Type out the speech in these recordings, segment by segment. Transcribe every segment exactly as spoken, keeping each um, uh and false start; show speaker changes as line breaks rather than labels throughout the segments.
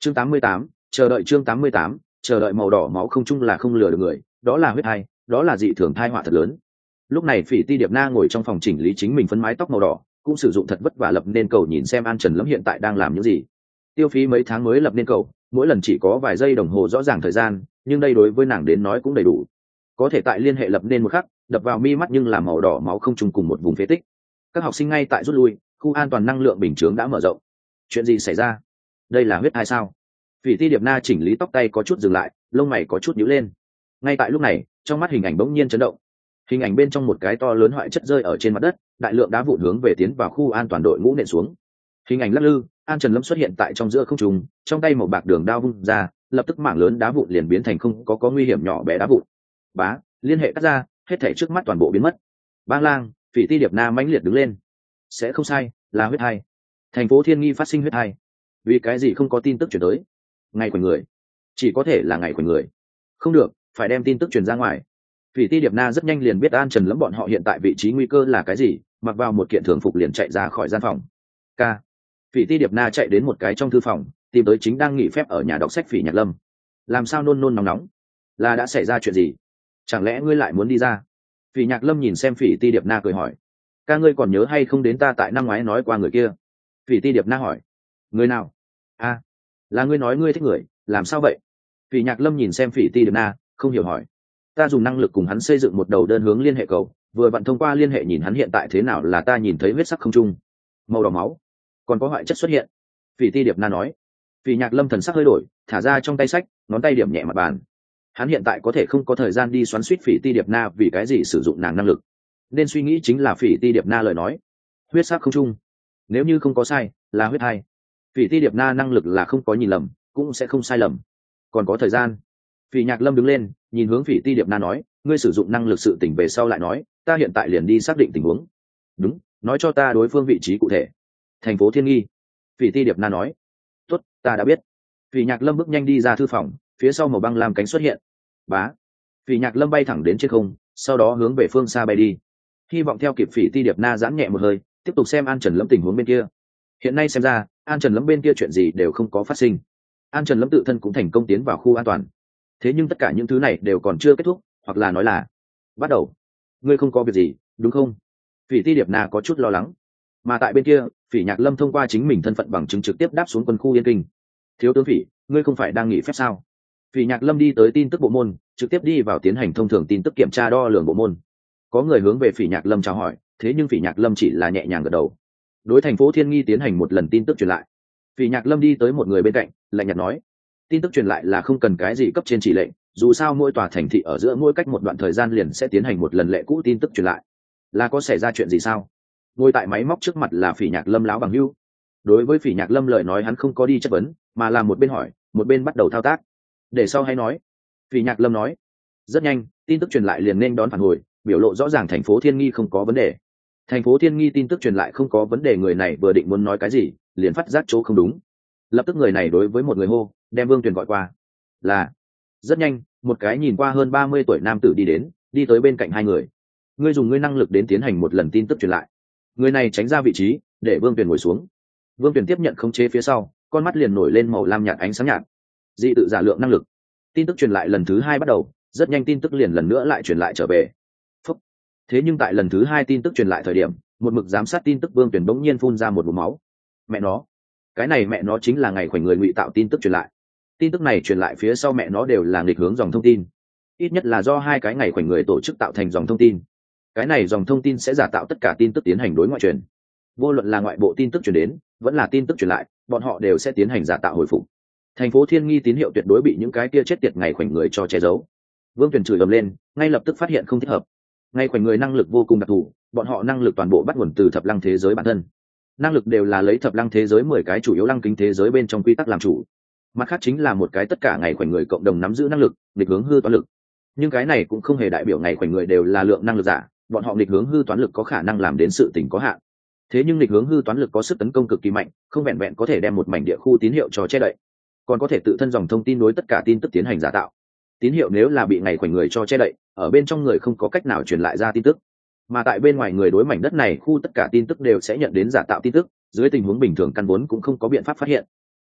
chương tám mươi tám, chờ đợi chương tám mươi tám, chờ đợi. Màu đỏ máu không chung là không lừa được người, đó là huyết thai, đó là dị thường thai họa thật lớn. Lúc này Phỉ Ti Điệp Na ngồi trong phòng chỉnh lý chính mình phấn mái tóc màu đỏ, cũng sử dụng thật vất vả lập nên cầu nhìn xem An Trần Lâm hiện tại đang làm những gì. Tiêu phí mấy tháng mới lập nên cầu, mỗi lần chỉ có vài giây đồng hồ rõ ràng thời gian, nhưng đây đối với nàng đến nói cũng đầy đủ. Có thể tại liên hệ lập nên một khắc, đập vào mi mắt nhưng là màu đỏ máu không chung cùng một vùng phế tích. Các học sinh ngay tại rút lui, khu an toàn năng lượng bình chướng đã mở rộng. Chuyện gì xảy ra? Đây là huyết thai sao? Phỉ Ti Điệp Na chỉnh lý tóc tay có chút dừng lại, lông mày có chút nhíu lên. Ngay tại lúc này, trong mắt hình ảnh bỗng nhiên chấn động. Hình ảnh bên trong một cái to lớn hoại chất rơi ở trên mặt đất, đại lượng đá vụn hướng về tiến vào khu an toàn đội ngũ nện xuống. Hình ảnh lắc lư, An Trần Lâm xuất hiện tại trong giữa không trung, trong tay một bạc đường đao vung ra, lập tức mảng lớn đá vụn liền biến thành không có có nguy hiểm nhỏ bé đá vụn. Bá, liên hệ cắt ra, hết thảy trước mắt toàn bộ biến mất. Bang lang, Phỉ Ti Điệp Na mãnh liệt đứng lên. Sẽ không sai, là huyết thai. Thành phố Thiên Nghi phát sinh huyết thai. Vì cái gì không có tin tức truyền tới? Ngày của người, chỉ có thể là ngày của người. Không được, phải đem tin tức truyền ra ngoài. Phỉ Ti Điệp Na rất nhanh liền biết An Trần Lâm bọn họ hiện tại vị trí nguy cơ là cái gì, mặc vào một kiện thường phục liền chạy ra khỏi gian phòng. K. Phỉ Ti Điệp Na chạy đến một cái trong thư phòng, tìm tới chính đang nghỉ phép ở nhà đọc sách Phỉ Nhạc Lâm. Làm sao nôn nôn nóng nóng? Là đã xảy ra chuyện gì? Chẳng lẽ ngươi lại muốn đi ra? Phỉ Nhạc Lâm nhìn xem Phỉ Ti Điệp Na cười hỏi. Ca ngươi còn nhớ hay không đến ta tại năm ngoái nói qua người kia? Phỉ Ti Điệp Na hỏi. Người nào? A, à, là ngươi nói ngươi thích người, làm sao vậy? Phỉ Nhạc Lâm nhìn xem Phỉ Ti Điệp Na, không hiểu hỏi. Ta dùng năng lực cùng hắn xây dựng một đầu đơn hướng liên hệ cầu, vừa vặn thông qua liên hệ nhìn hắn hiện tại thế nào là ta nhìn thấy huyết sắc không trung, màu đỏ máu, còn có hoại chất xuất hiện. Phỉ Ti Điệp Na nói. Phỉ Nhạc Lâm thần sắc hơi đổi, thả ra trong tay sách, ngón tay điểm nhẹ mặt bàn. Hắn hiện tại có thể không có thời gian đi xoắn suýt Phỉ Ti Điệp Na vì cái gì sử dụng nàng năng lực, nên suy nghĩ chính là Phỉ Ti Điệp Na lời nói, huyết sắc không trung, nếu như không có sai là huyết hai. Phỉ Ti Điệp Na năng lực là không có nhìn lầm, cũng sẽ không sai lầm. Còn có thời gian. Phỉ Nhạc Lâm đứng lên, nhìn hướng Phỉ Ti Điệp Na nói, ngươi sử dụng năng lực sự tỉnh về sau lại nói, ta hiện tại liền đi xác định tình huống. Đúng, nói cho ta đối phương vị trí cụ thể. Thành phố Thiên Nghi. Phỉ Ti Điệp Na nói. Tốt, ta đã biết. Phỉ Nhạc Lâm bước nhanh đi ra thư phòng, phía sau màu băng lam cánh xuất hiện. Bá. Phỉ Nhạc Lâm bay thẳng đến trên không, sau đó hướng về phương xa bay đi. Hy vọng theo kịp Phỉ Ti Điệp Na giãn nhẹ một hơi, tiếp tục xem An Trần Lâm tình huống bên kia. Hiện nay xem ra, An Trần Lâm bên kia chuyện gì đều không có phát sinh. An Trần Lâm tự thân cũng thành công tiến vào khu an toàn. Thế nhưng tất cả những thứ này đều còn chưa kết thúc, hoặc là nói là bắt đầu. Ngươi không có việc gì, đúng không? Phỉ Ti Điệp Na có chút lo lắng. Mà tại bên kia, Phỉ Nhạc Lâm thông qua chính mình thân phận bằng chứng trực tiếp đáp xuống quân khu Yên Kinh. Thiếu tướng Phỉ, ngươi không phải đang nghỉ phép sao? Phỉ Nhạc Lâm đi tới tin tức bộ môn, trực tiếp đi vào tiến hành thông thường tin tức kiểm tra đo lường bộ môn. Có người hướng về Phỉ Nhạc Lâm chào hỏi, thế nhưng Phỉ Nhạc Lâm chỉ là nhẹ nhàng gật đầu. Đối thành phố Thiên Nghi tiến hành một lần tin tức truyền lại. Phỉ Nhạc Lâm đi tới một người bên cạnh, lạnh nhạt nói, tin tức truyền lại là không cần cái gì cấp trên chỉ lệnh, dù sao mỗi tòa thành thị ở giữa mỗi cách một đoạn thời gian liền sẽ tiến hành một lần lệ cũ tin tức truyền lại. Là có xảy ra chuyện gì sao? Ngồi tại máy móc trước mặt là Phỉ Nhạc Lâm lão bằng hữu. Đối với Phỉ Nhạc Lâm lời nói hắn không có đi chất vấn, mà là một bên hỏi, một bên bắt đầu thao tác. Để sau hay nói. Phỉ Nhạc Lâm nói. Rất nhanh, tin tức truyền lại liền nên đón phản hồi, biểu lộ rõ ràng thành phố Thiên Nghi không có vấn đề. Thành phố Thiên Nghi tin tức truyền lại không có vấn đề, người này vừa định muốn nói cái gì, liền phát giác chỗ không đúng. Lập tức người này đối với một người hô, đem Vương Tuyền gọi qua. Là. Rất nhanh, một cái nhìn qua hơn ba mươi tuổi nam tử đi đến, đi tới bên cạnh hai người. Ngươi dùng ngươi năng lực đến tiến hành một lần tin tức truyền lại. Người này tránh ra vị trí, để Vương Tuyền ngồi xuống. Vương Tuyền tiếp nhận khống chế phía sau, con mắt liền nổi lên màu lam nhạt ánh sáng nhạt. Dị tự giả lượng năng lực. Tin tức truyền lại lần thứ hai bắt đầu, rất nhanh tin tức liền lần nữa lại truyền lại trở về. Phúc. Thế nhưng tại lần thứ hai tin tức truyền lại thời điểm, một mực giám sát tin tức Vương Tuyền bỗng nhiên phun ra một ngụm máu. Mẹ nó, cái này mẹ nó chính là ngày khoảnh người ngụy tạo tin tức truyền lại. Tin tức này truyền lại phía sau mẹ nó đều là nghịch hướng dòng thông tin, ít nhất là do hai cái ngày khoảnh người tổ chức tạo thành dòng thông tin. Cái này dòng thông tin sẽ giả tạo tất cả tin tức tiến hành đối ngoại truyền, vô luận là ngoại bộ tin tức truyền đến vẫn là tin tức truyền lại, bọn họ đều sẽ tiến hành giả tạo hồi phục. Thành phố Thiên Nghi tín hiệu tuyệt đối bị những cái kia chết tiệt ngày khoảnh người cho che giấu. Vương Tuyền chửi ầm lên, ngay lập tức phát hiện không thích hợp. Ngày khoảnh người năng lực vô cùng đặc thù, bọn họ năng lực toàn bộ bắt nguồn từ thập lăng thế giới bản thân, năng lực đều là lấy thập lăng thế giới mười cái chủ yếu lăng kính thế giới bên trong quy tắc làm chủ. Mặt khác chính là một cái tất cả ngày khoảnh người cộng đồng nắm giữ năng lực, nghịch hướng hư toán lực. Nhưng cái này cũng không hề đại biểu ngày khoảnh người đều là lượng năng lực giả, bọn họ nghịch hướng hư toán lực có khả năng làm đến sự tình có hạn. Thế nhưng nghịch hướng hư toán lực có sức tấn công cực kỳ mạnh, không vẹn vẹn có thể đem một mảnh địa khu tín hiệu cho che đậy, còn có thể tự thân dòng thông tin đối tất cả tin tức tiến hành giả tạo. Tín hiệu nếu là bị ngày khoảnh người cho che đậy, ở bên trong người không có cách nào truyền lại ra tin tức, mà tại bên ngoài người đối mảnh đất này khu tất cả tin tức đều sẽ nhận đến giả tạo tin tức, dưới tình huống bình thường căn vốn cũng không có biện pháp phát hiện.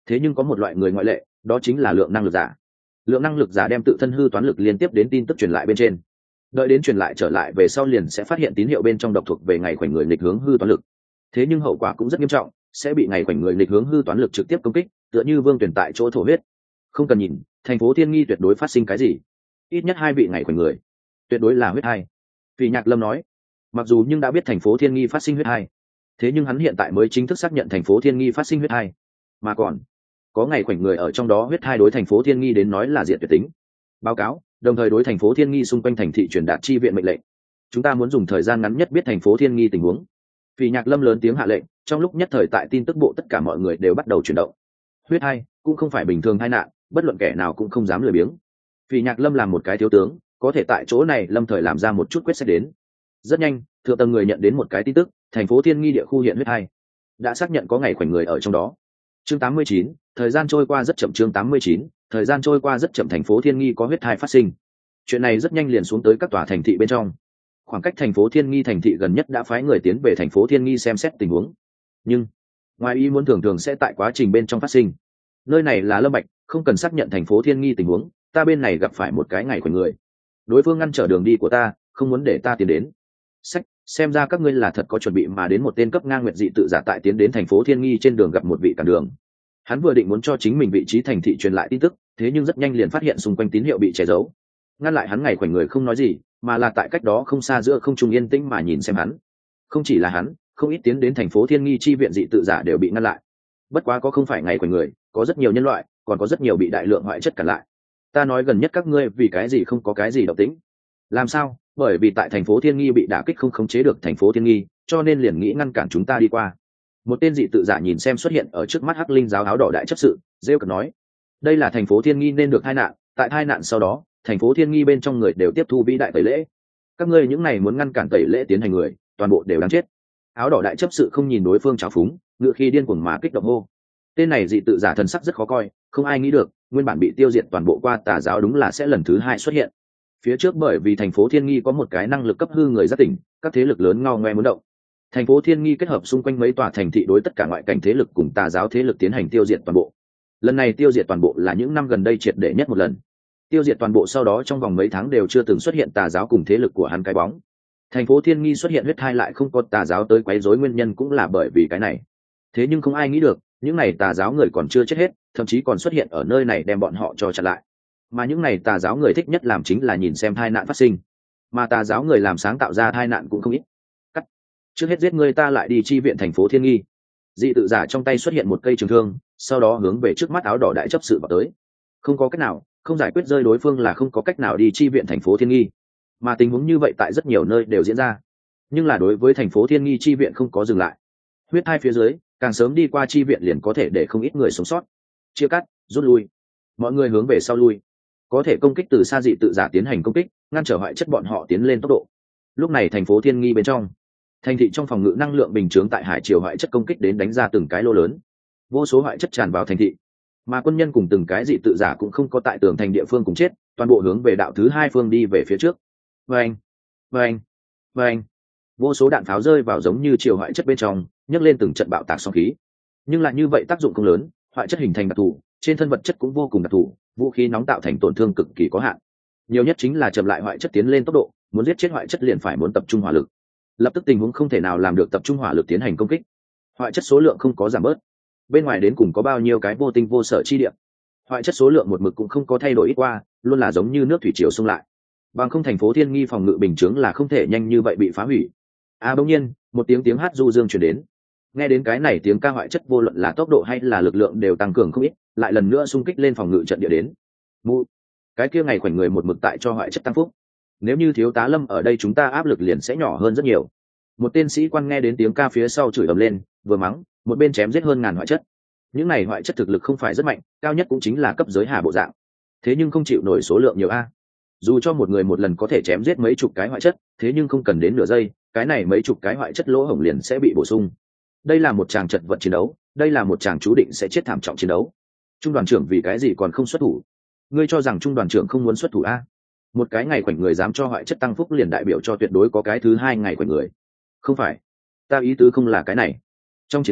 thế nhưng có một loại người ngoại lệ, đó chính là lượng năng lực giả. Lượng năng lực giả đem tự thân hư toán lực liên tiếp đến tin tức truyền lại bên trên, đợi đến truyền lại trở lại về sau liền sẽ phát hiện tín hiệu bên trong độc thuộc về ngày khoảnh người nghịch hướng hư toán lực. Thế nhưng hậu quả cũng rất nghiêm trọng, sẽ bị ngày khoảnh người nghịch hướng hư toán lực trực tiếp công kích, tựa như Vương Tuyển tại chỗ thổ huyết. Không cần nhìn, thành phố Thiên Nghi tuyệt đối phát sinh cái gì, ít nhất hai vị ngày khoảnh người, tuyệt đối là huyết hai. Phỉ Nhạc Lâm nói, mặc dù nhưng đã biết thành phố Thiên Nghi phát sinh huyết hai, thế nhưng hắn hiện tại mới chính thức xác nhận thành phố Thiên Nghi phát sinh huyết hai, mà còn có ngày khoảnh người ở trong đó huyết hai đối thành phố Thiên Nghi đến nói là diện tuyệt tính. Báo cáo, đồng thời đối thành phố Thiên Nghi xung quanh thành thị truyền đạt chi viện mệnh lệnh. Chúng ta muốn dùng thời gian ngắn nhất biết thành phố Thiên Nghi tình huống. Phỉ Nhạc Lâm lớn tiếng hạ lệnh, trong lúc nhất thời tại tin tức bộ tất cả mọi người đều bắt đầu chuyển động. Huyết hai cũng không phải bình thường tai nạn, bất luận kẻ nào cũng không dám lười biếng. Phỉ Nhạc Lâm làm một cái thiếu tướng, có thể tại chỗ này lâm thời làm ra một chút quyết sách đến. Rất nhanh, thượng tầng người nhận đến một cái tin tức, thành phố Thiên Nghi địa khu hiện huyết hai, đã xác nhận có ngày khoảnh người ở trong đó. Chương tám mươi chín, thời gian trôi qua rất chậm. Chương tám mươi chín, thời gian trôi qua rất chậm. Thành phố Thiên Nghi có huyết hai phát sinh. Chuyện này rất nhanh liền xuống tới các tòa thành thị bên trong. Khoảng cách thành phố Thiên Nghi thành thị gần nhất đã phái người tiến về thành phố Thiên Nghi xem xét tình huống. Nhưng ngoài ý muốn thường thường sẽ tại quá trình bên trong phát sinh. Nơi này là Lâm Bạch, không cần xác nhận thành phố Thiên Nghi tình huống, ta bên này gặp phải một cái ngày khoảnh người. Đối phương ngăn trở đường đi của ta, không muốn để ta tiến đến. Sách, xem ra các ngươi là thật có chuẩn bị mà đến. Một tên cấp ngang nguyệt dị tự giả tại tiến đến thành phố Thiên Nghi trên đường gặp một vị cản đường. Hắn vừa định muốn cho chính mình vị trí thành thị truyền lại tin tức, thế nhưng rất nhanh liền phát hiện xung quanh tín hiệu bị che giấu. Ngăn lại hắn ngày khoảnh người không nói gì, mà là tại cách đó không xa giữa không trung yên tĩnh mà nhìn xem hắn. Không chỉ là hắn, không ít tiến đến thành phố Thiên Nghi chi viện dị tự giả đều bị ngăn lại. Bất quá có không phải ngày khoảnh người, có rất nhiều nhân loại, còn có rất nhiều bị đại lượng hoại chất cản lại. Ta nói gần nhất các ngươi vì cái gì không có cái gì động tĩnh? Làm sao? Bởi vì tại thành phố Thiên Nghi bị đả kích không khống chế được thành phố Thiên Nghi, cho nên liền nghĩ ngăn cản chúng ta đi qua. Một tên dị tự giả nhìn xem xuất hiện ở trước mắt Hắc Linh giáo áo đỏ đại chấp sự, rêu cợt nói: đây là thành phố Thiên Nghi nên được tai nạn, tại tai nạn sau đó, thành phố Thiên Nghi bên trong người đều tiếp thu vĩ đại tẩy lễ. Các ngươi những này muốn ngăn cản tẩy lễ tiến hành người, toàn bộ đều đáng chết. Áo đỏ đại chấp sự không nhìn đối phương trào phúng, ngựa khi điên cuồng mà kích động hô. Tên này dị tự giả thần sắc rất khó coi, không ai nghĩ được, nguyên bản bị tiêu diệt toàn bộ qua tà giáo đúng là sẽ lần thứ hai xuất hiện. Phía trước bởi vì thành phố Thiên Nghi có một cái năng lực cấp hư người giác tỉnh, các thế lực lớn ngao ngoe muốn động. Thành phố Thiên Nghi kết hợp xung quanh mấy tòa thành thị đối tất cả ngoại cảnh thế lực cùng tà giáo thế lực tiến hành tiêu diệt toàn bộ. Lần này tiêu diệt toàn bộ là những năm gần đây triệt để nhất một lần. Tiêu diệt toàn bộ sau đó trong vòng mấy tháng đều chưa từng xuất hiện tà giáo cùng thế lực của hắn cái bóng. Thành phố Thiên Nghi xuất hiện huyết hai lại không có tà giáo tới quấy rối, nguyên nhân cũng là bởi vì cái này. Thế nhưng không ai nghĩ được, những này tà giáo người còn chưa chết hết, thậm chí còn xuất hiện ở nơi này đem bọn họ cho chặn lại. Mà những này tà giáo người thích nhất làm chính là nhìn xem tai nạn phát sinh. Mà tà giáo người làm sáng tạo ra tai nạn cũng không ít. Cắt. Trước hết giết người ta lại đi chi viện thành phố Thiên Nghi. Dị tự giả trong tay xuất hiện một cây trường thương, sau đó hướng về trước mắt áo đỏ đại chấp sự vào tới. Không có cách nào, không giải quyết rơi đối phương là không có cách nào đi chi viện thành phố Thiên Nghi. Mà tình huống như vậy tại rất nhiều nơi đều diễn ra. Nhưng là đối với thành phố Thiên Nghi chi viện không có dừng lại. Huyết hai phía dưới, càng sớm đi qua chi viện liền có thể để không ít người sống sót. Chia cắt, rút lui. Mọi người hướng về sau lui. Có thể công kích từ xa dị tự giả tiến hành công kích, ngăn trở hoại chất bọn họ tiến lên tốc độ. Lúc này thành phố Thiên Nghi bên trong, thành thị trong phòng ngự năng lượng bình chướng tại hải triều hoại chất công kích đến đánh ra từng cái lô lớn. Vô số hoại chất tràn vào thành thị, mà quân nhân cùng từng cái dị tự giả cũng không có tại tường thành địa phương cùng chết, toàn bộ hướng về đạo thứ hai phương đi về phía trước. Vâng, vâng, vâng. Vô số đạn pháo rơi vào giống như triều hoại chất bên trong, nhấc lên từng trận bạo tạc sóng khí. Nhưng lại như vậy tác dụng không lớn, hoại chất hình thành đặc thù, trên thân vật chất cũng vô cùng đặc thù, vũ khí nóng tạo thành tổn thương cực kỳ có hạn. Nhiều nhất chính là chậm lại hoại chất tiến lên tốc độ, muốn giết chết hoại chất liền phải muốn tập trung hỏa lực. Lập tức tình huống không thể nào làm được tập trung hỏa lực tiến hành công kích. Hoại chất số lượng không có giảm bớt. Bên ngoài đến cùng có bao nhiêu cái vô tinh vô sở chi địa. Hoại chất số lượng một mực cũng không có thay đổi ít qua, luôn là giống như nước thủy triều xông lại. Bằng không thành phố Thiên Nghi phòng ngự bình chướng là không thể nhanh như vậy bị phá hủy. À bỗng nhiên, một tiếng tiếng hát du dương truyền đến. Nghe đến cái này tiếng ca hoại chất vô luận là tốc độ hay là lực lượng đều tăng cường không ít, lại lần nữa xung kích lên phòng ngự trận địa đến. Mu, cái kia ngày khoảnh người một mực tại cho hoại chất tăng phúc. Nếu như thiếu tá Lâm ở đây chúng ta áp lực liền sẽ nhỏ hơn rất nhiều. Một tên sĩ quan nghe đến tiếng ca phía sau chửi ầm lên, vừa mắng, một bên chém giết hơn ngàn hoại chất. Những này hoại chất thực lực không phải rất mạnh, cao nhất cũng chính là cấp giới hà bộ dạng. Thế nhưng không chịu nổi số lượng nhiều a. Dù cho một người một lần có thể chém giết mấy chục cái hoại chất, thế nhưng không cần đến nửa giây, cái này mấy chục cái hoại chất lỗ hổng liền sẽ bị bổ sung. Đây là một tràng chật vật chiến đấu, đây là một tràng chú định sẽ chết thảm trọng chiến đấu. Trung đoàn trưởng vì cái gì còn không xuất thủ? Ngươi cho rằng trung đoàn trưởng không muốn xuất thủ a? Một cái ngày khoảnh người dám cho hoại chất tăng phúc liền đại biểu cho tuyệt đối có cái thứ hai ngày khoảnh người. Không phải, ta ý tứ không là cái này. Trong chiến đấu,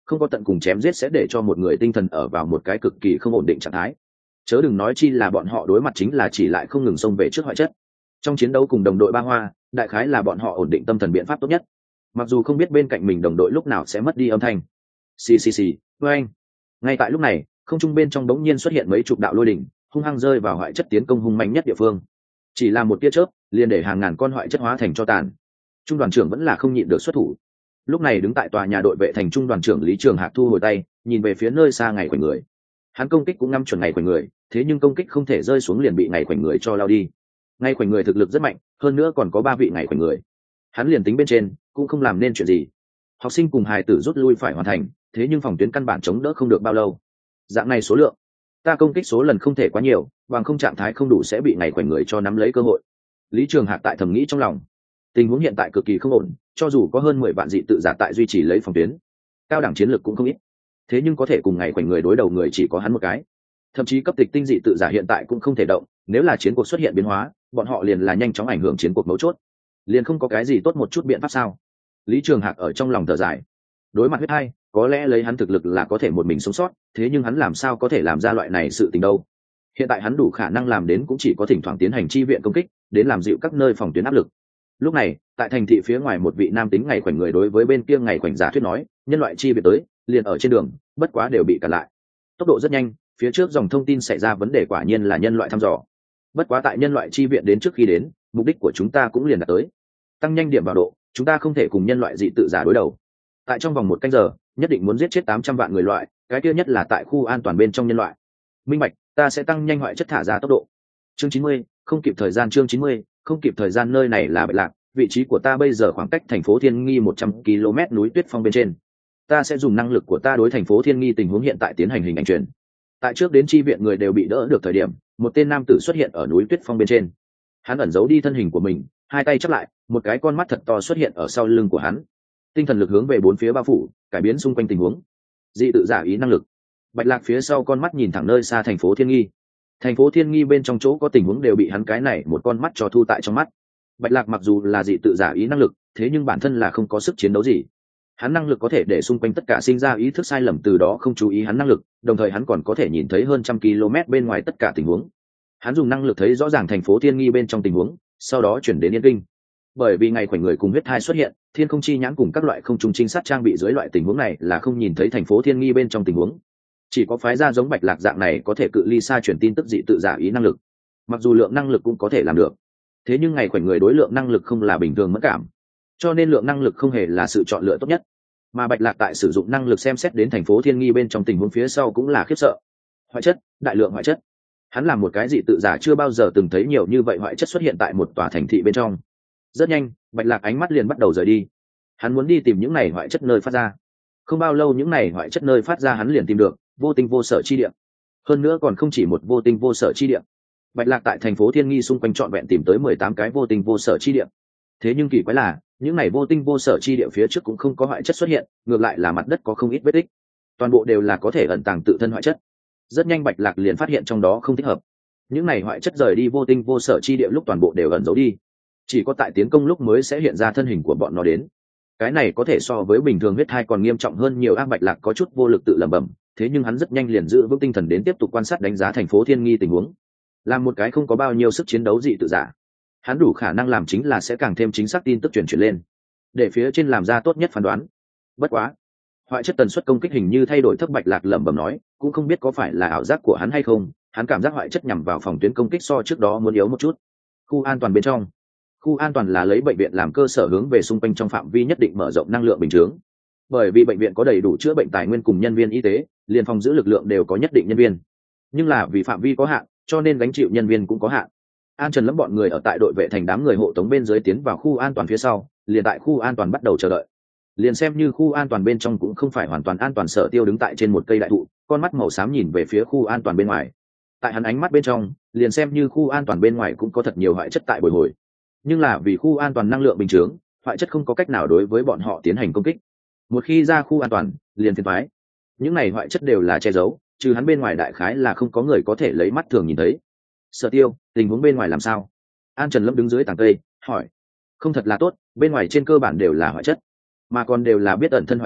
không có tận cùng chém giết sẽ để cho một người tinh thần ở vào một cái cực kỳ không ổn định trạng thái, chớ đừng nói chi là bọn họ đối mặt chính là chỉ lại không ngừng xông về trước hoại chất. Trong chiến đấu cùng đồng đội ba hoa, đại khái là bọn họ ổn định tâm thần biện pháp tốt nhất, mặc dù không biết bên cạnh mình đồng đội lúc nào sẽ mất đi âm thanh. Xì xì xì, với anh. Ngay tại lúc này, không trung bên trong đống nhiên xuất hiện mấy chục đạo lôi đỉnh, hung hăng rơi vào hoại chất tiến công hung mạnh nhất địa phương. Chỉ là một tia chớp, liền để hàng ngàn con hoại chất hóa thành cho tàn. Trung đoàn trưởng vẫn là không nhịn được xuất thủ. Lúc này đứng tại tòa nhà đội vệ thành trung đoàn trưởng Lý Trường Hạc thu hồi tay, nhìn về phía nơi xa ngày quẩy người. Hắn công kích cũng ngắm chuẩn ngày quẩy người, thế nhưng công kích không thể rơi xuống liền bị ngày quẩy người cho lao đi. Ngày quẩy người thực lực rất mạnh, hơn nữa còn có ba vị ngày quẩy người. Hắn liền tính bên trên, cũng không làm nên chuyện gì. Học sinh cùng hài tử rút lui phải hoàn thành, thế nhưng phòng tuyến căn bản chống đỡ không được bao lâu. Dạng này số lượng, ta công kích số lần không thể quá nhiều, bằng không trạng thái không đủ sẽ bị ngày quẩy người cho nắm lấy cơ hội. Lý Trường Hạc tại thầm nghĩ trong lòng. Tình huống hiện tại cực kỳ không ổn, cho dù có hơn mười vạn dị tự giả tại duy trì lấy phòng tuyến, cao đẳng chiến lược cũng không ít, thế nhưng có thể cùng ngày quẩy người đối đầu người chỉ có hắn một cái. Thậm chí cấp tịch tinh dị tự giả hiện tại cũng không thể động, nếu là chiến cuộc xuất hiện biến hóa, bọn họ liền là nhanh chóng ảnh hưởng chiến cuộc mấu chốt, liền không có cái gì tốt một chút biện pháp sao? Lý Trường Hạc ở trong lòng thở dài. Đối mặt huyết hai, có lẽ lấy hắn thực lực là có thể một mình sống sót, thế nhưng hắn làm sao có thể làm ra loại này sự tình đâu? Hiện tại hắn đủ khả năng làm đến cũng chỉ có thỉnh thoảng tiến hành chi viện công kích, đến làm dịu các nơi phòng tuyến áp lực. Lúc này, tại thành thị phía ngoài một vị nam tính ngày khoảnh người đối với bên kia ngày khoảnh giả thuyết nói, nhân loại chi viện tới, liền ở trên đường, bất quá đều bị cản lại. Tốc độ rất nhanh, phía trước dòng thông tin xảy ra vấn đề quả nhiên là nhân loại thăm dò. Bất quá tại nhân loại chi viện đến trước khi đến, mục đích của chúng ta cũng liền đạt tới. Tăng nhanh điểm vào độ, chúng ta không thể cùng nhân loại dị tự giả đối đầu. Tại trong vòng một canh giờ, nhất định muốn giết chết tám trăm vạn người loại, cái kia nhất là tại khu an toàn bên trong nhân loại. Minh bạch, ta sẽ tăng nhanh hoại chất thả ra tốc độ. Chương chín mươi, không kịp thời gian chương chín mươi, không kịp thời gian nơi này là Bạch Lạc, vị trí của ta bây giờ khoảng cách thành phố Thiên Nghi một trăm ki lô mét núi Tuyết Phong bên trên. Ta sẽ dùng năng lực của ta đối thành phố Thiên Nghi tình huống hiện tại tiến hành hình ảnh truyền. Tại trước đến chi viện người đều bị đỡ được thời điểm, một tên nam tử xuất hiện ở núi Tuyết Phong bên trên. Hắn ẩn giấu đi thân hình của mình, hai tay chắp lại, một cái con mắt thật to xuất hiện ở sau lưng của hắn. Tinh thần lực hướng về bốn phía bao phủ, cải biến xung quanh tình huống. Dị tự giả ý năng lực. Bạch Lạc phía sau con mắt nhìn thẳng nơi xa thành phố Thiên Nghi. Thành phố Thiên Nghi bên trong chỗ có tình huống đều bị hắn cái này một con mắt cho thu tại trong mắt. Bạch Lạc mặc dù là dị tự giả ý năng lực, thế nhưng bản thân là không có sức chiến đấu gì. Hắn năng lực có thể để xung quanh tất cả sinh ra ý thức sai lầm, từ đó không chú ý hắn năng lực, đồng thời hắn còn có thể nhìn thấy hơn trăm km bên ngoài tất cả tình huống. Hắn dùng năng lực thấy rõ ràng thành phố Thiên Nghi bên trong tình huống, sau đó chuyển đến Yên Kinh. Bởi vì ngày khoảnh người cùng huyết thai xuất hiện, thiên không chi nhãn cùng các loại không trung trinh sát trang bị dưới loại tình huống này là không nhìn thấy thành phố Thiên Nghi bên trong tình huống. Chỉ có phái ra giống Bạch Lạc dạng này có thể cự ly xa chuyển tin tức dị tự giả ý năng lực. Mặc dù lượng năng lực cũng có thể làm được, thế nhưng ngày khoảnh người đối lượng năng lực không là bình thường mất cảm, cho nên lượng năng lực không hề là sự chọn lựa tốt nhất. Mà Bạch Lạc tại sử dụng năng lực xem xét đến thành phố Thiên Nghi bên trong tình huống phía sau cũng là khiếp sợ. Hoại chất, đại lượng hoại chất. Hắn là một cái dị tự giả chưa bao giờ từng thấy nhiều như vậy hoại chất xuất hiện tại một tòa thành thị bên trong. Rất nhanh, Bạch Lạc ánh mắt liền bắt đầu rời đi. Hắn muốn đi tìm những này hoại chất nơi phát ra. Không bao lâu những này hoại chất nơi phát ra hắn liền tìm được, vô tinh vô sở chi địa. Hơn nữa còn không chỉ một vô tinh vô sở chi địa. Bạch Lạc tại thành phố Thiên Nghi xung quanh trọn vẹn tìm tới mười tám cái vô tinh vô sở chi địa. Thế nhưng kỳ quái là, những này vô tinh vô sở chi địa phía trước cũng không có hoại chất xuất hiện, ngược lại là mặt đất có không ít vết tích. Toàn bộ đều là có thể ẩn tàng tự thân hoại chất. Rất nhanh Bạch Lạc liền phát hiện trong đó không thích hợp. Những này hoại chất rời đi vô tinh vô sở chi địa lúc toàn bộ đều ẩn giấu đi, chỉ có tại tiến công lúc mới sẽ hiện ra thân hình của bọn nó đến. Cái này có thể so với bình thường huyết thai còn nghiêm trọng hơn nhiều. Ác Bạch Lạc có chút vô lực tự lẩm bẩm, thế nhưng hắn rất nhanh liền giữ vững tinh thần đến tiếp tục quan sát đánh giá thành phố Thiên Nghi tình huống. Làm một cái không có bao nhiêu sức chiến đấu dị tự giả, hắn đủ khả năng làm chính là sẽ càng thêm chính xác tin tức truyền chuyển lên, để phía trên làm ra tốt nhất phán đoán. Bất quá, hoại chất tần suất công kích hình như thay đổi thấp. Bạch Lạc lẩm bẩm nói, cũng không biết có phải là ảo giác của hắn hay không, hắn cảm giác hoại chất nhằm vào phòng tuyến công kích so trước đó muốn yếu một chút. Khu an toàn bên trong, khu an toàn là lấy bệnh viện làm cơ sở hướng về xung quanh trong phạm vi nhất định mở rộng năng lượng bình chướng. Bởi vì bệnh viện có đầy đủ chữa bệnh tài nguyên cùng nhân viên y tế, liền phòng giữ lực lượng đều có nhất định nhân viên, nhưng là vì phạm vi có hạn, cho nên gánh chịu nhân viên cũng có hạn. An Trần lẫm bọn người ở tại đội vệ thành đám người hộ tống bên dưới tiến vào khu an toàn phía sau, liền tại khu an toàn bắt đầu chờ đợi. Liền xem như khu an toàn bên trong cũng không phải hoàn toàn an toàn. Sở Tiêu đứng tại trên một cây đại thụ, con mắt màu xám nhìn về phía khu an toàn bên ngoài. Tại hắn ánh mắt bên trong, liền xem như khu an toàn bên ngoài cũng có thật nhiều hoại chất tại bồi hồi, nhưng là vì khu an toàn năng lượng bình chướng, hoại chất không có cách nào đối với bọn họ tiến hành công kích. Một khi ra khu an toàn, liền phiền toái. Những này hoại chất đều là che giấu, trừ hắn bên ngoài đại khái là không có người có thể lấy mắt thường nhìn thấy. Sở Tiêu, tình huống bên ngoài làm sao? An Trần Lâm đứng dưới tảng cây hỏi. Không thật là tốt, bên ngoài trên cơ bản đều là hoại chất, mà còn đều là biết ẩn thân hoại chất,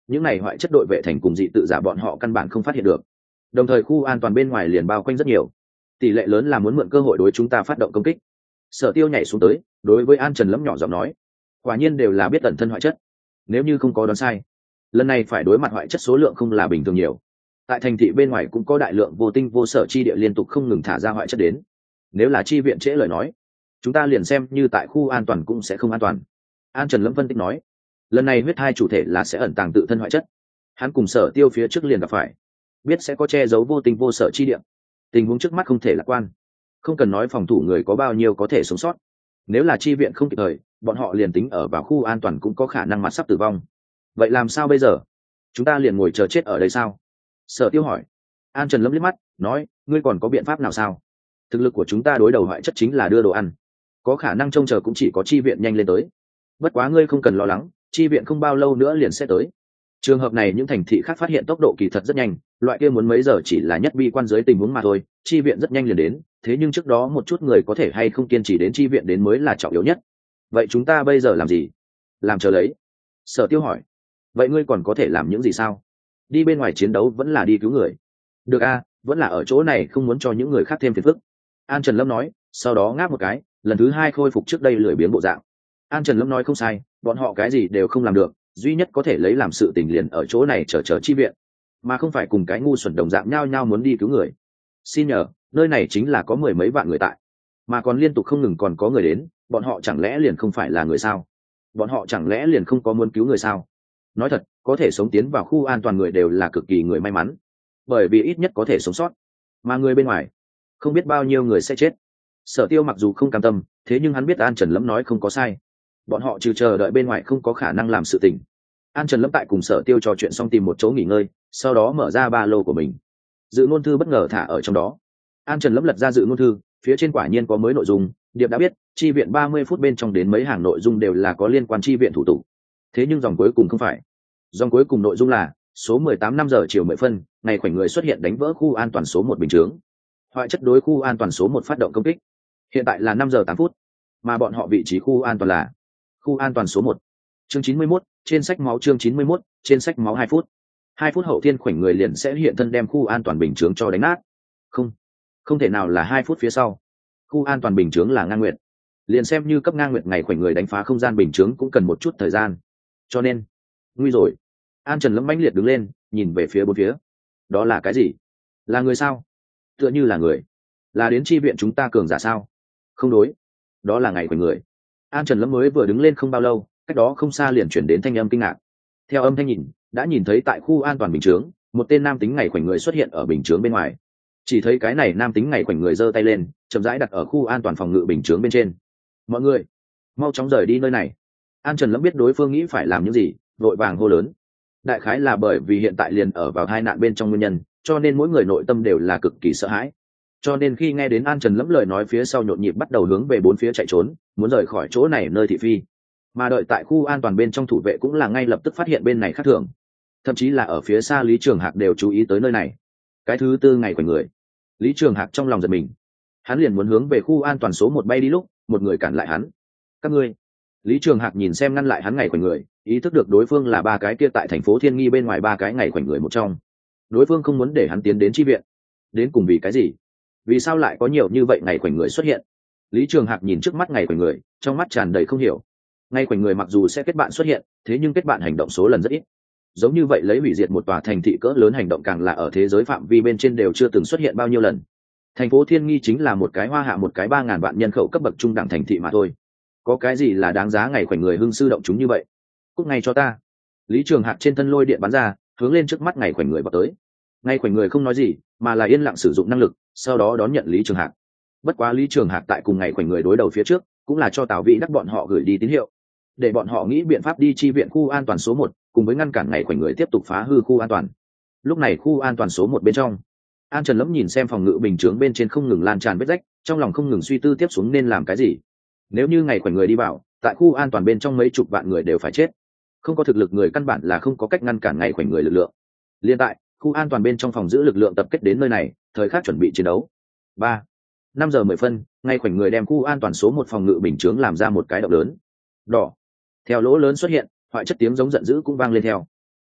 những này hoại chất đội vệ thành cùng dị tự giả bọn họ căn bản không phát hiện được. Đồng thời khu an toàn bên ngoài liền bao quanh rất nhiều, tỷ lệ lớn là muốn mượn cơ hội đối chúng ta phát động công kích. Sở Tiêu nhảy xuống tới, đối với An Trần Lâm nhỏ giọng nói, quả nhiên đều là biết tận thân hoại chất. Nếu như không có đoán sai, lần này phải đối mặt hoại chất số lượng không là bình thường nhiều. Tại thành thị bên ngoài cũng có đại lượng vô tinh vô sở chi địa liên tục không ngừng thả ra hoại chất đến. Nếu là chi viện trễ lời nói, chúng ta liền xem như tại khu an toàn cũng sẽ không an toàn. An Trần Lâm phân tích nói, lần này huyết hai chủ thể là sẽ ẩn tàng tự thân hoại chất. Hắn cùng Sở Tiêu phía trước liền gặp phải, biết sẽ có che giấu vô tình vô sở chi địa. Tình huống trước mắt không thể lạc quan, không cần nói phòng thủ người có bao nhiêu có thể sống sót, nếu là chi viện không kịp thời, bọn họ liền tính ở vào khu an toàn cũng có khả năng mặt sắp tử vong. Vậy làm sao bây giờ? Chúng ta liền ngồi chờ chết ở đây sao? Sở Tiêu hỏi. An Trần Lâm liếc mắt nói, ngươi còn có biện pháp nào sao? Thực lực của chúng ta đối đầu hoại chất chính là đưa đồ ăn, có khả năng trông chờ cũng chỉ có chi viện nhanh lên tới. Bất quá ngươi không cần lo lắng, chi viện không bao lâu nữa liền sẽ tới. Trường hợp này những thành thị khác phát hiện tốc độ kỳ thật rất nhanh, loại kia muốn mấy giờ chỉ là nhất bi quan dưới tình huống mà thôi, chi viện rất nhanh liền đến, thế nhưng trước đó một chút người có thể hay không kiên trì đến chi viện đến mới là trọng yếu nhất. Vậy chúng ta bây giờ làm gì? Làm chờ lấy. Sở Tiêu hỏi. Vậy ngươi còn có thể làm những gì sao? Đi bên ngoài chiến đấu vẫn là đi cứu người? Được a, vẫn là ở chỗ này không muốn cho những người khác thêm phiền phức. An Trần Lâm nói, sau đó ngáp một cái, lần thứ hai khôi phục trước đây lười biếng bộ dạng. An Trần Lâm nói không sai, bọn họ cái gì đều không làm được, duy nhất có thể lấy làm sự tình liền ở chỗ này chờ chờ chi viện, mà không phải cùng cái ngu xuẩn đồng dạng nhao nhao muốn đi cứu người. Xin nhờ, nơi này chính là có mười mấy vạn người tại, mà còn liên tục không ngừng còn có người đến, bọn họ chẳng lẽ liền không phải là người sao? Bọn họ chẳng lẽ liền không có muốn cứu người sao? Nói thật, có thể sống tiến vào khu an toàn người đều là cực kỳ người may mắn, bởi vì ít nhất có thể sống sót, mà người bên ngoài không biết bao nhiêu người sẽ chết. Sở Tiêu mặc dù không cam tâm, thế nhưng hắn biết An Trần Lâm nói không có sai, bọn họ trừ chờ đợi bên ngoài không có khả năng làm sự tình. An Trần Lâm tại cùng Sở Tiêu trò chuyện xong tìm một chỗ nghỉ ngơi, sau đó mở ra ba lô của mình, dự ngôn thư bất ngờ thả ở trong đó. An Trần Lâm lật ra dự ngôn thư, phía trên quả nhiên có mới nội dung. Điệp đã biết chi viện ba mươi phút bên trong đến mấy hàng nội dung đều là có liên quan chi viện thủ tục, thế nhưng dòng cuối cùng không phải. Dòng cuối cùng nội dung là số mười tám năm giờ chiều mười phân, ngày khoảnh người xuất hiện đánh vỡ khu an toàn số một bình chướng, hoại chất đối khu an toàn số một phát động công kích. Hiện tại là năm giờ tám phút, mà bọn họ vị trí khu an toàn là khu an toàn số một. Chương chín mươi mốt, trên sách máu. Chương chín mươi mốt, trên sách máu. Hai phút. Hai phút hậu thiên khoảnh người liền sẽ hiện thân đem khu an toàn bình chướng cho đánh nát. Không, không thể nào là hai phút phía sau. Khu an toàn bình chướng là ngang nguyệt, liền xem như cấp ngang nguyệt ngày khoảnh người đánh phá không gian bình chướng cũng cần một chút thời gian. Cho nên, nguy rồi. An Trần Lâm mãnh liệt đứng lên, nhìn về phía bốn phía. Đó là cái gì? Là người sao? Tựa như là người. Là đến chi viện chúng ta cường giả sao? Không đối, đó là ngày khoảnh người. An Trần Lâm mới vừa đứng lên không bao lâu, cách đó không xa liền chuyển đến thanh âm kinh ngạc. Theo âm thanh nhìn, đã nhìn thấy tại khu an toàn bình chướng, một tên nam tính ngày khoảnh người xuất hiện ở bình chướng bên ngoài. Chỉ thấy cái này nam tính ngày khoảnh người giơ tay lên, chậm rãi đặt ở khu an toàn phòng ngự bình chướng bên trên. Mọi người, mau chóng rời đi nơi này. An Trần Lâm biết đối phương nghĩ phải làm những gì, vội vàng hô lớn. Đại khái là bởi vì hiện tại liền ở vào tai nạn bên trong nguyên nhân, cho nên mỗi người nội tâm đều là cực kỳ sợ hãi. Cho nên khi nghe đến An Trần Lâm lời nói, phía sau nhộn nhịp bắt đầu hướng về bốn phía chạy trốn, muốn rời khỏi chỗ này nơi thị phi. Mà đợi tại khu an toàn bên trong thủ vệ cũng là ngay lập tức phát hiện bên này khác thường, thậm chí là ở phía xa Lý Trường Hạc đều chú ý tới nơi này. Cái thứ tư ngày của người, Lý Trường Hạc trong lòng giật mình, hắn liền muốn hướng về khu an toàn số một bay đi lúc một người cản lại hắn. Các ngươi. Lý Trường Hạc nhìn xem ngăn lại hắn ngày của người, ý thức được đối phương là ba cái kia tại thành phố Thiên Nghi bên ngoài ba cái ngày của người một trong. Đối phương không muốn để hắn tiến đến chi viện, đến cùng vì cái gì? Vì sao lại có nhiều như vậy ngày khoảnh người xuất hiện? Lý Trường Hạc nhìn trước mắt ngày khoảnh người, trong mắt tràn đầy không hiểu. Ngày khoảnh người mặc dù sẽ kết bạn xuất hiện, thế nhưng kết bạn hành động số lần rất ít. Giống như vậy lấy hủy diệt một tòa thành thị cỡ lớn hành động càng là ở thế giới phạm vi bên trên đều chưa từng xuất hiện bao nhiêu lần. Thành phố Thiên Nghi chính là một cái hoa hạ một cái ba ngàn vạn nhân khẩu cấp bậc trung đẳng thành thị mà thôi. Có cái gì là đáng giá ngày khoảnh người hưng sư động chúng như vậy? Cút ngay cho ta! Lý Trường Hạc trên thân lôi điện bắn ra, hướng lên trước mắt ngày khoảnh người vào tới. Ngày khoảnh người không nói gì, mà là yên lặng sử dụng năng lực, sau đó đón nhận Lý Trường Hạc. Bất quá Lý Trường Hạc tại cùng ngày khoảnh người đối đầu phía trước, cũng là cho Tào Vĩ Đắc bọn họ gửi đi tín hiệu, để bọn họ nghĩ biện pháp đi chi viện khu an toàn số một, cùng với ngăn cản ngày khoảnh người tiếp tục phá hư khu an toàn. Lúc này khu an toàn số một bên trong, An Trần Lâm nhìn xem phòng ngự bình chướng bên trên không ngừng lan tràn vết rách, trong lòng không ngừng suy tư tiếp xuống nên làm cái gì. Nếu như ngày khoảnh người đi vào, tại khu an toàn bên trong mấy chục vạn người đều phải chết. Không có thực lực người căn bản là không có cách ngăn cản ngày khoảnh người lực lượng. Liên tại khu an toàn bên trong phòng giữ lực lượng tập kết đến nơi này, thời khắc chuẩn bị chiến đấu. Ba, năm giờ mười phân, ngày khoảnh người đem khu an toàn số một phòng ngự bình chướng làm ra một cái động lớn. Đỏ. Theo lỗ lớn xuất hiện, hoại chất tiếng giống giận dữ cũng vang lên theo.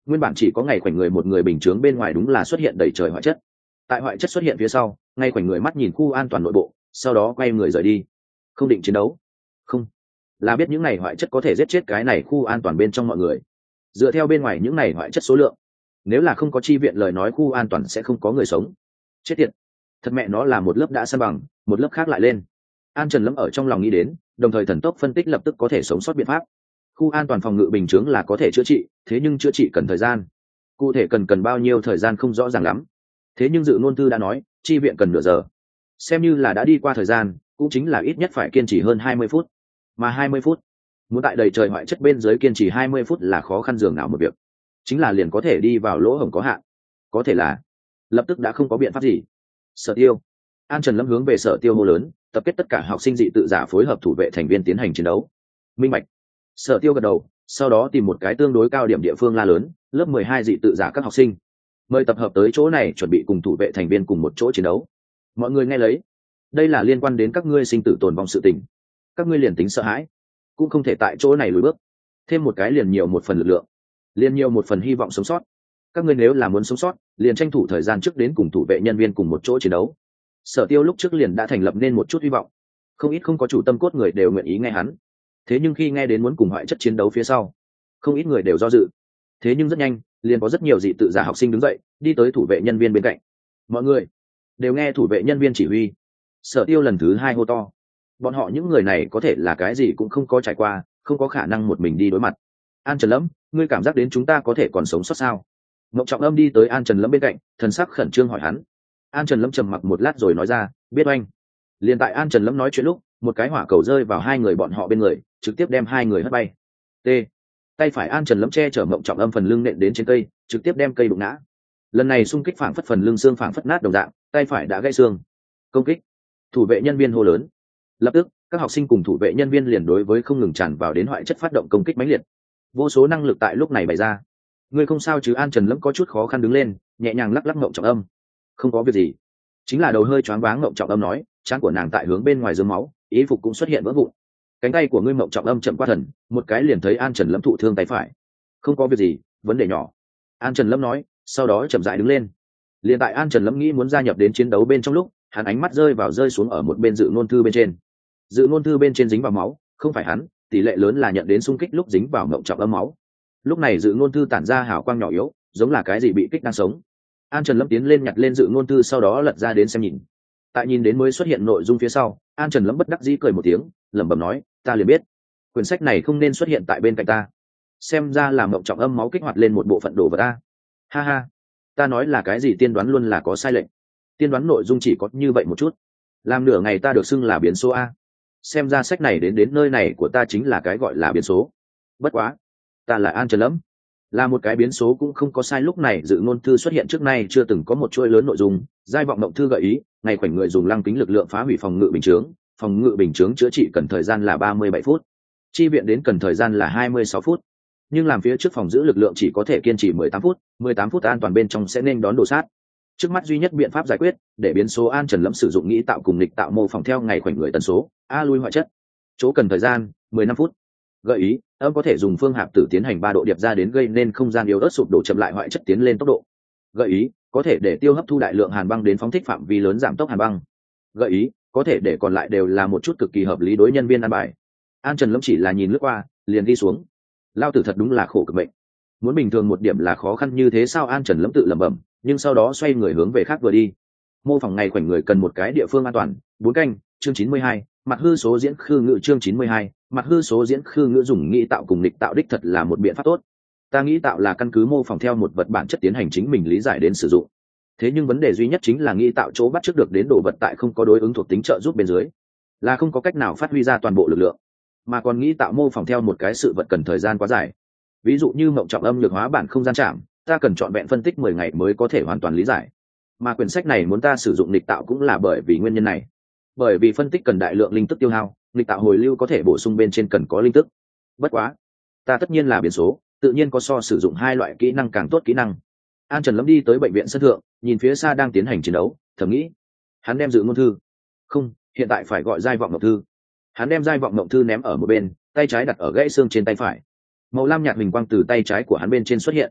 nguyên bản chỉ có ngày khoảnh người một người bình chướng bên ngoài đúng là xuất hiện đầy trời hoại chất. Tại hoại chất xuất hiện phía sau, ngay khoảnh người mắt nhìn khu an toàn nội bộ, sau đó quay người rời đi. Không định chiến đấu, không, là biết những này hoại chất có thể giết chết cái này khu an toàn bên trong mọi người. Dựa theo bên ngoài những này hoại chất số lượng, nếu là không có chi viện lời nói khu an toàn sẽ không có người sống. Chết tiệt, thật mẹ nó là một lớp đã san bằng, một lớp khác lại lên. An Trần Lâm ở trong lòng nghĩ đến, đồng thời thần tốc phân tích lập tức có thể sống sót biện pháp. Khu an toàn phòng ngự bình chướng là có thể chữa trị, thế nhưng chữa trị cần thời gian. Cụ thể cần cần bao nhiêu thời gian không rõ ràng lắm. Thế nhưng dự ngôn thư đã nói, chi viện cần nửa giờ. Xem như là đã đi qua thời gian, cũng chính là ít nhất phải kiên trì hơn hai mươi phút. Mà hai mươi phút, muốn tại đầy trời hoại chất bên dưới kiên trì hai mươi phút là khó khăn dường nào một việc. Chính là liền có thể đi vào lỗ hổng có hạn. Có thể là lập tức đã không có biện pháp gì. Sở Tiêu, An Trần Lâm hướng về Sở Tiêu hô lớn, tập kết tất cả học sinh dị tự giả phối hợp thủ vệ thành viên tiến hành chiến đấu. Minh bạch. Sở Tiêu gật đầu, sau đó tìm một cái tương đối cao điểm địa phương la lớn, lớp mười hai dị tự giả các học sinh, mời tập hợp tới chỗ này chuẩn bị cùng thủ vệ thành viên cùng một chỗ chiến đấu. Mọi người nghe lấy, đây là liên quan đến các ngươi sinh tử tồn vong sự tình, các ngươi liền tính sợ hãi, cũng không thể tại chỗ này lùi bước. Thêm một cái liền nhiều một phần lực lượng, liền nhiều một phần hy vọng sống sót. Các ngươi nếu là muốn sống sót, liền tranh thủ thời gian trước đến cùng thủ vệ nhân viên cùng một chỗ chiến đấu. Sở Tiêu lúc trước liền đã thành lập nên một chút hy vọng, không ít không có chủ tâm cốt người đều nguyện ý nghe hắn. Thế nhưng khi nghe đến muốn cùng hoại chất chiến đấu phía sau, không ít người đều do dự. Thế nhưng rất nhanh, liền có rất nhiều dị tự giả học sinh đứng dậy, đi tới thủ vệ nhân viên bên cạnh. Mọi người đều nghe thủ vệ nhân viên chỉ huy. Sở Tiêu lần thứ hai hô to. Bọn họ những người này có thể là cái gì cũng không có trải qua, không có khả năng một mình đi đối mặt. An Trần Lâm, ngươi cảm giác đến chúng ta có thể còn sống sót sao? Ngọc Trọng Âm đi tới An Trần Lâm bên cạnh, thần sắc khẩn trương hỏi hắn. An Trần Lâm trầm mặc một lát rồi nói ra, biết oanh. Liền tại An Trần Lâm nói chuyện lúc, một cái hỏa cầu rơi vào hai người bọn họ bên người, trực tiếp đem hai người hất bay. T. Tay phải An Trần Lâm che chở Ngọc Trọng Âm phần lưng nện đến trên cây, trực tiếp đem cây đụng ngã. Lần này xung kích phảng phất phần lưng xương phảng phất nát đồng dạng, tay phải đã gãy xương. Công kích. Thủ vệ nhân viên hô lớn. Lập tức, các học sinh cùng thủ vệ nhân viên liền đối với không ngừng tràn vào đến hoại chất phát động công kích mãnh liệt. Vô số năng lực tại lúc này bày ra. Ngươi không sao chứ? An Trần Lâm có chút khó khăn đứng lên, nhẹ nhàng lắc lắc Ngọc Trọng Âm. Không có việc gì. Chính là đầu hơi choáng váng. Ngọc Trọng Âm nói, trán của nàng tại hướng bên ngoài rớm máu, ý phục cũng xuất hiện vỡ vụn. Cánh tay của ngươi Ngọc Trọng Âm chậm qua thần, một cái liền thấy An Trần Lâm thụ thương tay phải. Không có việc gì, vấn đề nhỏ. An Trần Lâm nói, sau đó chậm rãi đứng lên. Liền tại An Trần Lâm nghĩ muốn gia nhập đến chiến đấu bên trong lúc, hắn ánh mắt rơi vào rơi xuống ở một bên dự ngôn thư bên trên. Dự ngôn thư bên trên dính vào máu, không phải hắn, tỷ lệ lớn là nhận đến xung kích lúc dính vào Ngọc Trọng Âm máu. Lúc này dự ngôn thư tản ra hào quang nhỏ yếu, giống là cái gì bị kích đang sống. An Trần Lâm tiến lên nhặt lên dự ngôn thư, sau đó lật ra đến xem nhìn. Tại nhìn đến mới xuất hiện nội dung phía sau, An Trần Lâm bất đắc dĩ cười một tiếng, lẩm bẩm nói, ta liền biết quyển sách này không nên xuất hiện tại bên cạnh ta, xem ra là Ngọc Trọng Âm máu kích hoạt lên một bộ phận đồ vật ta. Ha ha, ta nói là cái gì tiên đoán luôn là có sai lệch, tiên đoán nội dung chỉ có như vậy một chút, làm nửa ngày ta được xưng là biến số a. Xem ra sách này đến đến nơi này của ta chính là cái gọi là biến số. Bất quá, ta là An Trần Lâm, là một cái biến số cũng không có sai. Lúc này dự ngôn thư xuất hiện trước nay chưa từng có một chuỗi lớn nội dung. Giai vọng động thư gợi ý, ngày khoảnh người dùng lăng kính lực lượng phá hủy phòng ngự bình chướng, phòng ngự bình chướng chữa trị cần thời gian là ba mươi bảy phút, chi viện đến cần thời gian là hai mươi sáu phút, nhưng làm phía trước phòng giữ lực lượng chỉ có thể kiên trì mười tám phút, mười tám phút an toàn bên trong sẽ nên đón đồ sát. Trước mắt duy nhất biện pháp giải quyết, để biến số An Trần Lâm sử dụng nghĩ tạo cùng nghịch tạo mô phỏng theo ngày khoảnh người tần số, a lui hoại chất. Chỗ cần thời gian mười lăm phút. Gợi ý, âm có thể dùng phương hạp tử tiến hành ba độ điệp ra đến gây nên không gian yếu ớt sụp đổ chậm lại hoại chất tiến lên tốc độ. Gợi ý, có thể để tiêu hấp thu đại lượng hàn băng đến phóng thích phạm vi lớn giảm tốc hàn băng. Gợi ý, có thể để còn lại đều là một chút cực kỳ hợp lý đối nhân viên ăn bài. An Trần Lâm chỉ là nhìn lướt qua, liền đi xuống. Lao tử thật đúng là khổ cực mệnh. Muốn bình thường một điểm là khó khăn như thế sao? An Trần Lâm tự lẩm bẩm, nhưng sau đó xoay người hướng về khác vừa đi. Mô phỏng ngày khoảnh người cần một cái địa phương an toàn. Bốn canh, chương chín mươi hai, mặt hư số diễn khư ngữ chương chín mươi hai, mặt hư số diễn khư ngữ dùng nghĩ tạo cùng nghịch tạo đích thật là một biện pháp tốt. Ta nghĩ tạo là căn cứ mô phỏng theo một vật bản chất tiến hành chính mình lý giải đến sử dụng. Thế nhưng vấn đề duy nhất chính là nghĩ tạo chỗ bắt chước được đến đồ vật tại không có đối ứng thuộc tính trợ giúp bên dưới, là không có cách nào phát huy ra toàn bộ lực lượng, mà còn nghĩ tạo mô phỏng theo một cái sự vật cần thời gian quá dài. Ví dụ như mộng trọng âm nhược hóa bản không gian chạm, ta cần chọn vẹn phân tích mười ngày mới có thể hoàn toàn lý giải. Mà quyển sách này muốn ta sử dụng nghịch tạo cũng là bởi vì nguyên nhân này. Bởi vì phân tích cần đại lượng linh tức tiêu hao, nghịch tạo hồi lưu có thể bổ sung bên trên cần có linh tức. Bất quá, ta tất nhiên là biến số, tự nhiên có so sử dụng hai loại kỹ năng càng tốt kỹ năng. An Trần Lâm đi tới bệnh viện sân thượng, nhìn phía xa đang tiến hành chiến đấu, thầm nghĩ. Hắn đem dự ngôn thư, không, hiện tại phải gọi giai vọng ngọc thư. Hắn đem giai vọng ngọc thư ném ở một bên, tay trái đặt ở gãy xương trên tay phải. Màu lam nhạt huỳnh quang từ tay trái của hắn bên trên xuất hiện.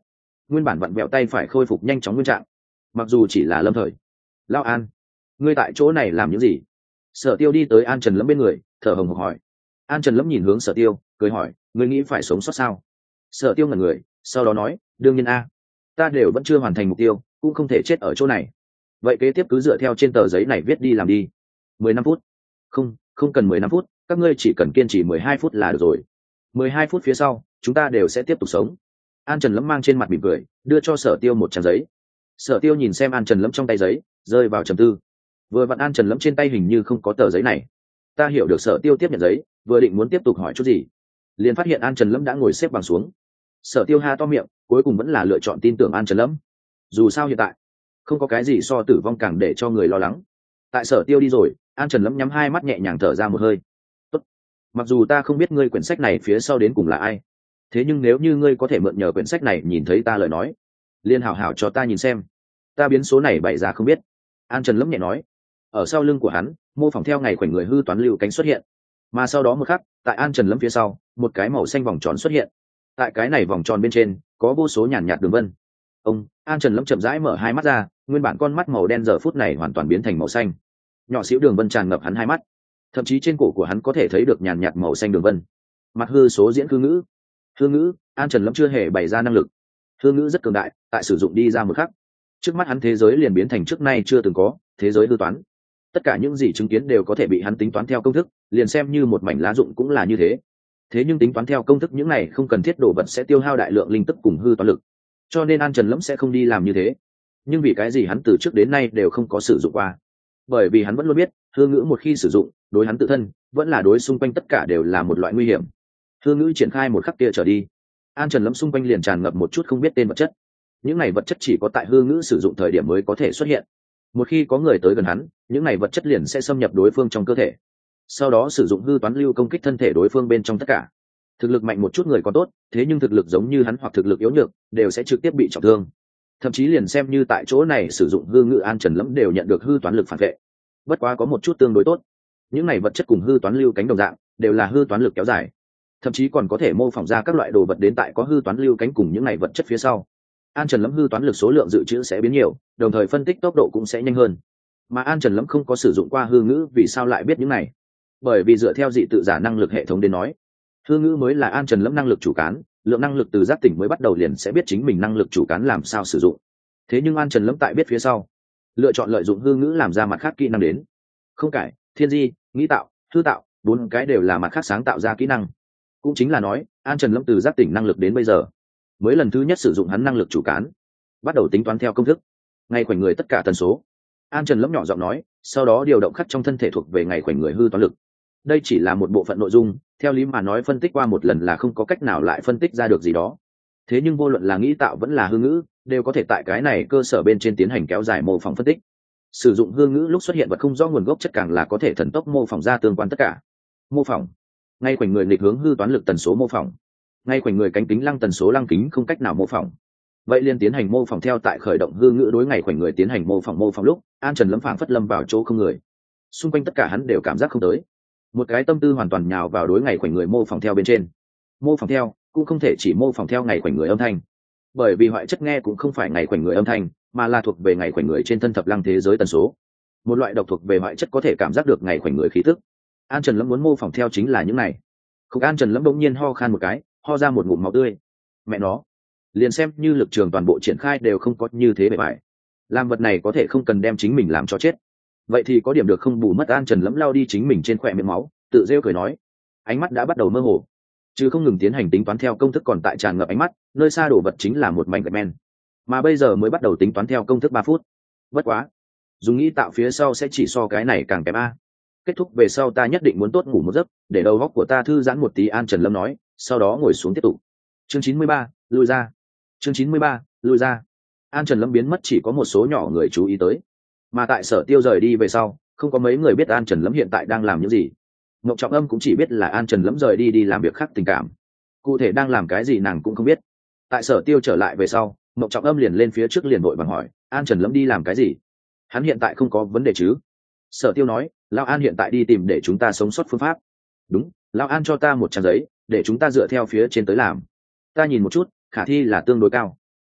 nguyên bản vặn vẹo tay phải khôi phục nhanh chóng nguyên trạng, mặc dù chỉ là lâm thời. Lao An, ngươi tại chỗ này làm những gì? Sở Tiêu đi tới An Trần Lâm bên người, thở hồng hộc hỏi. An Trần Lâm nhìn hướng Sở Tiêu, cười hỏi, ngươi nghĩ phải sống sót sao? Sở Tiêu ngẩn người, sau đó nói, đương nhiên a, ta đều vẫn chưa hoàn thành mục tiêu, cũng không thể chết ở chỗ này. Vậy kế tiếp cứ dựa theo trên tờ giấy này viết đi làm đi. Mười năm phút. Không, không cần mười năm phút, các ngươi chỉ cần kiên trì mười hai phút là được rồi. Mười hai phút phía sau, chúng ta đều sẽ tiếp tục sống. An Trần Lâm mang trên mặt mỉm cười, đưa cho Sở Tiêu một trang giấy. Sở Tiêu nhìn xem An Trần Lâm trong tay giấy, rơi vào trầm tư. Vừa vặn An Trần Lâm trên tay hình như không có tờ giấy này. Ta hiểu được Sở Tiêu tiếp nhận giấy, vừa định muốn tiếp tục hỏi chút gì, liền phát hiện An Trần Lâm đã ngồi xếp bằng xuống. Sở Tiêu ha to miệng, cuối cùng vẫn là lựa chọn tin tưởng An Trần Lâm. Dù sao hiện tại không có cái gì so tử vong càng để cho người lo lắng. Tại Sở Tiêu đi rồi, An Trần Lâm nhắm hai mắt nhẹ nhàng thở ra một hơi. Tốt. Mặc dù ta không biết ngươi quyển sách này phía sau đến cùng là ai, thế nhưng nếu như ngươi có thể mượn nhờ quyển sách này nhìn thấy ta lời nói, liên hảo hảo cho ta nhìn xem. Ta biến số này bày ra không biết. An Trần Lâm nhẹ nói. Ở sau lưng của hắn, mô phỏng theo ngày khoảnh người hư toán lưu cánh xuất hiện, mà sau đó một khắc, tại An Trần Lâm phía sau, một cái màu xanh vòng tròn xuất hiện. Tại cái này vòng tròn bên trên có vô số nhàn nhạt đường vân. Ông An Trần Lâm chậm rãi mở hai mắt ra, nguyên bản con mắt màu đen giờ phút này hoàn toàn biến thành màu xanh. Nhỏ xíu đường vân tràn ngập hắn hai mắt, thậm chí trên cổ của hắn có thể thấy được nhàn nhạt màu xanh đường vân. Mặt hư số diễn hư ngữ. Hư ngữ, An Trần Lâm chưa hề bày ra năng lực. Hư ngữ rất cường đại, tại sử dụng đi ra một khắc, trước mắt hắn thế giới liền biến thành trước nay chưa từng có thế giới hư toán. Tất cả những gì chứng kiến đều có thể bị hắn tính toán theo công thức, liền xem như một mảnh lá rụng cũng là như thế. Thế nhưng tính toán theo công thức những này không cần thiết đồ vật sẽ tiêu hao đại lượng linh tức cùng hư toán lực, cho nên An Trần Lâm sẽ không đi làm như thế. Nhưng vì cái gì hắn từ trước đến nay đều không có sử dụng qua? Bởi vì hắn vẫn luôn biết, hư ngữ một khi sử dụng, đối hắn tự thân vẫn là đối xung quanh tất cả đều là một loại nguy hiểm. Hư ngữ triển khai một khắc kia trở đi, An Trần Lâm xung quanh liền tràn ngập một chút không biết tên vật chất. Những này vật chất chỉ có tại hư ngữ sử dụng thời điểm mới có thể xuất hiện. Một khi có người tới gần hắn, những này vật chất liền sẽ xâm nhập đối phương trong cơ thể, sau đó sử dụng hư toán lưu công kích thân thể đối phương bên trong tất cả. Thực lực mạnh một chút người còn tốt, thế nhưng thực lực giống như hắn hoặc thực lực yếu nhược đều sẽ trực tiếp bị trọng thương. Thậm chí liền xem như tại chỗ này sử dụng hư ngữ, An Trần Lâm đều nhận được hư toán lực phản vệ. Bất quá có một chút tương đối tốt, những này vật chất cùng hư toán lưu cánh đồng dạng, đều là hư toán lực kéo dài, thậm chí còn có thể mô phỏng ra các loại đồ vật đến tại có hư toán lưu cánh cùng những này vật chất phía sau. An Trần Lâm hư toán lực số lượng dự trữ sẽ biến nhiều, đồng thời phân tích tốc độ cũng sẽ nhanh hơn. Mà An Trần Lâm không có sử dụng qua hư ngữ, vì sao lại biết những này? Bởi vì dựa theo dị tự giả năng lực hệ thống đến nói, hư ngữ mới là An Trần Lâm năng lực chủ cán, lượng năng lực từ giác tỉnh mới bắt đầu liền sẽ biết chính mình năng lực chủ cán làm sao sử dụng. Thế nhưng An Trần Lâm tại biết phía sau, lựa chọn lợi dụng hư ngữ làm ra mặt khác kỹ năng đến. Không cải, thiên di, nghĩ tạo, hư tạo, bốn cái đều là mặt khác sáng tạo ra kỹ năng. Cũng chính là nói, An Trần Lâm từ giác tỉnh năng lực đến bây giờ, mới lần thứ nhất sử dụng hắn năng lực chủ cán, bắt đầu tính toán theo công thức ngày khoảnh người tất cả tần số. An Trần Lâm nhỏ giọng nói, sau đó điều động khắc trong thân thể thuộc về ngày khoảnh người hư toán lực. Đây chỉ là một bộ phận nội dung, theo lý mà nói phân tích qua một lần là không có cách nào lại phân tích ra được gì đó. Thế nhưng vô luận là nghĩ tạo vẫn là hư ngữ, đều có thể tại cái này cơ sở bên trên tiến hành kéo dài mô phỏng phân tích. Sử dụng hư ngữ lúc xuất hiện vật không rõ nguồn gốc chất càng là có thể thần tốc mô phỏng ra tương quan tất cả. Mô phỏng ngay khoảnh người nghịch hướng hư toán lực tần số mô phỏng, ngay khoảnh người cánh kính lăng tần số lăng kính không cách nào mô phỏng. Vậy liền tiến hành mô phỏng theo tại khởi động hư ngữ đối ngày khoảnh người tiến hành mô phỏng mô phỏng lúc An Trần Lâm phảng phất lâm vào chỗ không người, xung quanh tất cả hắn đều cảm giác không tới, một cái tâm tư hoàn toàn nhào vào đối ngày khoảnh người mô phỏng theo bên trên. Mô phỏng theo cũng không thể chỉ mô phỏng theo ngày khoảnh người âm thanh, bởi vì hoại chất nghe cũng không phải ngày khoảnh người âm thanh, mà là thuộc về ngày khoảnh người trên thân thập lăng thế giới tần số, một loại độc thuộc về hoại chất có thể cảm giác được ngày khoảnh người khí tức. An Trần Lâm muốn mô phỏng theo chính là những này. Khúc An Trần Lâm bỗng nhiên ho khan một cái, ho ra một ngụm máu tươi. Mẹ nó, liền xem như lực trường toàn bộ triển khai đều không có như thế bề bại. Làm vật này có thể không cần đem chính mình làm cho chết. Vậy thì có điểm được không bù mất. An Trần Lâm lao đi chính mình trên khỏe miệng máu, tự rêu cười nói, ánh mắt đã bắt đầu mơ hồ, chứ không ngừng tiến hành tính toán theo công thức còn tại tràn ngập ánh mắt, nơi xa đổ vật chính là một mảnh gạch men. Mà bây giờ mới bắt đầu tính toán theo công thức ba phút. Bất quá, dùng nghĩ tạo phía sau sẽ chỉ so cái này càng kém a. Kết thúc về sau ta nhất định muốn tốt ngủ một giấc, để đầu óc của ta thư giãn một tí. An Trần Lâm nói, sau đó ngồi xuống tiếp tục. Chương chín mươi ba, lui ra. Chương chín mươi ba, lui ra. An Trần Lâm biến mất chỉ có một số nhỏ người chú ý tới, mà tại Sở Tiêu rời đi về sau, không có mấy người biết An Trần Lâm hiện tại đang làm những gì. Ngọc Trọng Âm cũng chỉ biết là An Trần Lâm rời đi đi làm việc khác tình cảm, cụ thể đang làm cái gì nàng cũng không biết. Tại Sở Tiêu trở lại về sau, Ngọc Trọng Âm liền lên phía trước liền vội vàng hỏi, An Trần Lâm đi làm cái gì? Hắn hiện tại không có vấn đề chứ? Sở Tiêu nói, Lão An hiện tại đi tìm để chúng ta sống sót phương pháp. Đúng, Lão An cho ta một trang giấy, để chúng ta dựa theo phía trên tới làm. Ta nhìn một chút, khả thi là tương đối cao.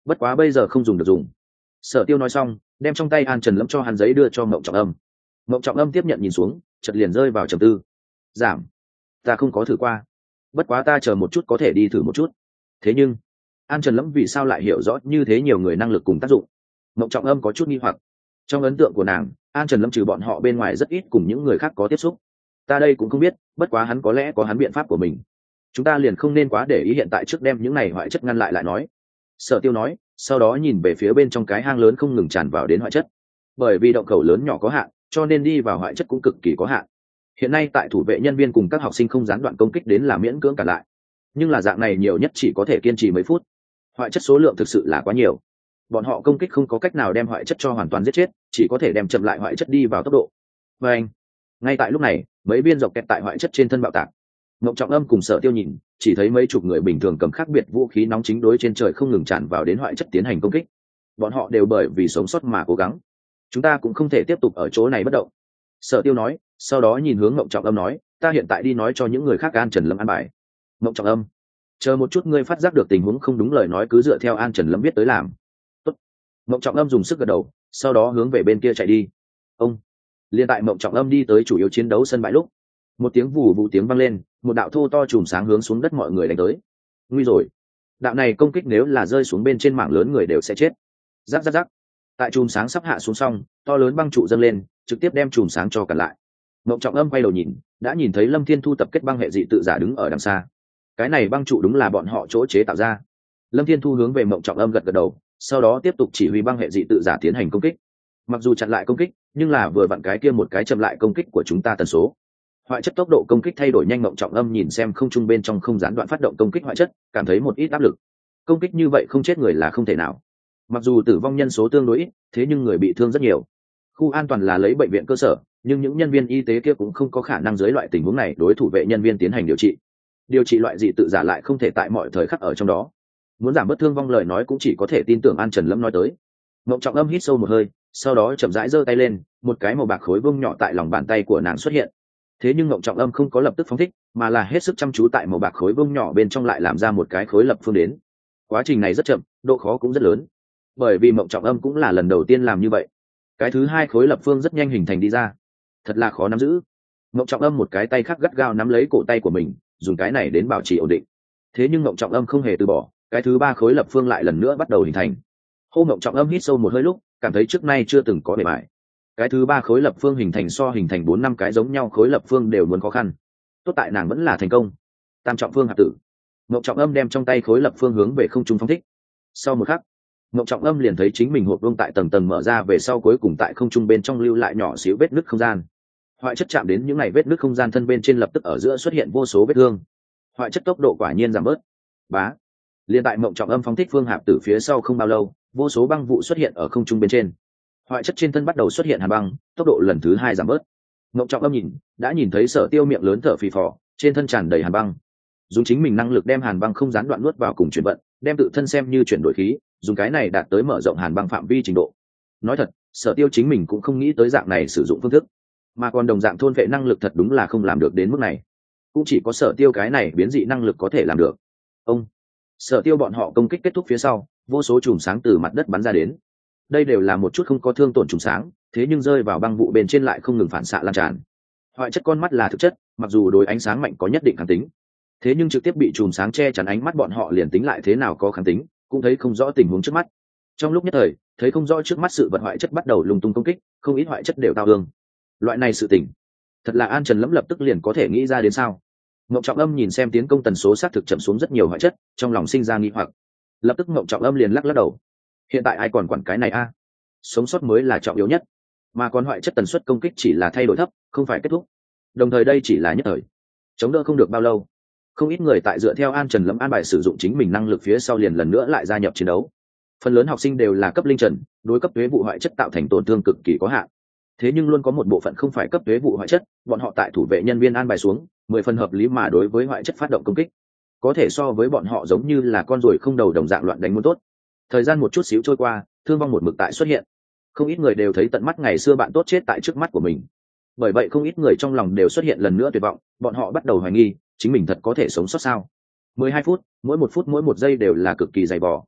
bất quá bây giờ không dùng được dùng. Sở Tiêu nói xong, đem trong tay An Trần Lâm cho hắn giấy đưa cho Mộng Trọng Âm. Mộng Trọng Âm tiếp nhận nhìn xuống, chợt liền rơi vào trầm tư. Giảm, ta không có thử qua, bất quá ta chờ một chút có thể đi thử một chút. Thế nhưng An Trần Lâm vì sao lại hiểu rõ như thế nhiều người năng lực cùng tác dụng? Mộng Trọng Âm có chút nghi hoặc. Trong ấn tượng của nàng, An Trần Lâm trừ bọn họ bên ngoài rất ít cùng những người khác có tiếp xúc. Ta đây cũng không biết, bất quá hắn có lẽ có hắn biện pháp của mình. Chúng ta liền không nên quá để ý hiện tại, trước đem những này hoại chất ngăn lại lại nói. Sở Tiêu nói, sau đó nhìn về phía bên trong cái hang lớn không ngừng tràn vào đến hoại chất. Bởi vì động khẩu lớn nhỏ có hạn, cho nên đi vào hoại chất cũng cực kỳ có hạn. Hiện nay tại thủ vệ nhân viên cùng các học sinh không gián đoạn công kích đến là miễn cưỡng cản lại, nhưng là dạng này nhiều nhất chỉ có thể kiên trì mấy phút. Hoại chất số lượng thực sự là quá nhiều, bọn họ công kích không có cách nào đem hoại chất cho hoàn toàn giết chết, chỉ có thể đem chậm lại hoại chất đi vào tốc độ. Và anh, ngay tại lúc này, mấy viên dọc kẹt tại hoại chất trên thân bạo tạc. Mộng Trọng Âm cùng Sở Tiêu nhìn, chỉ thấy mấy chục người bình thường cầm khác biệt vũ khí nóng chính đối trên trời không ngừng tràn vào đến hoại chất tiến hành công kích. Bọn họ đều bởi vì sống sót mà cố gắng. Chúng ta cũng không thể tiếp tục ở chỗ này bất động. Sở Tiêu nói, sau đó nhìn hướng Mộng Trọng Âm nói, ta hiện tại đi nói cho những người khác An Trần Lâm an bài. Mộng Trọng Âm, chờ một chút, ngươi phát giác được tình huống không đúng lời nói cứ dựa theo An Trần Lâm biết tới làm. Tốt. Mộng Trọng Âm dùng sức gật đầu, sau đó hướng về bên kia chạy đi. Ông. Liên tại Mộng Trọng Âm đi tới chủ yếu chiến đấu sân bãi lúc, một tiếng vù vù tiếng vang lên, một đạo thô to chùm sáng hướng xuống đất mọi người đánh tới. Nguy rồi, đạo này công kích nếu là rơi xuống bên trên mảng lớn người đều sẽ chết. Rắc rắc rắc. Tại chùm sáng sắp hạ xuống xong, to lớn băng trụ dâng lên, trực tiếp đem chùm sáng cho cản lại. Mộng Trọng Âm quay đầu nhìn, đã nhìn thấy Lâm Thiên Thu tập kết băng hệ dị tự giả đứng ở đằng xa. Cái này băng trụ đúng là bọn họ chỗ chế tạo ra. Lâm Thiên Thu hướng về Mộng Trọng Âm gật gật đầu, sau đó tiếp tục chỉ huy băng hệ dị tự giả tiến hành công kích. Mặc dù chặn lại công kích, nhưng là vừa vặn cái kia một cái chậm lại công kích của chúng ta tần số. Hoại chất tốc độ công kích thay đổi nhanh. Mộng Trọng Âm nhìn xem không trung bên trong không gián đoạn phát động công kích hoại chất, cảm thấy một ít áp lực. Công kích như vậy không chết người là không thể nào. Mặc dù tử vong nhân số tương đối ít, thế nhưng người bị thương rất nhiều. Khu an toàn là lấy bệnh viện cơ sở, nhưng những nhân viên y tế kia cũng không có khả năng dưới loại tình huống này đối thủ vệ nhân viên tiến hành điều trị. Điều trị loại dị tự giả lại không thể tại mọi thời khắc ở trong đó. Muốn giảm bớt thương vong lời nói cũng chỉ có thể tin tưởng An Trần Lâm nói tới. Mộng Trọng Âm hít sâu một hơi, sau đó chậm rãi giơ tay lên, một cái màu bạc khối vuông nhỏ tại lòng bàn tay của nàng xuất hiện. Thế nhưng Mộng Trọng Âm không có lập tức phóng thích, mà là hết sức chăm chú tại màu bạc khối vuông nhỏ bên trong lại làm ra một cái khối lập phương đến. Quá trình này rất chậm, độ khó cũng rất lớn, bởi vì Mộng Trọng Âm cũng là lần đầu tiên làm như vậy. Cái thứ hai khối lập phương rất nhanh hình thành đi ra, thật là khó nắm giữ. Mộng Trọng Âm một cái tay khác gắt gao nắm lấy cổ tay của mình, dùng cái này đến bảo trì ổn định. Thế nhưng Mộng Trọng Âm không hề từ bỏ, cái thứ ba khối lập phương lại lần nữa bắt đầu hình thành. Hô. Mộng Trọng Âm hít sâu một hơi lúc, cảm thấy trước nay chưa từng có bề mại. Cái thứ ba khối lập phương hình thành so hình thành bốn năm cái giống nhau khối lập phương đều muốn khó khăn. Tốt tại nàng vẫn là thành công. Tam trọng phương hạt tử. Mộng Trọng Âm đem trong tay khối lập phương hướng về không trung phóng thích. Sau một khắc, Mộng Trọng Âm liền thấy chính mình hộp vương tại tầng tầng mở ra về sau, cuối cùng tại không trung bên trong lưu lại nhỏ xíu vết nứt không gian. Hoại chất chạm đến những ngày vết nứt không gian thân bên trên, lập tức ở giữa xuất hiện vô số vết thương. Hoại chất tốc độ quả nhiên giảm bớt. Bá. Liên tại Mộng Trọng Âm phóng thích phương hạp tử phía sau không bao lâu, vô số băng vụ xuất hiện ở không trung bên trên. Hoại chất trên thân bắt đầu xuất hiện hàn băng, tốc độ lần thứ hai giảm bớt. Mộng Trọng Âm nhìn, đã nhìn thấy Sở Tiêu miệng lớn thở phì phò, trên thân tràn đầy hàn băng. Dùng chính mình năng lực đem hàn băng không gián đoạn nuốt vào cùng chuyển vận, đem tự thân xem như chuyển đổi khí, dùng cái này đạt tới mở rộng hàn băng phạm vi trình độ. Nói thật, Sở Tiêu chính mình cũng không nghĩ tới dạng này sử dụng phương thức, mà còn đồng dạng thôn vệ năng lực thật đúng là không làm được đến mức này. Cũng chỉ có Sở Tiêu cái này biến dị năng lực có thể làm được. Ông Sở Tiêu bọn họ công kích kết thúc phía sau, vô số chùm sáng từ mặt đất bắn ra đến. Đây đều là một chút không có thương tổn chùm sáng, thế nhưng rơi vào băng vụ bên trên lại không ngừng phản xạ lan tràn. Hoại chất con mắt là thực chất, mặc dù đối ánh sáng mạnh có nhất định kháng tính, thế nhưng trực tiếp bị chùm sáng che chắn ánh mắt bọn họ liền tính lại thế nào có kháng tính, cũng thấy không rõ tình huống trước mắt. Trong lúc nhất thời, thấy không rõ trước mắt sự vật, hoại chất bắt đầu lung tung công kích, không ít hoại chất đều tao thương. Loại này sự tình, thật là An Trần Lâm lập tức liền có thể nghĩ ra đến sao? Mộng Trọng Âm nhìn xem tiến công tần số xác thực chậm xuống rất nhiều hoại chất, trong lòng sinh ra nghi hoặc. Lập tức Mộng Trọng Âm liền lắc lắc đầu. Hiện tại ai còn quản cái này a? Sống sót mới là trọng yếu nhất, mà còn hoại chất tần suất công kích chỉ là thay đổi thấp, không phải kết thúc. Đồng thời đây chỉ là nhất thời, chống đỡ không được bao lâu. Không ít người tại dựa theo An Trần Lâm an bài sử dụng chính mình năng lực phía sau liền lần nữa lại gia nhập chiến đấu. Phần lớn học sinh đều là cấp linh trần, đối cấp tuế vụ hoại chất tạo thành tổn thương cực kỳ có hạn. Thế nhưng luôn có một bộ phận không phải cấp tuế vụ hoại chất, bọn họ tại thủ vệ nhân viên an bài xuống, mười phần hợp lý mà đối với hoại chất phát động công kích. Có thể so với bọn họ giống như là con ruồi không đầu đồng dạng loạn đánh muốn tốt. Thời gian một chút xíu trôi qua, thương vong một mực tại xuất hiện. Không ít người đều thấy tận mắt ngày xưa bạn tốt chết tại trước mắt của mình. Bởi vậy không ít người trong lòng đều xuất hiện lần nữa tuyệt vọng, bọn họ bắt đầu hoài nghi, chính mình thật có thể sống sót sao? mười hai phút, mỗi một phút mỗi một giây đều là cực kỳ dày vò.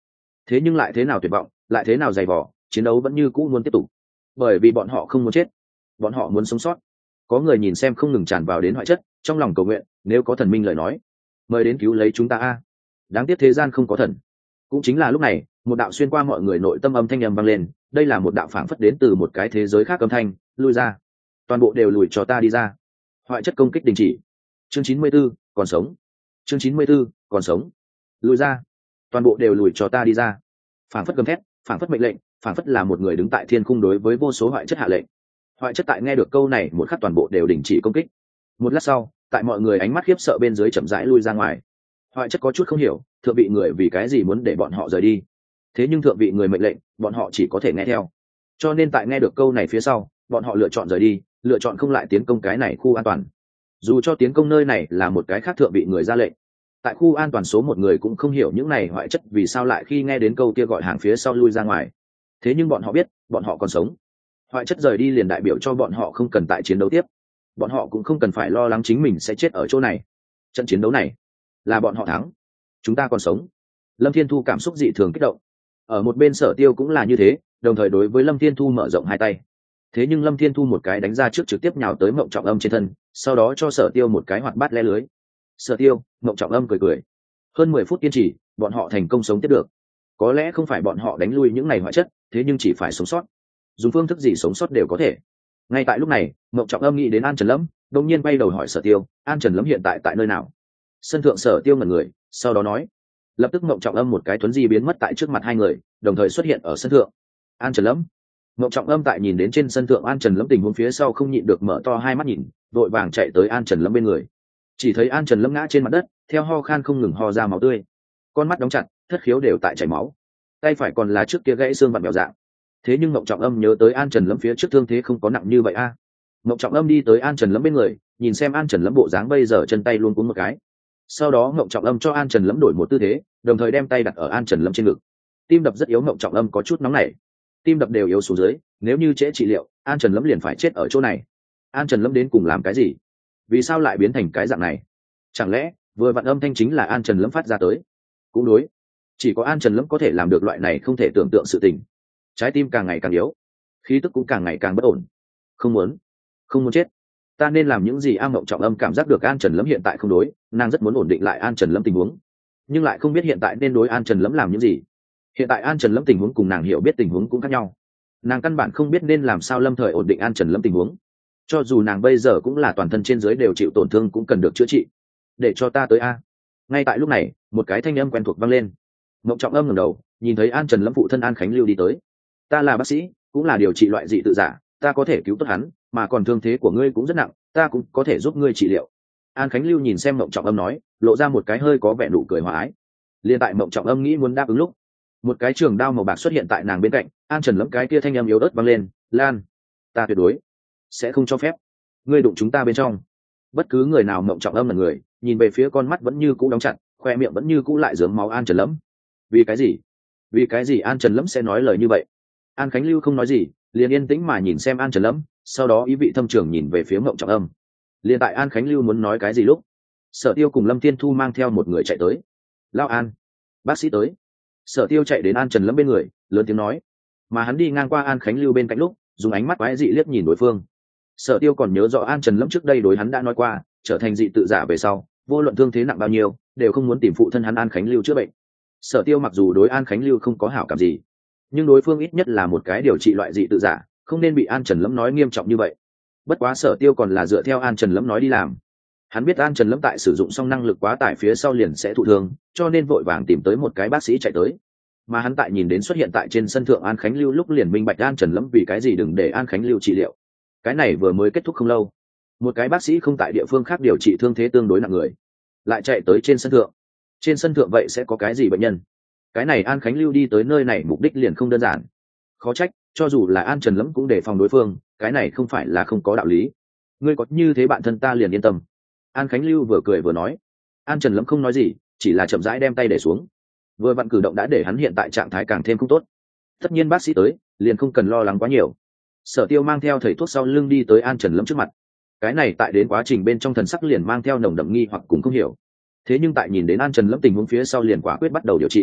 thế nhưng lại thế nào tuyệt vọng, lại thế nào dày vỏ, chiến đấu vẫn như cũ muốn tiếp tục, bởi vì bọn họ không muốn chết, bọn họ muốn sống sót. Có người nhìn xem không ngừng tràn vào đến hoại chất, trong lòng cầu nguyện, nếu có thần minh lời nói, mời đến cứu lấy chúng ta a. Đáng tiếc thế gian không có thần. Cũng chính là lúc này, một đạo xuyên qua mọi người nội tâm âm thanh âm vang lên, đây là một đạo phảng phất đến từ một cái thế giới khác âm thanh, lui ra. Toàn bộ đều lùi cho ta đi ra. Hoại chất công kích đình chỉ. Chương chín mươi 94, còn sống. Chương chín mươi 94, còn sống. Lùi ra. Toàn bộ đều lùi cho ta đi ra. Phảng phất gầm thét, phảng phất mệnh lệnh, phảng phất là một người đứng tại thiên khung đối với vô số hoại chất hạ lệnh. Hoại chất tại nghe được câu này, một khắc toàn bộ đều đình chỉ công kích. Một lát sau, tại mọi người ánh mắt khiếp sợ bên dưới chậm rãi lui ra ngoài. Hoại chất có chút không hiểu, thượng vị người vì cái gì muốn để bọn họ rời đi. Thế nhưng thượng vị người mệnh lệnh, bọn họ chỉ có thể nghe theo. Cho nên tại nghe được câu này phía sau, bọn họ lựa chọn rời đi, lựa chọn không lại tiến công cái này khu an toàn. Dù cho tiến công nơi này là một cái khác thượng vị người ra lệnh, tại khu an toàn số một người cũng không hiểu những này hoại chất vì sao lại khi nghe đến câu kia gọi hàng phía sau lui ra ngoài. Thế nhưng bọn họ biết, bọn họ còn sống. Hoại chất rời đi liền đại biểu cho bọn họ không cần tại chiến đấu tiếp, bọn họ cũng không cần phải lo lắng chính mình sẽ chết ở chỗ này. Trận chiến đấu này là bọn họ thắng, chúng ta còn sống. Lâm Thiên Thu cảm xúc dị thường kích động. Ở một bên Sở Tiêu cũng là như thế, đồng thời đối với Lâm Thiên Thu mở rộng hai tay. Thế nhưng Lâm Thiên Thu một cái đánh ra trước trực tiếp nhào tới Mộng Trọng Âm trên thân, sau đó cho Sở Tiêu một cái hoạt bát le lưới. Sở Tiêu, Mộng Trọng Âm cười cười. Hơn mười phút kiên trì, bọn họ thành công sống tiếp được. Có lẽ không phải bọn họ đánh lui những này hoại chất, thế nhưng chỉ phải sống sót. Dùng phương thức gì sống sót đều có thể. Ngay tại lúc này, Mộng Trọng Âm nghĩ đến An Trần Lâm, đột nhiên bay đầu hỏi Sở Tiêu, An Trần Lâm hiện tại tại nơi nào? Sân thượng. Sở Tiêu ngẩn người, sau đó nói. Lập tức Mộng Trọng Âm một cái tuấn di biến mất tại trước mặt hai người, đồng thời xuất hiện ở sân thượng. An Trần Lâm. Mộng Trọng Âm tại nhìn đến trên sân thượng An Trần Lâm tình huống phía sau không nhịn được mở to hai mắt nhìn, vội vàng chạy tới An Trần Lâm bên người. Chỉ thấy An Trần Lâm ngã trên mặt đất, theo ho khan không ngừng ho ra máu tươi, con mắt đóng chặt, thất khiếu đều tại chảy máu, tay phải còn là trước kia gãy xương vặn bèo dạng. Thế nhưng Mộng Trọng Âm nhớ tới An Trần Lâm phía trước thương thế không có nặng như vậy a. À. Mộng Trọng Âm đi tới An Trần Lâm bên người, nhìn xem An Trần Lâm bộ dáng bây giờ chân tay luôn cuống một cái. Sau đó Mộng Trọng Âm cho An Trần Lâm đổi một tư thế, đồng thời đem tay đặt ở An Trần Lâm trên ngực. Tim đập rất yếu, Mộng Trọng Âm có chút nóng nảy. Tim đập đều yếu xuống dưới, nếu như trễ trị liệu, An Trần Lâm liền phải chết ở chỗ này. An Trần Lâm đến cùng làm cái gì? Vì sao lại biến thành cái dạng này? Chẳng lẽ vừa vặn âm thanh chính là An Trần Lâm phát ra tới? Cũng đối, chỉ có An Trần Lâm có thể làm được loại này không thể tưởng tượng sự tình. Trái tim càng ngày càng yếu, khí tức cũng càng ngày càng bất ổn. Không muốn, không muốn chết. Ta nên làm những gì? A Mộng Trọng Âm cảm giác được An Trần Lâm hiện tại không đối, nàng rất muốn ổn định lại An Trần Lâm tình huống, nhưng lại không biết hiện tại nên đối An Trần Lâm làm những gì. Hiện tại An Trần Lâm tình huống cùng nàng hiểu biết tình huống cũng khác nhau, nàng căn bản không biết nên làm sao lâm thời ổn định An Trần Lâm tình huống. Cho dù nàng bây giờ cũng là toàn thân trên dưới đều chịu tổn thương, cũng cần được chữa trị. Để cho ta tới a. Ngay tại lúc này, một cái thanh âm quen thuộc vang lên. Mộng Trọng Âm ngẩng đầu, nhìn thấy An Trần Lâm phụ thân An Khánh Lưu đi tới. Ta là bác sĩ, cũng là điều trị loại dị tự giả, ta có thể cứu tốt hắn, mà còn thương thế của ngươi cũng rất nặng, ta cũng có thể giúp ngươi trị liệu. An Khánh Lưu nhìn xem Mộng Trọng Âm nói, lộ ra một cái hơi có vẻ nụ cười hòa ái. Liên tại Mộng Trọng Âm nghĩ muốn đáp ứng lúc, một cái trường đao màu bạc xuất hiện tại nàng bên cạnh. An Trần Lâm cái kia thanh âm yếu ớt vang lên, Lan, ta tuyệt đối sẽ không cho phép ngươi đụng chúng ta bên trong. Bất cứ người nào. Mộng Trọng Âm là người nhìn về phía con mắt vẫn như cũ đóng chặt, khoe miệng vẫn như cũ lại rớm máu An Trần Lâm. Vì cái gì? Vì cái gì An Trần Lâm sẽ nói lời như vậy? An Khánh Lưu không nói gì, liền yên tĩnh mà nhìn xem An Trần Lâm, sau đó ý vị thâm trường nhìn về phía Mộng Trọng Âm. Liền tại An Khánh Lưu muốn nói cái gì lúc, Sở Tiêu cùng Lâm Thiên Thu mang theo một người chạy tới. Lao An, bác sĩ tới. Sở Tiêu chạy đến An Trần Lâm bên người, lớn tiếng nói. Mà hắn đi ngang qua An Khánh Lưu bên cạnh lúc, dùng ánh mắt quái dị liếc nhìn đối phương. Sở Tiêu còn nhớ rõ An Trần Lâm trước đây đối hắn đã nói qua, trở thành dị tự giả về sau, vô luận thương thế nặng bao nhiêu, đều không muốn tìm phụ thân hắn An Khánh Lưu chữa bệnh. Sở Tiêu mặc dù đối An Khánh Lưu không có hảo cảm gì, nhưng đối phương ít nhất là một cái điều trị loại dị tự giả, không nên bị An Trần Lâm nói nghiêm trọng như vậy. Bất quá Sở Tiêu còn là dựa theo An Trần Lâm nói đi làm. Hắn biết An Trần Lâm tại sử dụng xong năng lực quá tải phía sau liền sẽ thụ thương, cho nên vội vàng tìm tới một cái bác sĩ chạy tới. Mà hắn tại nhìn đến xuất hiện tại trên sân thượng An Khánh Lưu lúc liền minh bạch An Trần Lâm vì cái gì đừng để An Khánh Lưu trị liệu. Cái này vừa mới kết thúc không lâu, một cái bác sĩ không tại địa phương khác điều trị thương thế tương đối nặng người, lại chạy tới trên sân thượng. Trên sân thượng vậy sẽ có cái gì bệnh nhân? Cái này An Khánh Lưu đi tới nơi này mục đích liền không đơn giản. Khó trách, cho dù là An Trần Lâm cũng đề phòng đối phương, cái này không phải là không có đạo lý. Ngươi có như thế bạn thân ta liền yên tâm. An Khánh Lưu vừa cười vừa nói. An Trần Lâm không nói gì, chỉ là chậm rãi đem tay để xuống. Vừa vặn cử động đã để hắn hiện tại trạng thái càng thêm không tốt. Tất nhiên bác sĩ tới, liền không cần lo lắng quá nhiều. Sở Tiêu mang theo thầy thuốc sau lưng đi tới An Trần Lâm trước mặt. Cái này tại đến quá trình bên trong thần sắc liền mang theo nồng đậm nghi hoặc cũng không hiểu. Thế nhưng tại nhìn đến An Trần Lâm tình huống phía sau liền quả quyết bắt đầu điều trị.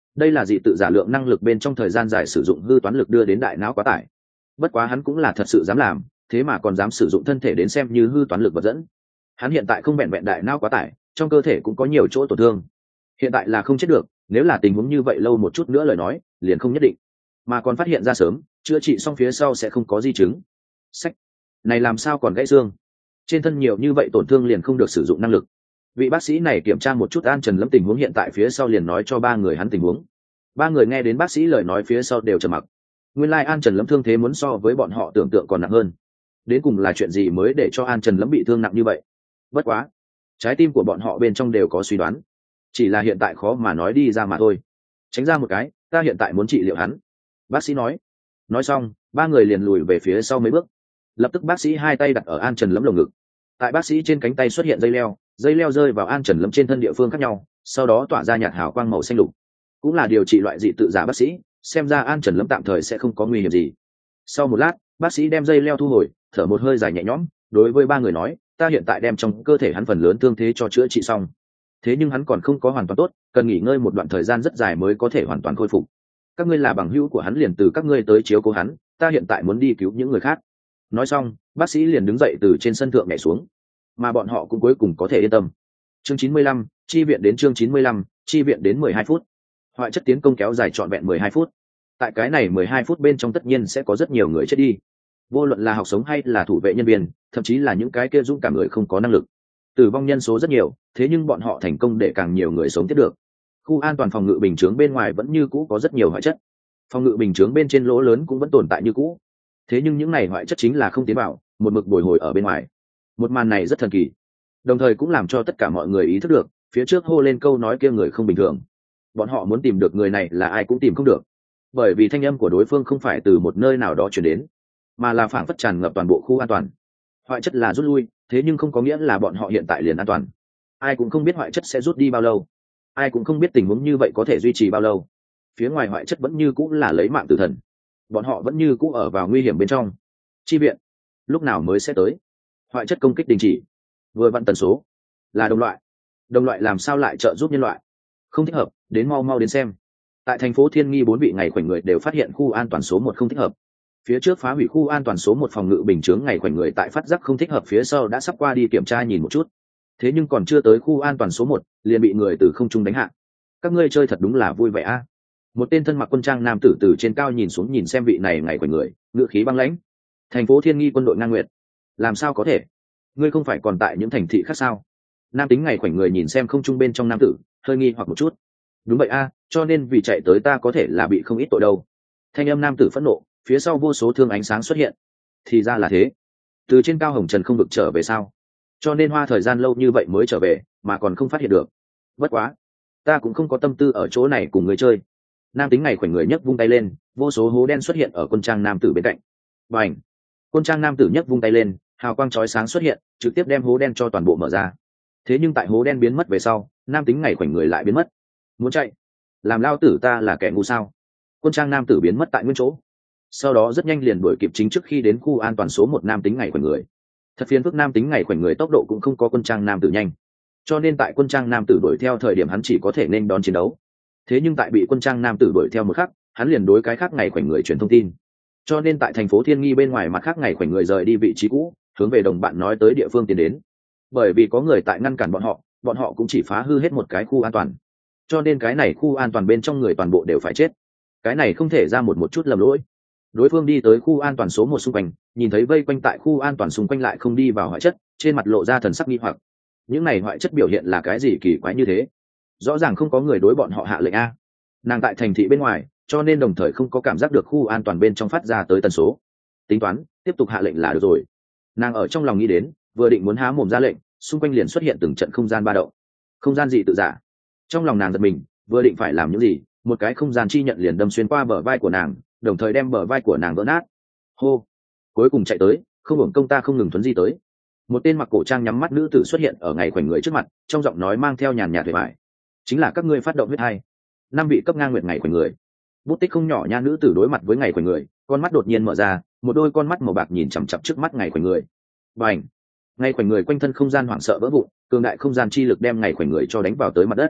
đây là dị tự giả lượng năng lực bên trong thời gian dài sử dụng hư toán lực đưa đến đại não quá tải. Bất quá hắn cũng là thật sự dám làm, thế mà còn dám sử dụng thân thể đến xem như hư toán lực vật dẫn. Hắn hiện tại không vẹn vẹn đại não quá tải, trong cơ thể cũng có nhiều chỗ tổn thương. Hiện tại là không chết được, nếu là tình huống như vậy lâu một chút nữa lời nói liền không nhất định, mà còn phát hiện ra sớm, chữa trị xong phía sau sẽ không có di chứng. Sách này làm sao còn gãy xương, trên thân nhiều như vậy tổn thương liền không được sử dụng năng lực. Vị bác sĩ này kiểm tra một chút An Trần Lâm tình huống hiện tại phía sau liền nói cho ba người hắn tình huống. Ba người nghe đến bác sĩ lời nói phía sau đều trầm mặc. Nguyên lai like An Trần Lâm thương thế muốn so với bọn họ tưởng tượng còn nặng hơn. Đến cùng là chuyện gì mới để cho An Trần Lâm bị thương nặng như vậy? Bất quá, trái tim của bọn họ bên trong đều có suy đoán, chỉ là hiện tại khó mà nói đi ra mà thôi. Tránh ra một cái, ta hiện tại muốn trị liệu hắn. Bác sĩ nói. Nói xong, ba người liền lùi về phía sau mấy bước. Lập tức bác sĩ hai tay đặt ở An Trần Lâm lồng ngực. Tại bác sĩ trên cánh tay xuất hiện dây leo, dây leo rơi vào An Trần Lâm trên thân địa phương khác nhau, sau đó tỏa ra nhạt hào quang màu xanh lục. Cũng là điều trị loại dị tự giả bác sĩ, xem ra An Trần Lâm tạm thời sẽ không có nguy hiểm gì. Sau một lát, bác sĩ đem dây leo thu hồi, thở một hơi dài nhẹ nhõm, đối với ba người nói, ta hiện tại đem trong cơ thể hắn phần lớn thương thế cho chữa trị xong. Thế nhưng hắn còn không có hoàn toàn tốt, cần nghỉ ngơi một đoạn thời gian rất dài mới có thể hoàn toàn khôi phục. Các ngươi là bằng hữu của hắn liền từ các ngươi tới chiếu cố hắn, ta hiện tại muốn đi cứu những người khác. Nói xong, bác sĩ liền đứng dậy từ trên sân thượng nhảy xuống, mà bọn họ cũng cuối cùng có thể yên tâm. Chương chín mươi lăm, chi viện đến chương chín mươi lăm, chi viện đến mười hai phút. Hoại chất tiến công kéo dài trọn vẹn mười hai phút. Tại cái này mười hai phút bên trong tất nhiên sẽ có rất nhiều người chết đi. Vô luận là học sống hay là thủ vệ nhân viên, thậm chí là những cái kia dũng cảm người không có năng lực. Tử vong nhân số rất nhiều, thế nhưng bọn họ thành công để càng nhiều người sống tiếp được. Khu an toàn phòng ngự bình chướng bên ngoài vẫn như cũ có rất nhiều hoại chất. Phòng ngự bình chướng bên trên lỗ lớn cũng vẫn tồn tại như cũ. Thế nhưng những này hoại chất chính là không tiến vào, một mực bồi hồi ở bên ngoài. Một màn này rất thần kỳ, đồng thời cũng làm cho tất cả mọi người ý thức được, phía trước hô lên câu nói kia người không bình thường. Bọn họ muốn tìm được người này là ai cũng tìm không được, bởi vì thanh âm của đối phương không phải từ một nơi nào đó truyền đến, mà là phảng phất tràn ngập toàn bộ khu an toàn. Hoại chất là rút lui, thế nhưng không có nghĩa là bọn họ hiện tại liền an toàn. Ai cũng không biết hoại chất sẽ rút đi bao lâu, ai cũng không biết tình huống như vậy có thể duy trì bao lâu. Phía ngoài hoại chất vẫn như cũ là lấy mạng tử thần, bọn họ vẫn như cũ ở vào nguy hiểm bên trong. Chi viện lúc nào mới sẽ tới? Hoại chất công kích đình chỉ, vừa vặn tần số. Là đồng loại, đồng loại làm sao lại trợ giúp nhân loại? Không thích hợp, đến mau mau đến xem. Tại thành phố Thiên Nghi, bốn vị ngày khoảnh người đều phát hiện khu an toàn số một không thích hợp. Phía trước phá hủy khu an toàn số một phòng ngự bình chướng ngày khoảnh người tại phát giác không thích hợp phía sau đã sắp qua đi kiểm tra nhìn một chút. Thế nhưng còn chưa tới khu an toàn số một, liền bị người từ không trung đánh hạ. Các ngươi chơi thật đúng là vui vẻ a. Một tên thân mặc quân trang nam tử từ trên cao nhìn xuống nhìn xem vị này ngày khoảnh người, ngữ khí băng lãnh. Thành phố Thiên Nghi quân đội ngang nguyệt, làm sao có thể? Ngươi không phải còn tại những thành thị khác sao? Nam tính ngày khoảnh người nhìn xem không trung bên trong nam tử, hơi nghi hoặc một chút. Đúng vậy a, cho nên vì chạy tới ta có thể là bị không ít tội đâu. Thanh âm nam tử phẫn nộ, phía sau vô số thương ánh sáng xuất hiện. Thì ra là thế, từ trên cao hồng trần không vực trở về sao? Cho nên hoa thời gian lâu như vậy mới trở về, mà còn không phát hiện được. Bất quá, ta cũng không có tâm tư ở chỗ này cùng người chơi. Nam tính ngày khoảnh người nhấc vung tay lên, vô số hố đen xuất hiện ở quân trang nam tử bên cạnh. Bành! Quân trang nam tử nhấc vung tay lên, hào quang chói sáng xuất hiện, trực tiếp đem hố đen cho toàn bộ mở ra. Thế nhưng tại hố đen biến mất về sau, nam tính ngày khoảnh người lại biến mất. Muốn chạy? Làm lao tử ta là kẻ ngu sao? Quân trang nam tử biến mất tại nguyên chỗ. Sau đó rất nhanh liền đuổi kịp chính trước khi đến khu an toàn số một nam tính ngày khoảnh người. Thật phiền phức, nam tính ngày khoảnh người tốc độ cũng không có quân trang nam tử nhanh, cho nên tại quân trang nam tử đuổi theo thời điểm hắn chỉ có thể nên đón chiến đấu. Thế nhưng tại bị quân trang nam tử đuổi theo một khắc, hắn liền đối cái khác ngày khoảnh người truyền thông tin. Cho nên tại thành phố Thiên Nghi bên ngoài mặt khác ngày khoảnh người rời đi vị trí cũ, hướng về đồng bạn nói tới địa phương tiến đến. Bởi vì có người tại ngăn cản bọn họ, bọn họ cũng chỉ phá hư hết một cái khu an toàn, cho nên cái này khu an toàn bên trong người toàn bộ đều phải chết. Cái này không thể ra một một chút lầm lỗi. Đối phương đi tới khu an toàn số một xung quanh, nhìn thấy vây quanh tại khu an toàn xung quanh lại không đi vào hoại chất, trên mặt lộ ra thần sắc nghi hoặc. Những này hoại chất biểu hiện là cái gì kỳ quái như thế? Rõ ràng không có người đối bọn họ hạ lệnh a. Nàng tại thành thị bên ngoài, cho nên đồng thời không có cảm giác được khu an toàn bên trong phát ra tới tần số. Tính toán tiếp tục hạ lệnh là được rồi. Nàng ở trong lòng nghĩ đến, vừa định muốn há mồm ra lệnh, xung quanh liền xuất hiện từng trận không gian ba động. Không gian gì tự giả? Trong lòng nàng giật mình, vừa định phải làm những gì, một cái không gian chi nhận liền đâm xuyên qua bờ vai của nàng, đồng thời đem bờ vai của nàng vỡ nát. Hô, cuối cùng chạy tới, không hưởng công ta không ngừng thuấn di tới. Một tên mặc cổ trang nhắm mắt nữ tử xuất hiện ở ngày khoảnh người trước mặt, trong giọng nói mang theo nhàn nhạt vẻ vải. Chính là các ngươi phát động huyết hay? Năm vị cấp ngang nguyệt ngày khoảnh người. Bút tích không nhỏ nha, nữ tử đối mặt với ngày khoảnh người, con mắt đột nhiên mở ra, một đôi con mắt màu bạc nhìn chằm chằm trước mắt ngày khoảnh người. Bành! Ngày khoảnh người quanh thân không gian hoảng sợ vỡ vụn, cường đại không gian chi lực đem ngày khoảnh người cho đánh vào tới mặt đất.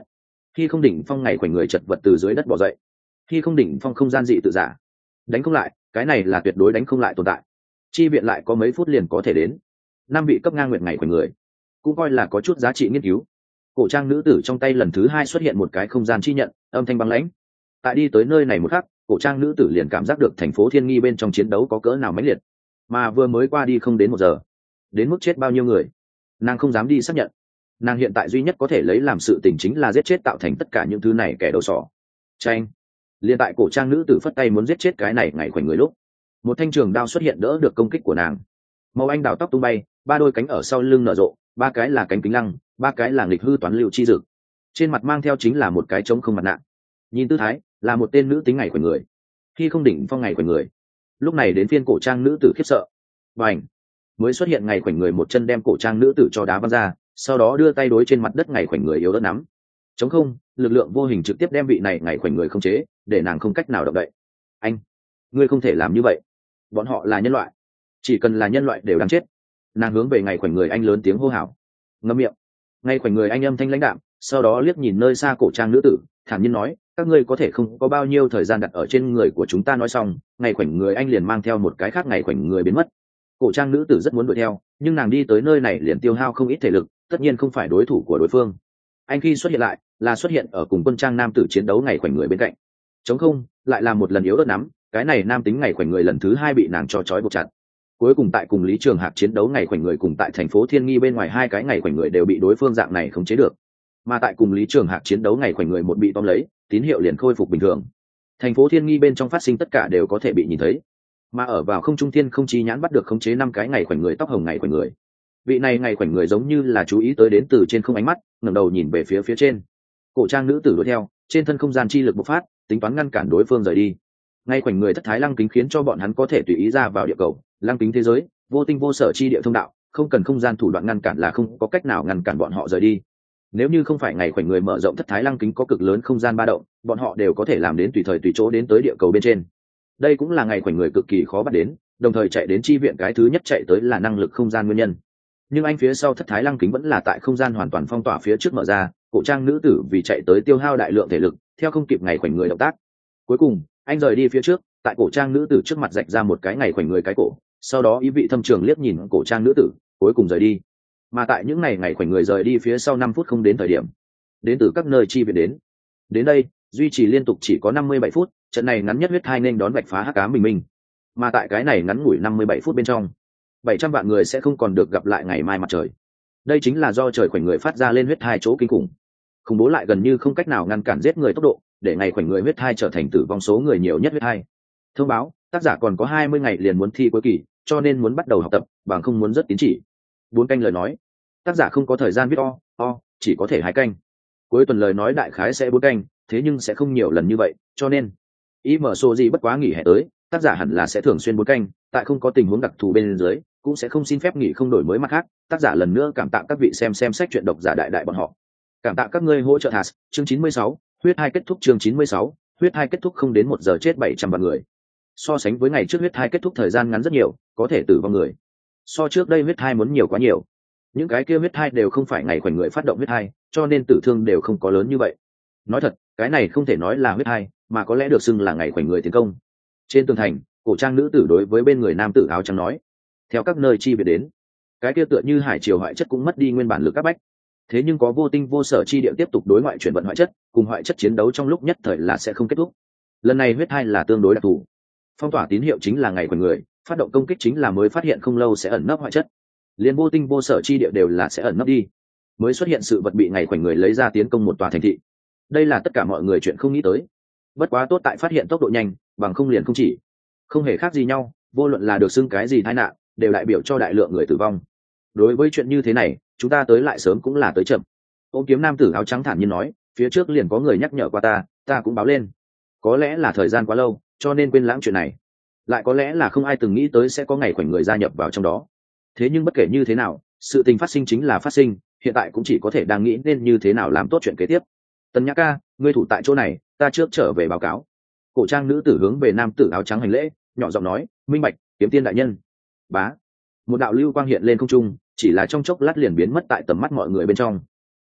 khi không đỉnh phong ngày khoảnh người chật vật từ dưới đất bò dậy. Khi không đỉnh phong không gian dị tự giả, đánh không lại, cái này là tuyệt đối đánh không lại tồn tại. Chi viện lại có mấy phút liền có thể đến. Năm vị cấp ngang nguyện ngày khoảnh người cũng coi là có chút giá trị nghiên cứu. Cổ trang nữ tử trong tay lần thứ hai xuất hiện một cái không gian chi nhận, âm thanh băng lãnh. Tại đi tới nơi này một khắc, cổ trang nữ tử liền cảm giác được thành phố thiên nghi bên trong chiến đấu có cỡ nào mãnh liệt, mà vừa mới qua đi không đến một giờ, đến mức chết bao nhiêu người nàng không dám đi xác nhận. Nàng hiện tại duy nhất có thể lấy làm sự tình chính là giết chết tạo thành tất cả những thứ này kẻ đầu sỏ. Tranh liền tại cổ trang nữ tử phất tay muốn giết chết cái này ngày khoảnh người lúc, một thanh trường đao xuất hiện đỡ được công kích của nàng. Màu anh đào tóc tung bay, ba đôi cánh ở sau lưng nở rộ, ba cái là cánh kính lăng, ba cái là nghịch hư toán lưu chi dực, trên mặt mang theo chính là một cái trống không mặt nạ. Nhìn tư thái là một tên nữ tính ngày khoảnh người, khi không đỉnh phong ngày khoảnh người. Lúc này đến phiên cổ trang nữ tử khiếp sợ, và ảnh mới xuất hiện ngày khoảnh người một chân đem cổ trang nữ tử cho đá văng ra, sau đó đưa tay đối trên mặt đất ngày khoảnh người yếu đất nắm. Chống không, lực lượng vô hình trực tiếp đem vị này ngày khoảnh người không chế, để nàng không cách nào động đậy. Anh, ngươi không thể làm như vậy, bọn họ là nhân loại, chỉ cần là nhân loại đều đáng chết. Nàng hướng về ngày khoảnh người anh lớn tiếng hô hào. Ngậm miệng. Ngày khoảnh người anh âm thanh lãnh đạm, sau đó liếc nhìn nơi xa cổ trang nữ tử, thản nhiên nói, các ngươi có thể không có bao nhiêu thời gian đặt ở trên người của chúng ta. Nói xong, ngày khoảnh người anh liền mang theo một cái khác ngày khoảnh người biến mất. Cổ trang nữ tử rất muốn đuổi theo, nhưng nàng đi tới nơi này liền tiêu hao không ít thể lực, tất nhiên không phải đối thủ của đối phương. Anh khi xuất hiện lại là xuất hiện ở cùng quân trang nam tử chiến đấu ngày khoảnh người bên cạnh. Chống không lại là một lần yếu đất nắm, cái này nam tính ngày khoảnh người lần thứ hai bị nàng cho trói buộc chặt. Cuối cùng tại cùng Lý Trường Hạc chiến đấu ngày khoảnh người cùng tại thành phố Thiên Nghi bên ngoài hai cái ngày khoảnh người đều bị đối phương dạng này khống chế được. Mà tại cùng Lý Trường Hạc chiến đấu ngày khoảnh người một bị tóm lấy, tín hiệu liền khôi phục bình thường. Thành phố Thiên Nghi bên trong phát sinh tất cả đều có thể bị nhìn thấy. Mà ở vào không trung thiên không chi nhãn bắt được khống chế năm cái ngày khoảnh người tóc hồng ngày khoảnh người. Vị này ngày khoảnh người giống như là chú ý tới đến từ trên không ánh mắt, ngẩng đầu nhìn về phía phía trên. Cổ trang nữ tử đuổi theo, trên thân không gian chi lực bộc phát, tính toán ngăn cản đối phương rời đi. Ngày khoảnh người thất thái lăng kính khiến cho bọn hắn có thể tùy ý ra vào địa cầu, lăng kính thế giới, vô tinh vô sở chi địa thông đạo, không cần không gian thủ đoạn ngăn cản là không có cách nào ngăn cản bọn họ rời đi. Nếu như không phải ngày khoảnh người mở rộng thất thái lăng kính có cực lớn không gian ba động, bọn họ đều có thể làm đến tùy thời tùy chỗ đến tới địa cầu bên trên. Đây cũng là ngày khoảnh người cực kỳ khó bắt đến, đồng thời chạy đến chi viện cái thứ nhất chạy tới là năng lực không gian nguyên nhân. Nhưng anh phía sau thất thái lăng kính vẫn là tại không gian hoàn toàn phong tỏa phía trước mở ra, cổ trang nữ tử vì chạy tới tiêu hao đại lượng thể lực, theo không kịp ngày khoảnh người động tác. Cuối cùng anh rời đi phía trước, tại cổ trang nữ tử trước mặt rạch ra một cái ngày khoảnh người cái cổ, sau đó ý vị thâm trường liếc nhìn cổ trang nữ tử, cuối cùng rời đi. Mà tại những ngày ngày khoảnh người rời đi phía sau năm phút không đến thời điểm, đến từ các nơi chi viện đến. Đến đây, duy trì liên tục chỉ có năm mươi bảy phút, trận này ngắn nhất huyết hai nên đón bạch phá hắc ám bình minh. Mà tại cái này ngắn ngủi năm mươi bảy phút bên trong, bảy trăm vạn người sẽ không còn được gặp lại ngày mai mặt trời. Đây chính là do trời khoảnh người phát ra lên huyết hai chỗ kinh khủng. Khủng bố lại gần như không cách nào ngăn cản giết người tốc độ, để ngày khoảnh người huyết hai trở thành tử vong số người nhiều nhất huyết hai. Thông báo, tác giả còn có hai mươi ngày liền muốn thi cuối kỳ, cho nên muốn bắt đầu học tập, bằng không muốn rất tín chỉ. Bốn canh lời nói. Tác giả không có thời gian viết o, o, chỉ có thể hai canh. Cuối tuần lời nói đại khái sẽ bốn canh, thế nhưng sẽ không nhiều lần như vậy, cho nên ý mở số gì bất quá nghỉ hè tới, tác giả hẳn là sẽ thường xuyên bốn canh, tại không có tình huống đặc thù bên dưới, cũng sẽ không xin phép nghỉ không đổi mới mặt khác. Tác giả lần nữa cảm tạ các vị xem xem sách truyện độc giả đại đại bọn họ. Cảm tạ các ngươi hỗ trợ thas, chương chín mươi sáu, huyết hai kết thúc chương chín mươi sáu, huyết hai kết thúc không đến một giờ chết bảy trăm vạn người. So sánh với ngày trước huyết hai kết thúc thời gian ngắn rất nhiều, có thể tử vong người. So trước đây huyết hai muốn nhiều quá nhiều. Những cái kia huyết hai đều không phải ngày khoảnh người phát động huyết hai, cho nên tử thương đều không có lớn như vậy. Nói thật, cái này không thể nói là huyết hai, mà có lẽ được xưng là ngày khoảnh người tiến công. Trên tường thành, cổ trang nữ tử đối với bên người nam tử áo trắng nói, theo các nơi chi về đến, cái kia tựa như hải triều hoại chất cũng mất đi nguyên bản lực áp bách. Thế nhưng có vô tinh vô sở chi địa tiếp tục đối ngoại chuyển vận hoại chất, cùng hoại chất chiến đấu trong lúc nhất thời là sẽ không kết thúc. Lần này huyết hai là tương đối đặc thù. Phong tỏa tín hiệu chính là ngày khoảnh người, phát động công kích chính là mới phát hiện không lâu sẽ ẩn nấp hoại chất. Liên vô tinh vô sở chi địa đều là sẽ ẩn nấp đi. Mới xuất hiện sự vật bị ngày khoảnh người lấy ra tiến công một tòa thành thị. Đây là tất cả mọi người chuyện không nghĩ tới. Bất quá tốt tại phát hiện tốc độ nhanh, bằng không liền không chỉ. Không hề khác gì nhau, vô luận là được xưng cái gì tai nạn, đều đại biểu cho đại lượng người tử vong. Đối với chuyện như thế này, chúng ta tới lại sớm cũng là tới chậm. Ôm kiếm nam tử áo trắng thản nhiên nói, phía trước liền có người nhắc nhở qua ta, ta cũng báo lên. Có lẽ là thời gian quá lâu, cho nên quên lãng chuyện này. Lại có lẽ là không ai từng nghĩ tới sẽ có ngày khoảnh người gia nhập vào trong đó. Thế nhưng bất kể như thế nào, sự tình phát sinh chính là phát sinh, hiện tại cũng chỉ có thể đang nghĩ nên như thế nào làm tốt chuyện kế tiếp. Tần Nhã ca, ngươi thủ tại chỗ này, ta trước trở về báo cáo. Cổ trang nữ tử hướng về nam tử áo trắng hành lễ, nhỏ giọng nói, minh bạch, kiếm tiên đại nhân. Bá. Một đạo lưu quang hiện lên không trung, chỉ là trong chốc lát liền biến mất tại tầm mắt mọi người bên trong.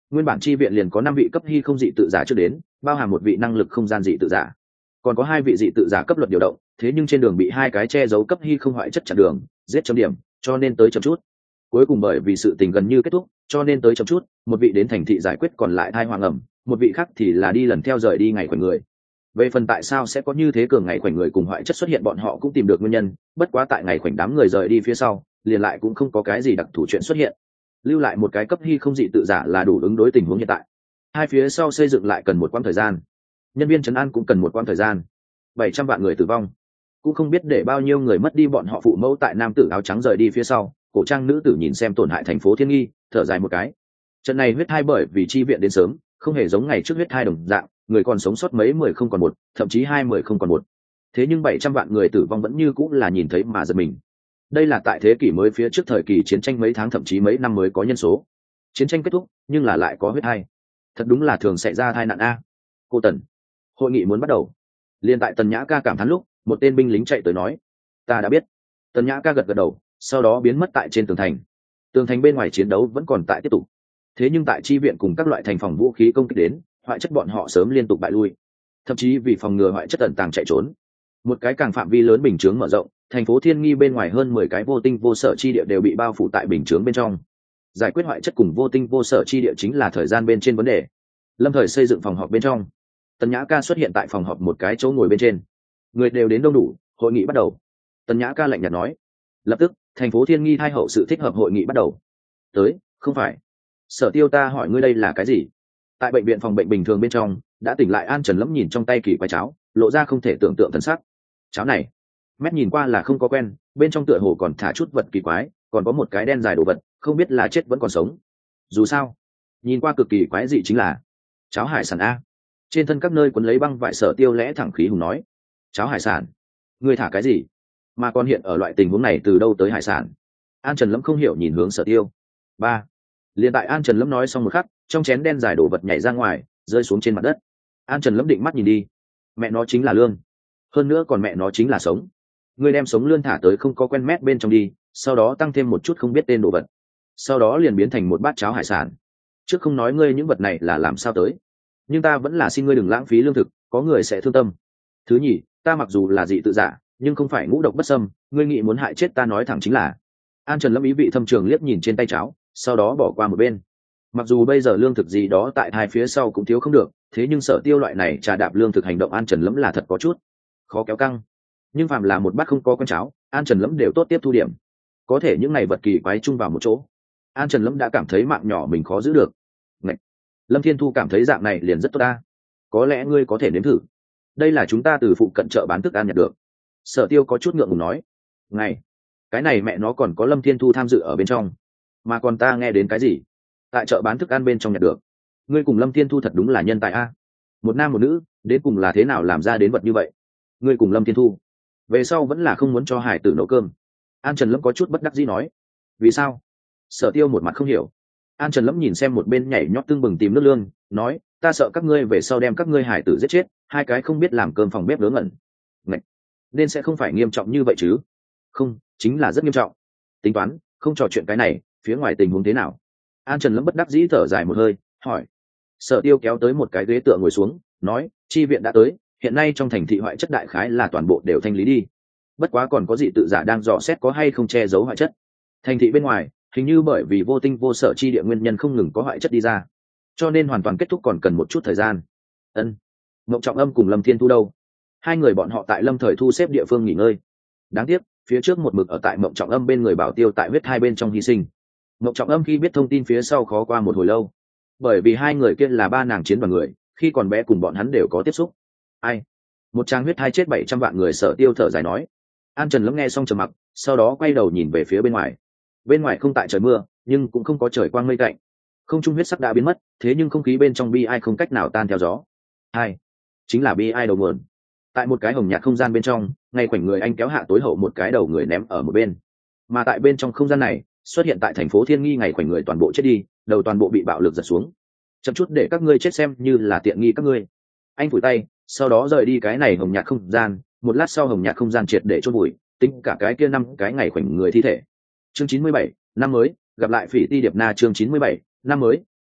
nguyên bản chi viện liền có năm vị cấp hy không dị tự giả trước đến, bao hàm một vị năng lực không gian dị tự giả, còn có hai vị dị tự giả cấp luật điều động, thế nhưng trên đường bị hai cái che giấu cấp hy không hoại chất chặn đường, giết chấm điểm, cho nên tới chậm chút. Cuối cùng bởi vì sự tình gần như kết thúc, cho nên tới chậm chút, một vị đến thành thị giải quyết còn lại thai hoàng ẩm, một vị khác thì là đi lần theo rời đi ngày khoảnh người. Về phần tại sao sẽ có như thế cường ngày khoảnh người cùng hoại chất xuất hiện, bọn họ cũng tìm được nguyên nhân, bất quá tại ngày khoảnh đám người rời đi phía sau, liền lại cũng không có cái gì đặc thù chuyện xuất hiện. Lưu lại một cái cấp hy không dị tự giả là đủ ứng đối tình huống hiện tại. Hai phía sau xây dựng lại cần một quãng thời gian, nhân viên trấn an cũng cần một quãng thời gian. Bảy trăm vạn người tử vong, cũng không biết để bao nhiêu người mất đi bọn họ phụ mẫu. Tại nam tử áo trắng rời đi phía sau, cổ trang nữ tử nhìn xem tổn hại thành phố Thiên Nghi, thở dài một cái. Trận này huyết thai bởi vì chi viện đến sớm, không hề giống ngày trước huyết thai đồng dạng, người còn sống sót mấy mười không còn một, thậm chí hai mười không còn một. Thế nhưng bảy trăm vạn người tử vong vẫn như cũng là nhìn thấy mà giật mình. Đây là tại thế kỷ mới phía trước thời kỳ chiến tranh mấy tháng thậm chí mấy năm mới có nhân số. Chiến tranh kết thúc, nhưng là lại có huyết thai. Thật đúng là thường xảy ra tai nạn a. Cô Tần, hội nghị muốn bắt đầu. Liên tại Tần Nhã Ca cảm thán lúc, một tên binh lính chạy tới nói: "Ta đã biết." Tần Nhã Ca gật gật đầu, sau đó biến mất tại trên tường thành. Tường thành bên ngoài chiến đấu vẫn còn tại tiếp tục. Thế nhưng tại chi viện cùng các loại thành phòng vũ khí công kích đến, hoại chất bọn họ sớm liên tục bại lui. Thậm chí vì phòng ngừa hoại chất ẩn tàng chạy trốn, một cái càng phạm vi lớn bình chướng mở rộng, thành phố Thiên Nghi bên ngoài hơn mười cái vô tinh vô sở chi địa đều bị bao phủ tại bình chướng bên trong. Giải quyết hoại chất cùng vô tinh vô sở chi địa chính là thời gian bên trên vấn đề. Lâm Thời xây dựng phòng họp bên trong, Tần Nhã Ca xuất hiện tại phòng họp một cái chỗ ngồi bên trên. Người đều đến đông đủ, hội nghị bắt đầu. Tần Nhã Ca lạnh nhạt nói. Lập tức, thành phố Thiên Nghi thay hậu sự thích hợp hội nghị bắt đầu. Tới, không phải. Sở Tiêu, ta hỏi ngươi đây là cái gì? Tại bệnh viện phòng bệnh bình thường bên trong, đã tỉnh lại An Trần Lẫm nhìn trong tay kỳ quái cháo, lộ ra không thể tưởng tượng thần sắc. Cháo này, mét nhìn qua là không có quen, bên trong tựa hồ còn thả chút vật kỳ quái, còn có một cái đen dài đồ vật, không biết là chết vẫn còn sống. Dù sao, nhìn qua cực kỳ quái dị chính là cháo hải sản a. Trên thân các nơi quấn lấy băng vải. Sở Tiêu lẽ thẳng khí hùng nói: cháo hải sản? Ngươi thả cái gì? Mà còn hiện ở loại tình huống này từ đâu tới hải sản? An Trần Lẫm không hiểu nhìn hướng Sở Tiêu. Ba. Liền tại An Trần Lẫm nói xong một khắc, trong chén đen dài đồ vật nhảy ra ngoài, rơi xuống trên mặt đất. An Trần Lẫm định mắt nhìn đi, mẹ nó chính là lương, hơn nữa còn mẹ nó chính là sống. Ngươi đem sống lươn thả tới không có quen mét bên trong đi, sau đó tăng thêm một chút không biết tên đồ vật, sau đó liền biến thành một bát cháo hải sản. Trước không nói ngươi những vật này là làm sao tới, nhưng ta vẫn là xin ngươi đừng lãng phí lương thực, có người sẽ thương tâm. Thứ nhì, ta mặc dù là dị tự giả, nhưng không phải ngũ độc bất xâm, ngươi nghĩ muốn hại chết ta nói thẳng chính là. An Trần Lâm ý vị thâm trường liếc nhìn trên tay cháo, sau đó bỏ qua một bên. Mặc dù bây giờ lương thực gì đó tại hai phía sau cũng thiếu không được, thế nhưng Sở Tiêu loại này trà đạp lương thực hành động An Trần Lâm là thật có chút khó kéo căng. Nhưng phàm là một bát không có con cháo, An Trần Lâm đều tốt tiếp thu điểm. Có thể những này vật kỳ quái chung vào một chỗ, An Trần Lâm đã cảm thấy mạng nhỏ mình khó giữ được. Ngậy! Lâm Thiên Thu cảm thấy dạng này liền rất tốt ta. Có lẽ ngươi có thể nếm thử. Đây là chúng ta từ phụ cận chợ bán thức ăn nhặt được. Sở Tiêu có chút ngượng ngùng nói. Ngày, cái này mẹ nó còn có Lâm Thiên Thu tham dự ở bên trong, mà còn ta nghe đến cái gì tại chợ bán thức ăn bên trong nhặt được. Ngươi cùng Lâm Thiên Thu thật đúng là nhân tài a. Một nam một nữ, đến cùng là thế nào làm ra đến vật như vậy? Ngươi cùng Lâm Thiên Thu về sau vẫn là không muốn cho hải tử nấu cơm. An Trần Lâm có chút bất đắc dĩ nói. Vì sao? Sở Tiêu một mặt không hiểu. An Trần Lâm nhìn xem một bên nhảy nhót tương bừng tìm nước lương, nói: ta sợ các ngươi về sau đem các ngươi hải tử giết chết, hai cái không biết làm cơm phòng bếp ngớ ngẩn. Ngậy! Nên sẽ không phải nghiêm trọng như vậy chứ? Không, chính là rất nghiêm trọng. Tính toán, không trò chuyện cái này, phía ngoài tình huống thế nào? An Trần Lâm bất đắc dĩ thở dài một hơi, hỏi. Sở Tiêu kéo tới một cái ghế tựa ngồi xuống, nói: chi viện đã tới, hiện nay trong thành thị hoại chất đại khái là toàn bộ đều thanh lý đi. Bất quá còn có dị tự giả đang dò xét có hay không che giấu hoại chất. Thành thị bên ngoài, hình như bởi vì vô tinh vô sở chi địa nguyên nhân không ngừng có hoại chất đi ra, cho nên hoàn toàn kết thúc còn cần một chút thời gian. Ân. Mộng Trọng Âm cùng Lâm Thiên Thu đâu? Hai người bọn họ tại Lâm Thời thu xếp địa phương nghỉ ngơi. Đáng tiếc, phía trước một mực ở tại Mộng Trọng Âm bên người Bảo Tiêu tại huyết hai bên trong hy sinh. Mộng Trọng Âm khi biết thông tin phía sau khó qua một hồi lâu, bởi vì hai người kia là ba nàng chiến đoàn người, khi còn bé cùng bọn hắn đều có tiếp xúc. Ai? Một trang huyết hai chết bảy trăm vạn người. Sở Tiêu thở dài nói. An Trần Lâm nghe xong trầm mặc, sau đó quay đầu nhìn về phía bên ngoài. Bên ngoài không tại trời mưa, nhưng cũng không có trời quang mây tạnh. Không trung huyết sắc đã biến mất, thế nhưng không khí bên trong bi ai không cách nào tan theo gió. Hai, chính là bi ai đầu nguồn. Tại một cái hồng nhạt không gian bên trong, ngay khoảnh người anh kéo hạ tối hậu một cái đầu người ném ở một bên. Mà tại bên trong không gian này, xuất hiện tại thành phố Thiên Nghi ngày khoảnh người toàn bộ chết đi, đầu toàn bộ bị bạo lực giật xuống. Chậm chút để các ngươi chết xem như là tiện nghi các ngươi. Anh phủi tay, sau đó rời đi cái này hồng nhạt không gian. Một lát sau hồng nhạt không gian triệt để chôn bụi, tính cả cái kia năm cái ngày khoảnh người thi thể. Chương chín mươi bảy, năm mới, gặp lại Phỉ Ti Điệp Na. Chương chín mươi bảy, năm mới,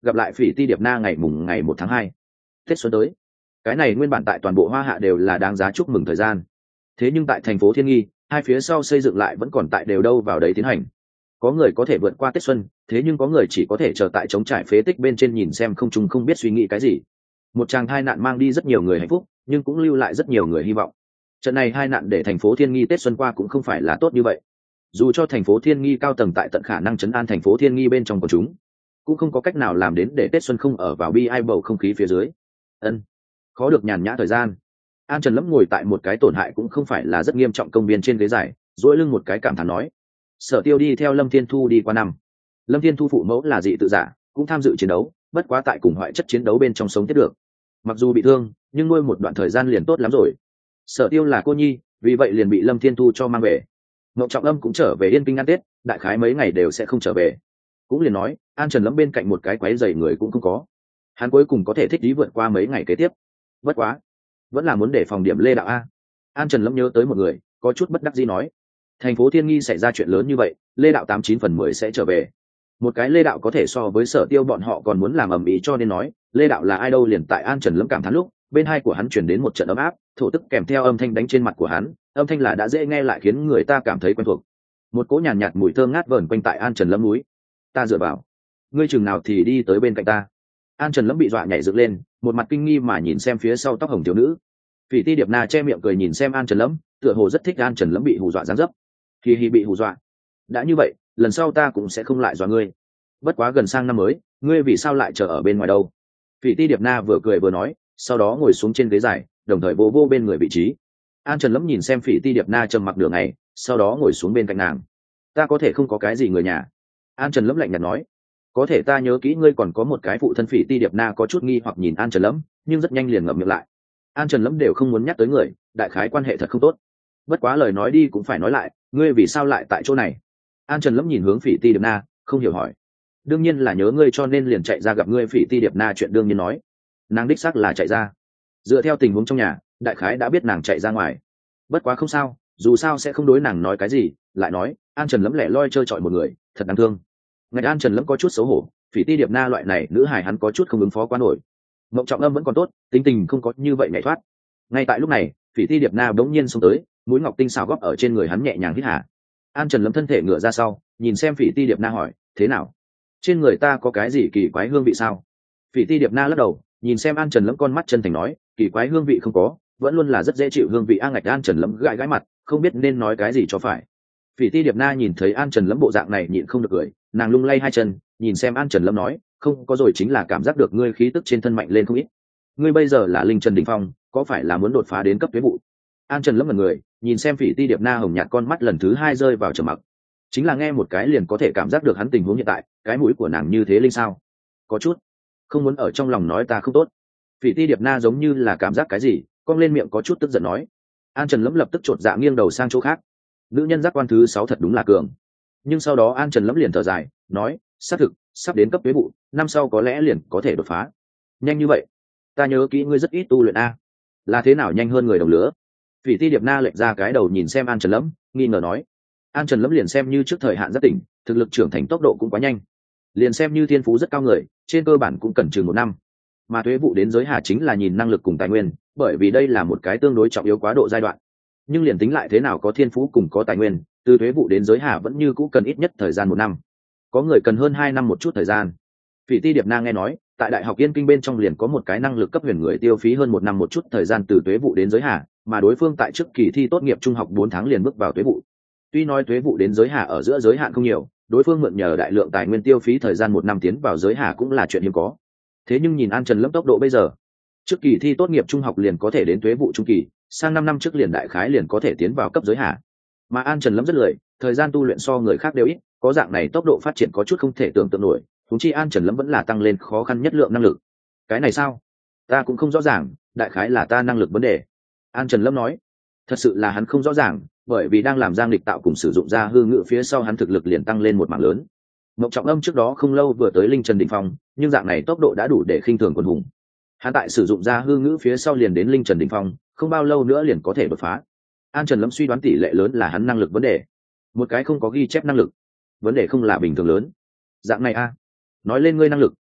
gặp lại Phỉ Ti Điệp Na ngày mùng ngày một tháng hai. Tết xuân tới. Cái này nguyên bản tại toàn bộ Hoa Hạ đều là đáng giá chúc mừng thời gian. Thế nhưng tại thành phố Thiên Nghi, hai phía sau xây dựng lại vẫn còn tại đều đâu vào đấy tiến hành. Có người có thể vượt qua Tết xuân, thế nhưng có người chỉ có thể chờ tại trống trải phế tích bên trên nhìn xem không trung không biết suy nghĩ cái gì. Một tràng hai nạn mang đi rất nhiều người hạnh phúc, nhưng cũng lưu lại rất nhiều người hy vọng. Trận này hai nạn để thành phố Thiên Nghi Tết xuân qua cũng không phải là tốt như vậy. Dù cho thành phố Thiên Nghi cao tầng tại tận khả năng trấn an thành phố Thiên Nghi bên trong của chúng, cũng không có cách nào làm đến để Tết xuân không ở vào bi ai bầu không khí phía dưới. Ân, khó được nhàn nhã thời gian. An Trần Lâm ngồi tại một cái tổn hại cũng không phải là rất nghiêm trọng công viên trên ghế dài, duỗi lưng một cái cảm thán nói: Sở Tiêu đi theo Lâm Thiên Thu đi qua năm. Lâm Thiên Thu phụ mẫu là dị tự giả, cũng tham dự chiến đấu, bất quá tại cùng hoại chất chiến đấu bên trong sống tiếp được. Mặc dù bị thương, nhưng nuôi một đoạn thời gian liền tốt lắm rồi. Sở Tiêu là cô nhi, vì vậy liền bị Lâm Thiên Thu cho mang về. Ngọc Trọng Âm cũng trở về Yên Kinh ăn Tết, đại khái mấy ngày đều sẽ không trở về. Cũng liền nói, An Trần Lâm bên cạnh một cái quấy rầy người cũng không có. Hắn cuối cùng có thể thích ý vượt qua mấy ngày kế tiếp. Bất quá, vẫn là muốn để phòng điểm Lê Đạo a. An Trần Lâm nhớ tới một người, có chút bất đắc dĩ nói: thành phố Thiên Nghi xảy ra chuyện lớn như vậy, Lê Đạo tám chín phần mười sẽ trở về. Một cái Lê Đạo có thể so với Sở Tiêu bọn họ còn muốn làm ầm ĩ, cho nên nói Lê Đạo là ai đâu. Liền tại An Trần Lâm cảm thán lúc, bên hai của hắn truyền đến một trận ấm áp, thổ tức kèm theo âm thanh đánh trên mặt của hắn, âm thanh là đã dễ nghe lại khiến người ta cảm thấy quen thuộc. Một cỗ nhàn nhạt, nhạt mùi thơm ngát vờn quanh tại An Trần Lâm núi. Ta dựa vào, ngươi chừng nào thì đi tới bên cạnh ta? An Trần Lâm bị dọa nhảy dựng lên, một mặt kinh nghi mà nhìn xem phía sau tóc hồng thiếu nữ. Phỉ Ti Điệp Na che miệng cười nhìn xem An Trần Lâm, tựa hồ rất thích An Trần Lâm bị hù dọa dáng dấp. Kỳ Hi bị hù dọa. Đã như vậy, lần sau ta cũng sẽ không lại dọa ngươi. Bất quá gần sang năm mới, ngươi vì sao lại chờ ở bên ngoài đâu? Phỉ Ti Điệp Na vừa cười vừa nói, sau đó ngồi xuống trên ghế dài, đồng thời vô vô bên người vị trí. An Trần Lâm nhìn xem Phỉ Ti Điệp Na trầm mặc nửa ngày, sau đó ngồi xuống bên cạnh nàng. Ta có thể không có cái gì người nhà. An Trần Lâm lạnh nhạt nói. Có thể ta nhớ kỹ ngươi còn có một cái phụ thân. Phỉ Ti Điệp Na có chút nghi hoặc nhìn An Trần Lâm, nhưng rất nhanh liền ngậm miệng lại. An Trần Lâm đều không muốn nhắc tới người, đại khái quan hệ thật không tốt. Bất quá lời nói đi cũng phải nói lại, ngươi vì sao lại tại chỗ này? An Trần Lâm nhìn hướng Phỉ Ti Điệp Na, không hiểu hỏi. Đương nhiên là nhớ ngươi cho nên liền chạy ra gặp ngươi. Phỉ Ti Điệp Na chuyện đương nhiên nói. Nàng đích xác là chạy ra. Dựa theo tình huống trong nhà, đại khái đã biết nàng chạy ra ngoài. Bất quá không sao, dù sao sẽ không đối nàng nói cái gì. Lại nói, An Trần Lâm lẻ loi chơi chọi một người, thật đáng thương. Ngạch An Trần Lâm có chút xấu hổ, Phỉ Ti Điệp Na loại này nữ hài hắn có chút không ứng phó quá nổi. Mộng Trọng Âm vẫn còn tốt, tính tình không có như vậy nhảy thoát. Ngay tại lúc này, Phỉ Ti Điệp Na bỗng nhiên xông tới, mũi ngọc tinh xào góp ở trên người hắn nhẹ nhàng hít hà. An Trần Lâm thân thể ngửa ra sau, nhìn xem Phỉ Ti Điệp Na hỏi, thế nào? Trên người ta có cái gì kỳ quái hương vị sao? Phỉ Ti Điệp Na lắc đầu, nhìn xem An Trần Lâm con mắt chân thành nói, kỳ quái hương vị không có, vẫn luôn là rất dễ chịu hương vị. A ngạch An Trần Lâm gãi gãi mặt, không biết nên nói cái gì cho phải. Phỉ Ti Điệp Na nhìn thấy An Trần Lâm bộ dạng này nhịn không được cười, nàng lung lay hai chân, nhìn xem An Trần Lâm nói, không có rồi, chính là cảm giác được ngươi khí tức trên thân mạnh lên không ít. Ngươi bây giờ là linh trần đỉnh phong, có phải là muốn đột phá đến cấp tuế vụ? An Trần Lâm ngẩn người, nhìn xem Phỉ Ti Điệp Na hồng nhạt con mắt lần thứ hai rơi vào trầm mặc. Chính là nghe một cái liền có thể cảm giác được hắn tình huống hiện tại, cái mũi của nàng như thế linh sao? Có chút không muốn ở trong lòng nói ta không tốt. Phỉ Ti Điệp Na giống như là cảm giác cái gì, cong lên miệng có chút tức giận nói. An Trần Lâm lập tức chột dạ nghiêng đầu sang chỗ khác. Nữ nhân giác quan thứ sáu thật đúng là cường. Nhưng sau đó An Trần Lâm liền thở dài, nói, xác thực, sắp đến cấp tuế vụ, năm sau có lẽ liền có thể đột phá. Nhanh như vậy? Ta nhớ kỹ ngươi rất ít tu luyện a, là thế nào nhanh hơn người đồng lứa? Phỉ Ti Điệp Na lệch ra cái đầu nhìn xem An Trần Lâm, nghi ngờ nói. An Trần Lâm liền xem như trước thời hạn rất tỉnh, thực lực trưởng thành tốc độ cũng quá nhanh. Liền xem như thiên phú rất cao người, trên cơ bản cũng cần chừng một năm. Mà thuế vụ đến giới hà chính là nhìn năng lực cùng tài nguyên, bởi vì đây là một cái tương đối trọng yếu quá độ giai đoạn. Nhưng liền tính lại thế nào có thiên phú cùng có tài nguyên, từ thuế vụ đến giới hà vẫn như cũ cần ít nhất thời gian một năm. Có người cần hơn hai năm một chút thời gian. Phỉ Ti Điệp Na nghe nói, tại Đại học Yên Kinh bên trong liền có một cái năng lực cấp huyền người tiêu phí hơn một năm một chút thời gian từ thuế vụ đến giới hà, mà đối phương tại trước kỳ thi tốt nghiệp trung học bốn tháng liền bước vào thuế vụ. Tuy nói thuế vụ đến giới hà ở giữa giới hạn không nhiều, đối phương mượn nhờ đại lượng tài nguyên tiêu phí thời gian một năm tiến vào giới hà cũng là chuyện hiếm có. Thế nhưng nhìn An Trần Lâm tốc độ bây giờ, trước kỳ thi tốt nghiệp trung học liền có thể đến thuế vụ trung kỳ, sang năm năm trước liền đại khái liền có thể tiến vào cấp giới hà. Mà An Trần Lâm rất lười, thời gian tu luyện so người khác đều ít, có dạng này tốc độ phát triển có chút không thể tưởng tượng nổi. Huống chi An Trần Lâm vẫn là tăng lên khó khăn nhất lượng năng lực. Cái này sao? Ta cũng không rõ ràng, đại khái là ta năng lực vấn đề. An Trần Lâm nói, thật sự là hắn không rõ ràng, bởi vì đang làm giang lịch tạo cùng sử dụng ra hư ngữ phía sau hắn thực lực liền tăng lên một mảng lớn. Mộng Trọng Âm trước đó không lâu vừa tới linh trần đỉnh phong, nhưng dạng này tốc độ đã đủ để khinh thường quân hùng. Hắn tại sử dụng ra hư ngữ phía sau liền đến linh trần đỉnh phong, không bao lâu nữa liền có thể đột phá. An Trần Lâm suy đoán tỷ lệ lớn là hắn năng lực vấn đề. Một cái không có ghi chép năng lực, vấn đề không là bình thường lớn. Dạng này a, nói lên ngươi năng lực,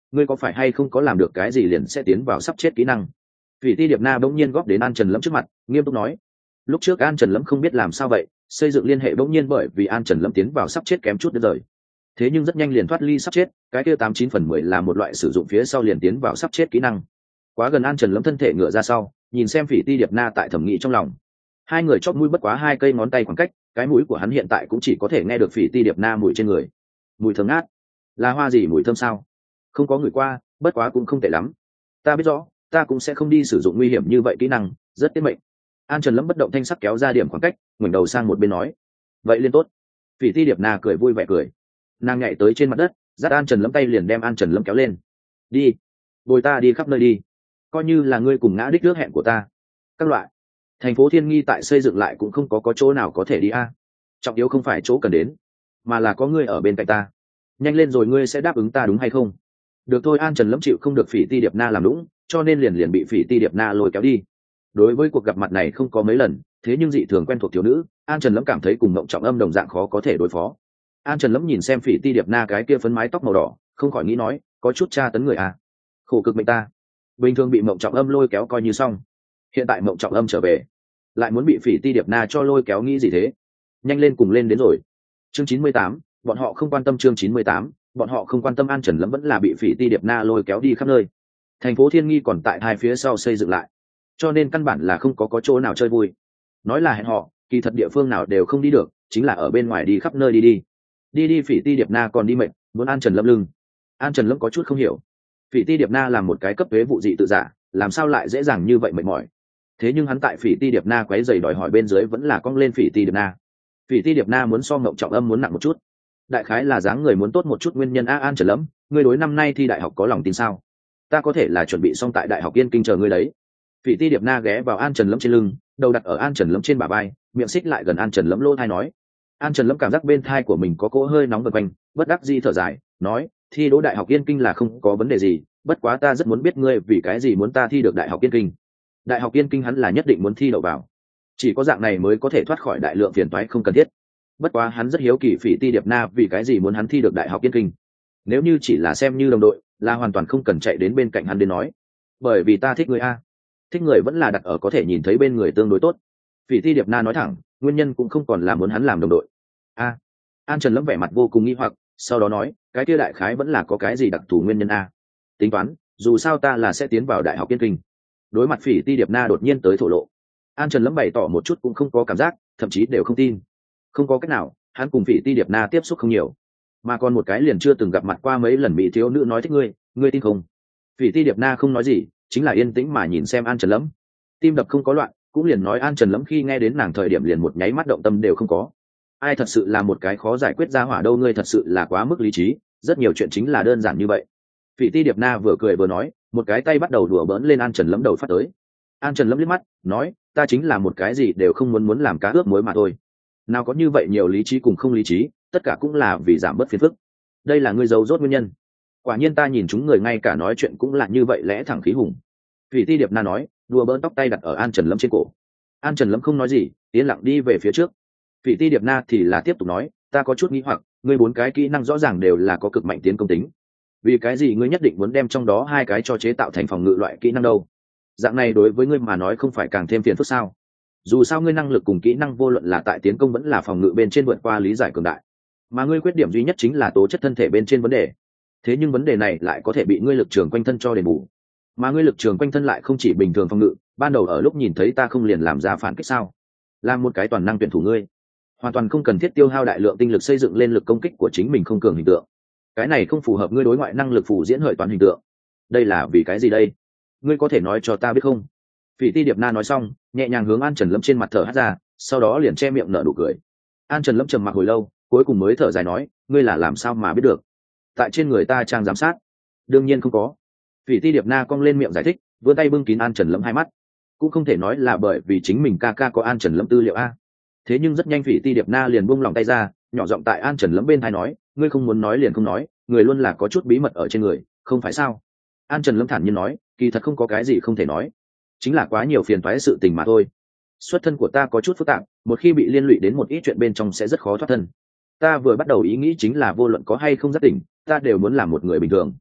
ngươi có phải hay không có làm được cái gì liền sẽ tiến vào sắp chết kỹ năng? Phỉ Ti Điệp Na bỗng nhiên góp đến An Trần Lâm trước mặt, nghiêm túc nói. Lúc trước An Trần Lâm không biết làm sao vậy, xây dựng liên hệ bỗng nhiên bởi vì An Trần Lâm tiến vào sắp chết kém chút đứt rời. Thế nhưng rất nhanh liền thoát ly sắp chết, cái kia tám chín phần mười là một loại sử dụng phía sau liền tiến vào sắp chết kỹ năng. Quá gần An Trần Lâm thân thể ngửa ra sau, nhìn xem Phỉ Ti Điệp Na tại thẩm nghĩ trong lòng. Hai người chóp mũi bất quá hai cây ngón tay khoảng cách, cái mũi của hắn hiện tại cũng chỉ có thể nghe được Phỉ Ti Điệp Na mùi trên người. Mùi thơm ngát. Là hoa gì mùi thơm sao? Không có người qua, bất quá cũng không tệ lắm. Ta biết rõ, ta cũng sẽ không đi sử dụng nguy hiểm như vậy kỹ năng, rất tiết mệnh. An Trần Lâm bất động thanh sắc kéo ra điểm khoảng cách, ngẩng đầu sang một bên nói. Vậy liên tốt. Phỉ Ti Điệp Na cười vui vẻ cười. Nàng nhảy tới trên mặt đất, dắt An Trần Lâm tay liền đem An Trần Lâm kéo lên. Đi, bồi ta đi khắp nơi đi, coi như là ngươi cùng ngã đích nước hẹn của ta. Các loại. Thành phố Thiên Nghi tại xây dựng lại cũng không có có chỗ nào có thể đi a. Trọng yếu không phải chỗ cần đến, mà là có ngươi ở bên cạnh ta. Nhanh lên rồi ngươi sẽ đáp ứng ta đúng hay không? Được thôi. An Trần Lâm chịu không được Phỉ Ti Điệp Na làm lũng, cho nên liền liền bị Phỉ Ti Điệp Na lôi kéo đi. Đối với cuộc gặp mặt này không có mấy lần, thế nhưng dị thường quen thuộc thiếu nữ, An Trần Lâm cảm thấy cùng Mộng Trọng Âm đồng dạng khó có thể đối phó. An Trần Lâm nhìn xem Phỉ Ti Điệp Na cái kia phấn mái tóc màu đỏ, không khỏi nghĩ nói, có chút tra tấn người à? Khổ cực mệnh ta. Bình thường bị Mộng Trọng Âm lôi kéo coi như xong, hiện tại Mộng Trọng Âm trở về, lại muốn bị Phỉ Ti Điệp Na cho lôi kéo, nghĩ gì thế? Nhanh lên cùng lên đến rồi. Chương chín mươi tám, bọn họ không quan tâm. Chương chín mươi tám, bọn họ không quan tâm. An Trần Lâm vẫn là bị Phỉ Ti Điệp Na lôi kéo đi khắp nơi. Thành phố Thiên Nghi còn tại hai phía sau xây dựng lại, cho nên căn bản là không có có chỗ nào chơi vui. Nói là hẹn họ, kỳ thật địa phương nào đều không đi được, chính là ở bên ngoài đi khắp nơi đi đi đi đi. Phỉ Ti Điệp Na còn đi mệt, muốn An Trần Lâm lưng. An Trần Lâm có chút không hiểu, Phỉ Ti Điệp Na là một cái cấp thuế vụ dị tự giả, làm sao lại dễ dàng như vậy mệt mỏi. Thế nhưng hắn tại Phỉ Ti Điệp Na quấy giày đòi hỏi bên dưới vẫn là cong lên Phỉ Ti Điệp Na. Phỉ Ti Điệp Na muốn so Mộng Trọng Âm muốn nặng một chút, đại khái là dáng người muốn tốt một chút nguyên nhân. a An Trần Lâm, ngươi đối năm nay thi đại học có lòng tin sao? Ta có thể là chuẩn bị xong tại đại học Yên Kinh chờ ngươi đấy. Phỉ Ti Điệp Na ghé vào An Trần Lâm trên lưng, đầu đặt ở An Trần Lâm trên bả vai, miệng xích lại gần An Trần Lâm lỗ thai nói. An Trần Lâm cảm giác bên thai của mình có cỗ hơi nóng vần quanh, bất đắc dĩ thở dài, nói, thi đỗ đại học Yên Kinh là không có vấn đề gì, bất quá ta rất muốn biết ngươi vì cái gì muốn ta thi được đại học Yên Kinh. Đại học Yên Kinh hắn là nhất định muốn thi đậu vào, chỉ có dạng này mới có thể thoát khỏi đại lượng phiền toái không cần thiết. Bất quá hắn rất hiếu kỳ Phỉ Ti Điệp Na vì cái gì muốn hắn thi được đại học Yên Kinh. Nếu như chỉ là xem như đồng đội, là hoàn toàn không cần chạy đến bên cạnh hắn đến nói. Bởi vì ta thích người a. Thích người vẫn là đặt ở có thể nhìn thấy bên người tương đối tốt. Phỉ Ti Điệp Na nói thẳng, nguyên nhân cũng không còn là muốn hắn làm đồng đội. A. An Trần Lâm vẻ mặt vô cùng nghi hoặc, sau đó nói, cái kia đại khái vẫn là có cái gì đặc thù nguyên nhân a. Tính toán, dù sao ta là sẽ tiến vào đại học Yên Kinh. Đối mặt Phỉ Ti Điệp Na đột nhiên tới thổ lộ, An Trần Lâm bày tỏ một chút cũng không có cảm giác, thậm chí đều không tin. Không có cách nào, hắn cùng Phỉ Ti Điệp Na tiếp xúc không nhiều, mà còn một cái liền chưa từng gặp mặt qua mấy lần mỹ thiếu nữ nói thích ngươi, ngươi tin không? Phỉ Ti Điệp Na không nói gì, chính là yên tĩnh mà nhìn xem An Trần Lâm. Tim đập không có loạn, cũng liền nói An Trần Lâm khi nghe đến nàng thời điểm liền một nháy mắt động tâm đều không có. Ai thật sự là một cái khó giải quyết ra hỏa đâu, ngươi thật sự là quá mức lý trí, rất nhiều chuyện chính là đơn giản như vậy. Phỉ Ti Điệp Na vừa cười vừa nói, một cái tay bắt đầu đùa bỡn lên An Trần Lâm đầu phát tới. An Trần Lâm liếc mắt, nói, ta chính là một cái gì đều không muốn muốn làm cá ướp muối mà thôi. Nào có như vậy nhiều lý trí cùng không lý trí, tất cả cũng là vì giảm bớt phiền phức. Đây là ngươi giấu rốt nguyên nhân. Quả nhiên ta nhìn chúng người ngay cả nói chuyện cũng là như vậy, lẽ thẳng khí hùng. Phỉ Ti Điệp Na nói, đùa bỡn tóc tay đặt ở An Trần Lâm trên cổ. An Trần Lâm không nói gì, yên lặng đi về phía trước. Phỉ Ti Điệp Na thì là tiếp tục nói, ta có chút nghĩ hoặc, ngươi bốn cái kỹ năng rõ ràng đều là có cực mạnh tiến công tính, vì cái gì ngươi nhất định muốn đem trong đó hai cái cho chế tạo thành phòng ngự loại kỹ năng đâu? Dạng này đối với ngươi mà nói không phải càng thêm phiền phức sao? Dù sao ngươi năng lực cùng kỹ năng vô luận là tại tiến công vẫn là phòng ngự bên trên vượt qua lý giải cường đại, mà ngươi khuyết điểm duy nhất chính là tố chất thân thể bên trên vấn đề. Thế nhưng vấn đề này lại có thể bị ngươi lực trường quanh thân cho đền bù, mà ngươi lực trường quanh thân lại không chỉ bình thường phòng ngự. Ban đầu ở lúc nhìn thấy ta không liền làm ra phản kích sao? Làm một cái toàn năng tuyển thủ ngươi hoàn toàn không cần thiết tiêu hao đại lượng tinh lực xây dựng lên lực công kích của chính mình không cường hình tượng. Cái này không phù hợp ngươi đối ngoại năng lực phù diễn hợi toàn hình tượng. Đây là vì cái gì đây? Ngươi có thể nói cho ta biết không? Phỉ Ti Điệp Na nói xong, nhẹ nhàng hướng An Trần Lâm trên mặt thở hắt ra, sau đó liền che miệng nở nụ cười. An Trần Lâm trầm mặc hồi lâu, cuối cùng mới thở dài nói, ngươi là làm sao mà biết được? Tại trên người ta trang giám sát. Đương nhiên không có. Phỉ Ti Điệp Na cong lên miệng giải thích, vươn tay bưng kín An Trần Lâm hai mắt. Cũng không thể nói là bởi vì chính mình ca ca có An Trần Lâm tư liệu a. Thế nhưng rất nhanh Phỉ Ti Điệp Na liền buông lòng tay ra, nhỏ giọng tại An Trần Lâm bên tai nói, ngươi không muốn nói liền không nói, người luôn là có chút bí mật ở trên người, không phải sao? An Trần Lâm thản nhiên nói, kỳ thật không có cái gì không thể nói, chính là quá nhiều phiền toái sự tình mà thôi. Xuất thân của ta có chút phức tạp, một khi bị liên lụy đến một ít chuyện bên trong sẽ rất khó thoát thân. Ta vừa bắt đầu ý nghĩ chính là vô luận có hay không giác tỉnh, ta đều muốn làm một người bình thường,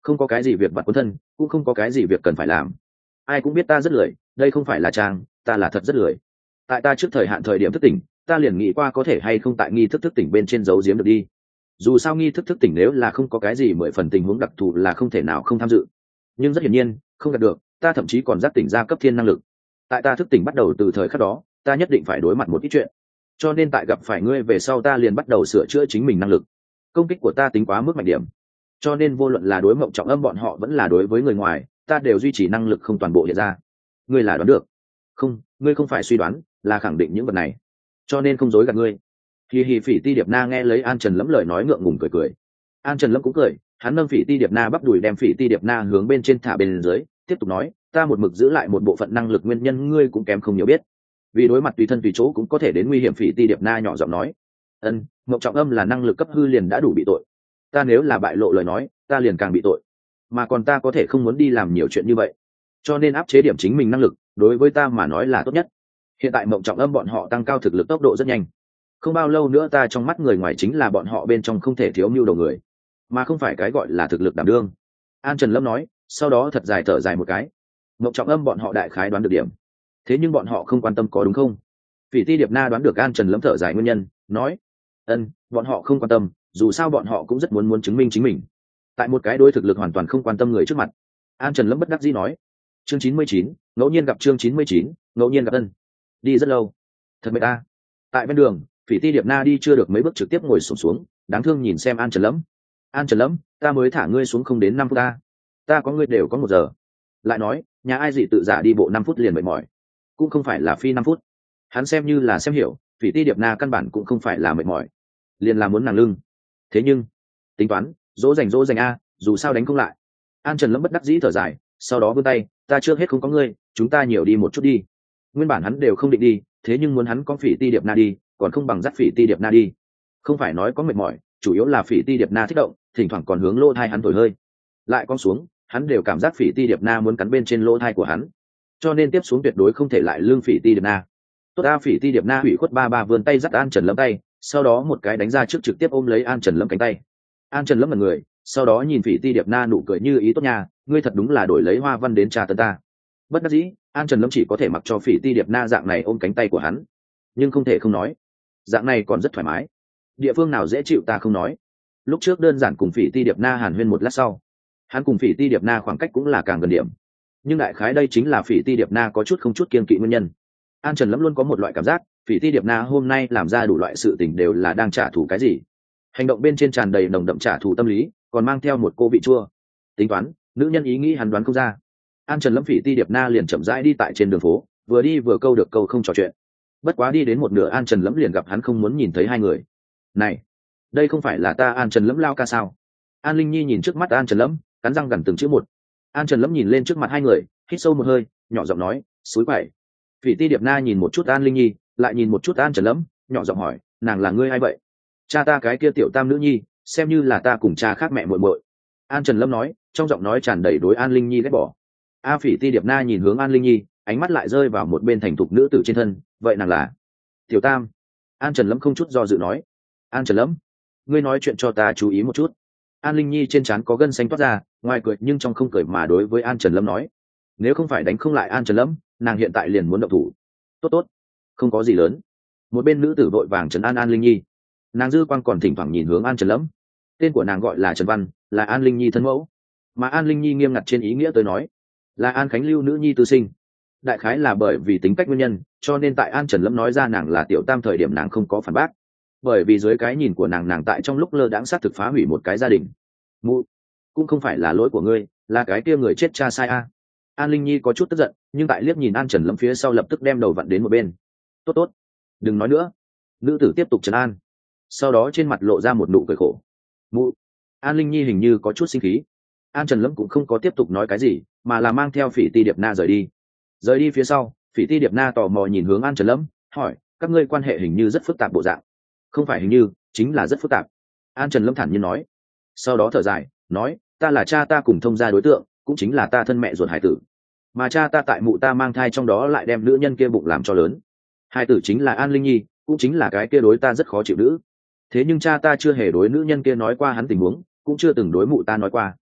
không có cái gì việc vặt quân thân, cũng không có cái gì việc cần phải làm. Ai cũng biết ta rất lười, đây không phải là trang, ta là thật rất lười. Tại ta trước thời hạn thời điểm thức tỉnh, ta liền nghĩ qua có thể hay không tại nghi thức thức tỉnh bên trên giấu giếm được đi. Dù sao nghi thức thức tỉnh nếu là không có cái gì mười phần tình huống đặc thù là không thể nào không tham dự. Nhưng rất hiển nhiên, không đạt được, ta thậm chí còn giác tỉnh ra cấp thiên năng lực. Tại ta thức tỉnh bắt đầu từ thời khắc đó, ta nhất định phải đối mặt một ít chuyện. Cho nên tại gặp phải ngươi về sau ta liền bắt đầu sửa chữa chính mình năng lực. Công kích của ta tính quá mức mạnh điểm. Cho nên vô luận là đối Mộng Trọng Âm bọn họ vẫn là đối với người ngoài, ta đều duy trì năng lực không toàn bộ hiện ra. Ngươi là đoán được? Không, ngươi không phải suy đoán, là khẳng định những vật này. Cho nên không dối gạt ngươi. Hì hì. Phỉ Ti Điệp Na nghe lấy An Trần Lâm lời nói ngượng ngùng cười cười. An Trần Lâm cũng cười, hắn nâng Phỉ Ti Điệp Na bắp đùi đem Phỉ Ti Điệp Na hướng bên trên thả bên dưới, tiếp tục nói, ta một mực giữ lại một bộ phận năng lực nguyên nhân ngươi cũng kém không nhiều biết. Vì đối mặt tùy thân tùy chỗ cũng có thể đến nguy hiểm. Phỉ Ti Điệp Na nhỏ giọng nói, ân, Mộng Trọng Âm là năng lực cấp hư liền đã đủ bị tội, ta nếu là bại lộ lời nói ta liền càng bị tội, mà còn ta có thể không muốn đi làm nhiều chuyện như vậy, cho nên áp chế điểm chính mình năng lực đối với ta mà nói là tốt nhất. Hiện tại Mộng Trọng Âm bọn họ tăng cao thực lực tốc độ rất nhanh, không bao lâu nữa ta trong mắt người ngoài chính là bọn họ bên trong không thể thiếu mưu đầu người, mà không phải cái gọi là thực lực đảm đương. An Trần Lâm nói, sau đó thật dài thở dài một cái. Mộng Trọng Âm bọn họ đại khái đoán được điểm, thế nhưng bọn họ không quan tâm có đúng không? Phỉ Ti Điệp Na đoán được An Trần Lâm thở dài nguyên nhân, nói, ân, bọn họ không quan tâm, dù sao bọn họ cũng rất muốn muốn chứng minh chính mình tại một cái đối thực lực hoàn toàn không quan tâm người trước mặt. An Trần Lâm bất đắc dĩ nói. Chương chín mươi chín, ngẫu nhiên gặp. Chương chín mươi chín, ngẫu nhiên gặp. Ân, đi rất lâu, thật mệt ta. Tại bên đường, Phỉ Ti Điệp Na đi chưa được mấy bước trực tiếp ngồi xổm xuống, xuống đáng thương nhìn xem An Trần Lâm. An Trần Lâm, ta mới thả ngươi xuống không đến năm phút ta ta có ngươi đều có một giờ. Lại nói, nhà ai gì tự giả đi bộ năm phút liền mệt mỏi, cũng không phải là phi năm phút. Hắn xem như là xem hiểu, Phỉ Ti Điệp Na căn bản cũng không phải là mệt mỏi, liền là muốn nàng lưng. Thế nhưng tính toán dỗ dành dỗ dành a, dù sao đánh không lại. An Trần Lâm bất đắc dĩ thở dài, sau đó vươn tay, ta trước hết không có ngươi, chúng ta nhiều đi một chút đi. Nguyên bản hắn đều không định đi, thế nhưng muốn hắn có Phỉ Ti Điệp Na đi, còn không bằng dắt Phỉ Ti Điệp Na đi. Không phải nói có mệt mỏi, chủ yếu là Phỉ Ti Điệp Na thích động, thỉnh thoảng còn hướng lỗ thai hắn thổi hơi. Lại con xuống, hắn đều cảm giác Phỉ Ti Điệp Na muốn cắn bên trên lỗ thai của hắn, cho nên tiếp xuống tuyệt đối không thể lại lương Phỉ Ti Điệp Na. Tốt a. Phỉ Ti Điệp Na hủy khuất ba ba vươn tay dắt An Trần Lâm tay, sau đó một cái đánh ra trước trực tiếp ôm lấy An Trần Lâm cánh tay. An Trần Lâm là người, sau đó nhìn Phỉ Ti Điệp Na nụ cười như ý tốt nha, ngươi thật đúng là đổi lấy hoa văn đến trà tân ta. Bất đắc dĩ, An Trần Lâm chỉ có thể mặc cho Phỉ Ti Điệp Na dạng này ôm cánh tay của hắn, nhưng không thể không nói, dạng này còn rất thoải mái. Địa phương nào dễ chịu ta không nói. Lúc trước đơn giản cùng Phỉ Ti Điệp Na hàn huyên một lát sau, hắn cùng Phỉ Ti Điệp Na khoảng cách cũng là càng gần điểm, nhưng đại khái đây chính là Phỉ Ti Điệp Na có chút không chút kiêng kỵ nguyên nhân. An Trần Lâm luôn có một loại cảm giác, Phỉ Ti Điệp Na hôm nay làm ra đủ loại sự tình đều là đang trả thù cái gì. Hành động bên trên tràn đầy nồng đậm trả thù tâm lý, còn mang theo một cô vị chua. Tính toán, nữ nhân ý nghĩ hắn đoán không ra. An Trần Lâm Phỉ Ti Điệp Na liền chậm rãi đi tại trên đường phố, vừa đi vừa câu được câu không trò chuyện. Bất quá đi đến một nửa An Trần Lâm liền gặp hắn không muốn nhìn thấy hai người. Này, đây không phải là ta An Trần Lâm lao ca sao? An Linh Nhi nhìn trước mắt An Trần Lâm, cắn răng gần từng chữ một. An Trần Lâm nhìn lên trước mặt hai người, hít sâu một hơi, nhỏ giọng nói, suối quậy. Phỉ Ti Điệp Na nhìn một chút An Linh Nhi, lại nhìn một chút An Trần Lâm, nhỏ giọng hỏi, nàng là ngươi hay vậy? Cha ta cái kia tiểu tam nữ nhi, xem như là ta cùng cha khác mẹ muội muội. An Trần Lâm nói, trong giọng nói tràn đầy đối An Linh Nhi ghét bỏ. A. Phỉ Ti Điệp Na nhìn hướng An Linh Nhi, ánh mắt lại rơi vào một bên thành thục nữ tử trên thân, vậy nàng là tiểu tam. An Trần Lâm không chút do dự nói. An Trần Lâm, ngươi nói chuyện cho ta chú ý một chút. An Linh Nhi trên trán có gân xanh toát ra, ngoài cười nhưng trong không cười mà đối với An Trần Lâm nói, nếu không phải đánh không lại An Trần Lâm, nàng hiện tại liền muốn động thủ. Tốt tốt, không có gì lớn. Một bên nữ tử vội vàng trấn an An Linh Nhi, nàng dư quang còn thỉnh thoảng nhìn hướng An Trần Lâm. Tên của nàng gọi là Trần Văn, là An Linh Nhi thân mẫu, mà An Linh Nhi nghiêm ngặt trên ý nghĩa tới nói là An Khánh Lưu nữ nhi tư sinh. Đại khái là bởi vì tính cách nguyên nhân, cho nên tại An Trần Lâm nói ra nàng là tiểu tam thời điểm nàng không có phản bác, bởi vì dưới cái nhìn của nàng nàng tại trong lúc lơ đãng sát thực phá hủy một cái gia đình. Mụ, cũng không phải là lỗi của ngươi, là cái kia người chết cha sai a. An Linh Nhi có chút tức giận, nhưng tại liếc nhìn An Trần Lâm phía sau lập tức đem đầu vặn đến một bên. Tốt tốt, đừng nói nữa. Nữ tử tiếp tục trấn an, sau đó trên mặt lộ ra một nụ cười khổ. Mụ. An Linh Nhi hình như có chút sinh khí. An Trần Lâm cũng không có tiếp tục nói cái gì, mà là mang theo Phỉ Ti Điệp Na rời đi. Rời đi phía sau, Phỉ Ti Điệp Na tò mò nhìn hướng An Trần Lâm, hỏi, các ngươi quan hệ hình như rất phức tạp bộ dạng. Không phải hình như, chính là rất phức tạp. An Trần Lâm thản nhiên nói. Sau đó thở dài, nói, ta là cha ta cùng thông gia đối tượng, cũng chính là ta thân mẹ ruột hải tử. Mà cha ta tại mụ ta mang thai trong đó lại đem nữ nhân kia bụng làm cho lớn. Hải tử chính là An Linh Nhi, cũng chính là cái kia đối ta rất khó chịu nữ. Thế nhưng cha ta chưa hề đối nữ nhân kia nói qua hắn tình huống, cũng chưa từng đối mụ ta nói qua.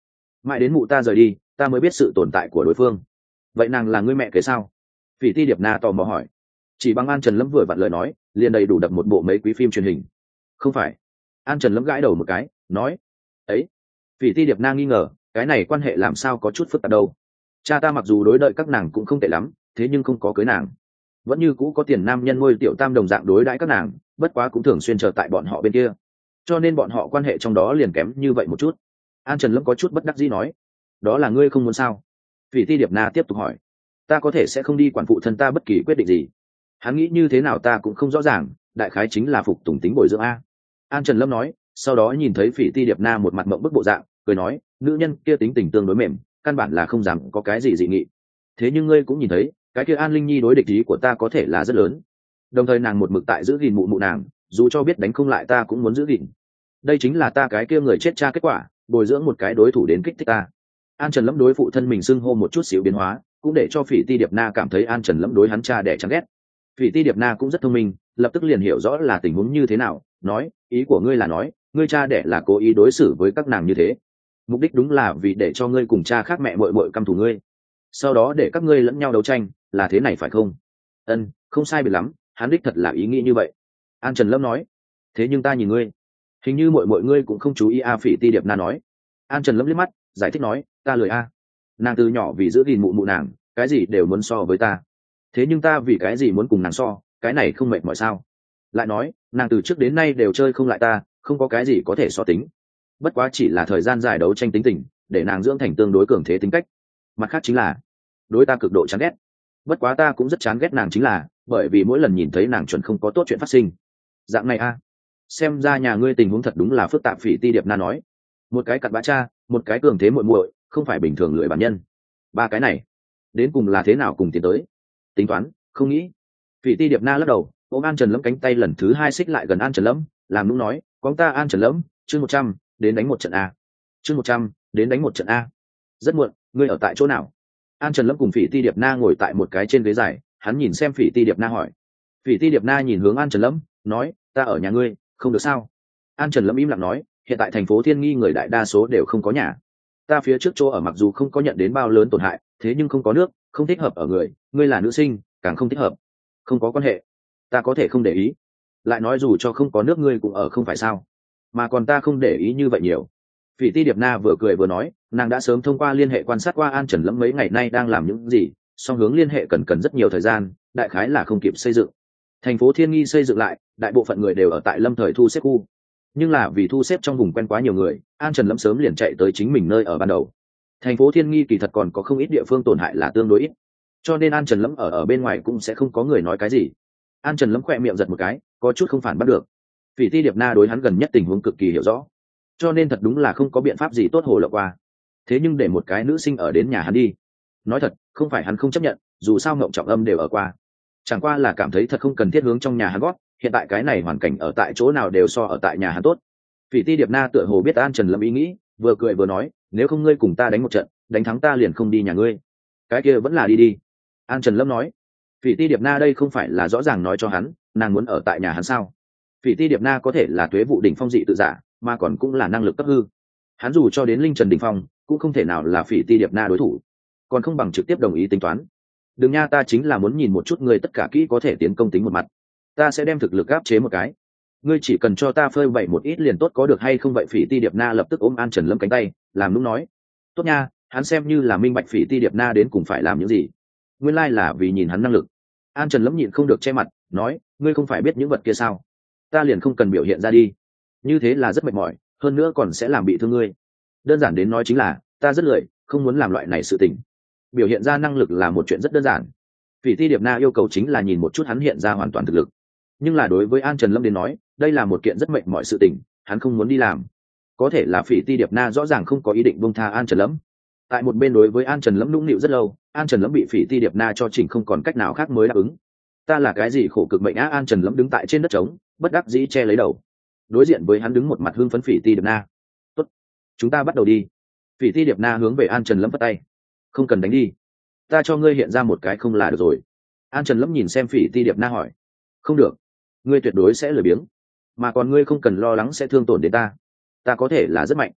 mãi đến mụ ta rời đi ta mới biết sự tồn tại của đối phương. Vậy nàng là ngươi mẹ kế sao? Phỉ Ti Điệp Na tò mò hỏi. Chỉ bằng An Trần Lâm vừa vặn lời nói liền đầy đủ đập một bộ mấy quý phim truyền hình. Không phải. An Trần Lâm gãi đầu một cái nói. Ấy. Phỉ Ti Điệp Na nghi ngờ cái này quan hệ làm sao có chút phức tạp đâu. Cha ta mặc dù đối đợi các nàng cũng không tệ lắm thế nhưng không có cưới nàng, vẫn như cũ có tiền nam nhân ngôi tiểu tam đồng dạng đối đãi các nàng, bất quá cũng thường xuyên chờ tại bọn họ bên kia, cho nên bọn họ quan hệ trong đó liền kém như vậy một chút. An Trần Lâm có chút bất đắc dĩ nói. Đó là ngươi không muốn sao? Phỉ Ti Điệp Na tiếp tục hỏi. Ta có thể sẽ không đi quản phụ thân ta bất kỳ quyết định gì, hắn nghĩ như thế nào ta cũng không rõ ràng, đại khái chính là phục tùng tính bồi dưỡng a. An Trần Lâm nói, sau đó nhìn thấy Phỉ Ti Điệp Na một mặt mộng bức bộ dạng cười nói, nữ nhân kia tính tình tương đối mềm, căn bản là không dám có cái gì dị nghị. Thế nhưng ngươi cũng nhìn thấy cái kia An Linh Nhi đối địch ý của ta có thể là rất lớn, đồng thời nàng một mực tại giữ gìn mụ mụ nàng, dù cho biết đánh không lại ta cũng muốn giữ gìn. Đây chính là ta cái kia người chết cha kết quả, bồi dưỡng một cái đối thủ đến kích thích ta. An Trần Lâm đối phụ thân mình xưng hô một chút xíu biến hóa cũng để cho Phỉ Ti Điệp Na cảm thấy An Trần Lâm đối hắn cha đẻ chán ghét. Phỉ Ti Điệp Na cũng rất thông minh, lập tức liền hiểu rõ là tình huống như thế nào, nói, ý của ngươi là nói ngươi cha đẻ là cố ý đối xử với các nàng như thế, mục đích đúng là vì để cho ngươi cùng cha khác mẹ muội muội căm thù ngươi, sau đó để các ngươi lẫn nhau đấu tranh, là thế này phải không? Ân, không sai biệt lắm, hắn đích thật là ý nghĩ như vậy. An Trần Lâm nói. Thế nhưng ta nhìn ngươi hình như muội muội ngươi cũng không chú ý a. Phỉ Ti Điệp Na nói. An Trần Lâm liếc mắt giải thích nói, ta lười a, nàng từ nhỏ vì giữ gìn mụ mụ nàng cái gì đều muốn so với ta, thế nhưng ta vì cái gì muốn cùng nàng so, cái này không mệt mỏi sao? Lại nói nàng từ trước đến nay đều chơi không lại ta, không có cái gì có thể so tính, bất quá chỉ là thời gian dài đấu tranh tính tình để nàng dưỡng thành tương đối cường thế tính cách. Mặt khác chính là đối ta cực độ chán ghét, bất quá ta cũng rất chán ghét nàng chính là bởi vì mỗi lần nhìn thấy nàng chuẩn không có tốt chuyện phát sinh dạng này a. Xem ra nhà ngươi tình huống thật đúng là phức tạp. Phỉ Ti Điệp Na nói. Một cái cặn bã cha, một cái cường thế muội muội, không phải bình thường lười bản nhân, ba cái này đến cùng là thế nào cùng tiến tới tính toán không nghĩ. Phỉ Ti Điệp Na lắc đầu ôm An Trần Lâm cánh tay lần thứ hai xích lại gần An Trần Lâm, làm nũng nói, con ta An Trần Lâm, chương một trăm đến đánh một trận a. Chương một trăm đến đánh một trận a. Rất muộn, ngươi ở tại chỗ nào? An Trần Lâm cùng Phỉ Ti Điệp Na ngồi tại một cái trên ghế dài, hắn nhìn xem Phỉ Ti Điệp Na hỏi. Phỉ Ti Điệp Na nhìn hướng An Trần Lâm nói, ta ở nhà ngươi không được sao? An Trần Lâm im lặng nói, hiện tại thành phố Thiên Nghi người đại đa số đều không có nhà, ta phía trước chỗ ở mặc dù không có nhận đến bao lớn tổn hại, thế nhưng không có nước, không thích hợp ở người, ngươi là nữ sinh càng không thích hợp. Không có quan hệ, ta có thể không để ý, lại nói dù cho không có nước ngươi cũng ở không phải sao, mà còn ta không để ý như vậy nhiều. Phỉ Ti Điệp Na vừa cười vừa nói, nàng đã sớm thông qua liên hệ quan sát qua An Trần Lâm mấy ngày nay đang làm những gì, song hướng liên hệ cần cần rất nhiều thời gian, đại khái là không kịp xây dựng. Thành phố Thiên Nghi xây dựng lại, đại bộ phận người đều ở tại lâm thời thu xếp khu, nhưng là vì thu xếp trong vùng quen quá nhiều người, An Trần Lâm sớm liền chạy tới chính mình nơi ở ban đầu. Thành phố Thiên Nghi kỳ thật còn có không ít địa phương tổn hại là tương đối ít, cho nên An Trần Lâm ở ở bên ngoài cũng sẽ không có người nói cái gì. An Trần Lâm khỏe miệng giật một cái, có chút không phản bắt được. Phỉ Ti Điệp Na đối hắn gần nhất tình huống cực kỳ hiểu rõ, cho nên thật đúng là không có biện pháp gì tốt hồ lộ qua. Thế nhưng để một cái nữ sinh ở đến nhà hắn đi, nói thật không phải hắn không chấp nhận, dù sao Ngộng Trọng Âm đều ở qua, chẳng qua là cảm thấy thật không cần thiết hướng trong nhà hắn gót. Hiện tại cái này hoàn cảnh ở tại chỗ nào đều so ở tại nhà hắn tốt. Phỉ Ti Điệp Na tựa hồ biết An Trần Lâm ý nghĩ, vừa cười vừa nói, nếu không ngươi cùng ta đánh một trận, đánh thắng ta liền không đi nhà ngươi. Cái kia vẫn là đi đi. An Trần Lâm nói. Phỉ Ti Điệp Na đây không phải là rõ ràng nói cho hắn nàng muốn ở tại nhà hắn sao? Phỉ Ti Điệp Na có thể là tuế vụ đỉnh phong dị tự giả, mà còn cũng là năng lực cấp hư, hắn dù cho đến linh trần đỉnh phong cũng không thể nào là Phỉ Ti Điệp Na đối thủ, còn không bằng trực tiếp đồng ý tính toán. Đừng nha, ta chính là muốn nhìn một chút ngươi tất cả kỹ có thể tiến công tính một mặt, ta sẽ đem thực lực áp chế một cái, ngươi chỉ cần cho ta phơi bày một ít liền tốt, có được hay không vậy? Phỉ Ti Điệp Na lập tức ôm An Trần Lâm cánh tay, làm nũng nói. Tốt nha, hắn xem như là minh bạch Phỉ Ti Điệp Na đến cùng phải làm những gì, nguyên lai là vì nhìn hắn năng lực. An Trần Lâm nhịn không được che mặt nói, ngươi không phải biết những vật kia sao, ta liền không cần biểu hiện ra đi, như thế là rất mệt mỏi, hơn nữa còn sẽ làm bị thương ngươi. Đơn giản đến nói chính là ta rất lười, không muốn làm loại này sự tình. Biểu hiện ra năng lực là một chuyện rất đơn giản, Phỉ Ti Điệp Na yêu cầu chính là nhìn một chút hắn hiện ra hoàn toàn thực lực, nhưng là đối với An Trần Lâm đến nói đây là một kiện rất mệt mỏi sự tình, hắn không muốn đi làm. Có thể là Phỉ Ti Điệp Na rõ ràng không có ý định buông tha An Trần Lâm, tại một bên đối với An Trần Lâm nũng nịu rất lâu. An Trần Lâm bị Phỉ Ti Điệp Na cho chỉnh không còn cách nào khác mới đáp ứng. Ta là cái gì khổ cực mệnh á? An Trần Lâm đứng tại trên đất trống, bất đắc dĩ che lấy đầu. Đối diện với hắn đứng một mặt hưng phấn Phỉ Ti Điệp Na. Tốt, chúng ta bắt đầu đi. Phỉ Ti Điệp Na hướng về An Trần Lâm vất tay. Không cần đánh đi, ta cho ngươi hiện ra một cái không là được rồi. An Trần Lâm nhìn xem Phỉ Ti Điệp Na hỏi. Không được, ngươi tuyệt đối sẽ lười biếng, mà còn ngươi không cần lo lắng sẽ thương tổn đến ta, ta có thể là rất mạnh.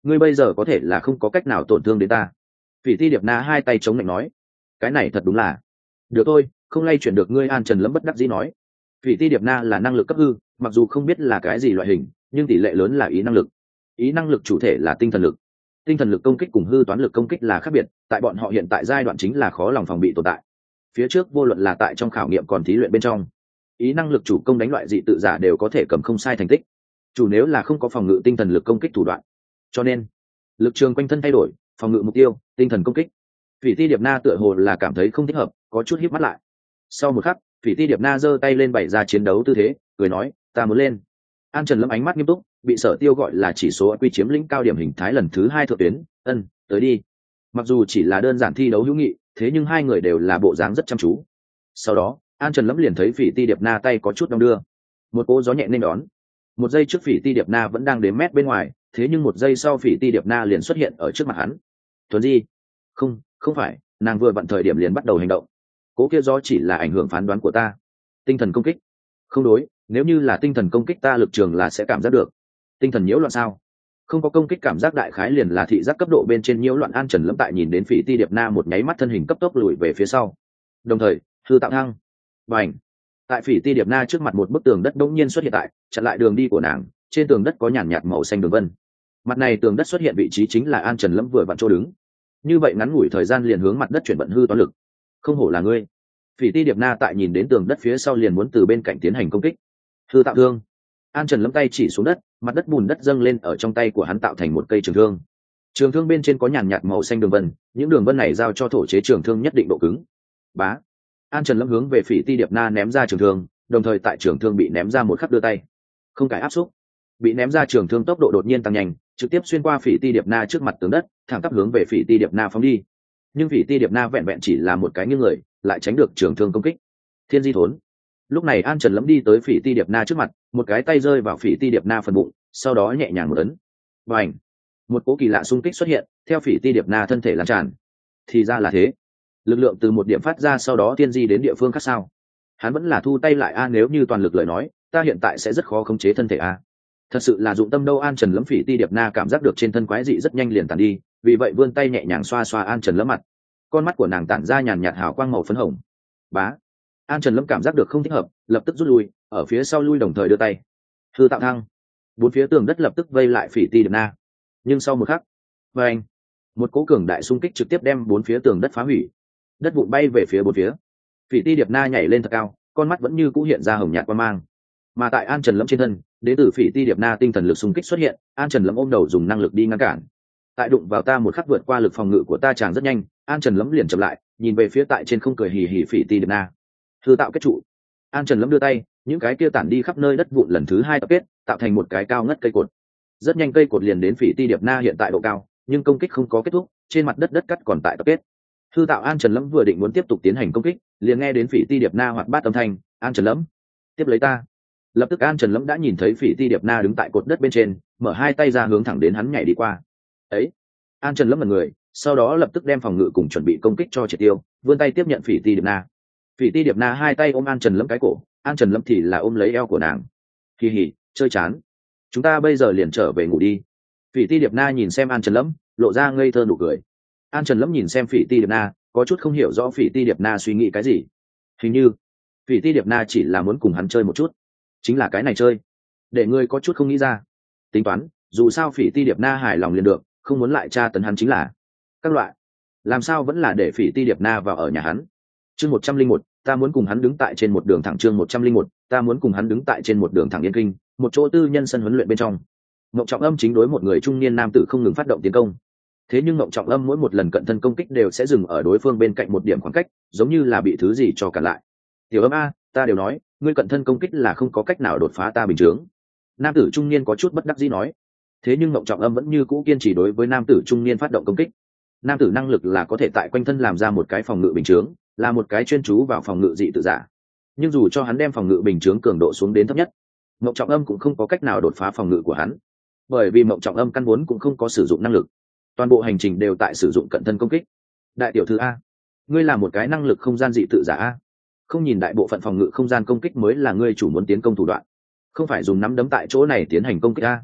ngươi bây giờ có thể là không có cách nào tổn thương đến ta. Phỉ Ti Điệp Na hai tay chống lạnh nói. Cái này thật đúng là được thôi, không lay chuyển được ngươi. An Trần Lâm bất đắc dĩ nói. Phỉ Ti Điệp Na là năng lực cấp hư, mặc dù không biết là cái gì loại hình, nhưng tỷ lệ lớn là ý năng lực. Ý năng lực chủ thể là tinh thần lực. Tinh thần lực công kích cùng hư toán lực công kích là khác biệt, tại bọn họ hiện tại giai đoạn chính là khó lòng phòng bị tồn tại. Phía trước vô luận là tại trong khảo nghiệm còn thí luyện bên trong, ý năng lực chủ công đánh loại dị tự giả đều có thể cầm không sai thành tích, chủ nếu là không có phòng ngự tinh thần lực công kích thủ đoạn. Cho nên lực trường quanh thân thay đổi, phòng ngự mục tiêu tinh thần công kích. Phỉ Ti Điệp Na tựa hồ là cảm thấy không thích hợp, có chút híp mắt lại. Sau một khắc, Phỉ Ti Điệp Na giơ tay lên bày ra chiến đấu tư thế, cười nói, ta muốn lên. An Trần Lâm ánh mắt nghiêm túc, bị Sở Tiêu gọi là chỉ số quy chiếm lĩnh cao điểm hình thái lần thứ hai thượng tuyến. Ân, tới đi. Mặc dù chỉ là đơn giản thi đấu hữu nghị, thế nhưng hai người đều là bộ dáng rất chăm chú. Sau đó An Trần Lâm liền thấy Phỉ Ti Điệp Na tay có chút đong đưa, một cỗ gió nhẹ nên đón. Một giây trước Phỉ Ti Điệp Na vẫn đang đếm mét bên ngoài, thế nhưng một giây sau Phỉ Ti Điệp Na liền xuất hiện ở trước mặt hắn. Thuần Di, không, không phải, nàng vừa vặn thời điểm liền bắt đầu hành động. Cỗ kia gió chỉ là ảnh hưởng phán đoán của ta. Tinh thần công kích, không đối, nếu như là tinh thần công kích ta lực trường là sẽ cảm giác được. Tinh thần nhiễu loạn sao? Không có công kích cảm giác, đại khái liền là thị giác cấp độ bên trên nhiễu loạn. An Trần Lâm tại nhìn đến Phỉ Ti Điệp Na một nháy mắt thân hình cấp tốc lùi về phía sau, đồng thời hư tạo thăng và ảnh tại Phỉ Ti Điệp Na trước mặt một bức tường đất đống nhiên xuất hiện tại chặn lại đường đi của nàng. Trên tường đất có nhàn nhạt màu xanh đường vân, mặt này tường đất xuất hiện vị trí chính là An Trần Lâm vừa vặn chỗ đứng. Như vậy ngắn ngủi thời gian liền hướng mặt đất chuyển vận hư toán lực. Không hổ là ngươi. Phỉ Ti Điệp Na tại nhìn đến tường đất phía sau liền muốn từ bên cạnh tiến hành công kích. Hư tạo thương. An Trần Lâm tay chỉ xuống đất, mặt đất bùn đất dâng lên ở trong tay của hắn tạo thành một cây trường thương. Trường thương bên trên có nhàn nhạt màu xanh đường vân, những đường vân này giao cho thổ chế trường thương nhất định độ cứng. Bá. An Trần Lâm hướng về Phỉ Ti Điệp Na ném ra trường thương, đồng thời tại trường thương bị ném ra một khắc đưa tay, không cải áp xúc, bị ném ra trường thương tốc độ đột nhiên tăng nhanh, trực tiếp xuyên qua Phỉ Ti Điệp Na trước mặt tường đất, thẳng tắp hướng về Phỉ Ti Điệp Na phóng đi. Nhưng Phỉ Ti Điệp Na vẹn vẹn chỉ là một cái nghiêng người, lại tránh được trường thương công kích. Thiên di thốn. Lúc này An Trần Lâm đi tới Phỉ Ti Điệp Na trước mặt, một cái tay rơi vào Phỉ Ti Điệp Na phần bụng, sau đó nhẹ nhàng một ấn, và ảnh, một cỗ kỳ lạ xung kích xuất hiện, theo Phỉ Ti Điệp Na thân thể lan tràn. Thì ra là thế, lực lượng từ một điểm phát ra, sau đó tiên di đến địa phương khác sao? Hắn vẫn là thu tay lại a, nếu như toàn lực lời nói, ta hiện tại sẽ rất khó khống chế thân thể a. Thật sự là dụng tâm đâu. An Trần Lâm Phỉ Ti Điệp Na cảm giác được trên thân quái dị rất nhanh liền tàn đi, vì vậy vươn tay nhẹ nhàng xoa xoa An Trần Lâm mặt. Con mắt của nàng tản ra nhàn nhạt hào quang màu phấn hồng. Bá. An Trần Lâm cảm giác được không thích hợp, lập tức rút lui, ở phía sau lui đồng thời đưa tay. Hư tạo thăng. Bốn phía tường đất lập tức vây lại Phỉ Ti Điệp Na. Nhưng sau một khắc, với anh, một cỗ cường đại xung kích trực tiếp đem bốn phía tường đất phá hủy. Đất vụn bay về phía bốn phía. Phỉ Ti Điệp Na nhảy lên thật cao, con mắt vẫn như cũ hiện ra hồng nhạt quang mang. Mà tại An Trần Lâm trên thân, đế tử Phỉ Ti Điệp Na tinh thần lực xung kích xuất hiện. An Trần Lâm ôm đầu dùng năng lực đi ngăn cản. Tại đụng vào ta một khắc vượt qua lực phòng ngự của ta chàng rất nhanh. An Trần Lâm liền chậm lại, nhìn về phía tại trên không cười hì hì Phỉ Ti Điệp Na. Hư tạo kết trụ. An Trần Lâm đưa tay, những cái kia tản đi khắp nơi đất vụn lần thứ hai tập kết, tạo thành một cái cao ngất cây cột. Rất nhanh cây cột liền đến Phỉ Ti Điệp Na hiện tại độ cao, nhưng công kích không có kết thúc, trên mặt đất đất cắt còn tại tập kết. Hư tạo. An Trần Lâm vừa định muốn tiếp tục tiến hành công kích, liền nghe đến Phỉ Ti Điệp Na hoạt bát âm thanh, An Trần Lâm, tiếp lấy ta. Lập tức An Trần Lâm đã nhìn thấy Phỉ Ti Điệp Na đứng tại cột đất bên trên, mở hai tay ra hướng thẳng đến hắn nhảy đi qua. Ấy. An Trần Lâm là người, sau đó lập tức đem phòng ngự cùng chuẩn bị công kích cho triệt tiêu, vươn tay tiếp nhận Phỉ Ti Điệp Na. Phỉ Ti Điệp Na hai tay ôm An Trần Lâm cái cổ, An Trần Lâm thì là ôm lấy eo của nàng. Kỳ hỉ, chơi chán, chúng ta bây giờ liền trở về ngủ đi. Phỉ Ti Điệp Na nhìn xem An Trần Lâm, lộ ra ngây thơ nụ cười. An Trần Lâm nhìn xem Phỉ Ti Điệp Na, có chút không hiểu rõ Phỉ Ti Điệp Na suy nghĩ cái gì. Hình như Phỉ Ti Điệp Na chỉ là muốn cùng hắn chơi một chút, chính là cái này chơi, để ngươi có chút không nghĩ ra. Tính toán, dù sao Phỉ Ti Điệp Na hài lòng liền được, không muốn lại tra tấn hắn chính là. Các loại, làm sao vẫn là để Phỉ Ti Điệp Na vào ở nhà hắn. Chương một trăm linh một, ta muốn cùng hắn đứng tại trên một đường thẳng. Chương một trăm linh một, ta muốn cùng hắn đứng tại trên một đường thẳng. Yên Kinh, một chỗ tư nhân sân huấn luyện bên trong, Mộng Trọng Âm chính đối một người trung niên nam tử không ngừng phát động tiến công. Thế nhưng Mộng Trọng Âm mỗi một lần cận thân công kích đều sẽ dừng ở đối phương bên cạnh một điểm khoảng cách, giống như là bị thứ gì cho cản lại. Tiểu Âm a, ta đều nói, ngươi cận thân công kích là không có cách nào đột phá ta bình chướng. Nam tử trung niên có chút bất đắc dĩ nói. Thế nhưng Mộng Trọng Âm vẫn như cũ kiên trì đối với nam tử trung niên phát động công kích. Nam tử năng lực là có thể tại quanh thân làm ra một cái phòng ngự bình chướng, là một cái chuyên chú vào phòng ngự dị tự giả. Nhưng dù cho hắn đem phòng ngự bình chướng cường độ xuống đến thấp nhất, Mộng Trọng Âm cũng không có cách nào đột phá phòng ngự của hắn, bởi vì Mộng Trọng Âm căn vốn cũng không có sử dụng năng lực, toàn bộ hành trình đều tại sử dụng cận thân công kích. Đại tiểu thư a, ngươi là một cái năng lực không gian dị tự giả a, không nhìn đại bộ phận phòng ngự không gian công kích mới là ngươi chủ muốn tiến công thủ đoạn, không phải dùng nắm đấm tại chỗ này tiến hành công kích a.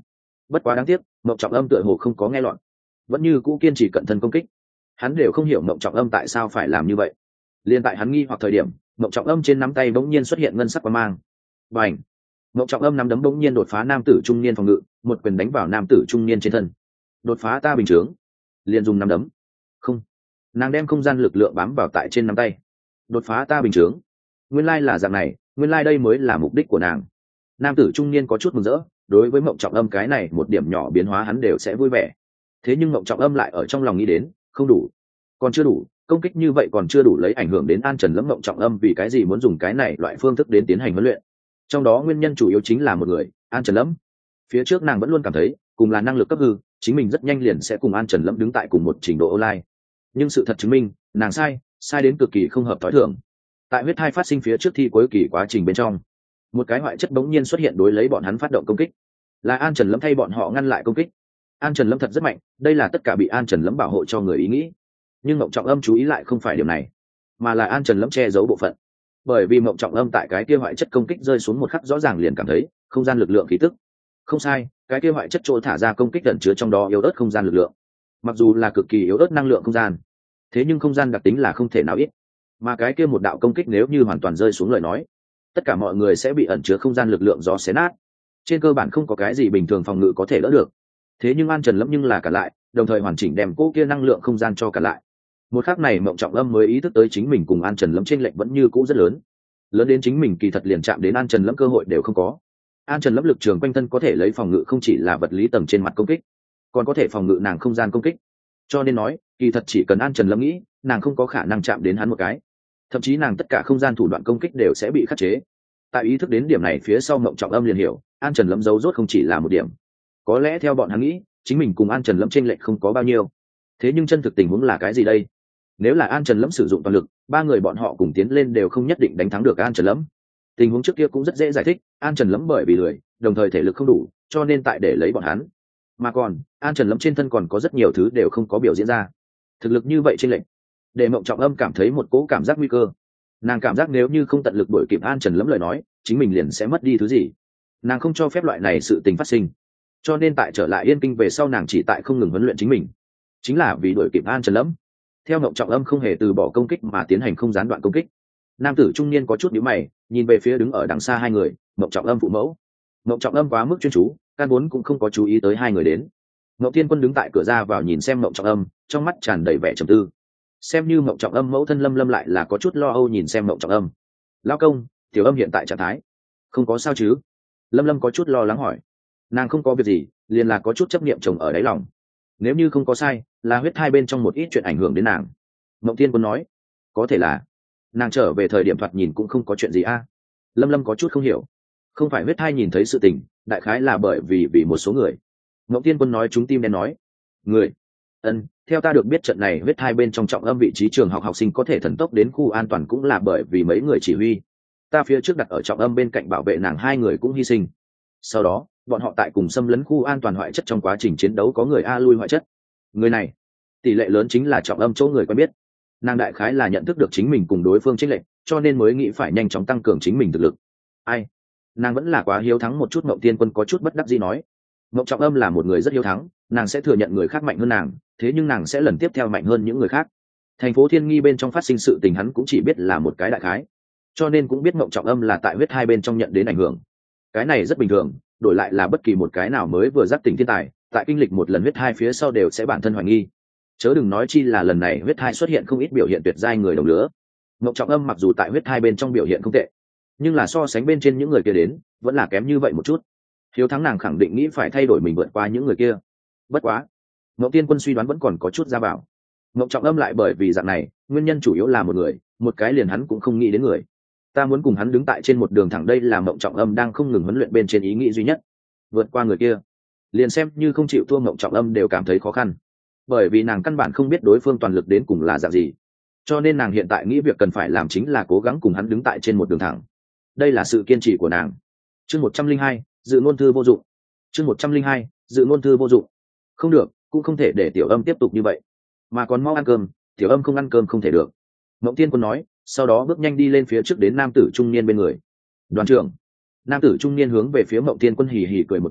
Bất quá đáng tiếc, mộng trọng âm tựa hồ không có nghe lọt, vẫn như cũ kiên trì cận thân công kích. Hắn đều không hiểu mộng trọng âm tại sao phải làm như vậy. Liên tại hắn nghi hoặc thời điểm, mộng trọng âm trên nắm tay bỗng nhiên xuất hiện ngân sắc quang mang. Bành! Mộng trọng âm nắm đấm bỗng nhiên đột phá nam tử trung niên phòng ngự, một quyền đánh vào nam tử trung niên trên thân. Đột phá ta bình chướng. Liền dùng nắm đấm. Không. Nàng đem không gian lực lượng bám vào tại trên nắm tay. Đột phá ta bình chướng. Nguyên lai là dạng này, nguyên lai đây mới là mục đích của nàng. Nam tử trung niên có chút mừng rỡ, đối với mộng trọng âm cái này một điểm nhỏ biến hóa hắn đều sẽ vui vẻ. Thế nhưng mộng trọng âm lại ở trong lòng nghĩ đến, không đủ, còn chưa đủ, công kích như vậy còn chưa đủ lấy ảnh hưởng đến An Trần Lâm. Mộng trọng âm vì cái gì muốn dùng cái này loại phương thức đến tiến hành huấn luyện? Trong đó nguyên nhân chủ yếu chính là một người, An Trần Lâm. Phía trước nàng vẫn luôn cảm thấy, cùng là năng lực cấp hư, chính mình rất nhanh liền sẽ cùng An Trần Lâm đứng tại cùng một trình độ online. Nhưng sự thật chứng minh, nàng sai, sai đến cực kỳ không hợp thói thường. Tại huyết thai phát sinh phía trước thi cuối kỳ quá trình bên trong, một cái hoại chất bỗng nhiên xuất hiện đối lấy bọn hắn phát động công kích, là An Trần Lâm thay bọn họ ngăn lại công kích. An Trần Lâm thật rất mạnh, đây là tất cả bị An Trần Lâm bảo hộ cho người ý nghĩ. Nhưng mộng trọng âm chú ý lại không phải điểm này, mà là An Trần Lâm che giấu bộ phận. Bởi vì mộng trọng âm tại cái kia hoại chất công kích rơi xuống một khắc rõ ràng liền cảm thấy không gian lực lượng khí tức. Không sai, cái kia hoại chất chỗ thả ra công kích ẩn chứa trong đó yếu ớt không gian lực lượng. Mặc dù là cực kỳ yếu ớt năng lượng không gian, thế nhưng không gian đặc tính là không thể nào ít. Mà cái kia một đạo công kích nếu như hoàn toàn rơi xuống lời nói, tất cả mọi người sẽ bị ẩn chứa không gian lực lượng gió xé nát. Trên cơ bản không có cái gì bình thường phòng ngự có thể đỡ được. Thế nhưng An Trần Lâm nhưng là cả lại, đồng thời hoàn chỉnh đem cô kia năng lượng không gian cho cả lại. Một khắc này mộng trọng âm mới ý thức tới chính mình cùng An Trần Lâm chênh lệch vẫn như cũ rất lớn, lớn đến chính mình kỳ thật liền chạm đến An Trần Lâm cơ hội đều không có. An Trần Lâm lực trường quanh thân có thể lấy phòng ngự không chỉ là vật lý tầng trên mặt công kích, còn có thể phòng ngự nàng không gian công kích. Cho nên nói, kỳ thật chỉ cần An Trần Lâm nghĩ, nàng không có khả năng chạm đến hắn một cái. Thậm chí nàng tất cả không gian thủ đoạn công kích đều sẽ bị khắc chế. Tại ý thức đến điểm này phía sau mộng trọng âm liền hiểu, An Trần Lâm giấu rốt không chỉ là một điểm. Có lẽ theo bọn hắn nghĩ, chính mình cùng An Trần Lâm chênh lệch không có bao nhiêu. Thế nhưng chân thực tình huống là cái gì đây? Nếu là An Trần Lâm sử dụng toàn lực, ba người bọn họ cùng tiến lên đều không nhất định đánh thắng được An Trần Lâm. Tình huống trước kia cũng rất dễ giải thích, An Trần Lâm bởi vì lười, đồng thời thể lực không đủ, cho nên tại để lấy bọn hắn. Mà còn, An Trần Lâm trên thân còn có rất nhiều thứ đều không có biểu diễn ra. Thực lực như vậy chênh lệch, để mộng trọng âm cảm thấy một cỗ cảm giác nguy cơ. Nàng cảm giác nếu như không tận lực đuổi kịp An Trần Lâm lời nói, chính mình liền sẽ mất đi thứ gì. Nàng không cho phép loại này sự tình phát sinh, cho nên tại trở lại Yên Kinh về sau nàng chỉ tại không ngừng huấn luyện chính mình, chính là vì đuổi kịp An Trần Lâm. Theo mộng trọng âm không hề từ bỏ công kích mà tiến hành không gián đoạn công kích. Nam tử trung niên có chút nhíu mày, nhìn về phía đứng ở đằng xa hai người, mộng trọng âm phụ mẫu. Mộng trọng âm quá mức chuyên chú, căn vốn cũng không có chú ý tới hai người đến. Mộng Tiên Quân đứng tại cửa ra vào nhìn xem mộng trọng âm, trong mắt tràn đầy vẻ trầm tư. Xem như mộng trọng âm mẫu thân Lâm Lâm lại là có chút lo âu nhìn xem mộng trọng âm. Lão công, tiểu âm hiện tại trạng thái không có sao chứ? Lâm Lâm có chút lo lắng hỏi. Nàng không có việc gì, liền là có chút chấp niệm chồng ở đáy lòng. Nếu như không có sai, là huyết thai bên trong một ít chuyện ảnh hưởng đến nàng. Mộng Tiên Quân nói, có thể là nàng trở về thời điểm thoạt nhìn cũng không có chuyện gì a. À? Lâm Lâm có chút không hiểu. Không phải huyết thai nhìn thấy sự tình, đại khái là bởi vì vì một số người. Mộng Tiên Quân nói chúng tim đen nói, người. Ân, theo ta được biết trận này huyết thai bên trong trọng âm vị trí trường học học sinh có thể thần tốc đến khu an toàn cũng là bởi vì mấy người chỉ huy. Ta phía trước đặt ở trọng âm bên cạnh bảo vệ nàng hai người cũng hy sinh. Sau đó, bọn họ tại cùng xâm lấn khu an toàn hoại chất trong quá trình chiến đấu có người a lui hoại chất. Người này, tỷ lệ lớn chính là trọng âm chỗ người quen biết. Nàng đại khái là nhận thức được chính mình cùng đối phương chênh lệch, cho nên mới nghĩ phải nhanh chóng tăng cường chính mình thực lực. Ai? Nàng vẫn là quá hiếu thắng một chút. Mộng Tiên Quân có chút bất đắc dĩ nói. Mộng trọng âm là một người rất hiếu thắng, nàng sẽ thừa nhận người khác mạnh hơn nàng, thế nhưng nàng sẽ lần tiếp theo mạnh hơn những người khác. Thành phố Thiên Nghi bên trong phát sinh sự tình hắn cũng chỉ biết là một cái đại khái, cho nên cũng biết mộng trọng âm là tại huyết hai bên trong nhận đến ảnh hưởng. Cái này rất bình thường, đổi lại là bất kỳ một cái nào mới vừa giác tỉnh thiên tài, tại kinh lịch một lần huyết hai phía sau đều sẽ bản thân hoài nghi. Chớ đừng nói chi là lần này huyết hai xuất hiện không ít biểu hiện tuyệt giai người đồng lứa. Mộng trọng âm mặc dù tại huyết hai bên trong biểu hiện không tệ, nhưng là so sánh bên trên những người kia đến, vẫn là kém như vậy một chút. Hiếu thắng nàng khẳng định nghĩ phải thay đổi mình vượt qua những người kia. Bất quá, Mộng Tiên Quân suy đoán vẫn còn có chút ra bảo. Mộng trọng âm lại bởi vì dạng này, nguyên nhân chủ yếu là một người, một cái liền hắn cũng không nghĩ đến người. Ta muốn cùng hắn đứng tại trên một đường thẳng, đây là Mộng trọng âm đang không ngừng huấn luyện bên trên ý nghĩ duy nhất. Vượt qua người kia, liền xem như không chịu thua Mộng trọng âm đều cảm thấy khó khăn, bởi vì nàng căn bản không biết đối phương toàn lực đến cùng là dạng gì. Cho nên nàng hiện tại nghĩ việc cần phải làm chính là cố gắng cùng hắn đứng tại trên một đường thẳng. Đây là sự kiên trì của nàng. Chương một trăm linh hai, dự ngôn thư vô dụng. Chương một trăm linh hai, dự ngôn thư vô dụng. Không được, cũng không thể để tiểu âm tiếp tục như vậy, mà còn mau ăn cơm, tiểu âm không ăn cơm không thể được. Mộng Tiên Quân nói, sau đó bước nhanh đi lên phía trước đến nam tử trung niên bên người. Đoàn trưởng. Nam tử trung niên hướng về phía Mộng Tiên Quân hì hì cười một tiếng,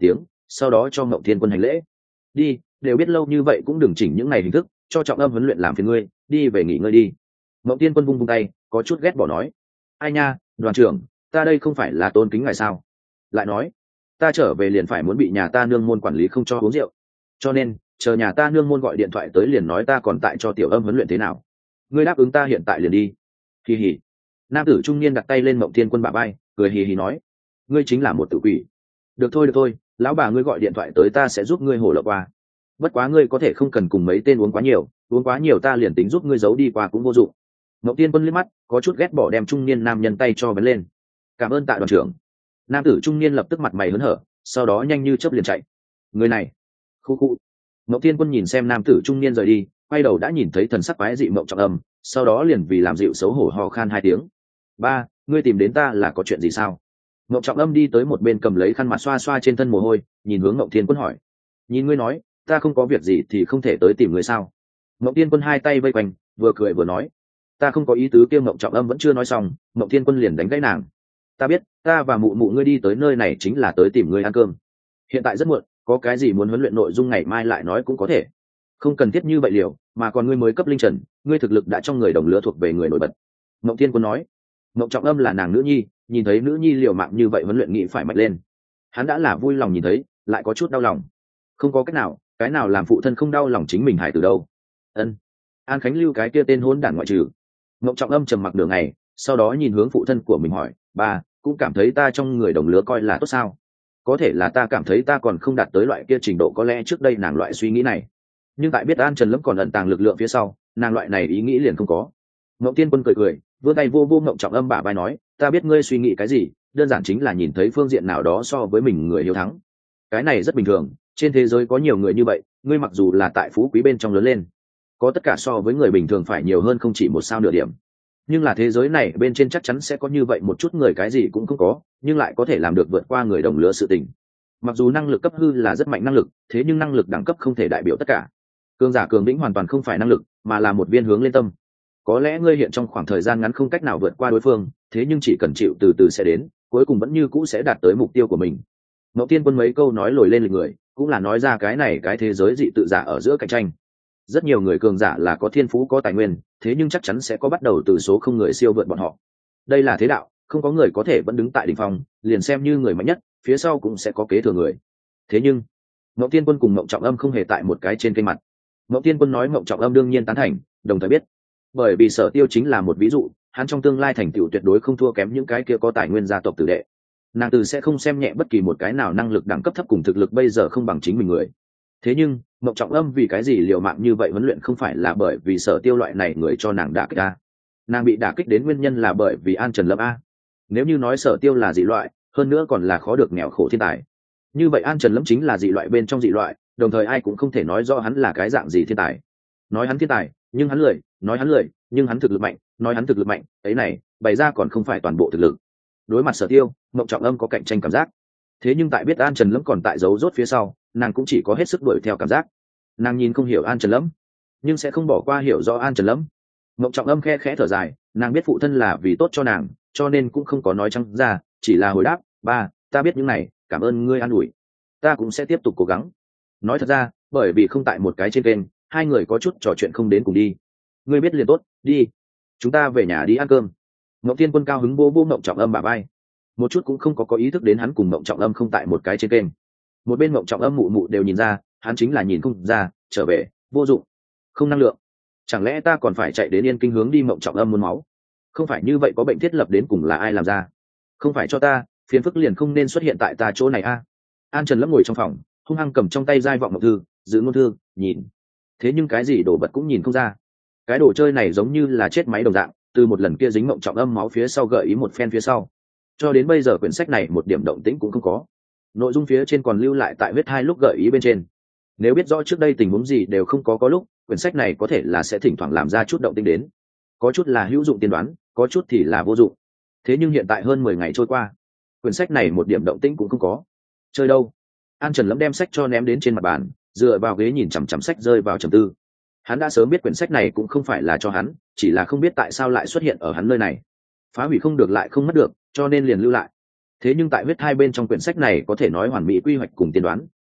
sau đó cho Mộng Thiên Quân hành lễ. Đi, đều biết lâu như vậy cũng đừng chỉnh những ngày hình thức, cho trọng âm huấn luyện làm phiền ngươi, đi về nghỉ ngơi đi. Mộng Thiên Quân vung vung tay, có chút ghét bỏ nói. Ai nha, đoàn trưởng, ta đây không phải là tôn kính ngài sao? Lại nói, ta trở về liền phải muốn bị nhà ta nương môn quản lý không cho uống rượu, cho nên chờ nhà ta nương môn gọi điện thoại tới liền nói ta còn tại cho tiểu âm huấn luyện thế nào. Ngươi đáp ứng ta hiện tại liền đi. Hì hì. Nam tử trung niên đặt tay lên Mộng Thiên Quân bả vai, cười hì hì nói, ngươi chính là một tự quỷ. Được thôi được thôi, lão bà ngươi gọi điện thoại tới ta sẽ giúp ngươi hổ lộng qua. Bất quá ngươi có thể không cần cùng mấy tên uống quá nhiều, uống quá nhiều ta liền tính giúp ngươi giấu đi qua cũng vô dụng. Mộng Thiên Quân liếc mắt, có chút ghét bỏ đem trung niên nam nhân tay cho bén lên. Cảm ơn tạ đoàn trưởng. Nam tử trung niên lập tức mặt mày hớn hở, sau đó nhanh như chớp liền chạy. Người này, khu khu. Mộng Thiên Quân nhìn xem nam tử trung niên rời đi, quay đầu đã nhìn thấy thần sắc quái dị Mộng Trọng Âm, sau đó liền vì làm dịu xấu hổ ho khan hai tiếng. Ba, ngươi tìm đến ta là có chuyện gì sao? Mộng Trọng Âm đi tới một bên cầm lấy khăn mặt xoa xoa trên thân mồ hôi, nhìn hướng Mộng Thiên Quân hỏi. Nhìn ngươi nói, ta không có việc gì thì không thể tới tìm ngươi sao? Mộng Thiên Quân hai tay vây quanh, vừa cười vừa nói. Ta không có ý tứ kia. Mộng Trọng Âm vẫn chưa nói xong, Mộng Thiên Quân liền đánh gãy nàng. Ta biết, ta và mụ mụ ngươi đi tới nơi này chính là tới tìm ngươi ăn cơm. Hiện tại rất muộn, có cái gì muốn huấn luyện nội dung ngày mai lại nói cũng có thể. Không cần thiết như vậy liều, mà còn ngươi mới cấp linh trần, ngươi thực lực đã trong người đồng lứa thuộc về người nổi bật. Mộng Thiên Quân nói. Mộng Trọng Âm là nàng nữ nhi, nhìn thấy nữ nhi liều mạng như vậy huấn luyện nghĩ phải mạnh lên. Hắn đã là vui lòng nhìn thấy, lại có chút đau lòng. Không có cách nào, cái nào làm phụ thân không đau lòng chính mình hải từ đâu. Ân. An Khánh Lưu cái kia tên hỗn đản ngoại trừ. Mộng Trọng Âm trầm mặc nửa ngày, sau đó nhìn hướng phụ thân của mình hỏi, ba, cũng cảm thấy ta trong người đồng lứa coi là tốt sao? Có thể là ta cảm thấy ta còn không đạt tới loại kia trình độ, có lẽ trước đây nàng loại suy nghĩ này, nhưng tại biết An Trần Lâm còn ẩn tàng lực lượng phía sau, nàng loại này ý nghĩ liền không có. Mộng Thiên Quân cười cười, vươn tay vô vô Mộng Trọng Âm bả vai nói, ta biết ngươi suy nghĩ cái gì, đơn giản chính là nhìn thấy phương diện nào đó so với mình người hiếu thắng. Cái này rất bình thường, trên thế giới có nhiều người như vậy, ngươi mặc dù là tại phú quý bên trong lớn lên, có tất cả so với người bình thường phải nhiều hơn không chỉ một sao nửa điểm, nhưng là thế giới này bên trên chắc chắn sẽ có như vậy một chút người cái gì cũng không có, nhưng lại có thể làm được vượt qua người đồng lứa sự tình. Mặc dù năng lực cấp hư là rất mạnh năng lực, thế nhưng năng lực đẳng cấp không thể đại biểu tất cả. Cường giả cường lĩnh hoàn toàn không phải năng lực, mà là một viên hướng lên tâm. Có lẽ ngươi hiện trong khoảng thời gian ngắn không cách nào vượt qua đối phương, thế nhưng chỉ cần chịu từ từ sẽ đến, cuối cùng vẫn như cũ sẽ đạt tới mục tiêu của mình. Ngẫu Tiên Quân mấy câu nói lồi lên lịch người, cũng là nói ra cái này cái thế giới dị tự giả ở giữa cạnh tranh. Rất nhiều người cường giả là có thiên phú có tài nguyên, thế nhưng chắc chắn sẽ có bắt đầu từ số không người siêu vượt bọn họ. Đây là thế đạo, không có người có thể vẫn đứng tại đỉnh phong, liền xem như người mạnh nhất, phía sau cũng sẽ có kế thừa người. Thế nhưng, Ngẫu Tiên Quân cùng Mộng Trọng Âm không hề tại một cái trên kênh mặt. Ngẫu Tiên Quân nói Mộng Trọng Âm đương nhiên tán thành, đồng thời biết, bởi vì Sở Tiêu chính là một ví dụ, hắn trong tương lai thành tựu tuyệt đối không thua kém những cái kia có tài nguyên gia tộc tử đệ. Nàng từ sẽ không xem nhẹ bất kỳ một cái nào năng lực đẳng cấp thấp cùng thực lực bây giờ không bằng chính mình người. Thế nhưng Mộng Trọng Âm vì cái gì liều mạng như vậy huấn luyện, không phải là bởi vì Sở Tiêu loại này người cho nàng đả kích a. Nàng bị đả kích đến nguyên nhân là bởi vì An Trần Lâm a. Nếu như nói Sở Tiêu là dị loại, hơn nữa còn là khó được nghèo khổ thiên tài, như vậy An Trần Lâm chính là dị loại bên trong dị loại, đồng thời ai cũng không thể nói rõ hắn là cái dạng gì thiên tài. Nói hắn thiên tài, nhưng hắn lười, nói hắn lười, nhưng hắn thực lực mạnh, nói hắn thực lực mạnh, ấy này, bày ra còn không phải toàn bộ thực lực. Đối mặt Sở Tiêu, Mộng Trọng Âm có cạnh tranh cảm giác. Thế nhưng tại biết An Trần Lâm còn tại giấu rốt phía sau, nàng cũng chỉ có hết sức đuổi theo cảm giác. Nàng nhìn không hiểu An Trần Lâm, nhưng sẽ không bỏ qua hiểu rõ An Trần Lâm. Mộng Trọng Âm khe khẽ thở dài, nàng biết phụ thân là vì tốt cho nàng, cho nên cũng không có nói trắng ra, chỉ là hồi đáp, ba, ta biết những này, cảm ơn ngươi an ủi, ta cũng sẽ tiếp tục cố gắng. Nói thật ra, bởi vì không tại một cái trên kênh, hai người có chút trò chuyện không đến cùng đi. Ngươi biết liền tốt, đi, chúng ta về nhà đi ăn cơm. Ngọc Thiên Quân cao hứng vô vô Mộng Trọng Âm bả vai, một chút cũng không có có ý thức đến hắn cùng Mộng Trọng Âm không tại một cái trên kênh. Một bên Mộng Trọng Âm mụ mụ đều nhìn ra, hắn chính là nhìn không ra, trở về, vô dụng, không năng lượng. Chẳng lẽ ta còn phải chạy đến Yên Kinh hướng đi? Mộng Trọng Âm muốn máu. Không phải như vậy, có bệnh thiết lập đến cùng là ai làm ra? Không phải cho ta, phiền phức liền không nên xuất hiện tại ta chỗ này a. An Trần Lâm ngồi trong phòng, hung hăng cầm trong tay giai vọng ngọc thư, giữ ngôn thư, nhìn. Thế nhưng cái gì đồ vật cũng nhìn không ra. Cái đồ chơi này giống như là chết máy đồng dạng, từ một lần kia dính Mộng Trọng Âm máu phía sau gợi ý một phen phía sau, cho đến bây giờ quyển sách này một điểm động tĩnh cũng không có. Nội dung phía trên còn lưu lại tại huyết hai lúc gợi ý bên trên. Nếu biết rõ trước đây tình huống gì đều không có có lúc, quyển sách này có thể là sẽ thỉnh thoảng làm ra chút động tĩnh đến. Có chút là hữu dụng tiên đoán, có chút thì là vô dụng. Thế nhưng hiện tại hơn mười ngày trôi qua, quyển sách này một điểm động tĩnh cũng không có. Chơi đâu? An Trần Lâm đem sách cho ném đến trên mặt bàn, dựa vào ghế nhìn chằm chằm sách rơi vào trầm tư. Hắn đã sớm biết quyển sách này cũng không phải là cho hắn, chỉ là không biết tại sao lại xuất hiện ở hắn nơi này. Phá hủy không được lại không mất được, cho nên liền lưu lại. Thế nhưng tại huyết hai bên trong quyển sách này có thể nói hoàn mỹ quy hoạch cùng tiên đoán,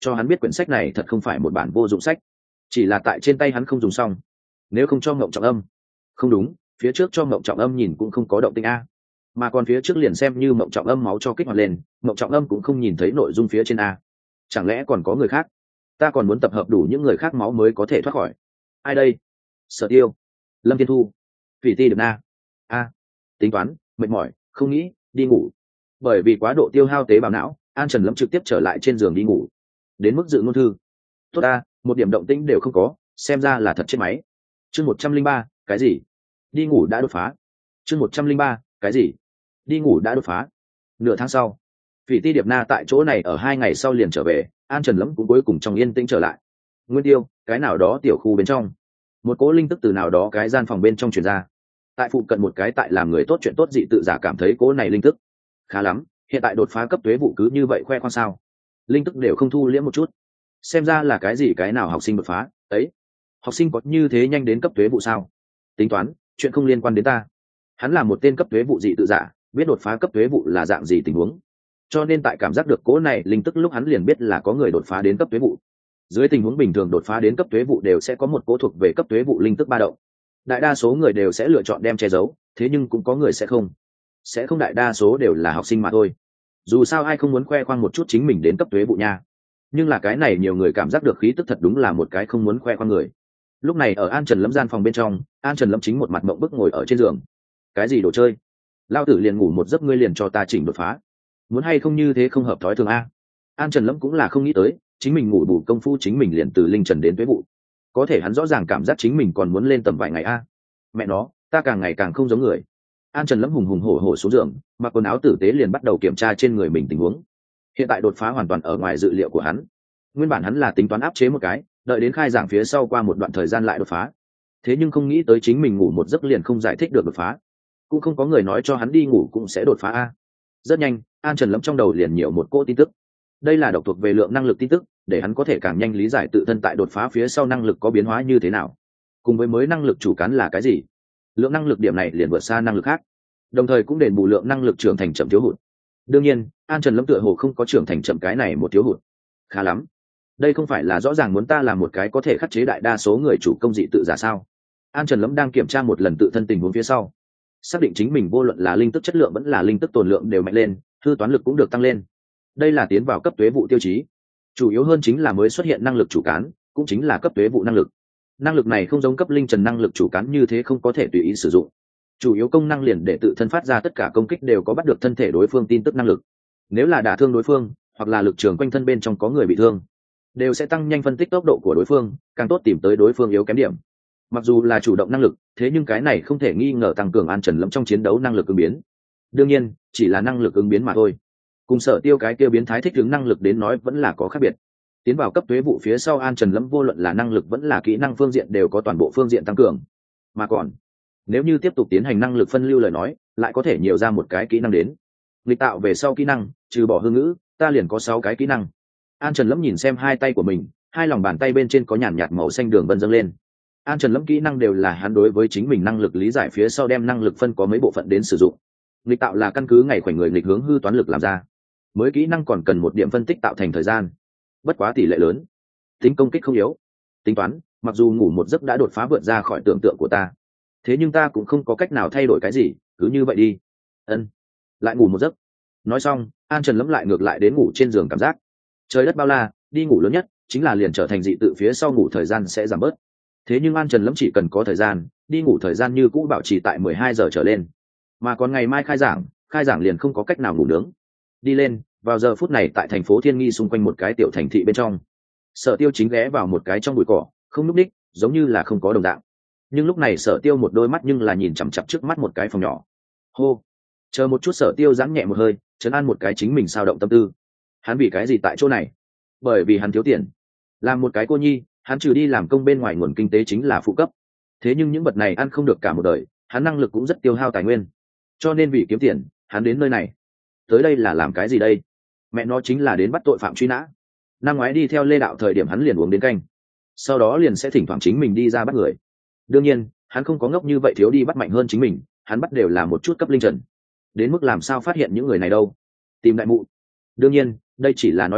cho hắn biết quyển sách này thật không phải một bản vô dụng sách, chỉ là tại trên tay hắn không dùng xong. Nếu không cho Ngộng Trọng Âm, không đúng, phía trước cho Ngộng Trọng Âm nhìn cũng không có động tĩnh a, mà còn phía trước liền xem như Ngộng Trọng Âm máu cho kích hoạt lên, Ngộng Trọng Âm cũng không nhìn thấy nội dung phía trên a. Chẳng lẽ còn có người khác? Ta còn muốn tập hợp đủ những người khác máu mới có thể thoát khỏi. Ai đây? Sở Tiêu, Lâm Thiên Thu, Phỉ Ti Điệp Na. A, tính toán, mệt mỏi, không nghĩ, đi ngủ. Bởi vì quá độ tiêu hao tế bào não, An Trần Lâm trực tiếp trở lại trên giường đi ngủ. Đến mức dự ngôn thư, tốt ta, một điểm động tĩnh đều không có, xem ra là thật chết máy. Chương một trăm linh ba, cái gì? Đi ngủ đã đột phá. Chương một trăm linh ba, cái gì? Đi ngủ đã đột phá. Nửa tháng sau, Phỉ Ti Điệp Na tại chỗ này ở hai ngày sau liền trở về, An Trần Lâm cũng cuối cùng trong yên tĩnh trở lại. Nguyên Tiêu, cái nào đó tiểu khu bên trong, một cỗ linh tức từ nào đó cái gian phòng bên trong truyền ra. Tại phụ cận một cái tại làm người tốt chuyện tốt dị tự giả cảm thấy cỗ này linh tức khá lắm, hiện tại đột phá cấp tuế vụ cứ như vậy khoe khoang sao? Linh tức đều không thu liễm một chút, xem ra là cái gì cái nào học sinh đột phá ấy? Học sinh có như thế nhanh đến cấp tuế vụ sao? Tính toán, chuyện không liên quan đến ta. Hắn là một tên cấp tuế vụ dị tự giả, biết đột phá cấp tuế vụ là dạng gì tình huống, cho nên tại cảm giác được cỗ này linh tức lúc hắn liền biết là có người đột phá đến cấp tuế vụ. Dưới tình huống bình thường đột phá đến cấp tuế vụ đều sẽ có một cỗ thuộc về cấp tuế vụ linh tức ba động. Đại đa số người đều sẽ lựa chọn đem che giấu, thế nhưng cũng có người sẽ không. Sẽ không, đại đa số đều là học sinh mà thôi. Dù sao ai không muốn khoe khoang một chút chính mình đến cấp tuế vụ nha. Nhưng là cái này nhiều người cảm giác được khí tức thật đúng là một cái không muốn khoe khoang người. Lúc này ở An Trần Lâm gian phòng bên trong, An Trần Lâm chính một mặt mộng bức ngồi ở trên giường. Cái gì đồ chơi? Lao tử liền ngủ một giấc ngươi liền cho ta chỉnh đột phá. Muốn hay không như thế không hợp thói thường a. An Trần Lâm cũng là không nghĩ tới, chính mình ngủ bù công phu chính mình liền từ linh trần đến tuế vụ. Có thể hắn rõ ràng cảm giác chính mình còn muốn lên tầm vài ngày a. Mẹ nó, ta càng ngày càng không giống người. An Trần Lâm hùng hùng hổ hổ xuống giường, mặc quần áo tử tế liền bắt đầu kiểm tra trên người mình tình huống. Hiện tại đột phá hoàn toàn ở ngoài dự liệu của hắn. Nguyên bản hắn là tính toán áp chế một cái, đợi đến khai giảng phía sau qua một đoạn thời gian lại đột phá. Thế nhưng không nghĩ tới chính mình ngủ một giấc liền không giải thích được đột phá. Cũng không có người nói cho hắn đi ngủ cũng sẽ đột phá a. Rất nhanh, An Trần Lâm trong đầu liền nhiều một cỗ tin tức. Đây là độc thuộc về lượng năng lực tin tức, để hắn có thể càng nhanh lý giải tự thân tại đột phá phía sau năng lực có biến hóa như thế nào. Cùng với mới năng lực chủ cán là cái gì? Lượng năng lực điểm này liền vượt xa năng lực khác, đồng thời cũng đền bù lượng năng lực trưởng thành chậm thiếu hụt. Đương nhiên, An Trần Lâm tựa hồ không có trưởng thành chậm cái này một thiếu hụt. Khá lắm, đây không phải là rõ ràng muốn ta làm một cái có thể khắc chế đại đa số người chủ công dị tự giả sao? An Trần Lâm đang kiểm tra một lần tự thân tình huống phía sau, xác định chính mình vô luận là linh tức chất lượng vẫn là linh tức tồn lượng đều mạnh lên, hư toán lực cũng được tăng lên. Đây là tiến vào cấp tuế vụ tiêu chí. Chủ yếu hơn chính là mới xuất hiện năng lực chủ cán, cũng chính là cấp tuế vụ năng lực. Năng lực này không giống cấp linh trần năng lực chủ cán như thế không có thể tùy ý sử dụng. Chủ yếu công năng liền để tự thân phát ra tất cả công kích đều có bắt được thân thể đối phương tin tức năng lực. Nếu là đả thương đối phương, hoặc là lực trường quanh thân bên trong có người bị thương, đều sẽ tăng nhanh phân tích tốc độ của đối phương, càng tốt tìm tới đối phương yếu kém điểm. Mặc dù là chủ động năng lực, thế nhưng cái này không thể nghi ngờ tăng cường An Trần Lâm trong chiến đấu năng lực ứng biến. Đương nhiên, chỉ là năng lực ứng biến mà thôi. Cùng Sở Tiêu cái kia biến thái thích ứng năng lực đến nói vẫn là có khác biệt. Tiến vào cấp tuế vụ phía sau, An Trần Lâm vô luận là năng lực vẫn là kỹ năng phương diện đều có toàn bộ phương diện tăng cường. Mà còn, nếu như tiếp tục tiến hành năng lực phân lưu lời nói, lại có thể nhiều ra một cái kỹ năng đến. Lịch tạo về sau kỹ năng, trừ bỏ hương ngữ, ta liền có sáu cái kỹ năng. An Trần Lâm nhìn xem hai tay của mình, hai lòng bàn tay bên trên có nhàn nhạt màu xanh đường vân dâng lên. An Trần Lâm kỹ năng đều là hắn đối với chính mình năng lực lý giải phía sau đem năng lực phân có mấy bộ phận đến sử dụng. Lịch tạo là căn cứ ngày khoảnh người nghịch hướng hư toán lực làm ra. Mới kỹ năng còn cần một điểm phân tích tạo thành thời gian, bất quá tỷ lệ lớn, tính công kích không yếu. Tính toán, mặc dù ngủ một giấc đã đột phá vượt ra khỏi tưởng tượng của ta, thế nhưng ta cũng không có cách nào thay đổi cái gì, cứ như vậy đi. Ân, lại ngủ một giấc. Nói xong, An Trần Lâm lại ngược lại đến ngủ trên giường cảm giác. Trời đất bao la, đi ngủ lớn nhất chính là liền trở thành dị tự phía sau ngủ thời gian sẽ giảm bớt. Thế nhưng An Trần Lâm chỉ cần có thời gian, đi ngủ thời gian như cũ bảo trì tại mười hai giờ trở lên. Mà còn ngày mai khai giảng, khai giảng liền không có cách nào ngủ nướng. Đi lên, vào giờ phút này tại thành phố Thiên Nghi xung quanh một cái tiểu thành thị bên trong, Sở Tiêu chính ghé vào một cái trong bụi cỏ, không núp đích, giống như là không có đồng dạng. Nhưng lúc này Sở Tiêu một đôi mắt nhưng là nhìn chằm chằm trước mắt một cái phòng nhỏ. Hô, chờ một chút. Sở Tiêu giãn nhẹ một hơi, trấn an một cái chính mình sao động tâm tư. Hắn vì cái gì tại chỗ này? Bởi vì hắn thiếu tiền. Làm một cái cô nhi, hắn trừ đi làm công bên ngoài nguồn kinh tế chính là phụ cấp. Thế nhưng những vật này ăn không được cả một đời, hắn năng lực cũng rất tiêu hao tài nguyên. Cho nên vì kiếm tiền, hắn đến nơi này. Tới đây là làm cái gì đây? Mẹ nó chính là đến bắt tội phạm truy nã. Năm ngoái đi theo Lê Đạo thời điểm hắn liền uống đến canh, sau đó liền sẽ thỉnh thoảng chính mình đi ra bắt người. Đương nhiên, hắn không có ngốc như vậy thiếu đi bắt mạnh hơn chính mình, hắn bắt đều là một chút cấp linh trần. Đến mức làm sao phát hiện những người này đâu? Tìm đại mụ. Đương nhiên, đây chỉ là nói đùa,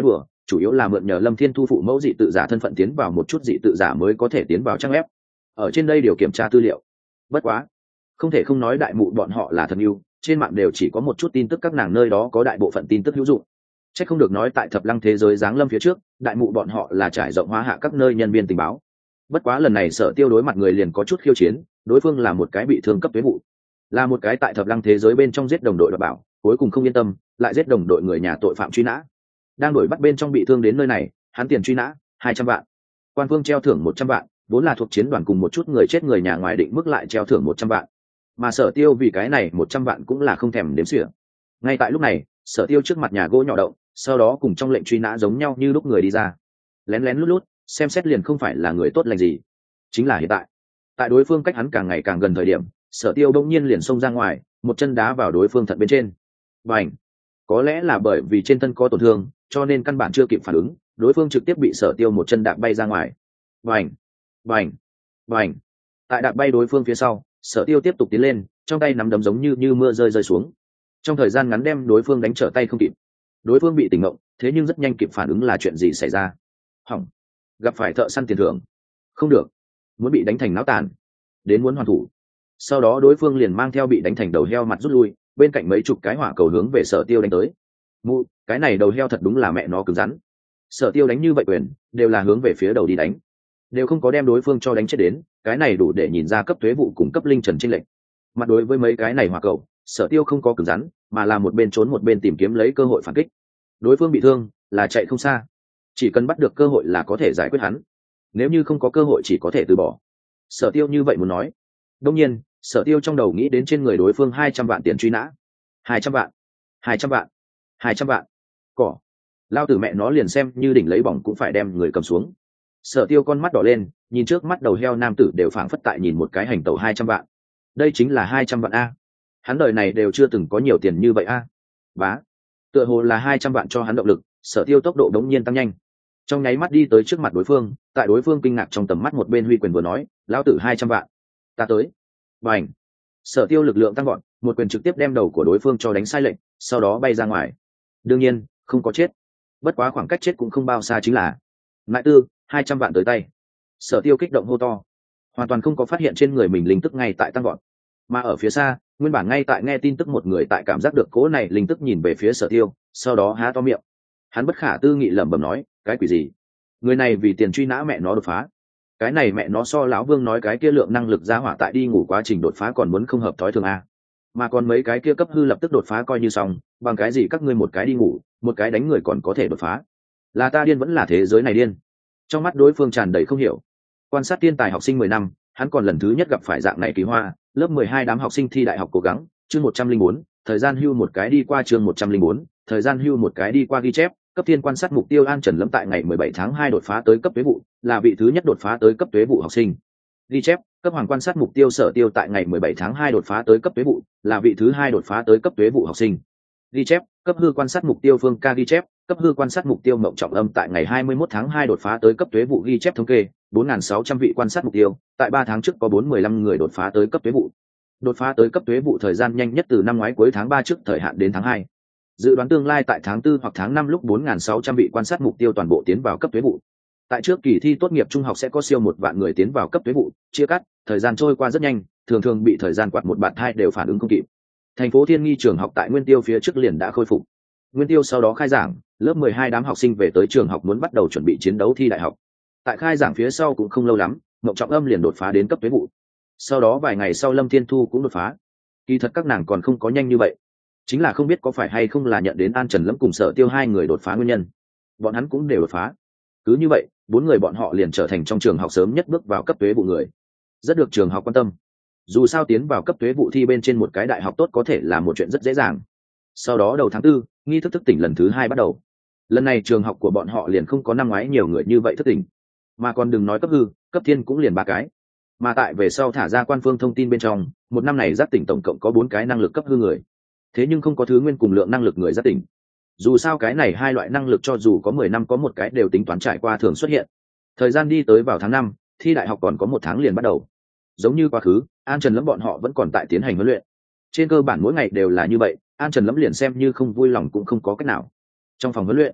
chủ yếu là mượn nhờ Lâm Thiên Thu phụ mẫu dị tự giả thân phận tiến vào một chút dị tự giả mới có thể tiến vào trang web. Ở trên đây điều kiểm tra tư liệu. Bất quá, không thể không nói đại mụ bọn họ là thần yêu, trên mạng đều chỉ có một chút tin tức các nàng nơi đó có đại bộ phận tin tức hữu dụng. Chắc không được nói tại thập lăng thế giới giáng lâm phía trước, đại mụ bọn họ là trải rộng hóa hạ các nơi nhân viên tình báo. Bất quá lần này Sở Tiêu đối mặt người liền có chút khiêu chiến, đối phương là một cái bị thương cấp tuế vụ, là một cái tại thập lăng thế giới bên trong giết đồng đội đoạt bảo, cuối cùng không yên tâm, lại giết đồng đội người nhà tội phạm truy nã. Đang đuổi bắt bên trong bị thương đến nơi này, hắn tiền truy nã hai trăm vạn, quan phương treo thưởng một trăm vạn, vốn là thuộc chiến đoàn cùng một chút người chết người nhà ngoài định mức lại treo thưởng một trăm vạn. Mà Sở Tiêu vì cái này một trăm vạn cũng là không thèm đếm xỉa. Ngay tại lúc này, Sở Tiêu trước mặt nhà gỗ nhỏ động, sau đó cùng trong lệnh truy nã giống nhau như lúc người đi ra, lén lén lút lút, xem xét liền không phải là người tốt lành gì. Chính là hiện tại, tại đối phương cách hắn càng ngày càng gần thời điểm, Sở Tiêu bỗng nhiên liền xông ra ngoài, một chân đá vào đối phương thận bên trên. Bành! Có lẽ là bởi vì trên thân có tổn thương, cho nên căn bản chưa kịp phản ứng, đối phương trực tiếp bị Sở Tiêu một chân đạp bay ra ngoài. Bành! Bành! Bành! Tại đạp bay đối phương phía sau, Sở Tiêu tiếp tục tiến lên, trong tay nắm đấm giống như như mưa rơi rơi xuống. Trong thời gian ngắn đem đối phương đánh trở tay không kịp. Đối phương bị tỉnh ngộ, thế nhưng rất nhanh kịp phản ứng là chuyện gì xảy ra. Hỏng! Gặp phải thợ săn tiền thưởng. Không được, muốn bị đánh thành náo tàn, đến muốn hoàn thủ. Sau đó đối phương liền mang theo bị đánh thành đầu heo mặt rút lui, bên cạnh mấy chục cái hỏa cầu hướng về Sở Tiêu đánh tới. Mụ, cái này đầu heo thật đúng là mẹ nó cứng rắn. Sở Tiêu đánh như vậy quyền, đều là hướng về phía đầu đi đánh, đều không có đem đối phương cho đánh chết đến, cái này đủ để nhìn ra cấp tuế vụ cùng cấp linh trần chênh lệch. Mặt đối với mấy cái này hỏa cầu, Sở Tiêu không có cứng rắn, mà là một bên trốn một bên tìm kiếm lấy cơ hội phản kích. Đối phương bị thương, là chạy không xa, chỉ cần bắt được cơ hội là có thể giải quyết hắn, nếu như không có cơ hội chỉ có thể từ bỏ. Sở Tiêu như vậy muốn nói. Đương nhiên, Sở Tiêu trong đầu nghĩ đến trên người đối phương hai trăm vạn tiền truy nã. hai trăm vạn, hai trăm vạn, hai trăm vạn. Cỏ. Lao tử mẹ nó liền xem như đỉnh lấy bỏng cũng phải đem người cầm xuống. Sở Tiêu con mắt đỏ lên, nhìn trước mắt đầu heo nam tử đều phảng phất tại nhìn một cái hành tẩu hai trăm vạn. Đây chính là hai trăm vạn a. Hắn đời này đều chưa từng có nhiều tiền như vậy a. Bá. Tựa hồ là hai trăm vạn cho hắn động lực, Sở Tiêu tốc độ đống nhiên tăng nhanh. Trong nháy mắt đi tới trước mặt đối phương, tại đối phương kinh ngạc trong tầm mắt một bên huy quyền vừa nói, lão tử hai trăm vạn, ta tới. Bành. Sở Tiêu lực lượng tăng gọn, một quyền trực tiếp đem đầu của đối phương cho đánh sai lệch, sau đó bay ra ngoài. Đương nhiên, không có chết. Bất quá khoảng cách chết cũng không bao xa chính là. Ngại tư, hai trăm vạn tới tay. Sở Tiêu kích động hô to, hoàn toàn không có phát hiện trên người mình linh tức ngay tại tăng gọn. Mà ở phía xa, nguyên bản ngay tại nghe tin tức một người tại cảm giác được cỗ này linh tức nhìn về phía Sở Tiêu, sau đó há to miệng. Hắn bất khả tư nghị lẩm bẩm nói, cái quỷ gì? Người này vì tiền truy nã mẹ nó đột phá. Cái này mẹ nó so lão Vương nói cái kia lượng năng lực ra hỏa tại đi ngủ quá trình đột phá còn muốn không hợp thói thường a. Mà còn mấy cái kia cấp hư lập tức đột phá coi như xong, bằng cái gì các ngươi một cái đi ngủ, một cái đánh người còn có thể đột phá? Là ta điên vẫn là thế giới này điên? Trong mắt đối phương tràn đầy không hiểu. Quan sát thiên tài học sinh mười năm, hắn còn lần thứ nhất gặp phải dạng này kỳ hoa, lớp mười hai đám học sinh thi đại học cố gắng, chương một trăm linh bốn, thời gian hưu một cái đi qua chương một trăm linh bốn, thời gian hưu một cái đi qua ghi chép, cấp thiên quan sát mục tiêu An Trần Lâm tại ngày mười bảy tháng hai đột phá tới cấp tuế vụ, là vị thứ nhất đột phá tới cấp tuế vụ học sinh. Ghi chép, cấp hoàng quan sát mục tiêu Sở Tiêu tại ngày mười bảy tháng hai đột phá tới cấp tuế vụ, là vị thứ hai đột phá tới cấp tuế vụ học sinh. Ghi chép, cấp hư quan sát mục tiêu Phương Ca ghi chép, cấp hư quan sát mục tiêu Mộng Trọng Âm tại ngày hai mươi mốt tháng hai đột phá tới cấp tuế vụ ghi chép thống kê, bốn nghìn sáu trăm vị quan sát mục tiêu, tại ba tháng trước có bốn trăm mười lăm người đột phá tới cấp tuế vụ. Đột phá tới cấp tuế vụ thời gian nhanh nhất từ năm ngoái cuối tháng ba trước thời hạn đến tháng hai. Dự đoán tương lai tại tháng tư hoặc tháng năm lúc bốn nghìn sáu trăm vị quan sát mục tiêu toàn bộ tiến vào cấp tuế vụ. Tại trước kỳ thi tốt nghiệp trung học sẽ có siêu một vạn người tiến vào cấp tuế vụ, chia cắt, thời gian trôi qua rất nhanh, thường thường bị thời gian quạt một bạt hai đều phản ứng không kịp. Thành phố Thiên Nghi trường học tại Nguyên Tiêu phía trước liền đã khôi phục. Nguyên Tiêu sau đó khai giảng, lớp mười hai đám học sinh về tới trường học muốn bắt đầu chuẩn bị chiến đấu thi đại học. Tại khai giảng phía sau cũng không lâu lắm, Mộng Trọng Âm liền đột phá đến cấp tuế vụ. Sau đó vài ngày sau Lâm Thiên Thu cũng đột phá. Kỳ thật các nàng còn không có nhanh như vậy, chính là không biết có phải hay không là nhận đến An Trần Lâm cùng Sở Tiêu hai người đột phá nguyên nhân, bọn hắn cũng đều đột phá. Cứ như vậy, bốn người bọn họ liền trở thành trong trường học sớm nhất bước vào cấp tuế vụ người, rất được trường học quan tâm. Dù sao tiến vào cấp tuế vụ thi bên trên một cái đại học tốt có thể là một chuyện rất dễ dàng. Sau đó đầu tháng tư, nghi thức thức tỉnh lần thứ hai bắt đầu. Lần này trường học của bọn họ liền không có năm ngoái nhiều người như vậy thức tỉnh, mà còn đừng nói cấp hư, cấp thiên cũng liền ba cái. Mà tại về sau thả ra quan phương thông tin bên trong, một năm này giác tỉnh tổng cộng có bốn cái năng lực cấp hư người, thế nhưng không có thứ nguyên cùng lượng năng lực người giác tỉnh. Dù sao cái này hai loại năng lực cho dù có mười năm có một cái đều tính toán trải qua thường xuất hiện. Thời gian đi tới vào tháng năm, thi đại học còn có một tháng liền bắt đầu. Giống như quá khứ, An Trần Lâm bọn họ vẫn còn tại tiến hành huấn luyện. Trên cơ bản mỗi ngày đều là như vậy, An Trần Lâm liền xem như không vui lòng cũng không có cách nào. Trong phòng huấn luyện,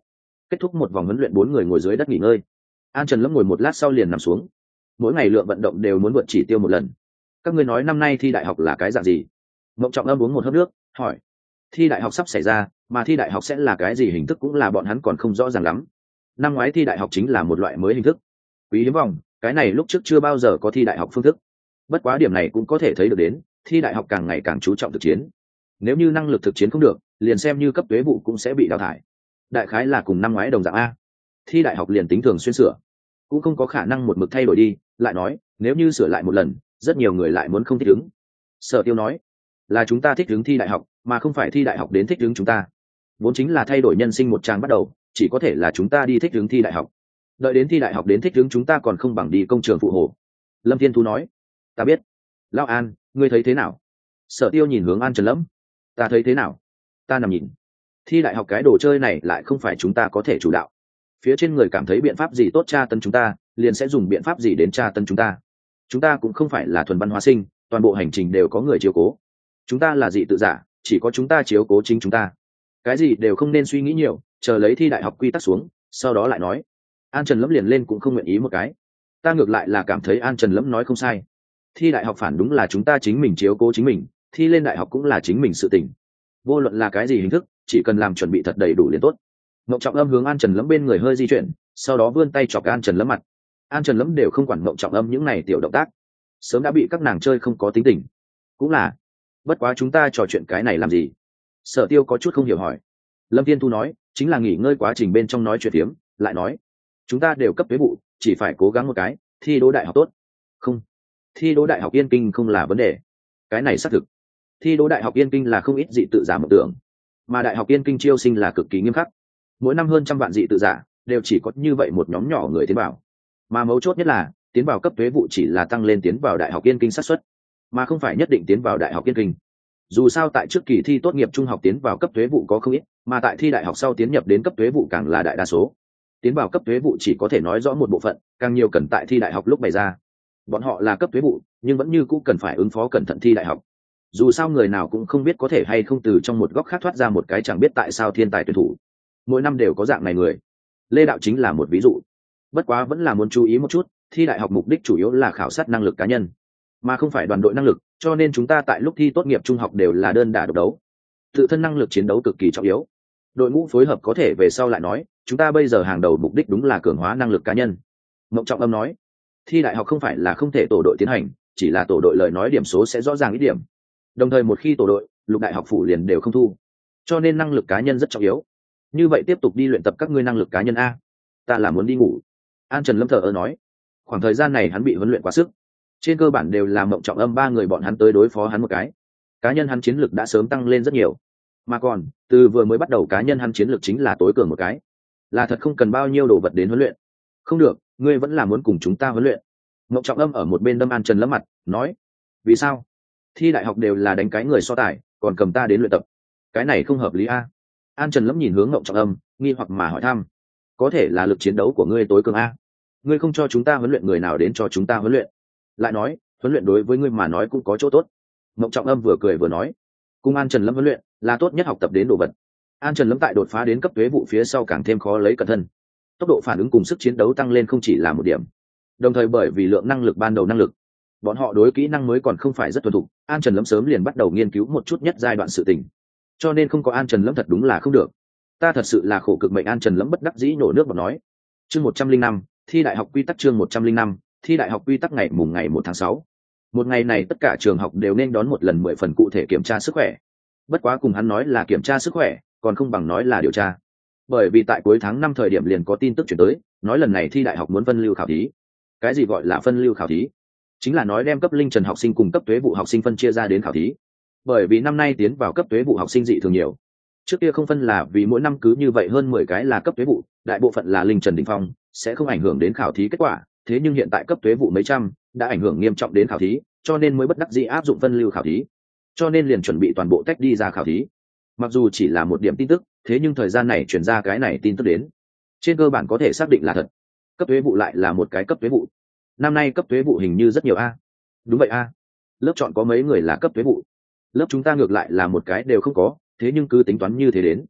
Kết thúc một vòng huấn luyện, bốn người ngồi dưới đất nghỉ ngơi. An Trần Lâm ngồi một lát sau liền nằm xuống. Mỗi ngày lượng vận động đều muốn vượt chỉ tiêu một lần. Các ngươi nói năm nay thi đại học là cái dạng gì? Mộng Trọng Âm uống một hớp nước hỏi. Thi đại học sắp xảy ra, mà thi đại học sẽ là cái gì hình thức cũng là bọn hắn còn không rõ ràng lắm. Năm ngoái thi đại học chính là một loại mới hình thức, quý hiếm vòng, cái này lúc trước chưa bao giờ có thi đại học phương thức. Bất quá điểm này cũng có thể thấy được đến thi đại học càng ngày càng chú trọng thực chiến. Nếu như năng lực thực chiến không được, liền xem như cấp tuế vụ cũng sẽ bị đào thải. Đại khái là cùng năm ngoái đồng dạng a. Thi đại học liền tính thường xuyên sửa, cũng không có khả năng một mực thay đổi đi. Lại nói, nếu như sửa lại một lần, rất nhiều người lại muốn không thích ứng. Sở Tiêu nói, là chúng ta thích ứng thi đại học, mà không phải thi đại học đến thích ứng chúng ta. Vốn chính là thay đổi nhân sinh một trang bắt đầu, chỉ có thể là chúng ta đi thích ứng thi đại học. Đợi đến thi đại học đến thích ứng chúng ta còn không bằng đi công trường phụ hồ. Lâm Thiên Thu nói, ta biết. Lão An, ngươi thấy thế nào? Sở Tiêu nhìn hướng An Trần Lâm. Ta thấy thế nào? Ta nằm nhìn. Thi đại học cái đồ chơi này lại không phải chúng ta có thể chủ đạo. Phía trên người cảm thấy biện pháp gì tốt tra tấn chúng ta, liền sẽ dùng biện pháp gì đến tra tấn chúng ta. Chúng ta cũng không phải là thuần văn hóa sinh, toàn bộ hành trình đều có người chiếu cố. Chúng ta là dị tự giả, chỉ có chúng ta chiếu cố chính chúng ta. Cái gì đều không nên suy nghĩ nhiều, chờ lấy thi đại học quy tắc xuống, sau đó lại nói. An Trần Lâm liền lên cũng không nguyện ý một cái. Ta ngược lại là cảm thấy An Trần Lâm nói không sai. Thi đại học phản đúng là chúng ta chính mình chiếu cố chính mình, thi lên đại học cũng là chính mình sự tình. Vô luận là cái gì hình thức, chỉ cần làm chuẩn bị thật đầy đủ liền tốt. Mộng Trọng Âm hướng An Trần Lâm bên người hơi di chuyển, sau đó vươn tay chọc An Trần Lâm mặt. An Trần Lâm đều không quản Mộng Trọng Âm những này tiểu động tác, sớm đã bị các nàng chơi không có tính tình. Cũng là, bất quá chúng ta trò chuyện cái này làm gì? Sở Tiêu có chút không hiểu hỏi. Lâm Thiên Thu nói, chính là nghỉ ngơi quá trình bên trong nói chuyện phiếm, lại nói, chúng ta đều cấp thuế vụ, chỉ phải cố gắng một cái, thi đỗ đại học tốt. Không, thi đỗ đại học Yên Kinh không là vấn đề. Cái này xác thực. Thi đỗ đại học Yên Kinh là không ít dị tự giả mộng tưởng, mà đại học Yên Kinh chiêu sinh là cực kỳ nghiêm khắc. Mỗi năm hơn trăm vạn dị tự giả, đều chỉ có như vậy một nhóm nhỏ người tiến vào. Mà mấu chốt nhất là, tiến vào cấp thuế vụ chỉ là tăng lên tiến vào đại học Yên Kinh xác suất, mà không phải nhất định tiến vào đại học Yên Kinh. Dù sao tại trước kỳ thi tốt nghiệp trung học tiến vào cấp thuế vụ có không ít, mà tại thi đại học sau tiến nhập đến cấp thuế vụ càng là đại đa số. Tiến vào cấp thuế vụ chỉ có thể nói rõ một bộ phận, càng nhiều cần tại thi đại học lúc bày ra. Bọn họ là cấp thuế vụ, nhưng vẫn như cũ cần phải ứng phó cẩn thận thi đại học. Dù sao người nào cũng không biết có thể hay không từ trong một góc khác thoát ra một cái chẳng biết tại sao thiên tài tuyển thủ. Mỗi năm đều có dạng này người. Lê Đạo chính là một ví dụ. Bất quá vẫn là muốn chú ý một chút, thi đại học mục đích chủ yếu là khảo sát năng lực cá nhân, mà không phải đoàn đội năng lực, cho nên chúng ta tại lúc thi tốt nghiệp trung học đều là đơn đả độc đấu. Tự thân năng lực chiến đấu cực kỳ trọng yếu. Đội ngũ phối hợp có thể về sau lại nói, chúng ta bây giờ hàng đầu mục đích đúng là cường hóa năng lực cá nhân. Mộng Trọng Âm nói, thi đại học không phải là không thể tổ đội tiến hành, chỉ là tổ đội lời nói điểm số sẽ rõ ràng ít điểm. Đồng thời một khi tổ đội, lục đại học phủ liền đều không thu, cho nên năng lực cá nhân rất trọng yếu. Như vậy tiếp tục đi luyện tập các ngươi năng lực cá nhân a. Ta là muốn đi ngủ. An Trần Lâm thờ ơ nói, khoảng thời gian này hắn bị huấn luyện quá sức, trên cơ bản đều là Mộng Trọng Âm ba người bọn hắn tới đối phó hắn một cái. Cá nhân hắn chiến lược đã sớm tăng lên rất nhiều, mà còn từ vừa mới bắt đầu cá nhân hắn chiến lược chính là tối cường một cái, là thật không cần bao nhiêu đồ vật đến huấn luyện. Không được, ngươi vẫn là muốn cùng chúng ta huấn luyện. Mộng Trọng Âm ở một bên đâm An Trần Lâm mặt, nói, vì sao? Thi đại học đều là đánh cái người so tài, còn cầm ta đến luyện tập, cái này không hợp lý a. An Trần Lâm nhìn hướng Mộng Trọng Âm, nghi hoặc mà hỏi thăm, có thể là lực chiến đấu của ngươi tối cường a, ngươi không cho chúng ta huấn luyện người nào đến cho chúng ta huấn luyện? Lại nói, huấn luyện đối với ngươi mà nói cũng có chỗ tốt. Mộng Trọng Âm vừa cười vừa nói, cùng An Trần Lâm huấn luyện là tốt nhất học tập đến đồ vật. An Trần Lâm tại đột phá đến cấp thuế vụ phía sau càng thêm khó lấy cẩn thân, tốc độ phản ứng cùng sức chiến đấu tăng lên không chỉ là một điểm, đồng thời bởi vì lượng năng lực ban đầu năng lực, bọn họ đối kỹ năng mới còn không phải rất thuần thục. An Trần Lâm sớm liền bắt đầu nghiên cứu một chút nhất giai đoạn sự tình, cho nên không có An Trần Lâm thật đúng là không được. Ta thật sự là khổ cực mệnh. An Trần Lâm bất đắc dĩ nổ nước bọt nói. Chương một trăm linh năm, thi đại học quy tắc. Chương một trăm linh năm, thi đại học quy tắc. Ngày mùng ngày một tháng sáu, một ngày này tất cả trường học đều nên đón một lần mười phần cụ thể kiểm tra sức khỏe. Bất quá cùng hắn nói là kiểm tra sức khỏe, còn không bằng nói là điều tra, bởi vì tại cuối tháng năm thời điểm liền có tin tức chuyển tới, nói lần này thi đại học muốn phân lưu khảo thí. Cái gì gọi là phân lưu khảo thí? Chính là nói đem cấp linh trần học sinh cùng cấp tuế vụ học sinh phân chia ra đến khảo thí. Bởi vì năm nay tiến vào cấp tuế vụ học sinh dị thường nhiều, trước kia không phân là vì mỗi năm cứ như vậy hơn mười cái là cấp tuế vụ, đại bộ phận là linh trần đỉnh phong, sẽ không ảnh hưởng đến khảo thí kết quả. Thế nhưng hiện tại cấp tuế vụ mấy trăm đã ảnh hưởng nghiêm trọng đến khảo thí, cho nên mới bất đắc dĩ áp dụng phân lưu khảo thí, cho nên liền chuẩn bị toàn bộ tách đi ra khảo thí. Mặc dù chỉ là một điểm tin tức, thế nhưng thời gian này chuyển ra cái này tin tức đến, trên cơ bản có thể xác định là thật. Cấp thuế vụ lại là một cái cấp thuế vụ. Năm nay cấp thuế vụ hình như rất nhiều a. Đúng vậy a. Lớp chọn có mấy người là cấp thuế vụ, lớp chúng ta ngược lại là một cái đều không có. Thế nhưng cứ tính toán như thế đến,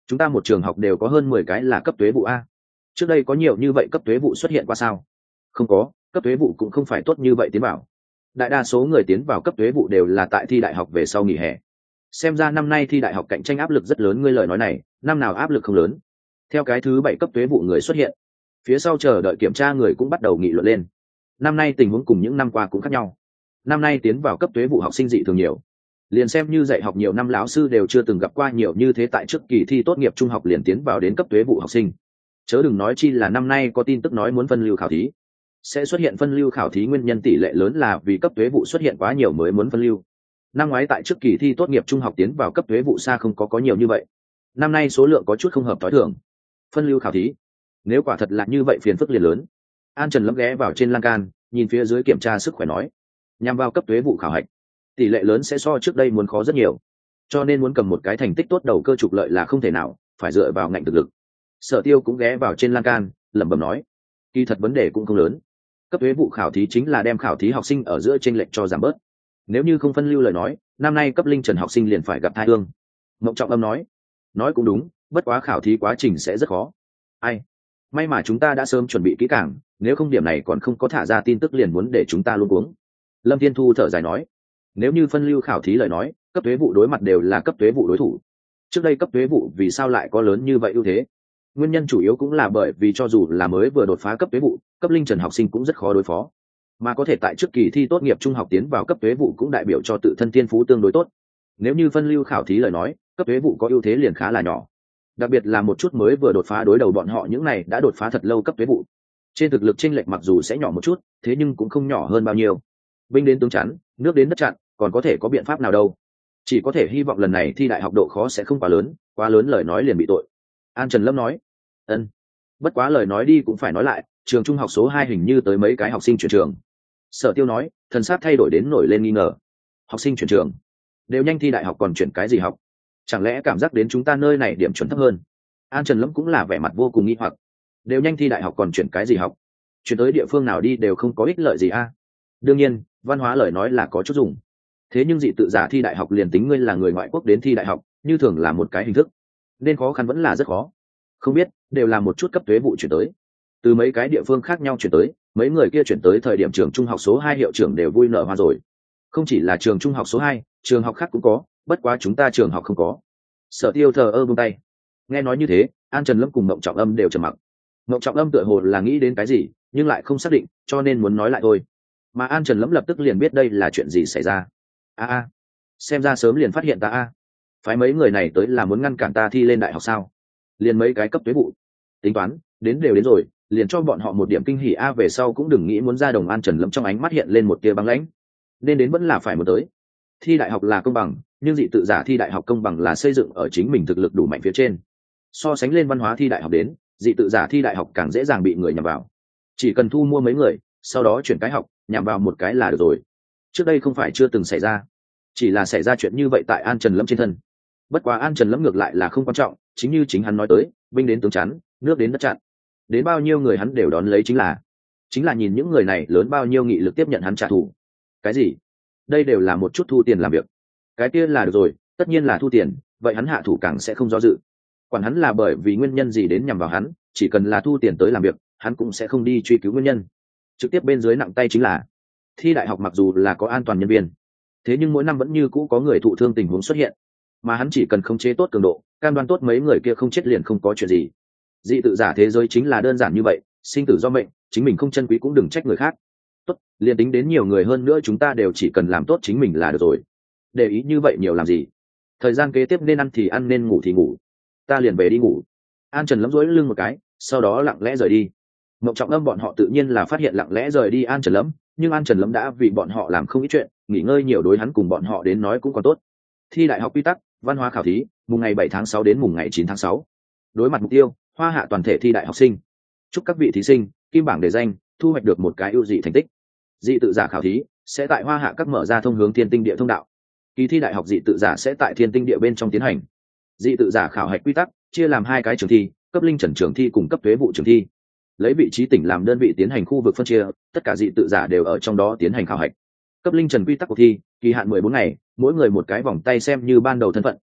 chúng ta một trường học đều có hơn mười cái là cấp tuế vụ a. Trước đây có nhiều như vậy cấp tuế vụ xuất hiện qua sao? Không có, cấp tuế vụ cũng không phải tốt như vậy tiến vào. Đại đa số người tiến vào cấp tuế vụ đều là tại thi đại học về sau nghỉ hè. Xem ra năm nay thi đại học cạnh tranh áp lực rất lớn, ngươi lời nói này, năm nào áp lực không lớn. Theo cái thứ bảy cấp tuế vụ người xuất hiện, phía sau chờ đợi kiểm tra người cũng bắt đầu nghị luận lên. Năm nay tình huống cùng những năm qua cũng khác nhau. Năm nay tiến vào cấp tuế vụ học sinh dị thường nhiều. Liền xem như dạy học nhiều năm lão sư đều chưa từng gặp qua nhiều như thế tại trước kỳ thi tốt nghiệp trung học liền tiến vào đến cấp tuế vụ học sinh. Chớ đừng nói chi là năm nay có tin tức nói muốn phân lưu khảo thí. Sẽ xuất hiện phân lưu khảo thí nguyên nhân tỷ lệ lớn là vì cấp tuế vụ xuất hiện quá nhiều mới muốn phân lưu. Năm ngoái tại trước kỳ thi tốt nghiệp trung học tiến vào cấp tuế vụ xa không có có nhiều như vậy. Năm nay số lượng có chút không hợp tối thường. Phân lưu khảo thí, nếu quả thật là như vậy phiền phức liền lớn. An Trần lấm ghé vào trên lan can, nhìn phía dưới kiểm tra sức khỏe nói, nhằm vào cấp tuế vụ khảo hạch, tỷ lệ lớn sẽ so trước đây muốn khó rất nhiều, cho nên muốn cầm một cái thành tích tốt đầu cơ trục lợi là không thể nào, phải dựa vào ngạnh thực lực. Sở Tiêu cũng ghé vào trên lan can, lẩm bẩm nói, kỳ thật vấn đề cũng không lớn. Cấp tuế vụ khảo thí chính là đem khảo thí học sinh ở giữa chênh lệch cho giảm bớt. Nếu như không phân lưu lời nói, năm nay cấp linh trần học sinh liền phải gặp tai ương. Mộng Trọng Âm nói, nói cũng đúng, bất quá khảo thí quá trình sẽ rất khó. Ai, may mà chúng ta đã sớm chuẩn bị kỹ càng, nếu không điểm này còn không có thả ra tin tức liền muốn để chúng ta luôn uống. Lâm Thiên Thu thở dài nói, nếu như phân lưu khảo thí lời nói, cấp tuế vụ đối mặt đều là cấp tuế vụ đối thủ. Trước đây cấp tuế vụ vì sao lại có lớn như vậy ưu thế? Nguyên nhân chủ yếu cũng là bởi vì cho dù là mới vừa đột phá cấp tuế vụ, cấp linh trần học sinh cũng rất khó đối phó, mà có thể tại trước kỳ thi tốt nghiệp trung học tiến vào cấp tuế vụ cũng đại biểu cho tự thân thiên phú tương đối tốt. Nếu như phân lưu khảo thí lời nói, cấp tuế vụ có ưu thế liền khá là nhỏ, đặc biệt là một chút mới vừa đột phá đối đầu bọn họ những này đã đột phá thật lâu cấp tuế vụ. Trên thực lực chênh lệch mặc dù sẽ nhỏ một chút, thế nhưng cũng không nhỏ hơn bao nhiêu. Binh đến tướng chắn, nước đến đất chặn, còn có thể có biện pháp nào đâu? Chỉ có thể hy vọng lần này thi đại học độ khó sẽ không quá lớn, quá lớn lời nói liền bị tội. An Trần Lâm nói, ân. Bất quá lời nói đi cũng phải nói lại, trường trung học số hai hình như tới mấy cái học sinh chuyển trường. Sở Tiêu nói, thần sát thay đổi đến nổi lên nghi ngờ. Học sinh chuyển trường, đều nhanh thi đại học còn chuyển cái gì học? Chẳng lẽ cảm giác đến chúng ta nơi này điểm chuẩn thấp hơn? An Trần Lâm cũng là vẻ mặt vô cùng nghi hoặc. Đều nhanh thi đại học còn chuyển cái gì học? Chuyển tới địa phương nào đi đều không có ích lợi gì a? À? Đương nhiên, văn hóa lời nói là có chút dùng. Thế nhưng dị tự giả thi đại học liền tính ngươi là người ngoại quốc đến thi đại học, như thường là một cái hình thức, nên khó khăn vẫn là rất khó. Không biết, đều là một chút cấp tuế vụ chuyển tới, từ mấy cái địa phương khác nhau chuyển tới, mấy người kia chuyển tới thời điểm trường trung học số hai hiệu trưởng đều vui nở hoa rồi. Không chỉ là trường trung học số hai, trường học khác cũng có, bất quá chúng ta trường học không có. Sở Tiêu thờ ơ buông tay. Nghe nói như thế, An Trần Lâm cùng Mộng Trọng Âm đều trầm mặc. Mộng Trọng Âm tựa hồ là nghĩ đến cái gì, nhưng lại không xác định, cho nên muốn nói lại thôi. Mà An Trần Lâm lập tức liền biết đây là chuyện gì xảy ra. A a, xem ra sớm liền phát hiện ta a. À. Phái mấy người này tới là muốn ngăn cản ta thi lên đại học sao? Liền mấy cái cấp tuế vụ, tính toán, đến đều đến rồi, liền cho bọn họ một điểm kinh hỉ a, về sau cũng đừng nghĩ muốn ra đồng. An Trần Lâm trong ánh mắt hiện lên một tia băng lãnh. Nên đến vẫn là phải muốn tới. Thi đại học là công bằng, nhưng dị tự giả thi đại học công bằng là xây dựng ở chính mình thực lực đủ mạnh phía trên. So sánh lên văn hóa thi đại học đến, dị tự giả thi đại học càng dễ dàng bị người nhằm vào. Chỉ cần thu mua mấy người, sau đó chuyển cái học, nhằm vào một cái là được rồi. Trước đây không phải chưa từng xảy ra, chỉ là xảy ra chuyện như vậy tại An Trần Lâm trên thân. Bất quá An Trần Lâm ngược lại là không quan trọng, chính như chính hắn nói tới, binh đến tướng chắn, nước đến đất chặn. Đến bao nhiêu người hắn đều đón lấy, chính là chính là nhìn những người này lớn bao nhiêu nghị lực tiếp nhận hắn trả thù. Cái gì? Đây đều là một chút thu tiền làm việc. Cái kia là được rồi, tất nhiên là thu tiền, vậy hắn hạ thủ càng sẽ không do dự. Quản hắn là bởi vì nguyên nhân gì đến nhằm vào hắn, chỉ cần là thu tiền tới làm việc, hắn cũng sẽ không đi truy cứu nguyên nhân. Trực tiếp bên dưới nặng tay chính là thi đại học mặc dù là có an toàn nhân viên, thế nhưng mỗi năm vẫn như cũ có người thụ thương tình huống xuất hiện, mà hắn chỉ cần khống chế tốt cường độ, cam đoan tốt mấy người kia không chết liền không có chuyện gì. Dị tự giả thế giới chính là đơn giản như vậy, sinh tử do mệnh, chính mình không chân quý cũng đừng trách người khác. Tốt, liền tính đến nhiều người hơn nữa chúng ta đều chỉ cần làm tốt chính mình là được rồi. Để ý như vậy nhiều làm gì? Thời gian kế tiếp nên ăn thì ăn, nên ngủ thì ngủ. Ta liền về đi ngủ. An Trần Lâm duỗi lưng một cái, sau đó lặng lẽ rời đi. Mộng Trọng Âm bọn họ tự nhiên là phát hiện lặng lẽ rời đi An Trần Lâm, nhưng An Trần Lâm đã vì bọn họ làm không ít chuyện, nghỉ ngơi nhiều đối hắn cùng bọn họ đến nói cũng còn tốt. Thi đại học quy tắc, văn hóa khảo thí, mùng ngày bảy tháng sáu đến mùng ngày chín tháng sáu. Đối mặt mục tiêu, Hoa Hạ toàn thể thi đại học sinh. Chúc các vị thí sinh kim bảng đề danh, thu hoạch được một cái ưu dị thành tích. Dị tự giả khảo thí sẽ tại Hoa Hạ các mở ra thông hướng Thiên Tinh Địa thông đạo. Kỳ thi đại học dị tự giả sẽ tại Thiên Tinh Địa bên trong tiến hành. Dị tự giả khảo hạch quy tắc chia làm hai cái trường thi, cấp linh trần trường thi cùng cấp tuế vụ trường thi. Lấy vị trí tỉnh làm đơn vị tiến hành khu vực phân chia, tất cả dị tự giả đều ở trong đó tiến hành khảo hạch. Cấp linh trần quy tắc cuộc thi, kỳ hạn mười bốn ngày, mỗi người một cái vòng tay xem như ban đầu thân phận,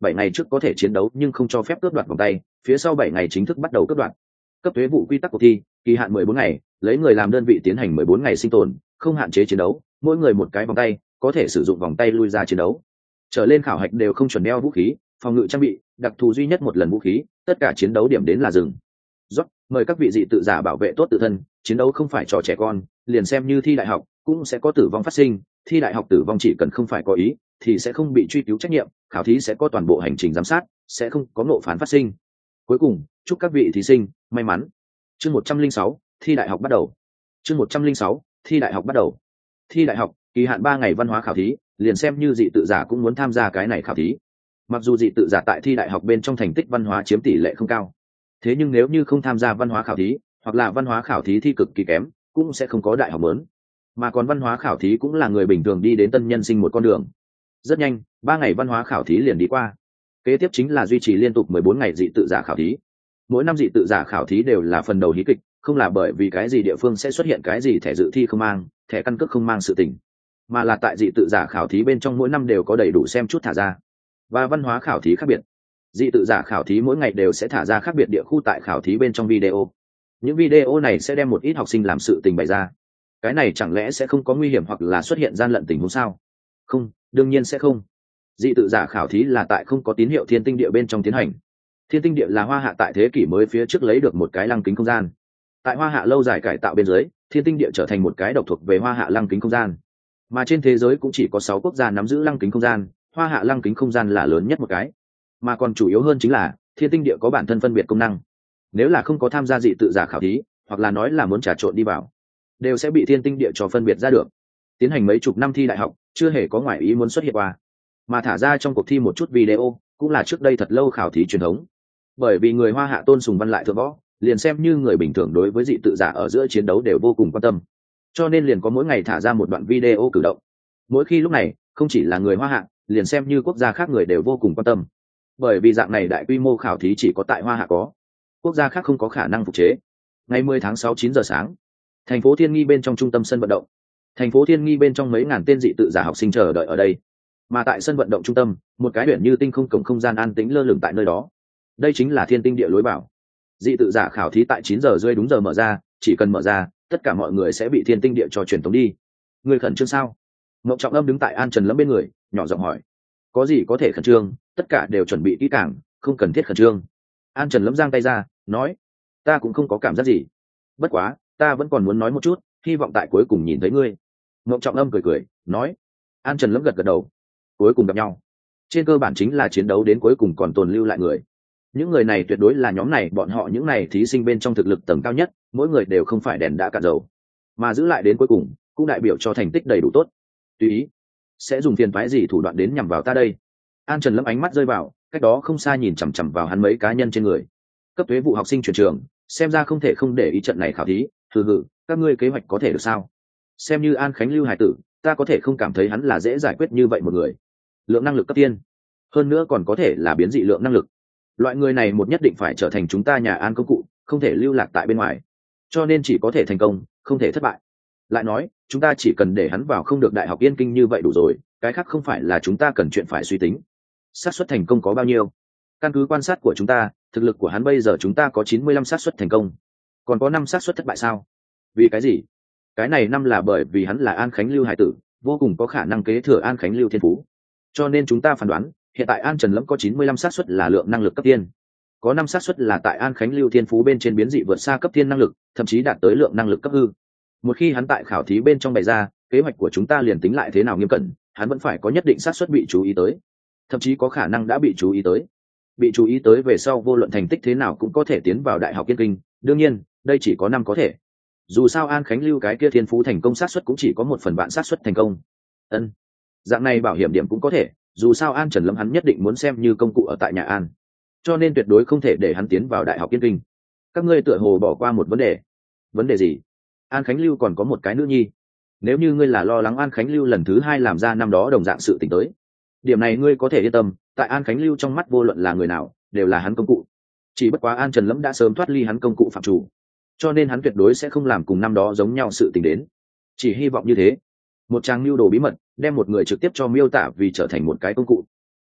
bảy ngày trước có thể chiến đấu nhưng không cho phép cướp đoạt vòng tay, phía sau bảy ngày chính thức bắt đầu cướp đoạt. Cấp thuế vụ quy tắc cuộc thi, kỳ hạn mười bốn ngày, lấy người làm đơn vị tiến hành mười bốn ngày sinh tồn, không hạn chế chiến đấu, mỗi người một cái vòng tay, có thể sử dụng vòng tay lui ra chiến đấu. Trở lên khảo hạch đều không chuẩn đeo vũ khí, phòng ngự trang bị, đặc thù duy nhất một lần vũ khí, tất cả chiến đấu điểm đến là dừng. Rốt, mời các vị dị tự giả bảo vệ tốt tự thân, chiến đấu không phải trò trẻ con, liền xem như thi đại học, cũng sẽ có tử vong phát sinh, thi đại học tử vong chỉ cần không phải có ý, thì sẽ không bị truy cứu trách nhiệm, khảo thí sẽ có toàn bộ hành trình giám sát, sẽ không có ngộ phán phát sinh. Cuối cùng, chúc các vị thí sinh may mắn. Chương một trăm linh sáu, thi đại học bắt đầu. Chương một trăm linh sáu, thi đại học bắt đầu. Thi đại học, kỳ hạn ba ngày văn hóa khảo thí, liền xem như dị tự giả cũng muốn tham gia cái này khảo thí. Mặc dù dị tự giả tại thi đại học bên trong thành tích văn hóa chiếm tỷ lệ không cao, thế nhưng nếu như không tham gia văn hóa khảo thí, hoặc là văn hóa khảo thí thi cực kỳ kém, cũng sẽ không có đại học lớn. Mà còn văn hóa khảo thí cũng là người bình thường đi đến tân nhân sinh một con đường. Rất nhanh, ba ngày văn hóa khảo thí liền đi qua. Kế tiếp chính là duy trì liên tục mười bốn ngày dị tự giả khảo thí. Mỗi năm dị tự giả khảo thí đều là phần đầu hí kịch, không là bởi vì cái gì địa phương sẽ xuất hiện cái gì thẻ dự thi không mang, thẻ căn cước không mang sự tình, mà là tại dị tự giả khảo thí bên trong mỗi năm đều có đầy đủ xem chút thả ra. Và văn hóa khảo thí khác biệt, dị tự giả khảo thí mỗi ngày đều sẽ thả ra khác biệt địa khu tại khảo thí bên trong video. Những video này sẽ đem một ít học sinh làm sự tình bày ra. Cái này chẳng lẽ sẽ không có nguy hiểm hoặc là xuất hiện gian lận tình huống sao? Không, đương nhiên sẽ không. Dị tự giả khảo thí là tại không có tín hiệu thiên tinh địa bên trong tiến hành. Thiên tinh địa là Hoa Hạ tại thế kỷ mới phía trước lấy được một cái lăng kính không gian. Tại Hoa Hạ lâu dài cải tạo bên dưới, thiên tinh địa trở thành một cái độc thuộc về Hoa Hạ lăng kính không gian. Mà trên thế giới cũng chỉ có sáu quốc gia nắm giữ lăng kính không gian, Hoa Hạ lăng kính không gian là lớn nhất một cái. Mà còn chủ yếu hơn chính là thiên tinh địa có bản thân phân biệt công năng. Nếu là không có tham gia dị tự giả khảo thí, hoặc là nói là muốn trà trộn đi vào, đều sẽ bị thiên tinh địa cho phân biệt ra được. Tiến hành mấy chục năm thi đại học, chưa hề có ngoại ý muốn xuất hiện qua. Mà thả ra trong cuộc thi một chút video, cũng là trước đây thật lâu khảo thí truyền thống. Bởi vì người Hoa Hạ tôn sùng văn lại thượng võ, liền xem như người bình thường đối với dị tự giả ở giữa chiến đấu đều vô cùng quan tâm, cho nên liền có mỗi ngày thả ra một đoạn video cử động. Mỗi khi lúc này, không chỉ là người Hoa Hạ, liền xem như quốc gia khác người đều vô cùng quan tâm, bởi vì dạng này đại quy mô khảo thí chỉ có tại Hoa Hạ có, quốc gia khác không có khả năng phục chế. Ngày mười tháng sáu chín giờ sáng, thành phố Thiên Nghi bên trong trung tâm sân vận động, thành phố Thiên Nghi bên trong mấy ngàn tên dị tự giả học sinh chờ đợi ở đây. Mà tại sân vận động trung tâm, một cái huyện như tinh không cổng không gian an tĩnh lơ lửng tại nơi đó. Đây chính là thiên tinh địa lối vào. Dị tự giả khảo thí tại chín giờ rưỡi đúng giờ mở ra, chỉ cần mở ra, tất cả mọi người sẽ bị thiên tinh địa cho truyền tống đi. Người khẩn trương sao? Ngọc Trọng Âm đứng tại An Trần Lâm bên người, nhỏ giọng hỏi. Có gì có thể khẩn trương, tất cả đều chuẩn bị kỹ càng, không cần thiết khẩn trương. An Trần Lâm giang tay ra, nói, ta cũng không có cảm giác gì. Bất quá, ta vẫn còn muốn nói một chút, hy vọng tại cuối cùng nhìn thấy ngươi. Ngọc Trọng Âm cười cười, nói. An Trần Lâm gật gật đầu. Cuối cùng gặp nhau, trên cơ bản chính là chiến đấu đến cuối cùng còn tồn lưu lại người. Những người này tuyệt đối là nhóm này bọn họ những này thí sinh bên trong thực lực tầng cao nhất, mỗi người đều không phải đèn đã cạn dầu, mà giữ lại đến cuối cùng cũng đại biểu cho thành tích đầy đủ tốt. Tùy ý sẽ dùng phiền phái gì thủ đoạn đến nhằm vào ta đây? An Trần Lâm ánh mắt rơi vào cách đó không xa, nhìn chằm chằm vào hắn mấy cá nhân trên người. Cấp thuế vụ học sinh chuyển trường, xem ra không thể không để ý trận này khảo thí. Hừ hừ, các ngươi kế hoạch có thể được sao? Xem như An Khánh Lưu hải tử, ta có thể không cảm thấy hắn là dễ giải quyết như vậy một người. Lượng năng lực cấp tiên, hơn nữa còn có thể là biến dị lượng năng lực. Loại người này một nhất định phải trở thành chúng ta nhà An công cụ, không thể lưu lạc tại bên ngoài, cho nên chỉ có thể thành công, không thể thất bại. Lại nói, chúng ta chỉ cần để hắn vào không được đại học Yên Kinh như vậy đủ rồi, cái khác không phải là chúng ta cần chuyện phải suy tính. Xác suất thành công có bao nhiêu? Căn cứ quan sát của chúng ta, thực lực của hắn bây giờ chúng ta có chín mươi lăm xác suất thành công, còn có năm xác suất thất bại sao? Vì cái gì? Cái này năm là bởi vì hắn là An Khánh Lưu hải tử, vô cùng có khả năng kế thừa An Khánh Lưu thiên phú, cho nên chúng ta phán đoán hiện tại An Trần Lâm có chín mươi lăm xác suất là lượng năng lực cấp tiên, có năm xác suất là tại An Khánh Lưu thiên phú bên trên biến dị vượt xa cấp tiên năng lực, thậm chí đạt tới lượng năng lực cấp hư. Một khi hắn tại khảo thí bên trong bày ra, kế hoạch của chúng ta liền tính lại thế nào nghiêm cẩn, hắn vẫn phải có nhất định xác suất bị chú ý tới, thậm chí có khả năng đã bị chú ý tới. Bị chú ý tới về sau vô luận thành tích thế nào cũng có thể tiến vào đại học Yên Kinh, đương nhiên, đây chỉ có năm có thể. Dù sao An Khánh Lưu cái kia thiên phú thành công xác suất cũng chỉ có một phần vạn xác suất thành công. Ân, dạng này bảo hiểm điểm cũng có thể, dù sao An Trần Lâm hắn nhất định muốn xem như công cụ ở tại nhà An, cho nên tuyệt đối không thể để hắn tiến vào đại học Yên Kinh. Các ngươi tựa hồ bỏ qua một vấn đề. Vấn đề gì? An Khánh Lưu còn có một cái nữ nhi. Nếu như ngươi là lo lắng An Khánh Lưu lần thứ hai làm ra năm đó đồng dạng sự tình tới, điểm này ngươi có thể yên tâm, tại An Khánh Lưu trong mắt vô luận là người nào đều là hắn công cụ. Chỉ bất quá An Trần Lâm đã sớm thoát ly hắn công cụ phạm chủ, cho nên hắn tuyệt đối sẽ không làm cùng năm đó giống nhau sự tình đến. Chỉ hy vọng như thế. Một trang mưu đồ bí mật, đem một người trực tiếp cho miêu tả vì trở thành một cái công cụ.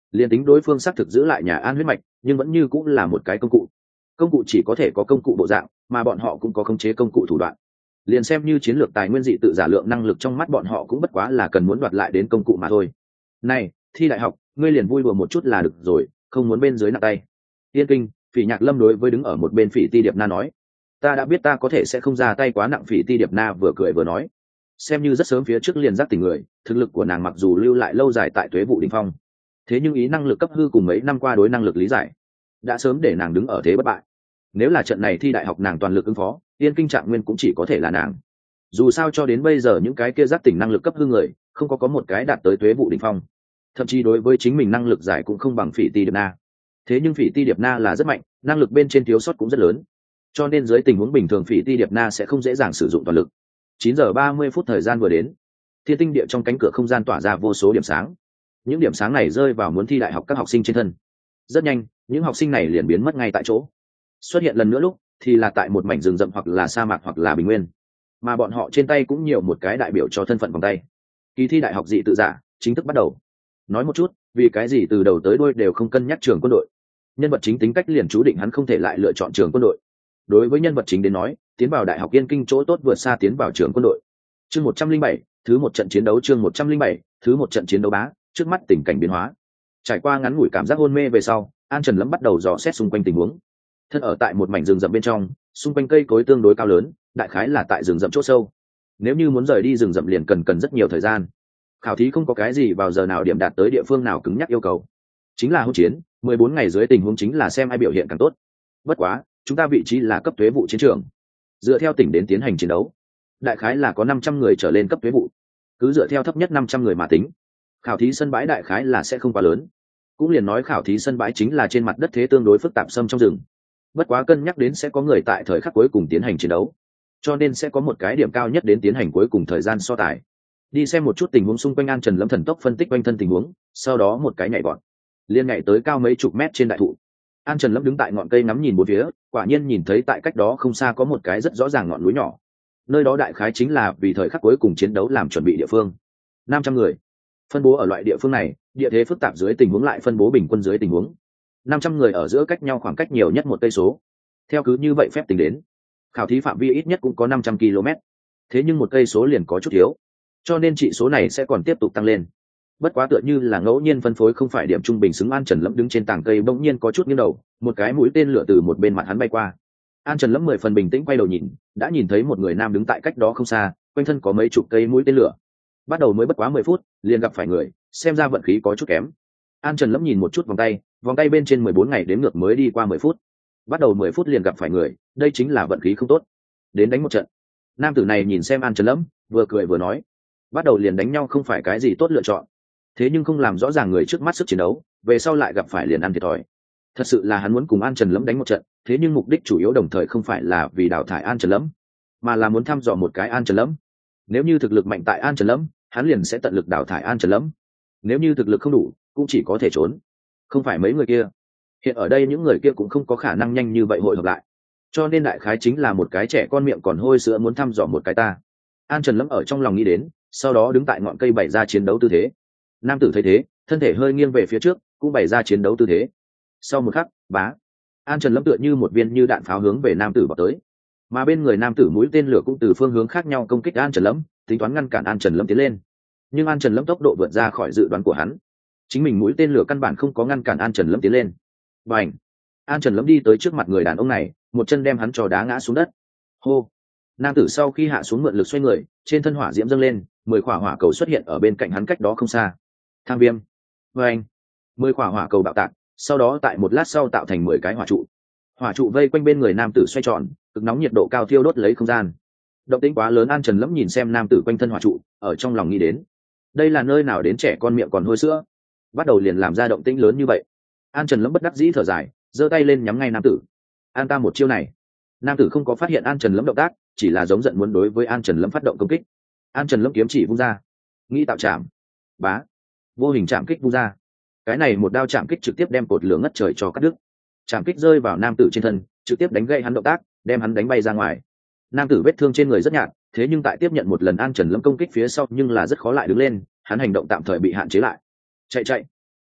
liền tính đối phương xác thực giữ lại nhà An huyết mạch, nhưng vẫn như cũng là một cái công cụ. Công cụ chỉ có thể có công cụ bộ dạng, mà bọn họ cũng có khống chế công cụ thủ đoạn. Liền xem như chiến lược tài nguyên dị tự giả lượng năng lực trong mắt bọn họ cũng bất quá là cần muốn đoạt lại đến công cụ mà thôi. Này, thi đại học, ngươi liền vui đùa một chút là được rồi, không muốn bên dưới nặng tay. Tiên Kinh, Phỉ Nhạc Lâm đối với đứng ở một bên Phỉ Ti Điệp Na nói, ta đã biết ta có thể sẽ không ra tay quá nặng. Phỉ Ti Điệp Na vừa cười vừa nói, xem như rất sớm phía trước liền giác tỉnh người, thực lực của nàng mặc dù lưu lại lâu dài tại Tuế Vụ đỉnh phong, thế nhưng ý năng lực cấp hư cùng mấy năm qua đối năng lực lý giải đã sớm để nàng đứng ở thế bất bại. Nếu là trận này thi đại học nàng toàn lực ứng phó, Tiên Kinh Trạng Nguyên cũng chỉ có thể là nàng. Dù sao cho đến bây giờ những cái kia giác tỉnh năng lực cấp hư người không có có một cái đạt tới Tuế Vụ đỉnh phong, thậm chí đối với chính mình năng lực giải cũng không bằng Phỉ Ti Điệp Na. Thế nhưng Phỉ Ti Điệp Na là rất mạnh, năng lực bên trên thiếu sót cũng rất lớn, cho nên dưới tình huống bình thường Phỉ Ti Điệp Na sẽ không dễ dàng sử dụng toàn lực. Chín giờ ba mươi phút thời gian vừa đến, thiên tinh địa trong cánh cửa không gian tỏa ra vô số điểm sáng. Những điểm sáng này rơi vào muốn thi đại học các học sinh trên thân. Rất nhanh, những học sinh này liền biến mất ngay tại chỗ. Xuất hiện lần nữa lúc thì là tại một mảnh rừng rậm hoặc là sa mạc hoặc là bình nguyên, mà bọn họ trên tay cũng nhiều một cái đại biểu cho thân phận vòng tay. Kỳ thi đại học dị tự giả chính thức bắt đầu. Nói một chút, vì cái gì từ đầu tới đuôi đều không cân nhắc trường quân đội? Nhân vật chính tính cách liền chú định hắn không thể lại lựa chọn trường quân đội. Đối với nhân vật chính đến nói, tiến vào đại học Yên Kinh chỗ tốt vượt xa tiến vào trường quân đội. Chương một trăm linh bảy, thứ một trận chiến đấu. Chương một trăm linh bảy, thứ một trận chiến đấu bá. Trước mắt tình cảnh biến hóa. Trải qua ngắn ngủi cảm giác hôn mê về sau, An Trần Lâm bắt đầu dò xét xung quanh tình huống. Thân ở tại một mảnh rừng rậm bên trong, xung quanh cây cối tương đối cao lớn, đại khái là tại rừng rậm chỗ sâu. Nếu như muốn rời đi rừng rậm liền cần cần rất nhiều thời gian. Khảo thí không có cái gì vào giờ nào điểm đạt tới địa phương nào cứng nhắc yêu cầu, chính là hỗn chiến, mười bốn ngày dưới tình huống chính là xem ai biểu hiện càng tốt. Bất quá, chúng ta vị trí là cấp Tuế Vụ chiến trường, dựa theo tỉnh đến tiến hành chiến đấu, đại khái là có năm trăm người trở lên cấp Tuế Vụ, cứ dựa theo thấp nhất năm trăm người mà tính. Khảo thí sân bãi đại khái là sẽ không quá lớn, cũng liền nói khảo thí sân bãi chính là trên mặt đất thế tương đối phức tạp xâm trong rừng. Bất quá cân nhắc đến sẽ có người tại thời khắc cuối cùng tiến hành chiến đấu, cho nên sẽ có một cái điểm cao nhất đến tiến hành cuối cùng thời gian so tài. Đi xem một chút tình huống xung quanh. An Trần Lâm thần tốc phân tích quanh thân tình huống, sau đó một cái nhảy vọt liên nhảy tới cao mấy chục mét trên đại thụ. An Trần Lâm đứng tại ngọn cây ngắm nhìn bốn phía, quả nhiên nhìn thấy tại cách đó không xa có một cái rất rõ ràng ngọn núi nhỏ. Nơi đó đại khái chính là vì thời khắc cuối cùng chiến đấu làm chuẩn bị địa phương. Năm trăm người phân bố ở loại địa phương này, địa thế phức tạp dưới tình huống lại phân bố bình quân dưới tình huống. Năm trăm người ở giữa cách nhau khoảng cách nhiều nhất một cây số. Theo cứ như vậy phép tính đến, khảo thí phạm vi ít nhất cũng có năm trăm ki lô mét. Thế nhưng một cây số liền có chút thiếu, cho nên trị số này sẽ còn tiếp tục tăng lên. Bất quá tựa như là ngẫu nhiên phân phối không phải điểm trung bình xứng. An Trần Lâm đứng trên tảng cây bỗng nhiên có chút nghiêng đầu, một cái mũi tên lửa từ một bên mặt hắn bay qua. An Trần Lâm mười phần bình tĩnh quay đầu nhìn, đã nhìn thấy một người nam đứng tại cách đó không xa, quanh thân có mấy chục cây mũi tên lửa. Bắt đầu mới bất quá mười phút, liền gặp phải người, xem ra vận khí có chút kém. An Trần Lâm nhìn một chút vòng tay, vòng tay bên trên mười bốn ngày đếm ngược mới đi qua mười phút. Bắt đầu mười phút liền gặp phải người, đây chính là vận khí không tốt. Đến đánh một trận. Nam tử này nhìn xem An Trần Lâm, vừa cười vừa nói, bắt đầu liền đánh nhau không phải cái gì tốt lựa chọn. Thế nhưng không làm rõ ràng người trước mắt sức chiến đấu, về sau lại gặp phải liền ăn thiệt thòi. Thật sự là hắn muốn cùng An Trần Lâm đánh một trận, thế nhưng mục đích chủ yếu đồng thời không phải là vì đào thải An Trần Lâm, mà là muốn thăm dò một cái An Trần Lâm. Nếu như thực lực mạnh tại An Trần Lâm, hắn liền sẽ tận lực đào thải An Trần Lâm. Nếu như thực lực không đủ, cũng chỉ có thể trốn. Không phải mấy người kia. Hiện ở đây những người kia cũng không có khả năng nhanh như vậy hội hợp lại. Cho nên đại khái chính là một cái trẻ con miệng còn hôi sữa muốn thăm dò một cái ta. An Trần Lâm ở trong lòng nghĩ đến, sau đó đứng tại ngọn cây bày ra chiến đấu tư thế. Nam tử thấy thế, thân thể hơi nghiêng về phía trước, cũng bày ra chiến đấu tư thế. Sau một khắc, bá, An Trần Lâm tựa như một viên như đạn pháo hướng về nam tử vào tới. Mà bên người nam tử mũi tên lửa cũng từ phương hướng khác nhau công kích An Trần Lâm, tính toán ngăn cản An Trần Lâm tiến lên. Nhưng An Trần Lâm tốc độ vượt ra khỏi dự đoán của hắn. Chính mình mũi tên lửa căn bản không có ngăn cản An Trần Lâm tiến lên. Bành! An Trần Lâm đi tới trước mặt người đàn ông này, một chân đem hắn cho đá ngã xuống đất. Hô! Nam tử sau khi hạ xuống mượn lực xoay người, trên thân hỏa diễm dâng lên, mười quả hỏa cầu xuất hiện ở bên cạnh hắn cách đó không xa. Tham viêm! Bành! Mười quả hỏa cầu bạo tạc, sau đó tại một lát sau tạo thành mười cái hỏa trụ. Hỏa trụ vây quanh bên người nam tử xoay tròn, cực nóng nhiệt độ cao thiêu đốt lấy không gian. Động tĩnh quá lớn. An Trần Lâm nhìn xem nam tử quanh thân hỏa trụ, ở trong lòng nghĩ đến, đây là nơi nào đến trẻ con miệng còn hôi sữa, bắt đầu liền làm ra động tĩnh lớn như vậy. An Trần Lâm bất đắc dĩ thở dài, giơ tay lên nhắm ngay nam tử. An ta một chiêu này. Nam tử không có phát hiện An Trần Lâm động tác, chỉ là giống giận muốn đối với An Trần Lâm phát động công kích. An Trần Lâm kiếm chỉ vung ra, nghĩ tạo chạm, bá, vô hình chạm kích vung ra. Cái này một đao chạm kích trực tiếp đem cột lửa ngất trời cho cắt đứt. Chạm kích rơi vào nam tử trên thân, trực tiếp đánh gãy hắn động tác, đem hắn đánh bay ra ngoài. Nam tử vết thương trên người rất nhạt, thế nhưng tại tiếp nhận một lần An Trần Lâm công kích phía sau nhưng là rất khó lại đứng lên, hắn hành động tạm thời bị hạn chế lại. Chạy chạy.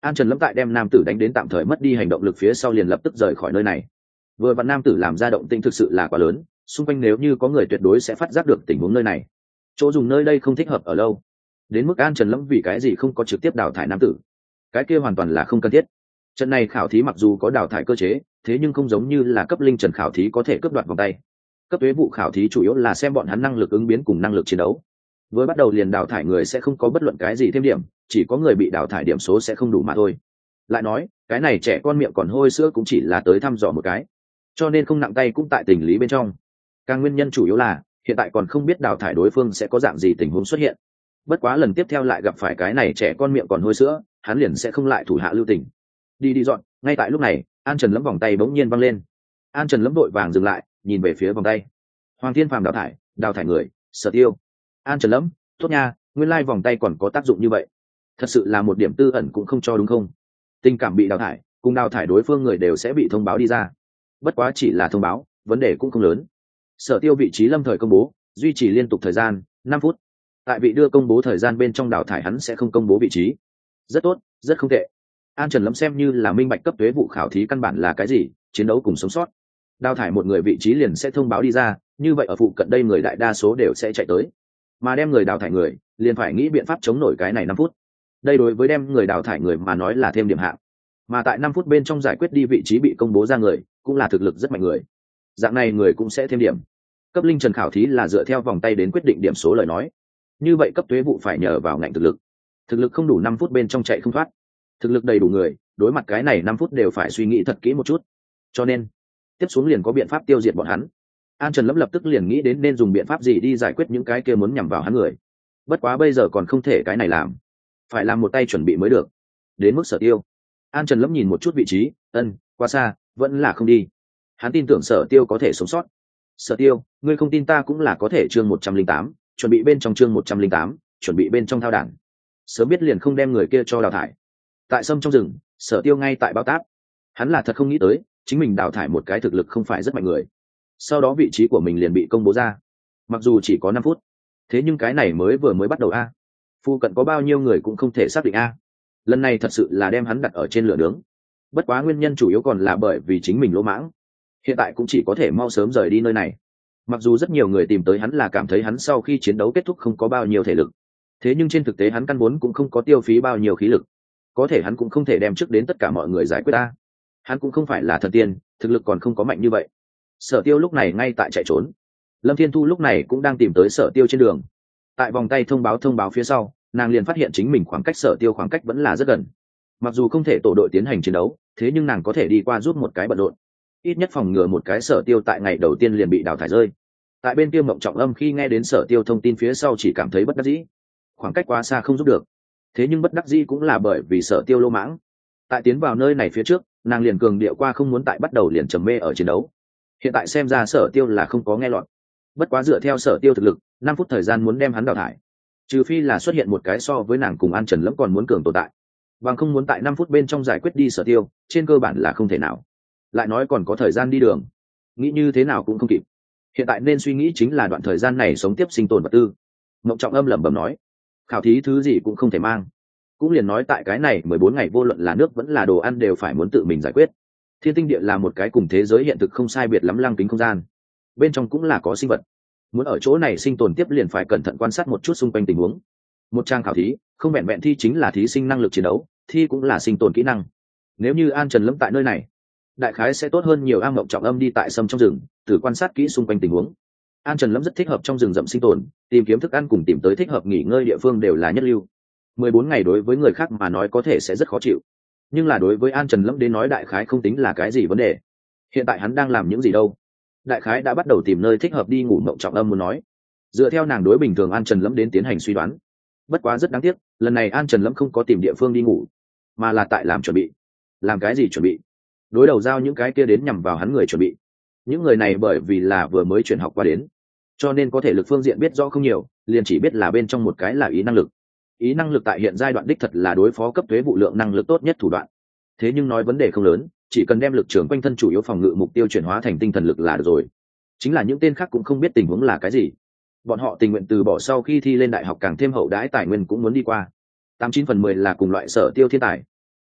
An Trần Lâm tại đem nam tử đánh đến tạm thời mất đi hành động lực phía sau liền lập tức rời khỏi nơi này. Vừa vặn nam tử làm ra động tĩnh thực sự là quá lớn, xung quanh nếu như có người tuyệt đối sẽ phát giác được tình huống nơi này. Chỗ dùng nơi đây không thích hợp ở lâu. Đến mức An Trần Lâm vì cái gì không có trực tiếp đào thải nam tử, cái kia hoàn toàn là không cần thiết. Trận này khảo thí mặc dù có đào thải cơ chế, thế nhưng không giống như là cấp linh trần khảo thí có thể cướp đoạt vòng tay. Cấp thuế vụ khảo thí chủ yếu là xem bọn hắn năng lực ứng biến cùng năng lực chiến đấu. Với bắt đầu liền đào thải người sẽ không có bất luận cái gì thêm điểm, chỉ có người bị đào thải điểm số sẽ không đủ mà thôi. Lại nói, cái này trẻ con miệng còn hôi sữa cũng chỉ là tới thăm dò một cái, cho nên không nặng tay cũng tại tình lý bên trong. Càng nguyên nhân chủ yếu là hiện tại còn không biết đào thải đối phương sẽ có dạng gì tình huống xuất hiện. Bất quá lần tiếp theo lại gặp phải cái này trẻ con miệng còn hôi sữa, hắn liền sẽ không lại thủ hạ lưu tình. Đi đi dọn. Ngay tại lúc này, An Trần Lâm vòng tay bỗng nhiên văng lên. An Trần Lâm đội vàng dừng lại, nhìn về phía vòng tay. Hoàng Thiên Phàm đào thải, đào thải người, Sở Tiêu. An Trần Lâm, tốt nha, nguyên lai vòng tay còn có tác dụng như vậy. Thật sự là một điểm tư ẩn cũng không cho đúng không? Tình cảm bị đào thải, cùng đào thải đối phương người đều sẽ bị thông báo đi ra. Bất quá chỉ là thông báo, vấn đề cũng không lớn. Sở Tiêu vị trí lâm thời công bố, duy trì liên tục thời gian năm phút. Tại vị đưa công bố thời gian bên trong đào thải hắn sẽ không công bố vị trí. Rất tốt, rất không tệ. An Trần Lâm xem như là minh bạch cấp thuế vụ khảo thí căn bản là cái gì, chiến đấu cùng sống sót. Đào thải một người vị trí liền sẽ thông báo đi ra, như vậy ở phụ cận đây người đại đa số đều sẽ chạy tới. Mà đem người đào thải người, liền phải nghĩ biện pháp chống nổi cái này năm phút. Đây đối với đem người đào thải người mà nói là thêm điểm hạng. Mà tại năm phút bên trong giải quyết đi vị trí bị công bố ra người, cũng là thực lực rất mạnh người. Dạng này người cũng sẽ thêm điểm. Cấp linh trần khảo thí là dựa theo vòng tay đến quyết định điểm số lời nói. Như vậy cấp thuế vụ phải nhờ vào ngành thực lực. Thực lực không đủ năm phút bên trong chạy không thoát. Thực lực đầy đủ người, đối mặt cái này năm phút đều phải suy nghĩ thật kỹ một chút. Cho nên, tiếp xuống liền có biện pháp tiêu diệt bọn hắn. An Trần Lâm lập tức liền nghĩ đến nên dùng biện pháp gì đi giải quyết những cái kia muốn nhằm vào hắn người. Bất quá bây giờ còn không thể cái này làm, phải làm một tay chuẩn bị mới được. Đến mức Sở Tiêu, An Trần Lâm nhìn một chút vị trí, ân, quá xa, vẫn là không đi. Hắn tin tưởng Sở Tiêu có thể sống sót. Sở Tiêu, ngươi không tin ta cũng là có thể. Chương một trăm linh tám, chuẩn bị bên trong chương một trăm linh tám, chuẩn bị bên trong thao đảng. Sớm biết liền không đem người kia cho đào thải. Tại sâm trong rừng, Sở Tiêu ngay tại bao táp. Hắn là thật không nghĩ tới, chính mình đào thải một cái thực lực không phải rất mạnh người. Sau đó vị trí của mình liền bị công bố ra. Mặc dù chỉ có năm phút, thế nhưng cái này mới vừa mới bắt đầu a. Phu cận có bao nhiêu người cũng không thể xác định a. Lần này thật sự là đem hắn đặt ở trên lửa nướng. Bất quá nguyên nhân chủ yếu còn là bởi vì chính mình lỗ mãng. Hiện tại cũng chỉ có thể mau sớm rời đi nơi này. Mặc dù rất nhiều người tìm tới hắn là cảm thấy hắn sau khi chiến đấu kết thúc không có bao nhiêu thể lực, thế nhưng trên thực tế hắn căn vốn cũng không có tiêu phí bao nhiêu khí lực. Có thể hắn cũng không thể đem trước đến tất cả mọi người giải quyết ta. Hắn cũng không phải là thần tiên, thực lực còn không có mạnh như vậy. Sở Tiêu lúc này ngay tại chạy trốn. Lâm Thiên Thu lúc này cũng đang tìm tới Sở Tiêu trên đường. Tại vòng tay thông báo thông báo phía sau, nàng liền phát hiện chính mình khoảng cách Sở Tiêu khoảng cách vẫn là rất gần. Mặc dù không thể tổ đội tiến hành chiến đấu, thế nhưng nàng có thể đi qua giúp một cái bận rộn, ít nhất phòng ngừa một cái Sở Tiêu tại ngày đầu tiên liền bị đào thải rơi. Tại bên kia Mộng Trọng Âm khi nghe đến Sở Tiêu thông tin phía sau chỉ cảm thấy bất đắc dĩ, khoảng cách quá xa không giúp được. Thế nhưng bất đắc dĩ cũng là bởi vì Sở Tiêu lô mãng. Tại tiến vào nơi này phía trước, nàng liền cường điệu qua không muốn tại bắt đầu liền trầm mê ở chiến đấu. Hiện tại xem ra Sở Tiêu là không có nghe lọt. Bất quá dựa theo Sở Tiêu thực lực, năm phút thời gian muốn đem hắn đào thải, trừ phi là xuất hiện một cái so với nàng cùng An Trần Lâm còn muốn cường tồn tại, bằng không muốn tại năm phút bên trong giải quyết đi Sở Tiêu, trên cơ bản là không thể nào. Lại nói còn có thời gian đi đường, nghĩ như thế nào cũng không kịp. Hiện tại nên suy nghĩ chính là đoạn thời gian này sống tiếp sinh tồn vật tư. Mộng Trọng Âm lẩm bẩm nói, khảo thí thứ gì cũng không thể mang, cũng liền nói tại cái này mười bốn ngày vô luận là nước vẫn là đồ ăn đều phải muốn tự mình giải quyết. Thiên tinh địa là một cái cùng thế giới hiện thực không sai biệt lắm lăng kính không gian, bên trong cũng là có sinh vật. Muốn ở chỗ này sinh tồn tiếp liền phải cẩn thận quan sát một chút xung quanh tình huống. Một trang khảo thí không vẹn vẹn thi chính là thí sinh năng lực chiến đấu, thi cũng là sinh tồn kỹ năng. Nếu như An Trần Lâm tại nơi này, đại khái sẽ tốt hơn nhiều. Am Mộng Trọng Âm đi tại sâm trong rừng, từ quan sát kỹ xung quanh tình huống. An Trần Lâm rất thích hợp trong rừng rậm sinh tồn, tìm kiếm thức ăn cùng tìm tới thích hợp nghỉ ngơi địa phương đều là nhất lưu. Mười bốn ngày đối với người khác mà nói có thể sẽ rất khó chịu, nhưng là đối với An Trần Lâm đến nói đại khái không tính là cái gì vấn đề. Hiện tại hắn đang làm những gì đâu? Đại khái đã bắt đầu tìm nơi thích hợp đi ngủ. Mộng Trọng Âm muốn nói, dựa theo nàng đối bình thường An Trần Lâm đến tiến hành suy đoán. Bất quá rất đáng tiếc, lần này An Trần Lâm không có tìm địa phương đi ngủ, mà là tại làm chuẩn bị. Làm cái gì chuẩn bị? Đối đầu giao những cái kia đến nhằm vào hắn người chuẩn bị. Những người này bởi vì là vừa mới chuyển học qua đến, cho nên có thể lực phương diện biết rõ không nhiều, liền chỉ biết là bên trong một cái là ý năng lực. Ý năng lực tại hiện giai đoạn đích thật là đối phó cấp thuế vụ lượng năng lực tốt nhất thủ đoạn. Thế nhưng nói vấn đề không lớn, chỉ cần đem lực trường quanh thân chủ yếu phòng ngự mục tiêu chuyển hóa thành tinh thần lực là được rồi. Chính là những tên khác cũng không biết tình huống là cái gì, bọn họ tình nguyện từ bỏ sau khi thi lên đại học càng thêm hậu đãi tài nguyên cũng muốn đi qua. Tám chín phần mười là cùng loại Sở Tiêu thiên tài.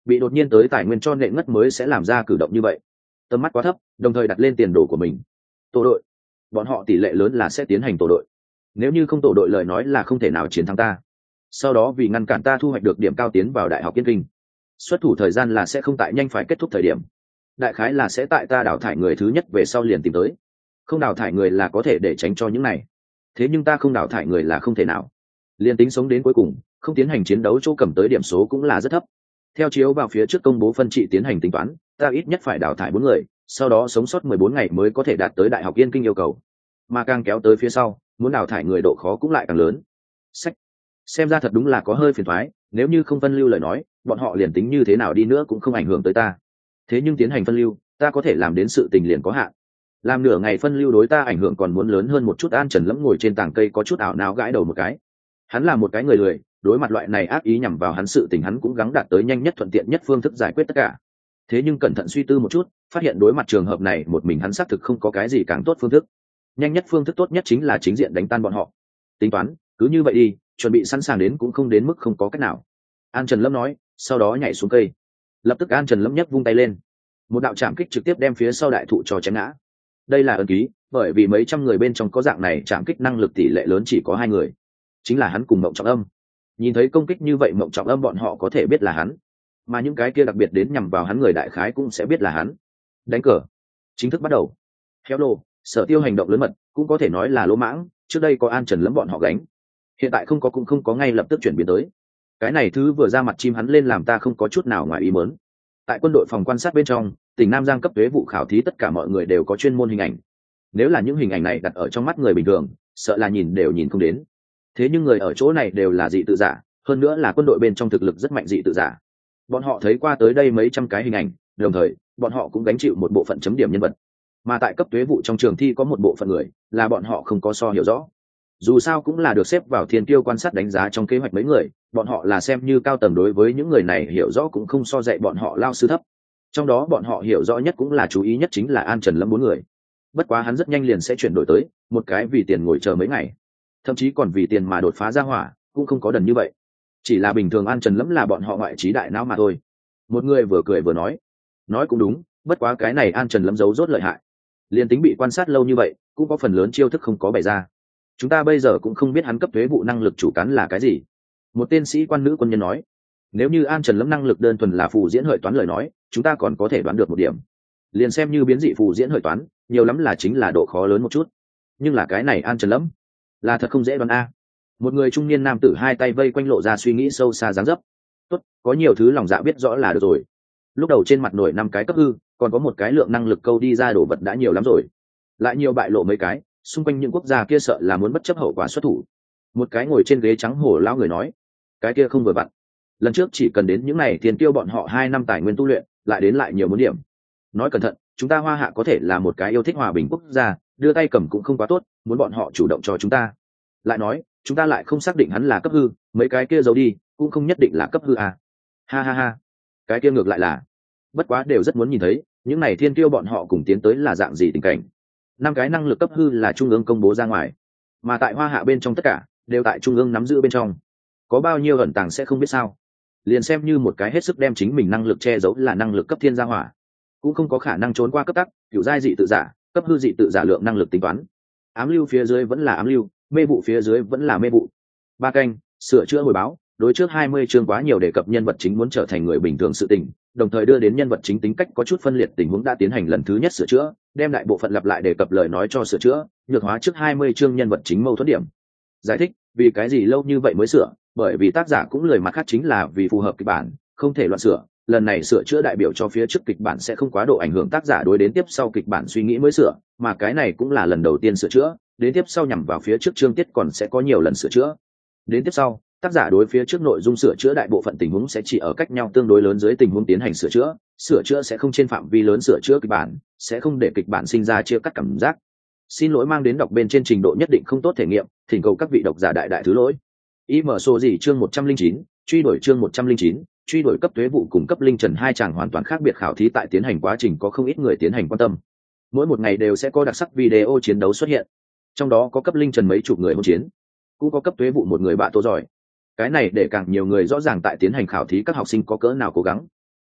bị đột nhiên tới tài nguyên cho nện ngất mới sẽ làm ra cử động như vậy. Tầm mắt quá thấp, đồng thời đặt lên tiền đồ của mình. Tổ đội, bọn họ tỷ lệ lớn là sẽ tiến hành tổ đội. Nếu như không tổ đội lời nói là không thể nào chiến thắng ta. Sau đó vì ngăn cản ta thu hoạch được điểm cao tiến vào đại học Yên Kinh, xuất thủ thời gian là sẽ không tại nhanh phải kết thúc thời điểm. Đại khái là sẽ tại ta đào thải người thứ nhất về sau liền tìm tới. Không đào thải người là có thể để tránh cho những này. Thế nhưng ta không đào thải người là không thể nào. Liên tính sống đến cuối cùng, không tiến hành chiến đấu chỗ cầm tới điểm số cũng là rất thấp. Theo chiếu vào phía trước công bố phân trị tiến hành tính toán, ta ít nhất phải đào thải bốn người, sau đó sống sót mười bốn ngày mới có thể đạt tới đại học Yên Kinh yêu cầu. Mà càng kéo tới phía sau, muốn đào thải người độ khó cũng lại càng lớn. Sách, xem ra thật đúng là có hơi phiền toái, nếu như không phân lưu lời nói, bọn họ liền tính như thế nào đi nữa cũng không ảnh hưởng tới ta. Thế nhưng tiến hành phân lưu, ta có thể làm đến sự tình liền có hạn. Làm nửa ngày phân lưu đối ta ảnh hưởng còn muốn lớn hơn một chút. An Trần Lẫm ngồi trên tảng cây có chút ảo não gãi đầu một cái. Hắn là một cái người lười, đối mặt loại này ác ý nhằm vào hắn sự tình hắn cũng gắng đạt tới nhanh nhất thuận tiện nhất phương thức giải quyết tất cả. Thế nhưng cẩn thận suy tư một chút, phát hiện đối mặt trường hợp này một mình hắn xác thực không có cái gì càng tốt phương thức. Nhanh nhất phương thức tốt nhất chính là chính diện đánh tan bọn họ. Tính toán, cứ như vậy đi, chuẩn bị sẵn sàng đến cũng không đến mức không có cách nào. An Trần Lâm nói, sau đó nhảy xuống cây. Lập tức An Trần Lâm nhấc vung tay lên, một đạo chạm kích trực tiếp đem phía sau đại thụ cho chém ngã. Đây là ấn ký, bởi vì mấy trăm người bên trong có dạng này chạm kích năng lực tỷ lệ lớn chỉ có hai người, chính là hắn cùng Mộng Trọng Âm. Nhìn thấy công kích như vậy Mộng Trọng Âm bọn họ có thể biết là hắn, mà những cái kia đặc biệt đến nhằm vào hắn người đại khái cũng sẽ biết là hắn. Đánh cờ chính thức bắt đầu. Héo lô, Sở Tiêu hành động lớn mật, cũng có thể nói là lỗ mãng, trước đây có An Trần Lâm bọn họ gánh, hiện tại không có cũng không có ngay lập tức chuyển biến tới. Cái này thứ vừa ra mặt chim hắn lên làm ta không có chút nào ngoài ý muốn. Tại quân đội phòng quan sát bên trong, tỉnh Nam Giang cấp thuế vụ khảo thí tất cả mọi người đều có chuyên môn hình ảnh. Nếu là những hình ảnh này đặt ở trong mắt người bình thường, sợ là nhìn đều nhìn không đến. Thế nhưng người ở chỗ này đều là dị tự giả, hơn nữa là quân đội bên trong thực lực rất mạnh dị tự giả. Bọn họ thấy qua tới đây mấy trăm cái hình ảnh, đồng thời bọn họ cũng gánh chịu một bộ phận chấm điểm nhân vật. Mà tại cấp thuế vụ trong trường thi có một bộ phận người là bọn họ không có so hiểu rõ. Dù sao cũng là được xếp vào thiên tiêu quan sát đánh giá trong kế hoạch mấy người, bọn họ là xem như cao tầng đối với những người này hiểu rõ cũng không so dạy bọn họ lao sư thấp. Trong đó bọn họ hiểu rõ nhất cũng là chú ý nhất chính là An Trần Lâm bốn người. Bất quá hắn rất nhanh liền sẽ chuyển đổi tới một cái vì tiền ngồi chờ mấy ngày, thậm chí còn vì tiền mà đột phá ra hỏa cũng không có đần như vậy. Chỉ là bình thường An Trần Lâm là bọn họ ngoại trí đại não mà thôi. Một người vừa cười vừa nói, nói cũng đúng, bất quá cái này An Trần Lâm giấu rốt lợi hại, liền tính bị quan sát lâu như vậy cũng có phần lớn chiêu thức không có bày ra. Chúng ta bây giờ cũng không biết hắn cấp thuế vụ năng lực chủ cán là cái gì. Một tên sĩ quan nữ quân nhân nói, nếu như An Trần Lâm năng lực đơn thuần là phù diễn hợi toán lời nói, chúng ta còn có thể đoán được một điểm. Liền xem như biến dị phù diễn hợi toán, nhiều lắm là chính là độ khó lớn một chút. Nhưng là cái này An Trần Lâm là thật không dễ đoán a. Một người trung niên nam tử hai tay vây quanh lộ ra suy nghĩ sâu xa dáng dấp. Tốt, có nhiều thứ lòng dạ biết rõ là được rồi. Lúc đầu trên mặt nổi năm cái cấp hư, còn có một cái lượng năng lực câu đi ra đổ vật đã nhiều lắm rồi. Lại nhiều bại lộ mấy cái, xung quanh những quốc gia kia sợ là muốn bất chấp hậu quả xuất thủ. Một cái ngồi trên ghế trắng hổ lão người nói, cái kia không vừa vặn. Lần trước chỉ cần đến những này tiền tiêu bọn họ hai năm tài nguyên tu luyện, lại đến lại nhiều muốn điểm. Nói cẩn thận, chúng ta Hoa Hạ có thể là một cái yêu thích hòa bình quốc gia, đưa tay cầm cũng không quá tốt, muốn bọn họ chủ động cho chúng ta. Lại nói, chúng ta lại không xác định hắn là cấp hư, mấy cái kia giấu đi, cũng không nhất định là cấp hư à. Ha ha ha, cái kia ngược lại là, bất quá đều rất muốn nhìn thấy, những này thiên tiêu bọn họ cùng tiến tới là dạng gì tình cảnh. Năm cái năng lực cấp hư là trung ương công bố ra ngoài, mà tại Hoa Hạ bên trong tất cả đều tại trung ương nắm giữ bên trong. Có bao nhiêu ẩn tàng sẽ không biết sao. Liền xem như một cái hết sức đem chính mình năng lực che giấu là năng lực cấp thiên gia hỏa, cũng không có khả năng trốn qua cấp tắc, kiểu giai dị tự giả, cấp hư dị tự giả lượng năng lực tính toán. Ám lưu phía dưới vẫn là ám lưu, mê vụ phía dưới vẫn là mê vụ. Ba canh, sửa chữa hồi báo, đối trước hai mươi chương quá nhiều đề cập nhân vật chính muốn trở thành người bình thường sự tình, đồng thời đưa đến nhân vật chính tính cách có chút phân liệt tình huống đã tiến hành lần thứ nhất sửa chữa, đem lại bộ phận lặp lại đề cập lời nói cho sửa chữa, nhược hóa trước hai mươi chương nhân vật chính mâu thuẫn điểm. Giải thích, vì cái gì lâu như vậy mới sửa, bởi vì tác giả cũng lời mặt khác chính là vì phù hợp kịch bản, không thể loạn sửa, lần này sửa chữa đại biểu cho phía trước kịch bản sẽ không quá độ ảnh hưởng tác giả đối đến tiếp sau kịch bản suy nghĩ mới sửa, mà cái này cũng là lần đầu tiên sửa chữa, đến tiếp sau nhằm vào phía trước chương tiết còn sẽ có nhiều lần sửa chữa. Đến tiếp sau, tác giả đối phía trước nội dung sửa chữa đại bộ phận tình huống sẽ chỉ ở cách nhau tương đối lớn dưới tình huống tiến hành sửa chữa, sửa chữa sẽ không trên phạm vi lớn sửa chữa kịch bản, sẽ không để kịch bản sinh ra chia cắt cảm giác. Xin lỗi mang đến đọc bên trên trình độ nhất định không tốt thể nghiệm, thỉnh cầu các vị độc giả đại đại thứ lỗi. I mở số gì chương một trăm linh chín, truy đuổi chương một trăm linh chín, truy đuổi cấp thuế vụ cùng cấp linh trần hai chàng hoàn toàn khác biệt khảo thí tại tiến hành quá trình có không ít người tiến hành quan tâm. Mỗi một ngày đều sẽ có đặc sắc video chiến đấu xuất hiện. Trong đó có cấp linh trần mấy chục người hỗn chiến, cũng có cấp thuế vụ một người bạ tố giỏi. Cái này để càng nhiều người rõ ràng tại tiến hành khảo thí các học sinh có cỡ nào cố gắng.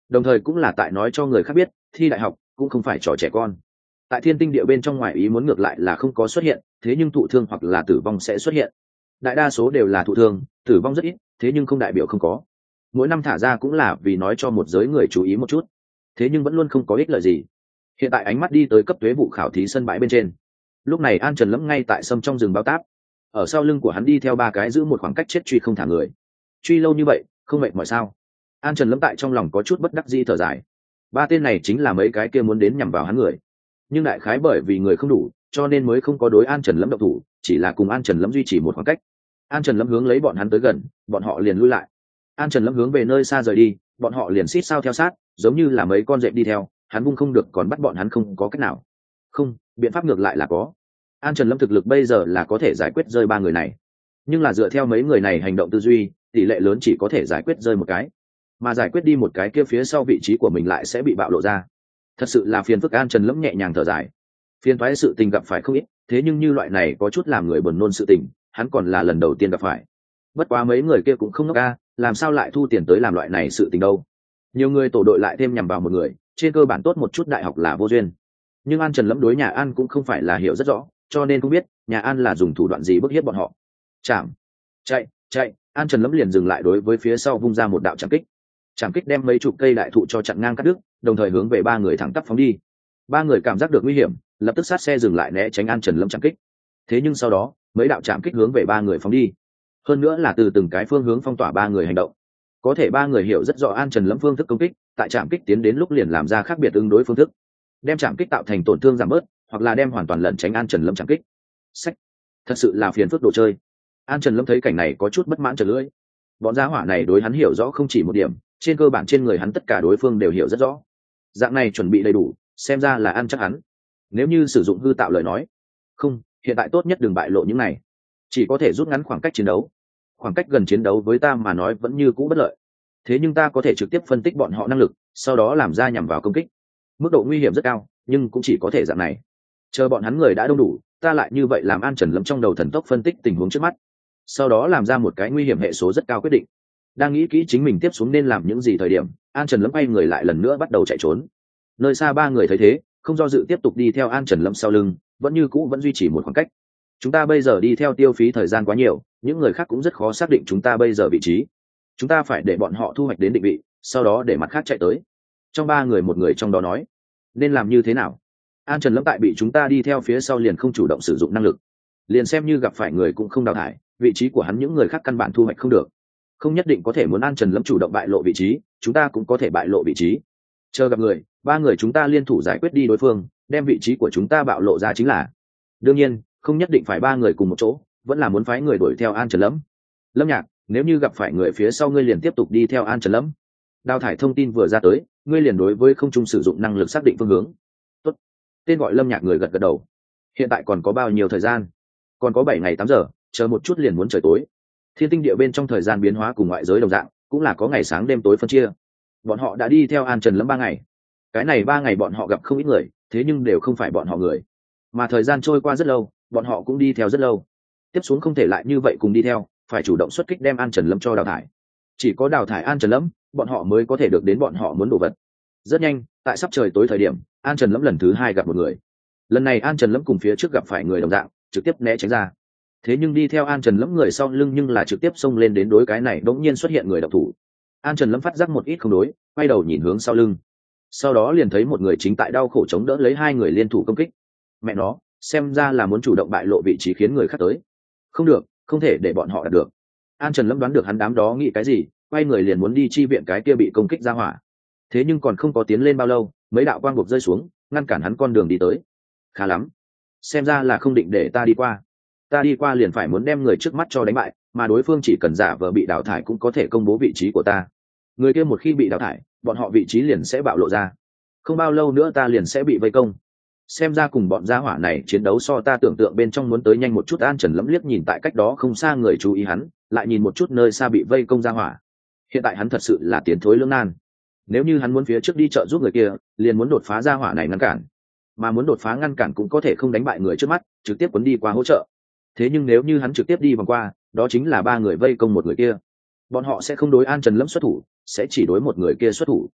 đồng thời cũng là tại nói cho người khác biết thi đại học cũng không phải trò trẻ con. Tại thiên tinh địa bên trong ngoài ý muốn ngược lại là không có xuất hiện, thế nhưng thụ thương hoặc là tử vong sẽ xuất hiện. Đại đa số đều là thụ thương, tử vong rất ít, thế nhưng không đại biểu không có. Mỗi năm thả ra cũng là vì nói cho một giới người chú ý một chút, thế nhưng vẫn luôn không có ích lợi gì. Hiện tại ánh mắt đi tới cấp tuế vụ khảo thí sân bãi bên trên. Lúc này An Trần Lẫm ngay tại sâm trong rừng bao táp, ở sau lưng của hắn đi theo ba cái giữ một khoảng cách chết truy không thả người. Truy lâu như vậy không mệt mỏi sao? An Trần Lẫm tại trong lòng có chút bất đắc dĩ thở dài. Ba tên này chính là mấy cái kia muốn đến nhằm vào hắn người, nhưng đại khái bởi vì người không đủ cho nên mới không có đối An Trần Lẫm động thủ, chỉ là cùng An Trần Lẫm duy trì một khoảng cách. An Trần Lẫm hướng lấy bọn hắn tới gần, bọn họ liền lui lại. An Trần Lẫm hướng về nơi xa rời đi, bọn họ liền xít sao theo sát, giống như là mấy con dẹp đi theo, hắn vung không được còn bắt bọn hắn không có cách nào. Không, biện pháp ngược lại là có. An Trần Lâm thực lực bây giờ là có thể giải quyết rơi ba người này, nhưng là dựa theo mấy người này hành động tư duy, tỷ lệ lớn chỉ có thể giải quyết rơi một cái, mà giải quyết đi một cái kia phía sau vị trí của mình lại sẽ bị bạo lộ ra. Thật sự là phiền phức. An Trần Lâm nhẹ nhàng thở dài. Phiền toái sự tình gặp phải không ít, thế nhưng như loại này có chút làm người buồn nôn sự tình, hắn còn là lần đầu tiên gặp phải. Bất quá mấy người kia cũng không ngốc a, làm sao lại thu tiền tới làm loại này sự tình đâu. Nhiều người tổ đội lại thêm nhằm vào một người, trên cơ bản tốt một chút đại học là vô duyên. Nhưng An Trần Lâm đối nhà An cũng không phải là hiểu rất rõ, cho nên không biết nhà An là dùng thủ đoạn gì bức hiếp bọn họ. Chạm, chạy, chạy, An Trần Lâm liền dừng lại, đối với phía sau vung ra một đạo chạm kích. Chạm kích đem mấy chục cây đại thụ cho chặn ngang cắt đứt, đồng thời hướng về ba người thẳng tắp phóng đi. Ba người cảm giác được nguy hiểm, lập tức sát xe dừng lại né tránh An Trần Lâm chạm kích. Thế nhưng sau đó, mấy đạo chạm kích hướng về ba người phóng đi. Hơn nữa là từ từng cái phương hướng phong tỏa ba người hành động. Có thể ba người hiểu rất rõ An Trần Lâm phương thức công kích, tại chạm kích tiến đến lúc liền làm ra khác biệt ứng đối phương thức, đem chạm kích tạo thành tổn thương giảm bớt, hoặc là đem hoàn toàn lẩn tránh An Trần Lâm chạm kích. Sách, thật sự là phiền phức đồ chơi. An Trần Lâm thấy cảnh này có chút bất mãn trở lưỡi. Bọn gia hỏa này đối hắn hiểu rõ không chỉ một điểm, trên cơ bản trên người hắn tất cả đối phương đều hiểu rất rõ. Dạng này chuẩn bị đầy đủ, xem ra là ăn chắc hắn. Nếu như sử dụng hư tạo lời nói, không, hiện tại tốt nhất đừng bại lộ những này, chỉ có thể rút ngắn khoảng cách chiến đấu. Khoảng cách gần chiến đấu với ta mà nói vẫn như cũ bất lợi, thế nhưng ta có thể trực tiếp phân tích bọn họ năng lực, sau đó làm ra nhằm vào công kích. Mức độ nguy hiểm rất cao, nhưng cũng chỉ có thể dạng này. Chờ bọn hắn người đã đông đủ, ta lại như vậy làm An Trần Lâm trong đầu thần tốc phân tích tình huống trước mắt, sau đó làm ra một cái nguy hiểm hệ số rất cao quyết định. Đang nghĩ kỹ chính mình tiếp xuống nên làm những gì thời điểm, An Trần Lâm quay người lại lần nữa bắt đầu chạy trốn. Nơi xa ba người thấy thế, không do dự tiếp tục đi theo An Trần Lâm sau lưng, vẫn như cũ vẫn duy trì một khoảng cách. Chúng ta bây giờ đi theo tiêu phí thời gian quá nhiều, những người khác cũng rất khó xác định chúng ta bây giờ vị trí. Chúng ta phải để bọn họ thu hoạch đến định vị, sau đó để mặt khác chạy tới. Trong ba người một người trong đó nói, nên làm như thế nào? An Trần Lâm tại bị chúng ta đi theo phía sau liền không chủ động sử dụng năng lực, liền xem như gặp phải người cũng không đào thải, vị trí của hắn những người khác căn bản thu hoạch không được. Không nhất định có thể muốn An Trần Lâm chủ động bại lộ vị trí, chúng ta cũng có thể bại lộ vị trí. Chờ gặp người, ba người chúng ta liên thủ giải quyết đi đối phương, đem vị trí của chúng ta bạo lộ ra chính là. Đương nhiên, không nhất định phải ba người cùng một chỗ, vẫn là muốn phái người đuổi theo An Trần Lâm. Lâm Nhạc, nếu như gặp phải người phía sau ngươi liền tiếp tục đi theo An Trần Lâm. Đào thải thông tin vừa ra tới, ngươi liền đối với không trung sử dụng năng lực xác định phương hướng. Tốt. Tên gọi Lâm Nhạc người gật gật đầu. Hiện tại còn có bao nhiêu thời gian? Còn có bảy ngày tám giờ, chờ một chút liền muốn trời tối. Thiên tinh địa bên trong thời gian biến hóa cùng ngoại giới đồng dạng, cũng là có ngày sáng đêm tối phân chia. Bọn họ đã đi theo An Trần Lâm ba ngày. Cái này ba ngày bọn họ gặp không ít người, thế nhưng đều không phải bọn họ người. Mà thời gian trôi qua rất lâu, bọn họ cũng đi theo rất lâu. Tiếp xuống không thể lại như vậy cùng đi theo, phải chủ động xuất kích đem An Trần Lâm cho đào thải. Chỉ có đào thải An Trần Lâm, bọn họ mới có thể được đến bọn họ muốn đồ vật. Rất nhanh, tại sắp trời tối thời điểm, An Trần Lâm lần thứ hai gặp một người. Lần này An Trần Lâm cùng phía trước gặp phải người đồng dạng, trực tiếp né tránh ra. Thế nhưng đi theo An Trần Lâm người sau lưng nhưng là trực tiếp xông lên đến đối cái này đống nhiên xuất hiện người độc thủ. An Trần Lâm phát giác một ít không đối, quay đầu nhìn hướng sau lưng. Sau đó liền thấy một người chính tại đau khổ chống đỡ lấy hai người liên thủ công kích. Mẹ nó, xem ra là muốn chủ động bại lộ vị trí khiến người khác tới. Không được, không thể để bọn họ đạt được. An Trần Lâm đoán được hắn đám đó nghĩ cái gì, quay người liền muốn đi chi viện cái kia bị công kích ra hỏa. Thế nhưng còn không có tiến lên bao lâu, mấy đạo quang buộc rơi xuống, ngăn cản hắn con đường đi tới. Khá lắm, xem ra là không định để ta đi qua. Ta đi qua liền phải muốn đem người trước mắt cho đánh bại, mà đối phương chỉ cần giả vờ bị đào thải cũng có thể công bố vị trí của ta. Người kia một khi bị đào thải, bọn họ vị trí liền sẽ bạo lộ ra. Không bao lâu nữa ta liền sẽ bị vây công. Xem ra cùng bọn gia hỏa này chiến đấu so ta tưởng tượng bên trong muốn tới nhanh một chút. An Trần Lâm liếc nhìn tại cách đó không xa người chú ý hắn, lại nhìn một chút nơi xa bị vây công gia hỏa. Hiện tại hắn thật sự là tiến thối lưỡng nan. Nếu như hắn muốn phía trước đi trợ giúp người kia, liền muốn đột phá gia hỏa này ngăn cản, mà muốn đột phá ngăn cản cũng có thể không đánh bại người trước mắt, trực tiếp cuốn đi qua hỗ trợ. Thế nhưng nếu như hắn trực tiếp đi vòng qua, đó chính là ba người vây công một người kia. Bọn họ sẽ không đối An Trần Lâm xuất thủ, sẽ chỉ đối một người kia xuất thủ.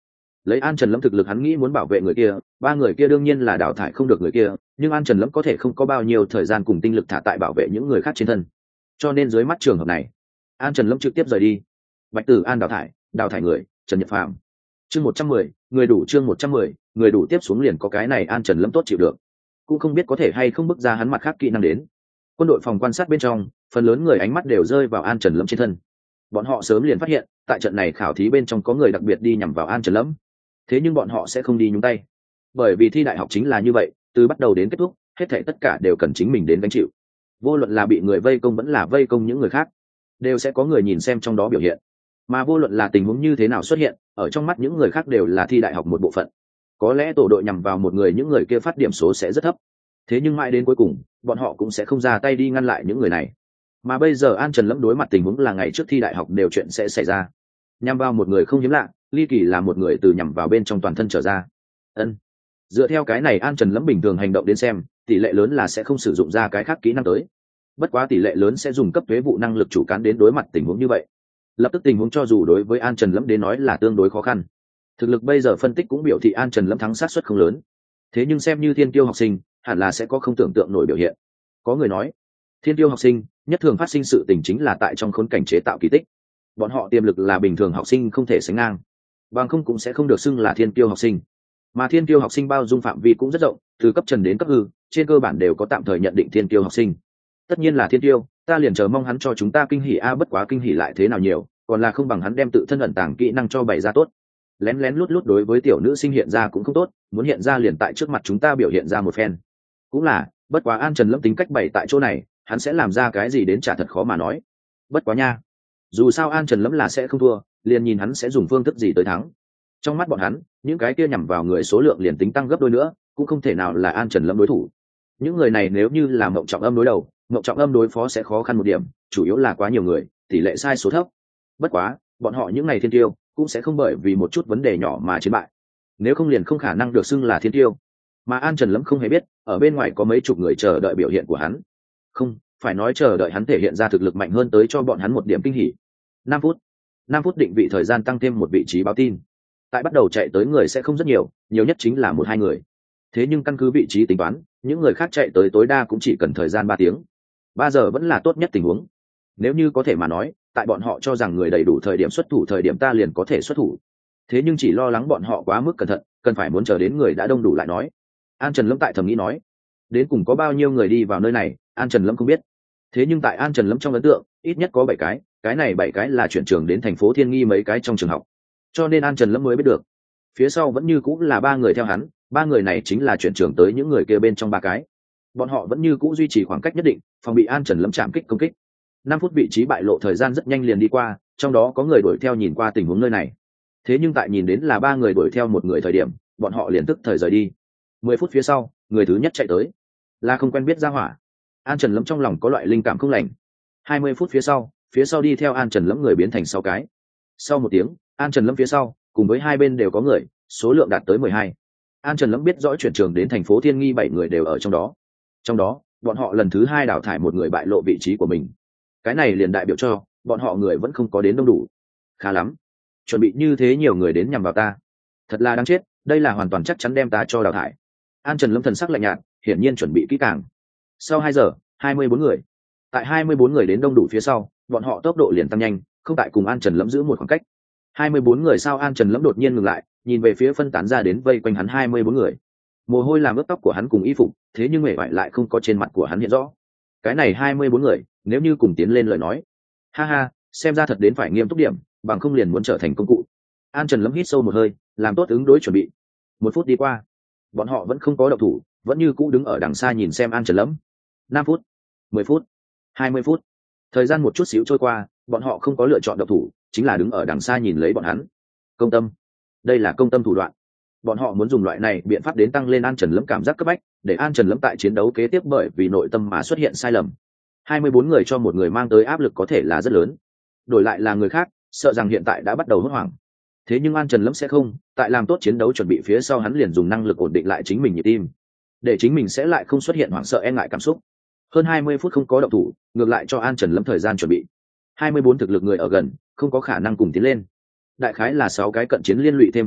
lấy An Trần Lâm thực lực, hắn nghĩ muốn bảo vệ người kia, ba người kia đương nhiên là đào thải không được người kia, nhưng An Trần Lâm có thể không có bao nhiêu thời gian cùng tinh lực thả tại bảo vệ những người khác trên thân, cho nên dưới mắt trường hợp này, An Trần Lâm trực tiếp rời đi. Bạch Tử An đào thải, đào thải người, Trần Nhật Phàm. Chương một trăm mười, người đủ, chương một trăm mười, người đủ, tiếp xuống liền có cái này An Trần Lâm tốt chịu được, cũng không biết có thể hay không bức ra hắn mặt khác kỹ năng đến. Quân đội phòng quan sát bên trong, phần lớn người ánh mắt đều rơi vào An Trần Lâm trên thân. Bọn họ sớm liền phát hiện, tại trận này khảo thí bên trong có người đặc biệt đi nhằm vào An Trần Lâm. Thế nhưng bọn họ sẽ không đi nhúng tay, bởi vì thi đại học chính là như vậy, từ bắt đầu đến kết thúc, hết thảy tất cả đều cần chính mình đến gánh chịu. Vô luận là bị người vây công vẫn là vây công những người khác, đều sẽ có người nhìn xem trong đó biểu hiện. Mà vô luận là tình huống như thế nào xuất hiện, ở trong mắt những người khác đều là thi đại học một bộ phận. Có lẽ tổ đội nhằm vào một người, những người kia phát điểm số sẽ rất thấp. Thế nhưng mãi đến cuối cùng, bọn họ cũng sẽ không ra tay đi ngăn lại những người này. Mà bây giờ An Trần Lâm đối mặt tình huống là ngày trước thi đại học đều chuyện sẽ xảy ra. Nhằm vào một người không hiếm lạ, ly kỳ là một người từ nhằm vào bên trong toàn thân trở ra. Ân. Dựa theo cái này An Trần Lâm bình thường hành động đến xem, tỷ lệ lớn là sẽ không sử dụng ra cái khác kỹ năng tới. Bất quá tỷ lệ lớn sẽ dùng cấp thuế vụ năng lực chủ cán đến đối mặt tình huống như vậy. Lập tức tình huống cho dù đối với An Trần Lâm đến nói là tương đối khó khăn. Thực lực bây giờ phân tích cũng biểu thị An Trần Lâm thắng sát suất không lớn. Thế nhưng xem như thiên tiêu học sinh, hẳn là sẽ có không tưởng tượng nổi biểu hiện. Có người nói, thiên tiêu học sinh nhất thường phát sinh sự tình chính là tại trong khốn cảnh chế tạo kỳ tích. Bọn họ tiềm lực là bình thường học sinh không thể sánh ngang, bằng không cũng sẽ không được xưng là thiên tiêu học sinh. Mà thiên tiêu học sinh bao dung phạm vi cũng rất rộng, từ cấp trần đến cấp hư, trên cơ bản đều có tạm thời nhận định thiên tiêu học sinh. Tất nhiên là thiên tiêu, ta liền chờ mong hắn cho chúng ta kinh hỉ a, bất quá kinh hỉ lại thế nào nhiều, còn là không bằng hắn đem tự thân ẩn tàng kỹ năng cho bày ra tốt. Lén lén lút lút đối với tiểu nữ sinh hiện ra cũng không tốt, muốn hiện ra liền tại trước mặt chúng ta biểu hiện ra một phen. Cũng là, bất quá An Trần Lâm tính cách bày tại chỗ này, hắn sẽ làm ra cái gì đến chả thật khó mà nói. Bất quá nha, dù sao An Trần Lâm là sẽ không thua, liền nhìn hắn sẽ dùng phương thức gì tới thắng. Trong mắt bọn hắn, những cái kia nhằm vào người số lượng liền tính tăng gấp đôi nữa, cũng không thể nào là An Trần Lâm đối thủ. Những người này nếu như là Mộng Trọng Âm đối đầu, Mộng Trọng Âm đối phó sẽ khó khăn một điểm, chủ yếu là quá nhiều người, tỷ lệ sai số thấp. Bất quá, bọn họ những ngày thiên tiêu cũng sẽ không bởi vì một chút vấn đề nhỏ mà chiến bại. Nếu không liền không khả năng được xưng là thiên tiêu. Mà An Trần Lâm không hề biết, ở bên ngoài có mấy chục người chờ đợi biểu hiện của hắn. Không, phải nói chờ đợi hắn thể hiện ra thực lực mạnh hơn tới cho bọn hắn một điểm kinh hỉ. Năm phút. Năm phút định vị thời gian tăng thêm một vị trí báo tin. Tại bắt đầu chạy tới người sẽ không rất nhiều, nhiều nhất chính là một hai người. Thế nhưng căn cứ vị trí tính toán, những người khác chạy tới tối đa cũng chỉ cần thời gian ba tiếng. Ba giờ vẫn là tốt nhất tình huống. Nếu như có thể mà nói, tại bọn họ cho rằng người đầy đủ thời điểm xuất thủ thời điểm ta liền có thể xuất thủ. Thế nhưng chỉ lo lắng bọn họ quá mức cẩn thận, cần phải muốn chờ đến người đã đông đủ lại nói. An Trần Lâm tại thầm nghĩ nói, đến cùng có bao nhiêu người đi vào nơi này, An Trần Lâm không biết. Thế nhưng tại An Trần Lâm trong ấn tượng, ít nhất có bảy cái, cái này bảy cái là chuyển trường đến thành phố Thiên Nghi mấy cái trong trường học. Cho nên An Trần Lâm mới biết được. Phía sau vẫn như cũng là ba người theo hắn, ba người này chính là chuyển trường tới những người kia bên trong ba cái. Bọn họ vẫn như cũ duy trì khoảng cách nhất định, phòng bị An Trần Lâm chạm kích công kích. Năm phút vị trí bại lộ thời gian rất nhanh liền đi qua, trong đó có người đuổi theo nhìn qua tình huống nơi này. Thế nhưng tại nhìn đến là ba người đuổi theo một người thời điểm, bọn họ liền tức thời rời đi. Mười phút phía sau, người thứ nhất chạy tới, là không quen biết ra hỏa. An Trần Lâm trong lòng có loại linh cảm không lành. Hai mươi phút phía sau, phía sau đi theo An Trần Lâm người biến thành sáu cái. Sau một tiếng, An Trần Lâm phía sau, cùng với hai bên đều có người, số lượng đạt tới mười hai. An Trần Lâm biết rõ chuyển trường đến thành phố Thiên Nghi bảy người đều ở trong đó. Trong đó, bọn họ lần thứ hai đào thải một người bại lộ vị trí của mình. Cái này liền đại biểu cho bọn họ người vẫn không có đến đông đủ. Khá lắm, chuẩn bị như thế nhiều người đến nhằm vào ta, thật là đáng chết, đây là hoàn toàn chắc chắn đem ta cho đào thải. An Trần Lâm thần sắc lạnh nhạt, hiển nhiên chuẩn bị kỹ càng. Sau hai giờ, hai mươi bốn người. Tại hai mươi bốn người đến đông đủ phía sau, bọn họ tốc độ liền tăng nhanh, không tại cùng An Trần Lâm giữ một khoảng cách. hai mươi bốn người sau An Trần Lâm đột nhiên ngừng lại, nhìn về phía phân tán ra đến vây quanh hắn hai mươi bốn người. Mồ hôi làm ướt tóc của hắn cùng y phục, thế nhưng mệt mỏi lại không có trên mặt của hắn hiện rõ. Cái này hai mươi bốn người, nếu như cùng tiến lên lời nói, ha ha, xem ra thật đến phải nghiêm túc điểm, bằng không liền muốn trở thành công cụ. An Trần Lâm hít sâu một hơi, làm tốt ứng đối chuẩn bị. Một phút đi qua, bọn họ vẫn không có động thủ, vẫn như cũ đứng ở đằng xa nhìn xem An Trần Lâm. Năm phút, mười phút, hai mươi phút, thời gian một chút xíu trôi qua, bọn họ không có lựa chọn động thủ, chính là đứng ở đằng xa nhìn lấy bọn hắn. Công tâm, đây là công tâm thủ đoạn. Bọn họ muốn dùng loại này biện pháp đến tăng lên An Trần Lâm cảm giác cấp bách, để An Trần Lâm tại chiến đấu kế tiếp bởi vì nội tâm mà xuất hiện sai lầm. hai mươi bốn người cho một người mang tới áp lực có thể là rất lớn. Đổi lại là người khác, sợ rằng hiện tại đã bắt đầu hốt hoảng. Thế nhưng An Trần Lâm sẽ không, tại làm tốt chiến đấu chuẩn bị phía sau hắn liền dùng năng lực ổn định lại chính mình nhịp tim, để chính mình sẽ lại không xuất hiện hoảng sợ e ngại cảm xúc. Hơn hai mươi phút không có động thủ, ngược lại cho An Trần Lâm thời gian chuẩn bị. hai mươi bốn thực lực người ở gần, không có khả năng cùng tiến lên. Đại khái là sáu cái cận chiến liên lụy thêm phòng ngự,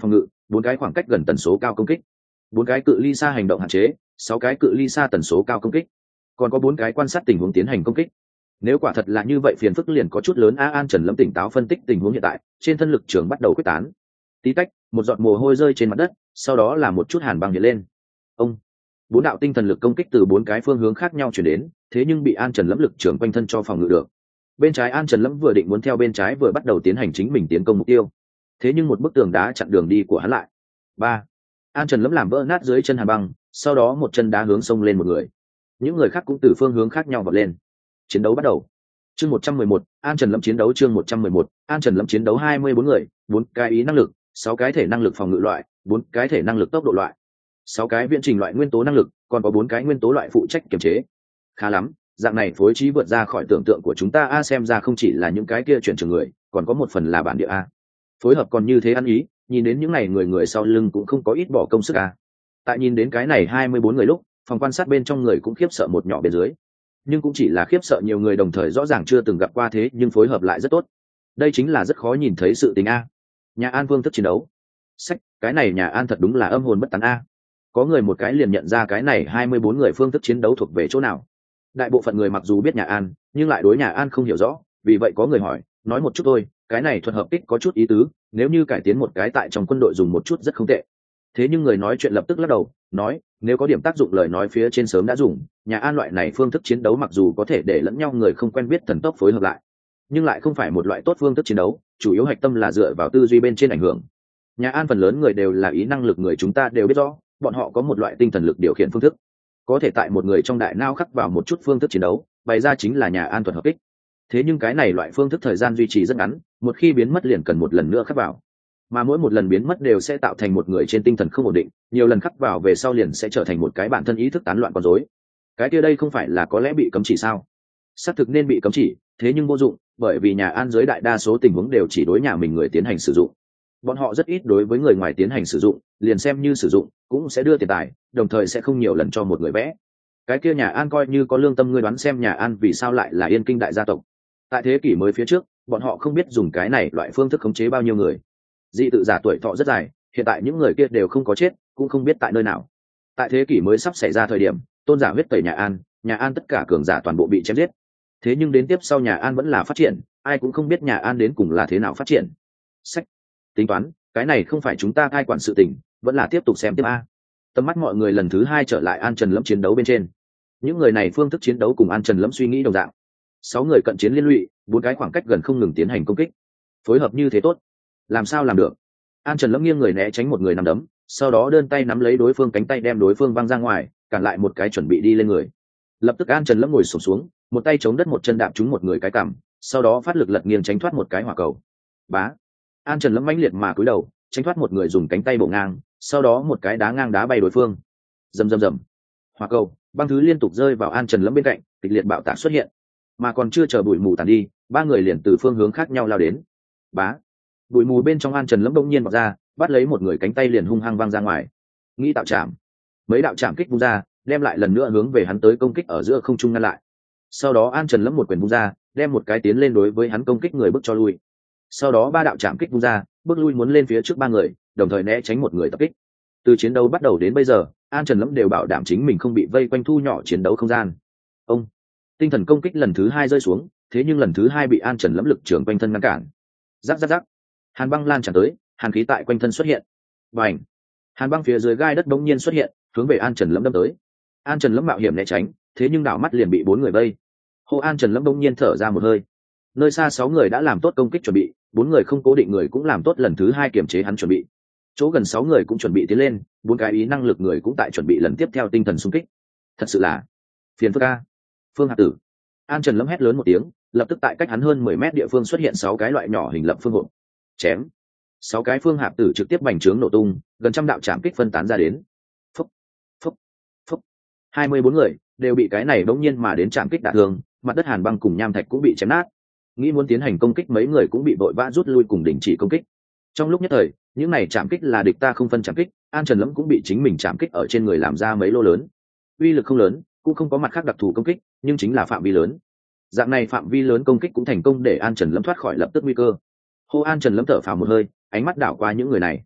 bốn cái khoảng cách gần tần số cao công kích, bốn cái cự ly xa hành động hạn chế, sáu cái cự ly xa tần số cao công kích, còn có bốn cái quan sát tình huống tiến hành công kích. Nếu quả thật là như vậy phiền phức liền có chút lớn a. An Trần Lâm tỉnh táo phân tích tình huống hiện tại, trên thân lực trường bắt đầu quyết tán. Tí tách, một giọt mồ hôi rơi trên mặt đất, sau đó là một chút hàn băng hiện lên. Ông, bốn đạo tinh thần lực công kích từ bốn cái phương hướng khác nhau chuyển đến, thế nhưng bị An Trần Lâm lực trường quanh thân cho phòng ngự được. Bên trái An Trần Lâm vừa định muốn theo bên trái vừa bắt đầu tiến hành chính mình tiến công mục tiêu, thế nhưng một bức tường đá chặn đường đi của hắn lại. Ba, An Trần Lâm làm vỡ nát dưới chân hàn băng, sau đó một chân đá hướng sông lên một người. Những người khác cũng từ phương hướng khác nhau vọt lên. Chiến đấu bắt đầu. Chương một trăm mười một, An Trần Lâm chiến đấu chương một trăm mười một, An Trần Lâm chiến đấu hai mươi bốn người, bốn cái ý năng lực, sáu cái thể năng lực phòng ngự loại, bốn cái thể năng lực tốc độ loại, sáu cái viễn trình loại nguyên tố năng lực, còn có bốn cái nguyên tố loại phụ trách kiềm chế. Khá lắm, dạng này phối trí vượt ra khỏi tưởng tượng của chúng ta a. Xem ra không chỉ là những cái kia chuyển trường người, còn có một phần là bản địa a. Phối hợp còn như thế ăn ý, nhìn đến những này người người sau lưng cũng không có ít bỏ công sức a. Tại nhìn đến cái này hai mươi bốn người lúc, phòng quan sát bên trong người cũng khiếp sợ một nhỏ bên dưới, nhưng cũng chỉ là khiếp sợ nhiều người đồng thời rõ ràng chưa từng gặp qua thế nhưng phối hợp lại rất tốt. Đây chính là rất khó nhìn thấy sự tình a. Nhà An phương thức chiến đấu, sách, cái này nhà An thật đúng là âm hồn bất tán a. Có người một cái liền nhận ra cái này hai mươi bốn người phương thức chiến đấu thuộc về chỗ nào. Đại bộ phận người mặc dù biết nhà An, nhưng lại đối nhà An không hiểu rõ, vì vậy có người hỏi, nói một chút thôi, cái này thuật hợp kích có chút ý tứ, nếu như cải tiến một cái tại trong quân đội dùng một chút rất không tệ. Thế nhưng người nói chuyện lập tức lắc đầu, nói, nếu có điểm tác dụng lời nói phía trên sớm đã dùng, nhà An loại này phương thức chiến đấu mặc dù có thể để lẫn nhau người không quen biết thần tốc phối hợp lại, nhưng lại không phải một loại tốt phương thức chiến đấu, chủ yếu hạch tâm là dựa vào tư duy bên trên ảnh hưởng. Nhà An phần lớn người đều là ý năng lực người chúng ta đều biết rõ, bọn họ có một loại tinh thần lực điều khiển phương thức, có thể tại một người trong đại não khắc vào một chút phương thức chiến đấu, bày ra chính là nhà An thuật hợp kích. Thế nhưng cái này loại phương thức thời gian duy trì rất ngắn, một khi biến mất liền cần một lần nữa khắc vào, mà mỗi một lần biến mất đều sẽ tạo thành một người trên tinh thần không ổn định, nhiều lần khắc vào về sau liền sẽ trở thành một cái bản thân ý thức tán loạn con rối. Cái kia đây không phải là có lẽ bị cấm chỉ sao? Xác thực nên bị cấm chỉ, thế nhưng vô dụng, bởi vì nhà An dưới đại đa số tình huống đều chỉ đối nhà mình người tiến hành sử dụng. Bọn họ rất ít đối với người ngoài tiến hành sử dụng, liền xem như sử dụng cũng sẽ đưa tiền tài, đồng thời sẽ không nhiều lần cho một người vẽ. Cái kia nhà An coi như có lương tâm, ngươi đoán xem nhà An vì sao lại là Yên Kinh đại gia tộc? Tại thế kỷ mới phía trước, bọn họ không biết dùng cái này loại phương thức khống chế bao nhiêu người. Dị tự giả tuổi thọ rất dài, hiện tại những người kia đều không có chết, cũng không biết tại nơi nào. Tại thế kỷ mới sắp xảy ra thời điểm, tôn giả huyết tẩy nhà An, nhà An tất cả cường giả toàn bộ bị chém giết. Thế nhưng đến tiếp sau nhà An vẫn là phát triển, ai cũng không biết nhà An đến cùng là thế nào phát triển. Sách, tính toán, cái này không phải chúng ta cai quản sự tình, vẫn là tiếp tục xem tiếp a. Tầm mắt mọi người lần thứ hai trở lại An Trần Lâm chiến đấu bên trên. Những người này phương thức chiến đấu cùng An Trần Lâm suy nghĩ đồng dạng. Sáu người cận chiến liên lụy, bốn cái khoảng cách gần không ngừng tiến hành công kích. Phối hợp như thế tốt, làm sao làm được? An Trần Lâm nghiêng người né tránh một người nằm đấm, sau đó đơn tay nắm lấy đối phương cánh tay đem đối phương văng ra ngoài, cản lại một cái chuẩn bị đi lên người. Lập tức An Trần Lâm ngồi xổm xuống, một tay chống đất một chân đạp trúng một người cái cằm, sau đó phát lực lật nghiêng tránh thoát một cái hỏa cầu. Bá. An Trần Lâm mãnh liệt mà cúi đầu, tránh thoát một người dùng cánh tay bổ ngang, sau đó một cái đá ngang đá bay đối phương. Rầm rầm rầm. Hỏa cầu, băng thứ liên tục rơi vào An Trần Lâm bên cạnh, kịch liệt bạo tạc xuất hiện. Mà còn chưa chờ bụi mù tàn đi, ba người liền từ phương hướng khác nhau lao đến. Bá. Bụi mù bên trong An Trần Lâm đông nhiên vọt ra, bắt lấy một người cánh tay liền hung hăng văng ra ngoài. Nghĩ tạo chạm. Mấy đạo chạm kích vung ra, đem lại lần nữa hướng về hắn tới công kích ở giữa không trung ngăn lại. Sau đó An Trần Lâm một quyền vung ra, đem một cái tiến lên đối với hắn công kích người bước cho lui. Sau đó ba đạo chạm kích vung ra, bước lui muốn lên phía trước ba người, đồng thời né tránh một người tập kích. Từ chiến đấu bắt đầu đến bây giờ, An Trần Lâm đều bảo đảm chính mình không bị vây quanh, thu nhỏ chiến đấu không gian. Ông, tinh thần công kích lần thứ hai rơi xuống, thế nhưng lần thứ hai bị An Trần Lâm lực trường quanh thân ngăn cản. Rắc rắc rắc, hàn băng lan tràn tới, hàn khí tại quanh thân xuất hiện. Bành, hàn băng phía dưới gai đất bỗng nhiên xuất hiện, hướng về An Trần Lâm đâm tới. An Trần Lâm mạo hiểm né tránh, thế nhưng đảo mắt liền bị bốn người vây. Hô, An Trần Lâm bỗng nhiên thở ra một hơi. Nơi xa sáu người đã làm tốt công kích chuẩn bị, bốn người không cố định người cũng làm tốt lần thứ hai kiểm chế hắn chuẩn bị. Chỗ gần sáu người cũng chuẩn bị tiến lên, bốn cái ý năng lực người cũng tại chuẩn bị lần tiếp theo tinh thần xung kích. Thật sự là phiền phức a. Phương Hạp Tử. An Trần Lâm hét lớn một tiếng, lập tức tại cách hắn hơn mười mét địa phương xuất hiện sáu cái loại nhỏ hình lập phương hộp. Chém. Sáu cái phương hạp tử trực tiếp bành trướng nổ tung, gần trăm đạo chạm kích phân tán ra đến. Phúc, phúc, phúc. hai mươi bốn người đều bị cái này bỗng nhiên mà đến chạm kích đả thương, mặt đất hàn băng cùng nham thạch cũng bị chém nát. Nghĩ muốn tiến hành công kích mấy người cũng bị vội vã rút lui cùng đình chỉ công kích. Trong lúc nhất thời, những này chạm kích là địch ta không phân chạm kích, An Trần Lâm cũng bị chính mình chạm kích ở trên người làm ra mấy lô lớn. Uy lực không lớn, cũng không có mặt khác đặc thù công kích, nhưng chính là phạm vi lớn. Dạng này phạm vi lớn công kích cũng thành công để An Trần Lâm thoát khỏi lập tức nguy cơ. Hô, An Trần Lâm thở phào một hơi, ánh mắt đảo qua những người này.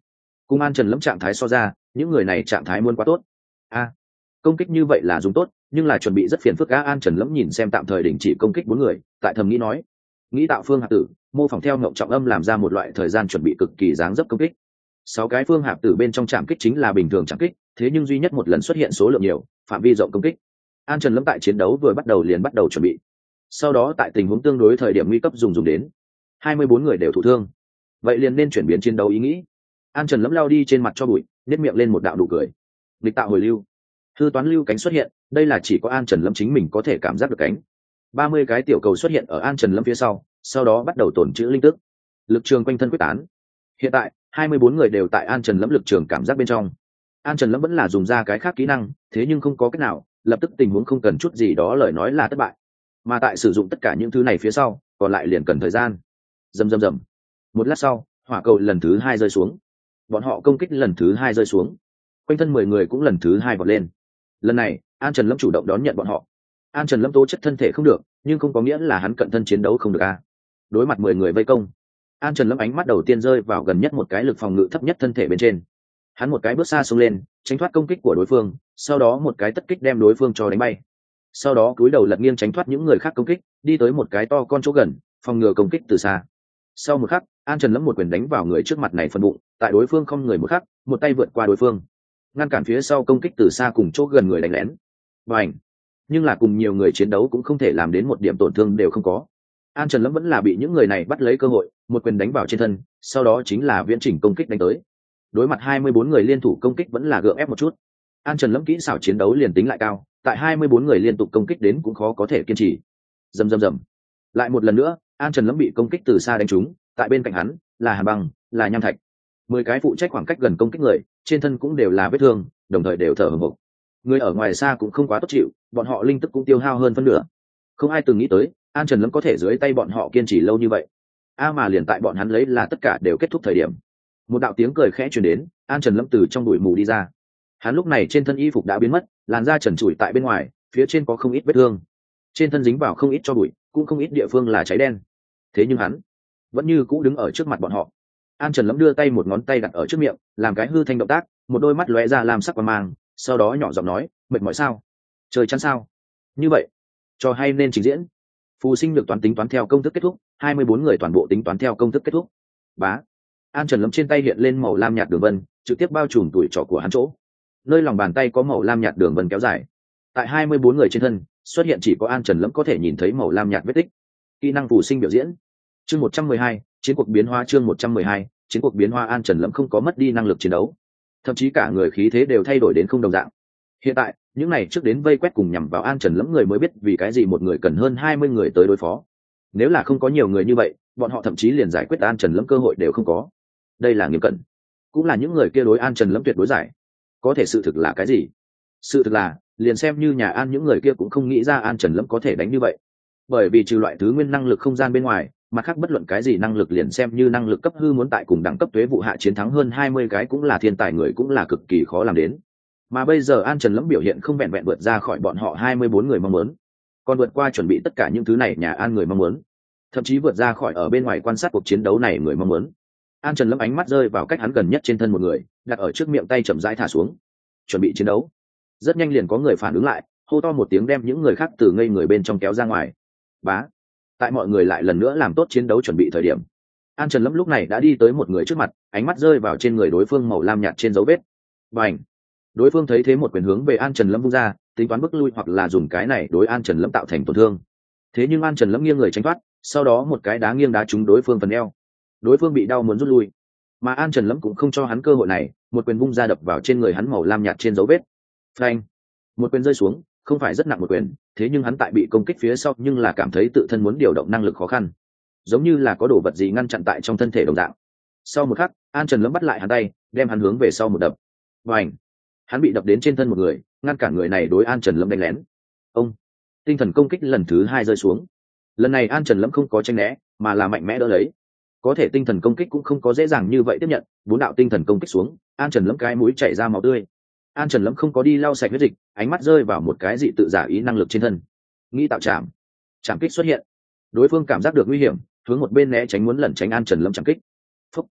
Cùng An Trần Lâm trạng thái so ra, những người này trạng thái muôn quá tốt. A, công kích như vậy là dùng tốt, nhưng là chuẩn bị rất phiền phức. A An Trần Lâm nhìn xem tạm thời đình chỉ công kích bốn người, tại thầm nghĩ nói, nghĩ tạo phương hạp tử, mô phỏng theo ngộng trọng âm làm ra một loại thời gian chuẩn bị cực kỳ dáng dấp công kích. Sáu cái phương hạp tử bên trong chạm kích chính là bình thường chạm kích, thế nhưng duy nhất một lần xuất hiện số lượng nhiều, phạm vi rộng công kích. An Trần Lâm tại chiến đấu vừa bắt đầu liền bắt đầu chuẩn bị, sau đó tại tình huống tương đối thời điểm nguy cấp dùng dùng đến. hai mươi bốn người đều thụ thương, vậy liền nên chuyển biến chiến đấu ý nghĩ. An Trần Lâm lao đi trên mặt cho bụi, nét miệng lên một đạo nụ cười. Địch tạo hồi lưu, hư toán lưu cánh xuất hiện, đây là chỉ có An Trần Lâm chính mình có thể cảm giác được cánh. ba mươi cái tiểu cầu xuất hiện ở An Trần Lâm phía sau, sau đó bắt đầu tổn trữ linh tức. Lực trường quanh thân quyết tán. Hiện tại, hai mươi bốn người đều tại An Trần Lâm lực trường cảm giác bên trong. An Trần Lâm vẫn là dùng ra cái khác kỹ năng, thế nhưng không có cách nào, lập tức tình huống không cần chút gì đó lời nói là thất bại. Mà tại sử dụng tất cả những thứ này phía sau, còn lại liền cần thời gian. Rầm rầm rầm. Một lát sau, hỏa cầu lần thứ hai rơi xuống. Bọn họ công kích lần thứ hai rơi xuống. Quanh thân mười người cũng lần thứ hai vọt lên. Lần này, An Trần Lâm chủ động đón nhận bọn họ. An Trần Lâm tố chất thân thể không được, nhưng không có nghĩa là hắn cận thân chiến đấu không được a. Đối mặt mười người vây công, An Trần Lâm ánh mắt đầu tiên rơi vào gần nhất một cái lực phòng ngự thấp nhất thân thể bên trên. Hắn một cái bước xa xông lên, tránh thoát công kích của đối phương, sau đó một cái tất kích đem đối phương cho đánh bay. Sau đó cúi đầu lật nghiêng tránh thoát những người khác công kích, đi tới một cái to con chỗ gần, phòng ngừa công kích từ xa. Sau một khắc, An Trần Lâm một quyền đánh vào người trước mặt này phần bụng, tại đối phương không người một khắc, một tay vượt qua đối phương, ngăn cản phía sau công kích từ xa cùng chỗ gần người đánh lén. Bành! Nhưng là cùng nhiều người chiến đấu cũng không thể làm đến một điểm tổn thương đều không có. An Trần Lâm vẫn là bị những người này bắt lấy cơ hội, một quyền đánh vào trên thân, sau đó chính là viễn chỉnh công kích đánh tới. Đối mặt hai mươi bốn người liên thủ công kích vẫn là gượng ép một chút. An Trần Lâm kỹ xảo chiến đấu liền tính lại cao, tại hai mươi bốn người liên tục công kích đến cũng khó có thể kiên trì. Rầm rầm rầm. Lại một lần nữa, An Trần Lâm bị công kích từ xa đánh trúng, tại bên cạnh hắn là Hàn Băng, là Nham Thạch. Mười cái phụ trách khoảng cách gần công kích người, trên thân cũng đều là vết thương, đồng thời đều thở hổn hộc. Người ở ngoài xa cũng không quá tốt chịu, bọn họ linh tức cũng tiêu hao hơn phân nửa. Không ai từng nghĩ tới, An Trần Lâm có thể dưới tay bọn họ kiên trì lâu như vậy. A mà liền tại bọn hắn lấy là tất cả đều kết thúc thời điểm, một đạo tiếng cười khẽ truyền đến. An Trần Lâm từ trong bụi mù đi ra. Hắn lúc này trên thân y phục đã biến mất, làn da trần trụi tại bên ngoài, phía trên có không ít vết thương, trên thân dính vào không ít cho bụi, cũng không ít địa phương là cháy đen. Thế nhưng hắn vẫn như cũ đứng ở trước mặt bọn họ. An Trần Lâm đưa tay một ngón tay đặt ở trước miệng, làm cái hư thanh động tác, một đôi mắt lóe ra làm sắc qua mang, sau đó nhỏ giọng nói, mệt mỏi sao? Trời chắn sao? Như vậy, cho hay nên trình diễn. Phù sinh được toán tính toán theo công thức kết thúc, hai mươi bốn người toàn bộ tính toán theo công thức kết thúc. Bá. An Trần Lâm trên tay hiện lên màu lam nhạt đường vân, trực tiếp bao trùm tuổi trỏ của hắn chỗ. Nơi lòng bàn tay có màu lam nhạt đường vân kéo dài. Tại hai mươi bốn người trên thân, xuất hiện chỉ có An Trần Lâm có thể nhìn thấy màu lam nhạt vết tích. Kỹ năng phù sinh biểu diễn. Chương một trăm mười hai, chiến cuộc biến hóa. Chương một trăm mười hai, chiến cuộc biến hóa. An Trần Lâm không có mất đi năng lực chiến đấu, thậm chí cả người khí thế đều thay đổi đến không đồng dạng. Hiện tại, những này trước đến vây quét cùng nhằm vào An Trần Lâm người mới biết vì cái gì một người cần hơn hai mươi người tới đối phó. Nếu là không có nhiều người như vậy, bọn họ thậm chí liền giải quyết An Trần Lâm cơ hội đều không có. Đây là nghiêm cẩn, cũng là những người kia đối An Trần Lâm tuyệt đối giải. Có thể sự thực là cái gì? Sự thực là, liền xem như nhà An những người kia cũng không nghĩ ra An Trần Lâm có thể đánh như vậy. Bởi vì trừ loại thứ nguyên năng lực không gian bên ngoài, mặt khác bất luận cái gì năng lực liền xem như năng lực cấp hư muốn tại cùng đẳng cấp tuế vụ hạ chiến thắng hơn hai mươi cái cũng là thiên tài người, cũng là cực kỳ khó làm đến. Mà bây giờ An Trần Lâm biểu hiện không vẹn vẹn vượt ra khỏi bọn họ hai mươi bốn người mong muốn, còn vượt qua chuẩn bị tất cả những thứ này nhà An người mong muốn, thậm chí vượt ra khỏi ở bên ngoài quan sát cuộc chiến đấu này người mong muốn. An Trần Lâm ánh mắt rơi vào cách hắn gần nhất trên thân một người, đặt ở trước miệng tay chậm rãi thả xuống, chuẩn bị chiến đấu. Rất nhanh liền có người phản ứng lại, hô to một tiếng đem những người khác từ ngây người bên trong kéo ra ngoài. Bá. Tại mọi người lại lần nữa làm tốt chiến đấu chuẩn bị thời điểm, An Trần Lâm lúc này đã đi tới một người trước mặt, ánh mắt rơi vào trên người đối phương màu lam nhạt trên dấu vết. Bành. Đối phương thấy thế một quyền hướng về An Trần Lâm vung ra, tính toán bức lui hoặc là dùng cái này đối An Trần Lâm tạo thành tổn thương. Thế nhưng An Trần Lâm nghiêng người tránh thoát, sau đó một cái đá nghiêng đá trúng đối phương phần eo. Đối phương bị đau muốn rút lui, mà An Trần Lâm cũng không cho hắn cơ hội này, một quyền vung ra đập vào trên người hắn màu lam nhạt trên dấu vết. Phanh. Một quyền rơi xuống, không phải rất nặng một quyền, thế nhưng hắn tại bị công kích phía sau nhưng là cảm thấy tự thân muốn điều động năng lực khó khăn, giống như là có đồ vật gì ngăn chặn tại trong thân thể đồng dạng. Sau một khắc, An Trần Lâm bắt lại hắn tay, đem hắn hướng về sau một đập. Bành. Hắn bị đập đến trên thân một người, ngăn cản người này đối An Trần Lâm đánh lén. Ông. Tinh thần công kích lần thứ hai rơi xuống. Lần này An Trần Lâm không có tranh né, mà là mạnh mẽ đỡ lấy. Có thể tinh thần công kích cũng không có dễ dàng như vậy tiếp nhận, bốn đạo tinh thần công kích xuống, An Trần Lâm cái mũi chảy ra máu tươi. An Trần Lâm không có đi lau sạch huyết dịch, ánh mắt rơi vào một cái dị tự giả ý năng lực trên thân. Nghĩ tạo chạm. Chạm kích xuất hiện. Đối phương cảm giác được nguy hiểm, hướng một bên né tránh muốn lẩn tránh An Trần Lâm chạm kích. Phúc.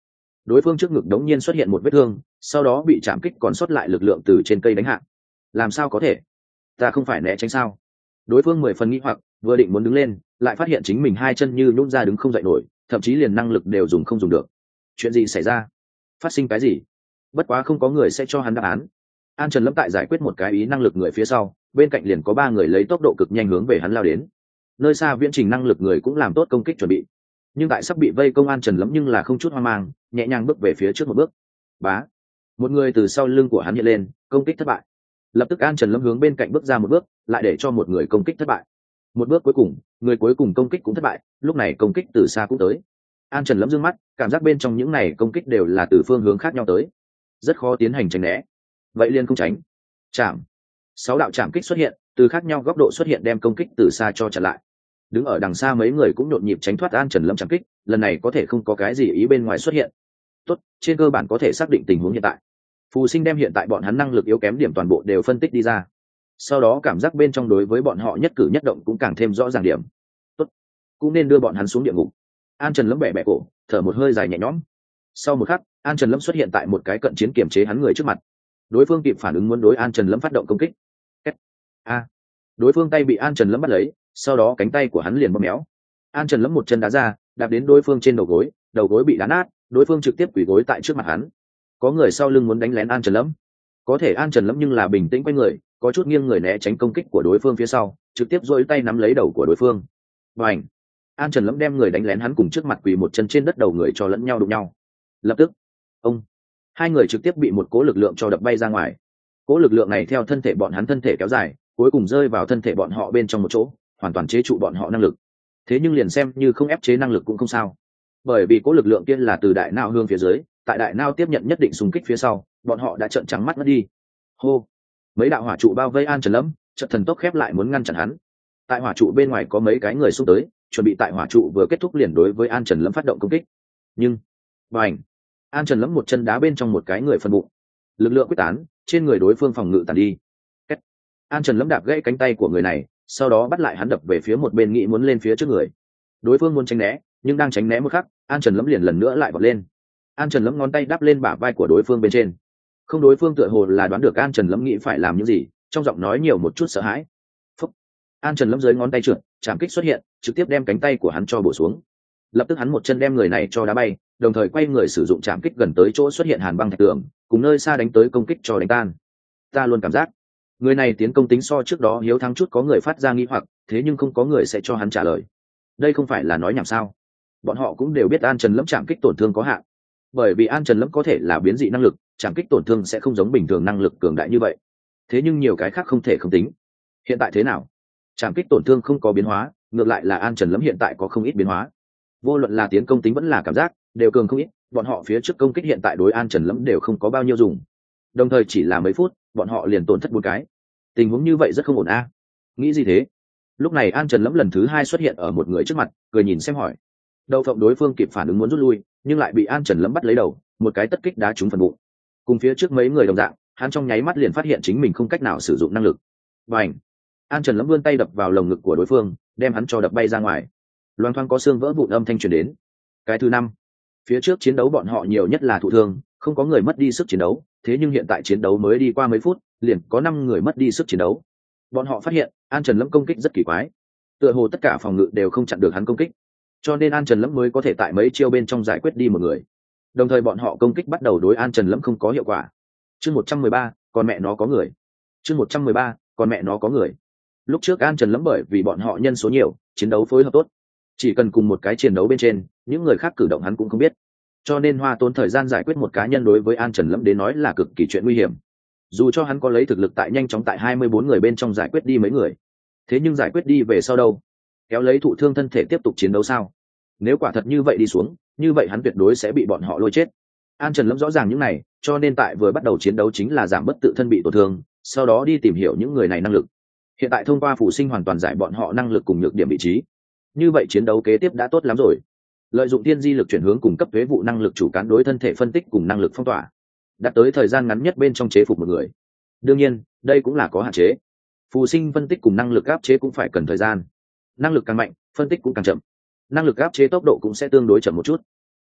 đối phương trước ngực đống nhiên xuất hiện một vết thương, sau đó bị chạm kích còn sót lại lực lượng từ trên cây đánh hạ. Làm sao có thể? Ta không phải né tránh sao? Đối phương mười phần nghĩ hoặc, vừa định muốn đứng lên, lại phát hiện chính mình hai chân như nhũn ra đứng không dậy nổi, thậm chí liền năng lực đều dùng không dùng được. Chuyện gì xảy ra? Phát sinh cái gì? Bất quá không có người sẽ cho hắn đáp án. An Trần Lâm tại giải quyết một cái ý năng lực người phía sau, bên cạnh liền có ba người lấy tốc độ cực nhanh hướng về hắn lao đến. Nơi xa viễn trình năng lực người cũng làm tốt công kích chuẩn bị, nhưng tại sắp bị vây công An Trần Lâm nhưng là không chút hoang mang, nhẹ nhàng bước về phía trước một bước. Bá, một người từ sau lưng của hắn hiện lên, công kích thất bại. Lập tức An Trần Lâm hướng bên cạnh bước ra một bước, lại để cho một người công kích thất bại. Một bước cuối cùng, người cuối cùng công kích cũng thất bại, lúc này công kích từ xa cũng tới. An Trần Lâm dương mắt, cảm giác bên trong những này công kích đều là từ phương hướng khác nhau tới, rất khó tiến hành tránh né. Vậy liền không tránh. Chạm. Sáu đạo chạm kích xuất hiện, từ khác nhau góc độ xuất hiện đem công kích từ xa cho chặn lại. Đứng ở đằng xa mấy người cũng nhộn nhịp tránh thoát An Trần Lâm chạm kích, lần này có thể không có cái gì ý bên ngoài xuất hiện. Tốt, trên cơ bản có thể xác định tình huống hiện tại. Phù Sinh đem hiện tại bọn hắn năng lực yếu kém điểm toàn bộ đều phân tích đi ra. Sau đó cảm giác bên trong đối với bọn họ nhất cử nhất động cũng càng thêm rõ ràng điểm. Tốt, cũng nên đưa bọn hắn xuống địa ngục. An Trần Lâm bẻ bẻ cổ, thở một hơi dài nhẹ nhõm. Sau một khắc, An Trần Lâm xuất hiện tại một cái cận chiến kiềm chế hắn người trước mặt. Đối phương kịp phản ứng muốn đối An Trần Lâm phát động công kích. A, đối phương tay bị An Trần Lâm bắt lấy, sau đó cánh tay của hắn liền bóp méo. An Trần Lâm một chân đá ra, đạp đến đối phương trên đầu gối, đầu gối bị đá nát, đối phương trực tiếp quỳ gối tại trước mặt hắn. Có người sau lưng muốn đánh lén An Trần Lâm, có thể An Trần Lâm nhưng là bình tĩnh quay người, có chút nghiêng người né tránh công kích của đối phương phía sau, trực tiếp duỗi tay nắm lấy đầu của đối phương. Bành! An Trần Lâm đem người đánh lén hắn cùng trước mặt quỳ một chân trên đất đầu người cho lẫn nhau đụng nhau. Lập tức, ông, hai người trực tiếp bị một cỗ lực lượng cho đập bay ra ngoài. Cỗ lực lượng này theo thân thể bọn hắn thân thể kéo dài, cuối cùng rơi vào thân thể bọn họ bên trong một chỗ, hoàn toàn chế trụ bọn họ năng lực. Thế nhưng liền xem như không ép chế năng lực cũng không sao, bởi vì cỗ lực lượng kia là từ đại não hướng phía dưới, tại đại não tiếp nhận nhất định xung kích phía sau, bọn họ đã trợn trắng mắt mất đi. Hô! Mấy đạo hỏa trụ bao vây An Trần Lâm, chợt thần tốc khép lại muốn ngăn chặn hắn. Tại hỏa trụ bên ngoài có mấy cái người xung tới, chuẩn bị tại hỏa trụ vừa kết thúc liền đối với An Trần Lâm phát động công kích. Nhưng, bành! An Trần Lâm một chân đá bên trong một cái người phần bụng, lực lượng quyết tán, trên người đối phương phòng ngự tàn đi. Kết. An Trần Lâm đạp gãy cánh tay của người này, sau đó bắt lại hắn đập về phía một bên nghĩ muốn lên phía trước người. Đối phương muốn tránh né, nhưng đang tránh né một khắc, An Trần Lâm liền lần nữa lại vọt lên. An Trần Lâm ngón tay đắp lên bả vai của đối phương bên trên. Không, đối phương tựa hồ là đoán được An Trần Lâm nghĩ phải làm những gì, trong giọng nói nhiều một chút sợ hãi. Phúc. An Trần Lâm dưới ngón tay trượt, chạm kích xuất hiện, trực tiếp đem cánh tay của hắn cho bổ xuống. Lập tức hắn một chân đem người này cho đá bay, đồng thời quay người sử dụng chạm kích gần tới chỗ xuất hiện hàn băng thạch tường, cùng nơi xa đánh tới công kích cho đánh tan. Ta luôn cảm giác người này tiến công tính so trước đó hiếu thắng chút, có người phát ra nghi hoặc, thế nhưng không có người sẽ cho hắn trả lời. Đây không phải là nói nhảm sao? Bọn họ cũng đều biết An Trần Lâm chạm kích tổn thương có hạn, bởi vì An Trần Lâm có thể là biến dị năng lực, chạm kích tổn thương sẽ không giống bình thường năng lực cường đại như vậy. Thế nhưng nhiều cái khác không thể không tính. Hiện tại thế nào? Chạm kích tổn thương không có biến hóa, ngược lại là An Trần Lâm hiện tại có không ít biến hóa. Vô luận là tiến công tính vẫn là cảm giác, đều cường không ít. Bọn họ phía trước công kích hiện tại đối An Trần Lâm đều không có bao nhiêu dùng. Đồng thời chỉ là mấy phút, bọn họ liền tổn thất một cái. Tình huống như vậy rất không ổn a. Nghĩ gì thế? Lúc này An Trần Lâm lần thứ hai xuất hiện ở một người trước mặt, cười nhìn xem hỏi. Đầu phộng đối phương kịp phản ứng muốn rút lui, nhưng lại bị An Trần Lâm bắt lấy đầu, một cái tất kích đá trúng phần bụng. Cùng phía trước mấy người đồng dạng, hắn trong nháy mắt liền phát hiện chính mình không cách nào sử dụng năng lực. Bành! An Trần Lâm vươn tay đập vào lồng ngực của đối phương, đem hắn cho đập bay ra ngoài. Loang thoang có xương vỡ vụn âm thanh truyền đến. Cái thứ năm, phía trước chiến đấu bọn họ nhiều nhất là thụ thương, không có người mất đi sức chiến đấu, thế nhưng hiện tại chiến đấu mới đi qua mấy phút, liền có năm người mất đi sức chiến đấu. Bọn họ phát hiện An Trần Lâm công kích rất kỳ quái, tựa hồ tất cả phòng ngự đều không chặn được hắn công kích, cho nên An Trần Lâm mới có thể tại mấy chiêu bên trong giải quyết đi một người. Đồng thời bọn họ công kích bắt đầu đối An Trần Lâm không có hiệu quả. Chương một trăm mười ba, còn mẹ nó có người. Chương một trăm mười ba, còn mẹ nó có người. Lúc trước An Trần Lâm bởi vì bọn họ nhân số nhiều, chiến đấu phối hợp tốt, chỉ cần cùng một cái chiến đấu bên trên, những người khác cử động hắn cũng không biết, cho nên hoa tốn thời gian giải quyết một cá nhân đối với An Trần Lâm đến nói là cực kỳ chuyện nguy hiểm. Dù cho hắn có lấy thực lực tại nhanh chóng tại hai mươi bốn người bên trong giải quyết đi mấy người, thế nhưng giải quyết đi về sau đâu? Kéo lấy thụ thương thân thể tiếp tục chiến đấu sao? Nếu quả thật như vậy đi xuống, như vậy hắn tuyệt đối sẽ bị bọn họ lôi chết. An Trần Lâm rõ ràng những này, cho nên tại vừa bắt đầu chiến đấu chính là giảm bớt tự thân bị tổn thương, sau đó đi tìm hiểu những người này năng lực. Hiện tại thông qua Phù Sinh hoàn toàn giải bọn họ năng lực cùng nhược điểm vị trí. Như vậy chiến đấu kế tiếp đã tốt lắm rồi. Lợi dụng tiên di lực chuyển hướng cùng cấp thuế vụ năng lực chủ cán đối thân thể phân tích cùng năng lực phong tỏa, đạt tới thời gian ngắn nhất bên trong chế phục một người. Đương nhiên, đây cũng là có hạn chế. Phù Sinh phân tích cùng năng lực áp chế cũng phải cần thời gian. Năng lực càng mạnh, phân tích cũng càng chậm. Năng lực áp chế tốc độ cũng sẽ tương đối chậm một chút.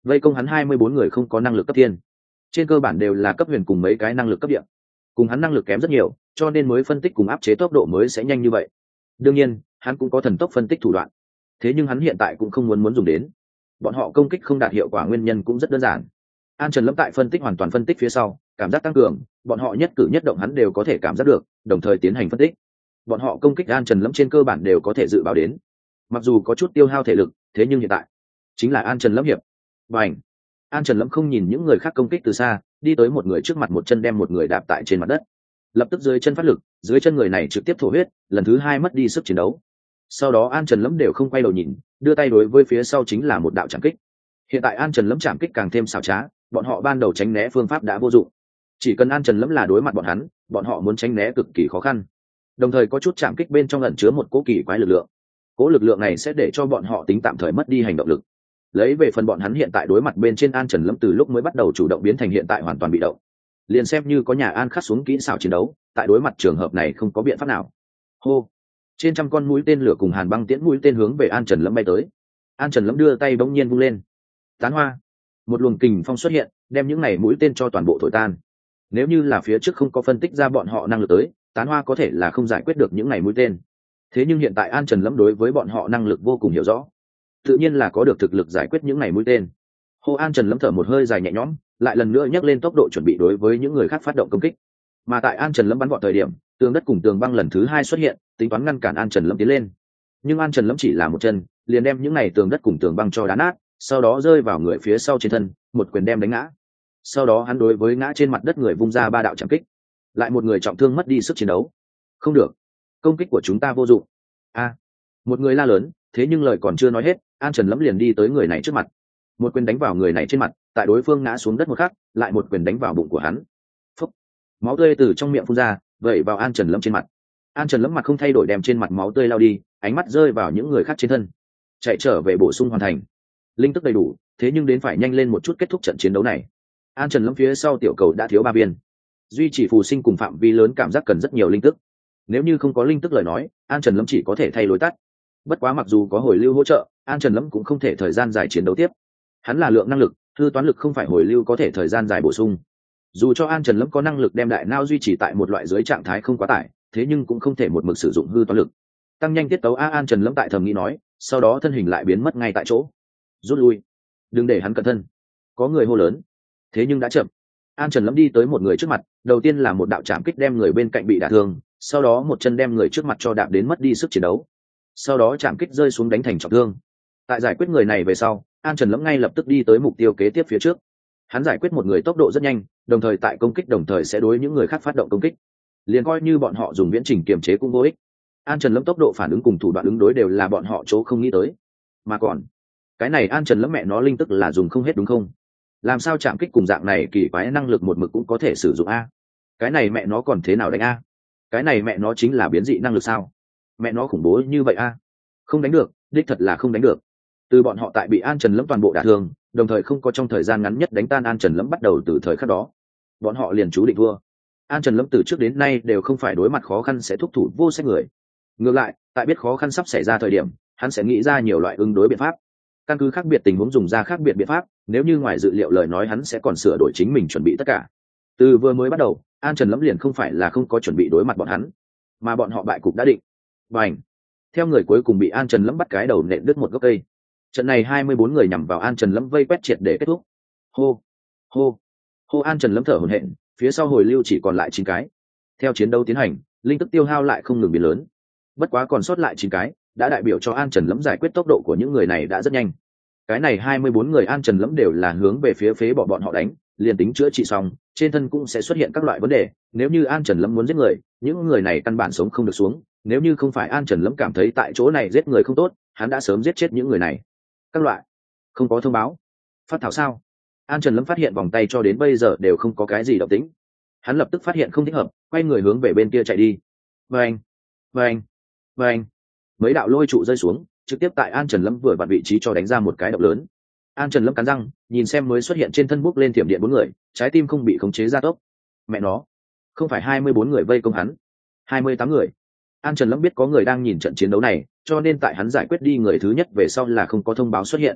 vây công hắn hai mươi bốn người không có năng lực cấp thiên, trên cơ bản đều là cấp huyền cùng mấy cái năng lực cấp địa, cùng hắn năng lực kém rất nhiều, cho nên mới phân tích cùng áp chế tốc độ mới sẽ nhanh như vậy. Đương nhiên hắn cũng có thần tốc phân tích thủ đoạn, thế nhưng hắn hiện tại cũng không muốn muốn dùng đến. Bọn họ công kích không đạt hiệu quả nguyên nhân cũng rất đơn giản. An Trần Lâm tại phân tích hoàn toàn phân tích phía sau, cảm giác tăng cường, bọn họ nhất cử nhất động hắn đều có thể cảm giác được, đồng thời tiến hành phân tích. Bọn họ công kích An Trần Lâm trên cơ bản đều có thể dự báo đến. Mặc dù có chút tiêu hao thể lực, thế nhưng hiện tại chính là An Trần Lâm hiệp. Bành! An Trần Lâm không nhìn những người khác công kích từ xa, đi tới một người trước mặt, một chân đem một người đạp tại trên mặt đất. Lập tức dưới chân phát lực, dưới chân người này trực tiếp thổ huyết, lần thứ hai mất đi sức chiến đấu. Sau đó An Trần Lâm đều không quay đầu nhìn, đưa tay đối với phía sau chính là một đạo chạm kích. Hiện tại An Trần Lâm chạm kích càng thêm xảo trá, bọn họ ban đầu tránh né phương pháp đã vô dụng. Chỉ cần An Trần Lâm là đối mặt bọn hắn, bọn họ muốn tránh né cực kỳ khó khăn. Đồng thời có chút chạm kích bên trong ẩn chứa một cỗ kỳ quái lực lượng. Cỗ lực lượng này sẽ để cho bọn họ tính tạm thời mất đi hành động lực. Lấy về phần bọn hắn hiện tại đối mặt bên trên An Trần Lâm từ lúc mới bắt đầu chủ động biến thành hiện tại hoàn toàn bị động. Liền xem như có nhà An khắc xuống kỹ xảo chiến đấu, tại đối mặt trường hợp này không có biện pháp nào. Hô! Trên trăm con mũi tên lửa cùng hàn băng tiễn mũi tên hướng về An Trần Lâm bay tới. An Trần Lâm đưa tay bỗng nhiên vung lên. Tán hoa! Một luồng kình phong xuất hiện, đem những này mũi tên cho toàn bộ thổi tan. Nếu như là phía trước không có phân tích ra bọn họ năng lực tới, tán hoa có thể là không giải quyết được những này mũi tên. Thế nhưng hiện tại An Trần Lâm đối với bọn họ năng lực vô cùng hiểu rõ, tự nhiên là có được thực lực giải quyết những này mũi tên. Hồ An Trần Lâm thở một hơi dài nhẹ nhõm, lại lần nữa nhấc lên tốc độ chuẩn bị đối với những người khác phát động công kích. Mà tại An Trần Lâm bắn vọt thời điểm, tường đất cùng tường băng lần thứ hai xuất hiện, tính toán ngăn cản An Trần Lâm tiến lên. Nhưng An Trần Lâm chỉ là một chân, liền đem những này tường đất cùng tường băng cho đá nát, sau đó rơi vào người phía sau trên thân, một quyền đem đánh ngã. Sau đó hắn đối với ngã trên mặt đất người vung ra ba đạo chạm kích, lại một người trọng thương mất đi sức chiến đấu. Không được, công kích của chúng ta vô dụng. A! Một người la lớn, thế nhưng lời còn chưa nói hết, An Trần Lâm liền đi tới người này trước mặt, một quyền đánh vào người này trên mặt, tại đối phương ngã xuống đất một khắc, lại một quyền đánh vào bụng của hắn. Phúc! Máu tươi từ trong miệng phun ra, vẩy vào An Trần Lâm trên mặt. An Trần Lâm mặt không thay đổi đem trên mặt máu tươi lao đi, ánh mắt rơi vào những người khác trên thân, chạy trở về bổ sung hoàn thành. Linh tức đầy đủ, thế nhưng đến phải nhanh lên một chút kết thúc trận chiến đấu này. An Trần Lâm phía sau tiểu cầu đã thiếu ba viên, duy trì phù sinh cùng phạm vi lớn cảm giác cần rất nhiều linh tức. Nếu như không có linh tức lời nói, An Trần Lâm chỉ có thể thay lối tắt. Bất quá mặc dù có hồi lưu hỗ trợ, An Trần Lâm cũng không thể thời gian dài chiến đấu tiếp. Hắn là lượng năng lực, hư toán lực không phải hồi lưu có thể thời gian dài bổ sung. Dù cho An Trần Lâm có năng lực đem đại não duy trì tại một loại dưới trạng thái không quá tải, thế nhưng cũng không thể một mực sử dụng hư toán lực. Tăng nhanh tiết tấu a An Trần Lâm tại thầm nghĩ nói, sau đó thân hình lại biến mất ngay tại chỗ. Rút lui, đừng để hắn cẩn thân. Có người hô lớn, thế nhưng đã chậm. An Trần Lâm đi tới một người trước mặt, đầu tiên là một đạo chạm kích đem người bên cạnh bị đả thương, sau đó một chân đem người trước mặt cho đạp đến mất đi sức chiến đấu. Sau đó chạm kích rơi xuống đánh thành trọng thương. Tại giải quyết người này về sau, An Trần Lâm ngay lập tức đi tới mục tiêu kế tiếp phía trước. Hắn giải quyết một người tốc độ rất nhanh, đồng thời tại công kích đồng thời sẽ đối những người khác phát động công kích. Liền coi như bọn họ dùng viễn trình kiềm chế cũng vô ích. An Trần Lâm tốc độ phản ứng cùng thủ đoạn ứng đối đều là bọn họ chỗ không nghĩ tới. Mà còn, cái này An Trần Lâm mẹ nó linh tức là dùng không hết đúng không? Làm sao chạm kích cùng dạng này kỳ quái năng lực một mực cũng có thể sử dụng a? Cái này mẹ nó còn thế nào đánh a? Cái này mẹ nó chính là biến dị năng lực sao? Mẹ nó khủng bố như vậy a? Không đánh được, đích thật là không đánh được. Từ bọn họ tại bị An Trần Lâm toàn bộ đả thương, đồng thời không có trong thời gian ngắn nhất đánh tan An Trần Lâm bắt đầu từ thời khắc đó, bọn họ liền chú định thua. An Trần Lâm từ trước đến nay đều không phải đối mặt khó khăn sẽ thúc thủ vô sách người. Ngược lại, tại biết khó khăn sắp xảy ra thời điểm, hắn sẽ nghĩ ra nhiều loại ứng đối biện pháp. Căn cứ khác biệt tình huống dùng ra khác biệt biện pháp, nếu như ngoài dự liệu lời nói hắn sẽ còn sửa đổi chính mình chuẩn bị tất cả. Từ vừa mới bắt đầu, An Trần Lâm liền không phải là không có chuẩn bị đối mặt bọn hắn, mà bọn họ bại cục đã định. Bành! Theo người cuối cùng bị An Trần Lâm bắt cái đầu nện đứt một gốc cây. Trận này hai mươi bốn người nhằm vào An Trần Lâm vây quét triệt để kết thúc. Hô, hô, hô An Trần Lâm thở hổn hển, phía sau hồi lưu chỉ còn lại chín cái. Theo chiến đấu tiến hành, linh tức tiêu hao lại không ngừng biến lớn. Bất quá còn sót lại chín cái, đã đại biểu cho An Trần Lâm giải quyết tốc độ của những người này đã rất nhanh. Cái này hai mươi bốn người An Trần Lâm đều là hướng về phía phế bỏ bọn họ đánh, liền tính chữa trị xong, trên thân cũng sẽ xuất hiện các loại vấn đề. Nếu như An Trần Lâm muốn giết người, những người này căn bản sống không được xuống. Nếu như không phải An Trần Lâm cảm thấy tại chỗ này giết người không tốt, hắn đã sớm giết chết những người này. Các loại không có thông báo phát thảo sao? An Trần Lâm phát hiện vòng tay cho đến bây giờ đều không có cái gì động tĩnh. Hắn lập tức phát hiện không thích hợp, quay người hướng về bên kia chạy đi. Vâng, vâng, vâng. Mấy đạo lôi trụ rơi xuống, trực tiếp tại An Trần Lâm vừa vặn vị trí cho đánh ra một cái động lớn. An Trần Lâm cắn răng, nhìn xem mới xuất hiện trên thân bốc lên thiểm điện bốn người, trái tim không bị khống chế gia tốc. Mẹ nó, không phải hai mươi bốn người vây công hắn, hai mươi tám người. An Trần Lâm biết có người đang nhìn trận chiến đấu này, cho nên tại hắn giải quyết đi người thứ nhất về sau là không có thông báo xuất hiện.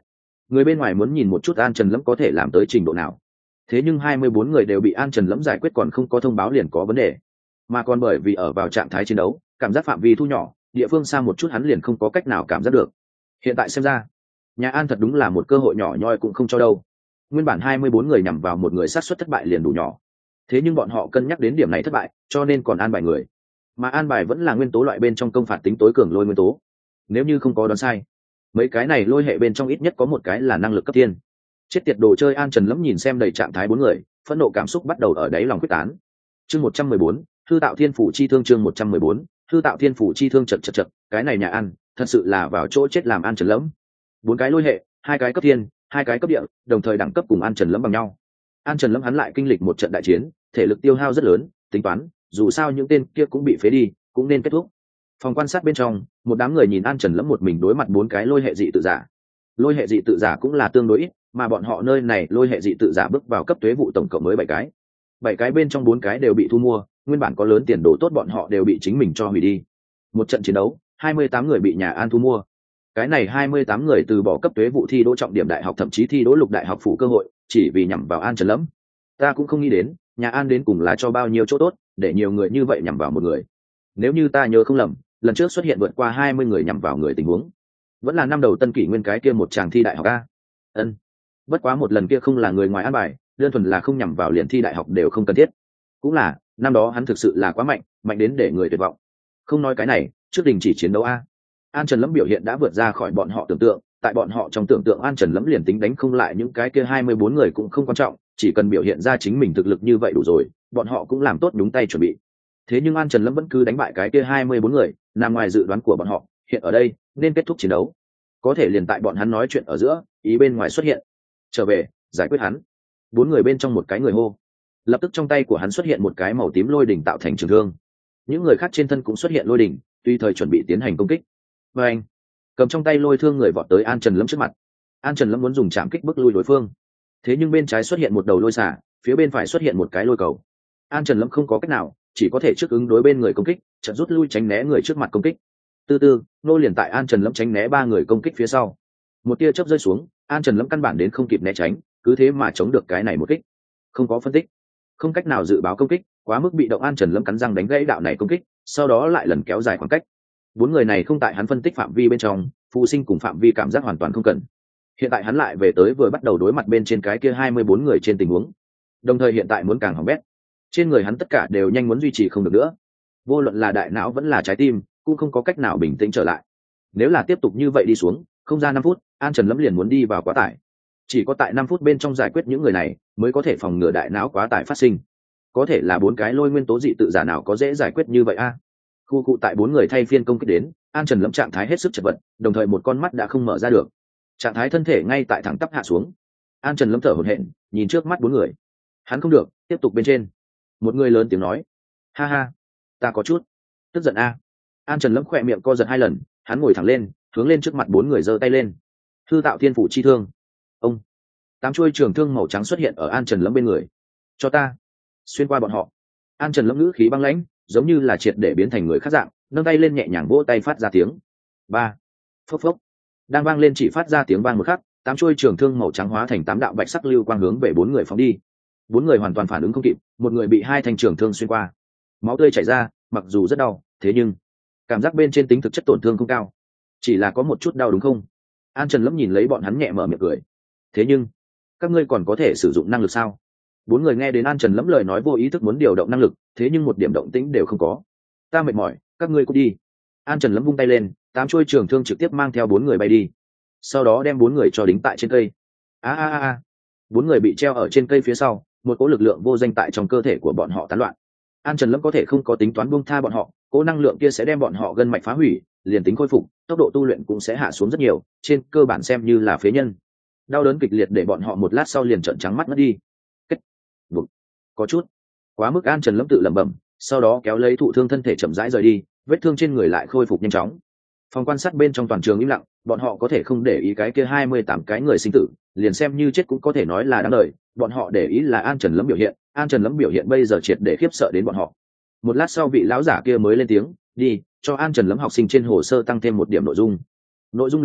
người bên ngoài muốn nhìn một chút An Trần Lâm có thể làm tới trình độ nào. Thế nhưng hai mươi bốn người đều bị An Trần Lâm giải quyết, còn không có thông báo liền có vấn đề, mà còn bởi vì ở vào trạng thái chiến đấu, cảm giác phạm vi thu nhỏ, địa phương xa một chút hắn liền không có cách nào cảm giác được. Hiện tại xem ra, nhà An thật đúng là một cơ hội nhỏ nhoi cũng không cho đâu. Nguyên bản hai mươi bốn người nhằm vào một người xác suất thất bại liền đủ nhỏ, thế nhưng bọn họ cân nhắc đến điểm này thất bại, cho nên còn an bài người, mà an bài vẫn là nguyên tố loại bên trong công phạt tính tối cường lôi nguyên tố. Nếu như không có đoán sai, mấy cái này lôi hệ bên trong ít nhất có một cái là năng lực cấp tiên. Chết tiệt đồ chơi. An Trần Lâm nhìn xem đầy trạng thái bốn người, phẫn nộ cảm xúc bắt đầu ở đáy lòng quyết tán. Chương một trăm mười bốn, thư tạo thiên phủ chi thương. Chương một trăm mười bốn, thư tạo thiên phủ chi thương. Chật chật chật, cái này nhà An thật sự là vào chỗ chết làm An Trần Lâm. Bốn cái lôi hệ, hai cái cấp thiên, hai cái cấp địa, đồng thời đẳng cấp cùng An Trần Lâm bằng nhau. An Trần Lâm hắn lại kinh lịch một trận đại chiến, thể lực tiêu hao rất lớn, tính toán dù sao những tên kia cũng bị phế đi, cũng nên kết thúc. Phòng quan sát bên trong, một đám người nhìn An Trần Lâm một mình đối mặt bốn cái lôi hệ dị tự giả. Lôi hệ dị tự giả cũng là tương đối ít, mà bọn họ nơi này lôi hệ dị tự giả bước vào cấp tuế vụ tổng cộng mới bảy cái. Bảy cái bên trong bốn cái đều bị thu mua, nguyên bản có lớn tiền đồ tốt bọn họ đều bị chính mình cho hủy đi. Một trận chiến đấu, hai mươi tám người bị nhà An thu mua. Cái này hai mươi tám người từ bỏ cấp tuế vụ thi đỗ trọng điểm đại học thậm chí thi đỗ lục đại học phủ cơ hội, chỉ vì nhằm vào An Trần Lâm. Ta cũng không nghĩ đến, nhà An đến cùng là cho bao nhiêu chỗ tốt, để nhiều người như vậy nhằm vào một người. Nếu như ta nhớ không lầm, lần trước xuất hiện vượt qua hai mươi người nhằm vào người tình huống, vẫn là năm đầu tân kỷ nguyên cái kia một chàng thi đại học a. Ân. Bất quá một lần kia không là người ngoài an bài, đơn thuần là không nhằm vào liền thi đại học đều không cần thiết. Cũng là, năm đó hắn thực sự là quá mạnh, mạnh đến để người tuyệt vọng. Không nói cái này, trước đình chỉ chiến đấu a. An Trần Lâm biểu hiện đã vượt ra khỏi bọn họ tưởng tượng, tại bọn họ trong tưởng tượng An Trần Lâm liền tính đánh không lại những cái kia hai mươi bốn người cũng không quan trọng, chỉ cần biểu hiện ra chính mình thực lực như vậy đủ rồi, bọn họ cũng làm tốt đúng tay chuẩn bị. Thế nhưng An Trần Lâm vẫn cứ đánh bại cái kia hai mươi bốn người, nằm ngoài dự đoán của bọn họ, hiện ở đây nên kết thúc chiến đấu. Có thể liền tại bọn hắn nói chuyện ở giữa, ý bên ngoài xuất hiện. Trở về, giải quyết hắn. Bốn người bên trong một cái người hô. Lập tức trong tay của hắn xuất hiện một cái màu tím lôi đỉnh tạo thành trường thương. Những người khác trên thân cũng xuất hiện lôi đỉnh, tùy thời chuẩn bị tiến hành công kích. Và anh, cầm trong tay lôi thương người vọt tới An Trần Lâm trước mặt. An Trần Lâm muốn dùng chạm kích bức lui đối phương. Thế nhưng bên trái xuất hiện một đầu lôi xả, phía bên phải xuất hiện một cái lôi cầu. An Trần Lâm không có cách nào, chỉ có thể trước ứng đối bên người công kích, chợt rút lui tránh né người trước mặt công kích. Từ từ, nô liền tại An Trần Lâm tránh né ba người công kích phía sau. Một tia chớp rơi xuống, An Trần Lâm căn bản đến không kịp né tránh, cứ thế mà chống được cái này một kích. Không có phân tích, không cách nào dự báo công kích, quá mức bị động. An Trần Lâm cắn răng đánh gãy đạo này công kích, sau đó lại lần kéo dài khoảng cách. Bốn người này không tại hắn phân tích phạm vi bên trong, phụ sinh cùng phạm vi cảm giác hoàn toàn không cần. Hiện tại hắn lại về tới vừa bắt đầu đối mặt bên trên cái kia hai mươi bốn người trên tình huống. Đồng thời hiện tại muốn càng hỏng bét. Trên người hắn tất cả đều nhanh muốn duy trì không được nữa. Vô luận là đại não vẫn là trái tim, cũng không có cách nào bình tĩnh trở lại. Nếu là tiếp tục như vậy đi xuống, không ra năm phút, An Trần Lâm liền muốn đi vào quá tải. Chỉ có tại năm phút bên trong giải quyết những người này, mới có thể phòng ngừa đại não quá tải phát sinh. Có thể là bốn cái lôi nguyên tố dị tự giả nào có dễ giải quyết như vậy a? À? Khu cụ tại bốn người thay phiên công kích đến, An Trần Lâm trạng thái hết sức chật vật, đồng thời một con mắt đã không mở ra được. Trạng thái thân thể ngay tại thẳng tắp hạ xuống. An Trần Lâm thở hổn hển, nhìn trước mắt bốn người. Hắn không được, tiếp tục bên trên. Một người lớn tiếng nói, ha ha, ta có chút tức giận a. An Trần Lâm khỏe miệng co giật hai lần, hắn ngồi thẳng lên, hướng lên trước mặt bốn người giơ tay lên. Thư tạo thiên phủ chi thương. Ông. Tám chuôi trường thương màu trắng xuất hiện ở An Trần Lâm bên người. Cho ta. Xuyên qua bọn họ. An Trần Lâm ngữ khí băng lãnh, giống như là triệt để biến thành người khác dạng, nâng tay lên nhẹ nhàng vỗ tay phát ra tiếng. Ba. Phốc phốc. Đang vang lên chỉ phát ra tiếng vang một khắc, tám chuôi trường thương màu trắng hóa thành tám đạo bạch sắc lưu quang hướng về bốn người phóng đi. Bốn người hoàn toàn phản ứng không kịp, một người bị hai thanh trường thương xuyên qua, máu tươi chảy ra, mặc dù rất đau, thế nhưng cảm giác bên trên tính thực chất tổn thương không cao, chỉ là có một chút đau đúng không? An Trần Lâm nhìn lấy bọn hắn nhẹ mở miệng cười. Thế nhưng các ngươi còn có thể sử dụng năng lực sao? Bốn người nghe đến An Trần Lâm lời nói vô ý thức muốn điều động năng lực, thế nhưng một điểm động tĩnh đều không có. Ta mệt mỏi, các ngươi cút đi. An Trần Lâm vung tay lên, tám chuôi trường thương trực tiếp mang theo bốn người bay đi, sau đó đem bốn người cho đính tại trên cây. A a a a. Bốn người bị treo ở trên cây phía sau, một cỗ lực lượng vô danh tại trong cơ thể của bọn họ tán loạn. An Trần Lâm có thể không có tính toán buông tha bọn họ, cỗ năng lượng kia sẽ đem bọn họ gân mạch phá hủy, liền tính khôi phục, tốc độ tu luyện cũng sẽ hạ xuống rất nhiều, trên cơ bản xem như là phế nhân. Đau đớn kịch liệt để bọn họ một lát sau liền trợn trắng mắt mất đi. Kết. Bụt. Có chút quá mức. An Trần Lâm tự lẩm bẩm, sau đó kéo lấy thụ thương thân thể chậm rãi rời đi, vết thương trên người lại khôi phục nhanh chóng. Phòng quan sát bên trong toàn trường im lặng, bọn họ có thể không để ý cái kia hai mươi tám cái người sinh tử, liền xem như chết cũng có thể nói là đáng đời, bọn họ để ý là An Trần Lâm biểu hiện. An Trần Lâm biểu hiện bây giờ triệt để khiếp sợ đến bọn họ. Một lát sau vị lão giả kia mới lên tiếng, đi cho An Trần Lâm học sinh trên hồ sơ tăng thêm một điểm nội dung. Nội dung liền viết,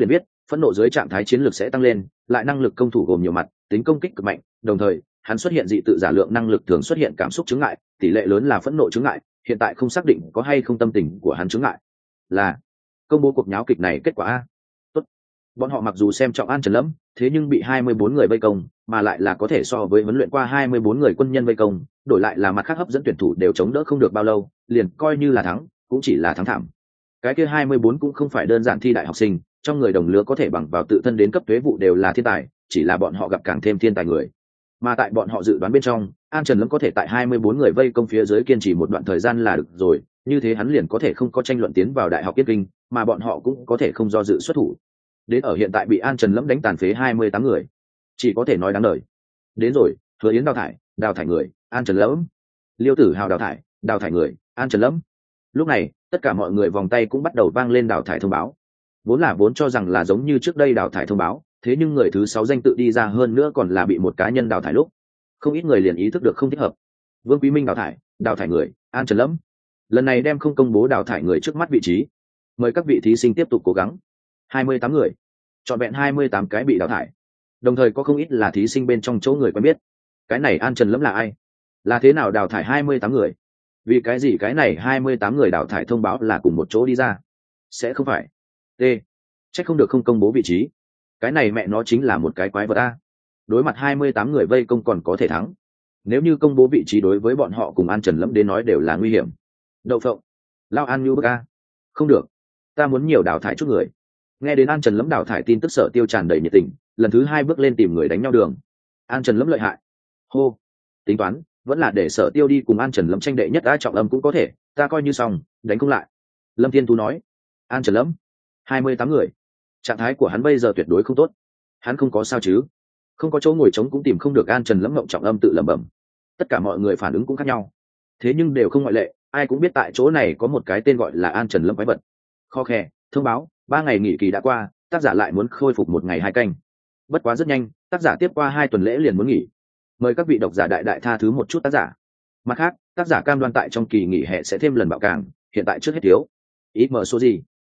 phẫn nộ dưới trạng thái chiến lược sẽ tăng lên, lại năng lực công thủ gồm nhiều mặt, tính công kích cực mạnh, đồng thời hắn xuất hiện dị tự giả lượng năng lực thường xuất hiện cảm xúc chứng ngại, tỷ lệ lớn là phẫn nộ chứng ngại, hiện tại không xác định có hay không tâm tình của hắn chứng ngại. Là công bố cuộc nháo kịch này kết quả a. Tốt. Bọn họ mặc dù xem trọng An Trần Lâm, thế nhưng bị hai mươi bốn người vây công, mà lại là có thể so với huấn luyện qua hai mươi bốn người quân nhân vây công, đổi lại là mặt khác hấp dẫn tuyển thủ đều chống đỡ không được bao lâu, liền coi như là thắng, cũng chỉ là thắng thảm. Cái kia hai mươi bốn cũng không phải đơn giản thi đại học sinh, trong người đồng lứa có thể bằng vào tự thân đến cấp thuế vụ đều là thiên tài, chỉ là bọn họ gặp càng thêm thiên tài người. Mà tại bọn họ dự đoán bên trong, An Trần Lâm có thể tại hai mươi bốn người vây công phía dưới kiên trì một đoạn thời gian là được rồi, như thế hắn liền có thể không có tranh luận tiến vào đại học Yết Kinh, mà bọn họ cũng có thể không do dự xuất thủ. Đến ở hiện tại bị An Trần Lâm đánh tàn phế hai mươi tám người, chỉ có thể nói đáng đời. Đến rồi, Hứa Yến đào thải, đào thải người, An Trần Lâm. Liêu Tử Hào đào thải, đào thải người, An Trần Lâm. Lúc này, tất cả mọi người vòng tay cũng bắt đầu vang lên đào thải thông báo. Vốn là vốn cho rằng là giống như trước đây đào thải thông báo, thế nhưng người thứ sáu danh tự đi ra hơn nữa còn là bị một cá nhân đào thải lúc, không ít người liền ý thức được không thích hợp. Vương Quý Minh đào thải, đào thải người, An Trần Lâm. Lần này đem không công bố đào thải người trước mắt vị trí. Mời các vị thí sinh tiếp tục cố gắng. hai mươi tám người, trọn vẹn hai mươi tám cái bị đào thải. Đồng thời có không ít là thí sinh bên trong chỗ người quen biết. Cái này An Trần Lâm là ai? Là thế nào đào thải hai mươi tám người? Vì cái gì cái này hai mươi tám người đào thải thông báo là cùng một chỗ đi ra? Sẽ không phải. T. Chắc không được không công bố vị trí. Cái này mẹ nó chính là một cái quái vật a. Đối mặt hai mươi tám người vây công còn có thể thắng. Nếu như công bố vị trí đối với bọn họ cùng An Trần Lâm đến nói đều là nguy hiểm. Đậu phộng. Lao An Nhu Bức A. Không được. Ta muốn nhiều đào thải chút người. Nghe đến An Trần Lâm đào thải tin tức Sở Tiêu tràn đầy nhiệt tình, lần thứ hai bước lên tìm người đánh nhau đường. An Trần Lâm lợi hại. Hô. Tính toán, vẫn là để Sở Tiêu đi cùng An Trần Lâm tranh đệ nhất đã trọng âm cũng có thể, ta coi như xong, đánh không lại. Lâm Thiên Tú nói. An Trần Lâm. hai mươi tám người. Trạng thái của hắn bây giờ tuyệt đối không tốt. Hắn không có sao chứ? Không có chỗ ngồi trống cũng tìm không được. An Trần Lâm ngậm trọng âm tự lẩm bẩm. Tất cả mọi người phản ứng cũng khác nhau, thế nhưng đều không ngoại lệ, ai cũng biết tại chỗ này có một cái tên gọi là An Trần Lâm quái vật. Kho khe, thông báo, ba ngày nghỉ kỳ đã qua, tác giả lại muốn khôi phục một ngày hai canh. Bất quá rất nhanh, tác giả tiếp qua hai tuần lễ liền muốn nghỉ. Mời các vị độc giả đại đại tha thứ một chút tác giả. Mặt khác, tác giả cam đoan tại trong kỳ nghỉ hè sẽ thêm lần bạo càng, hiện tại trước hết thiếu. Ít mở số gì?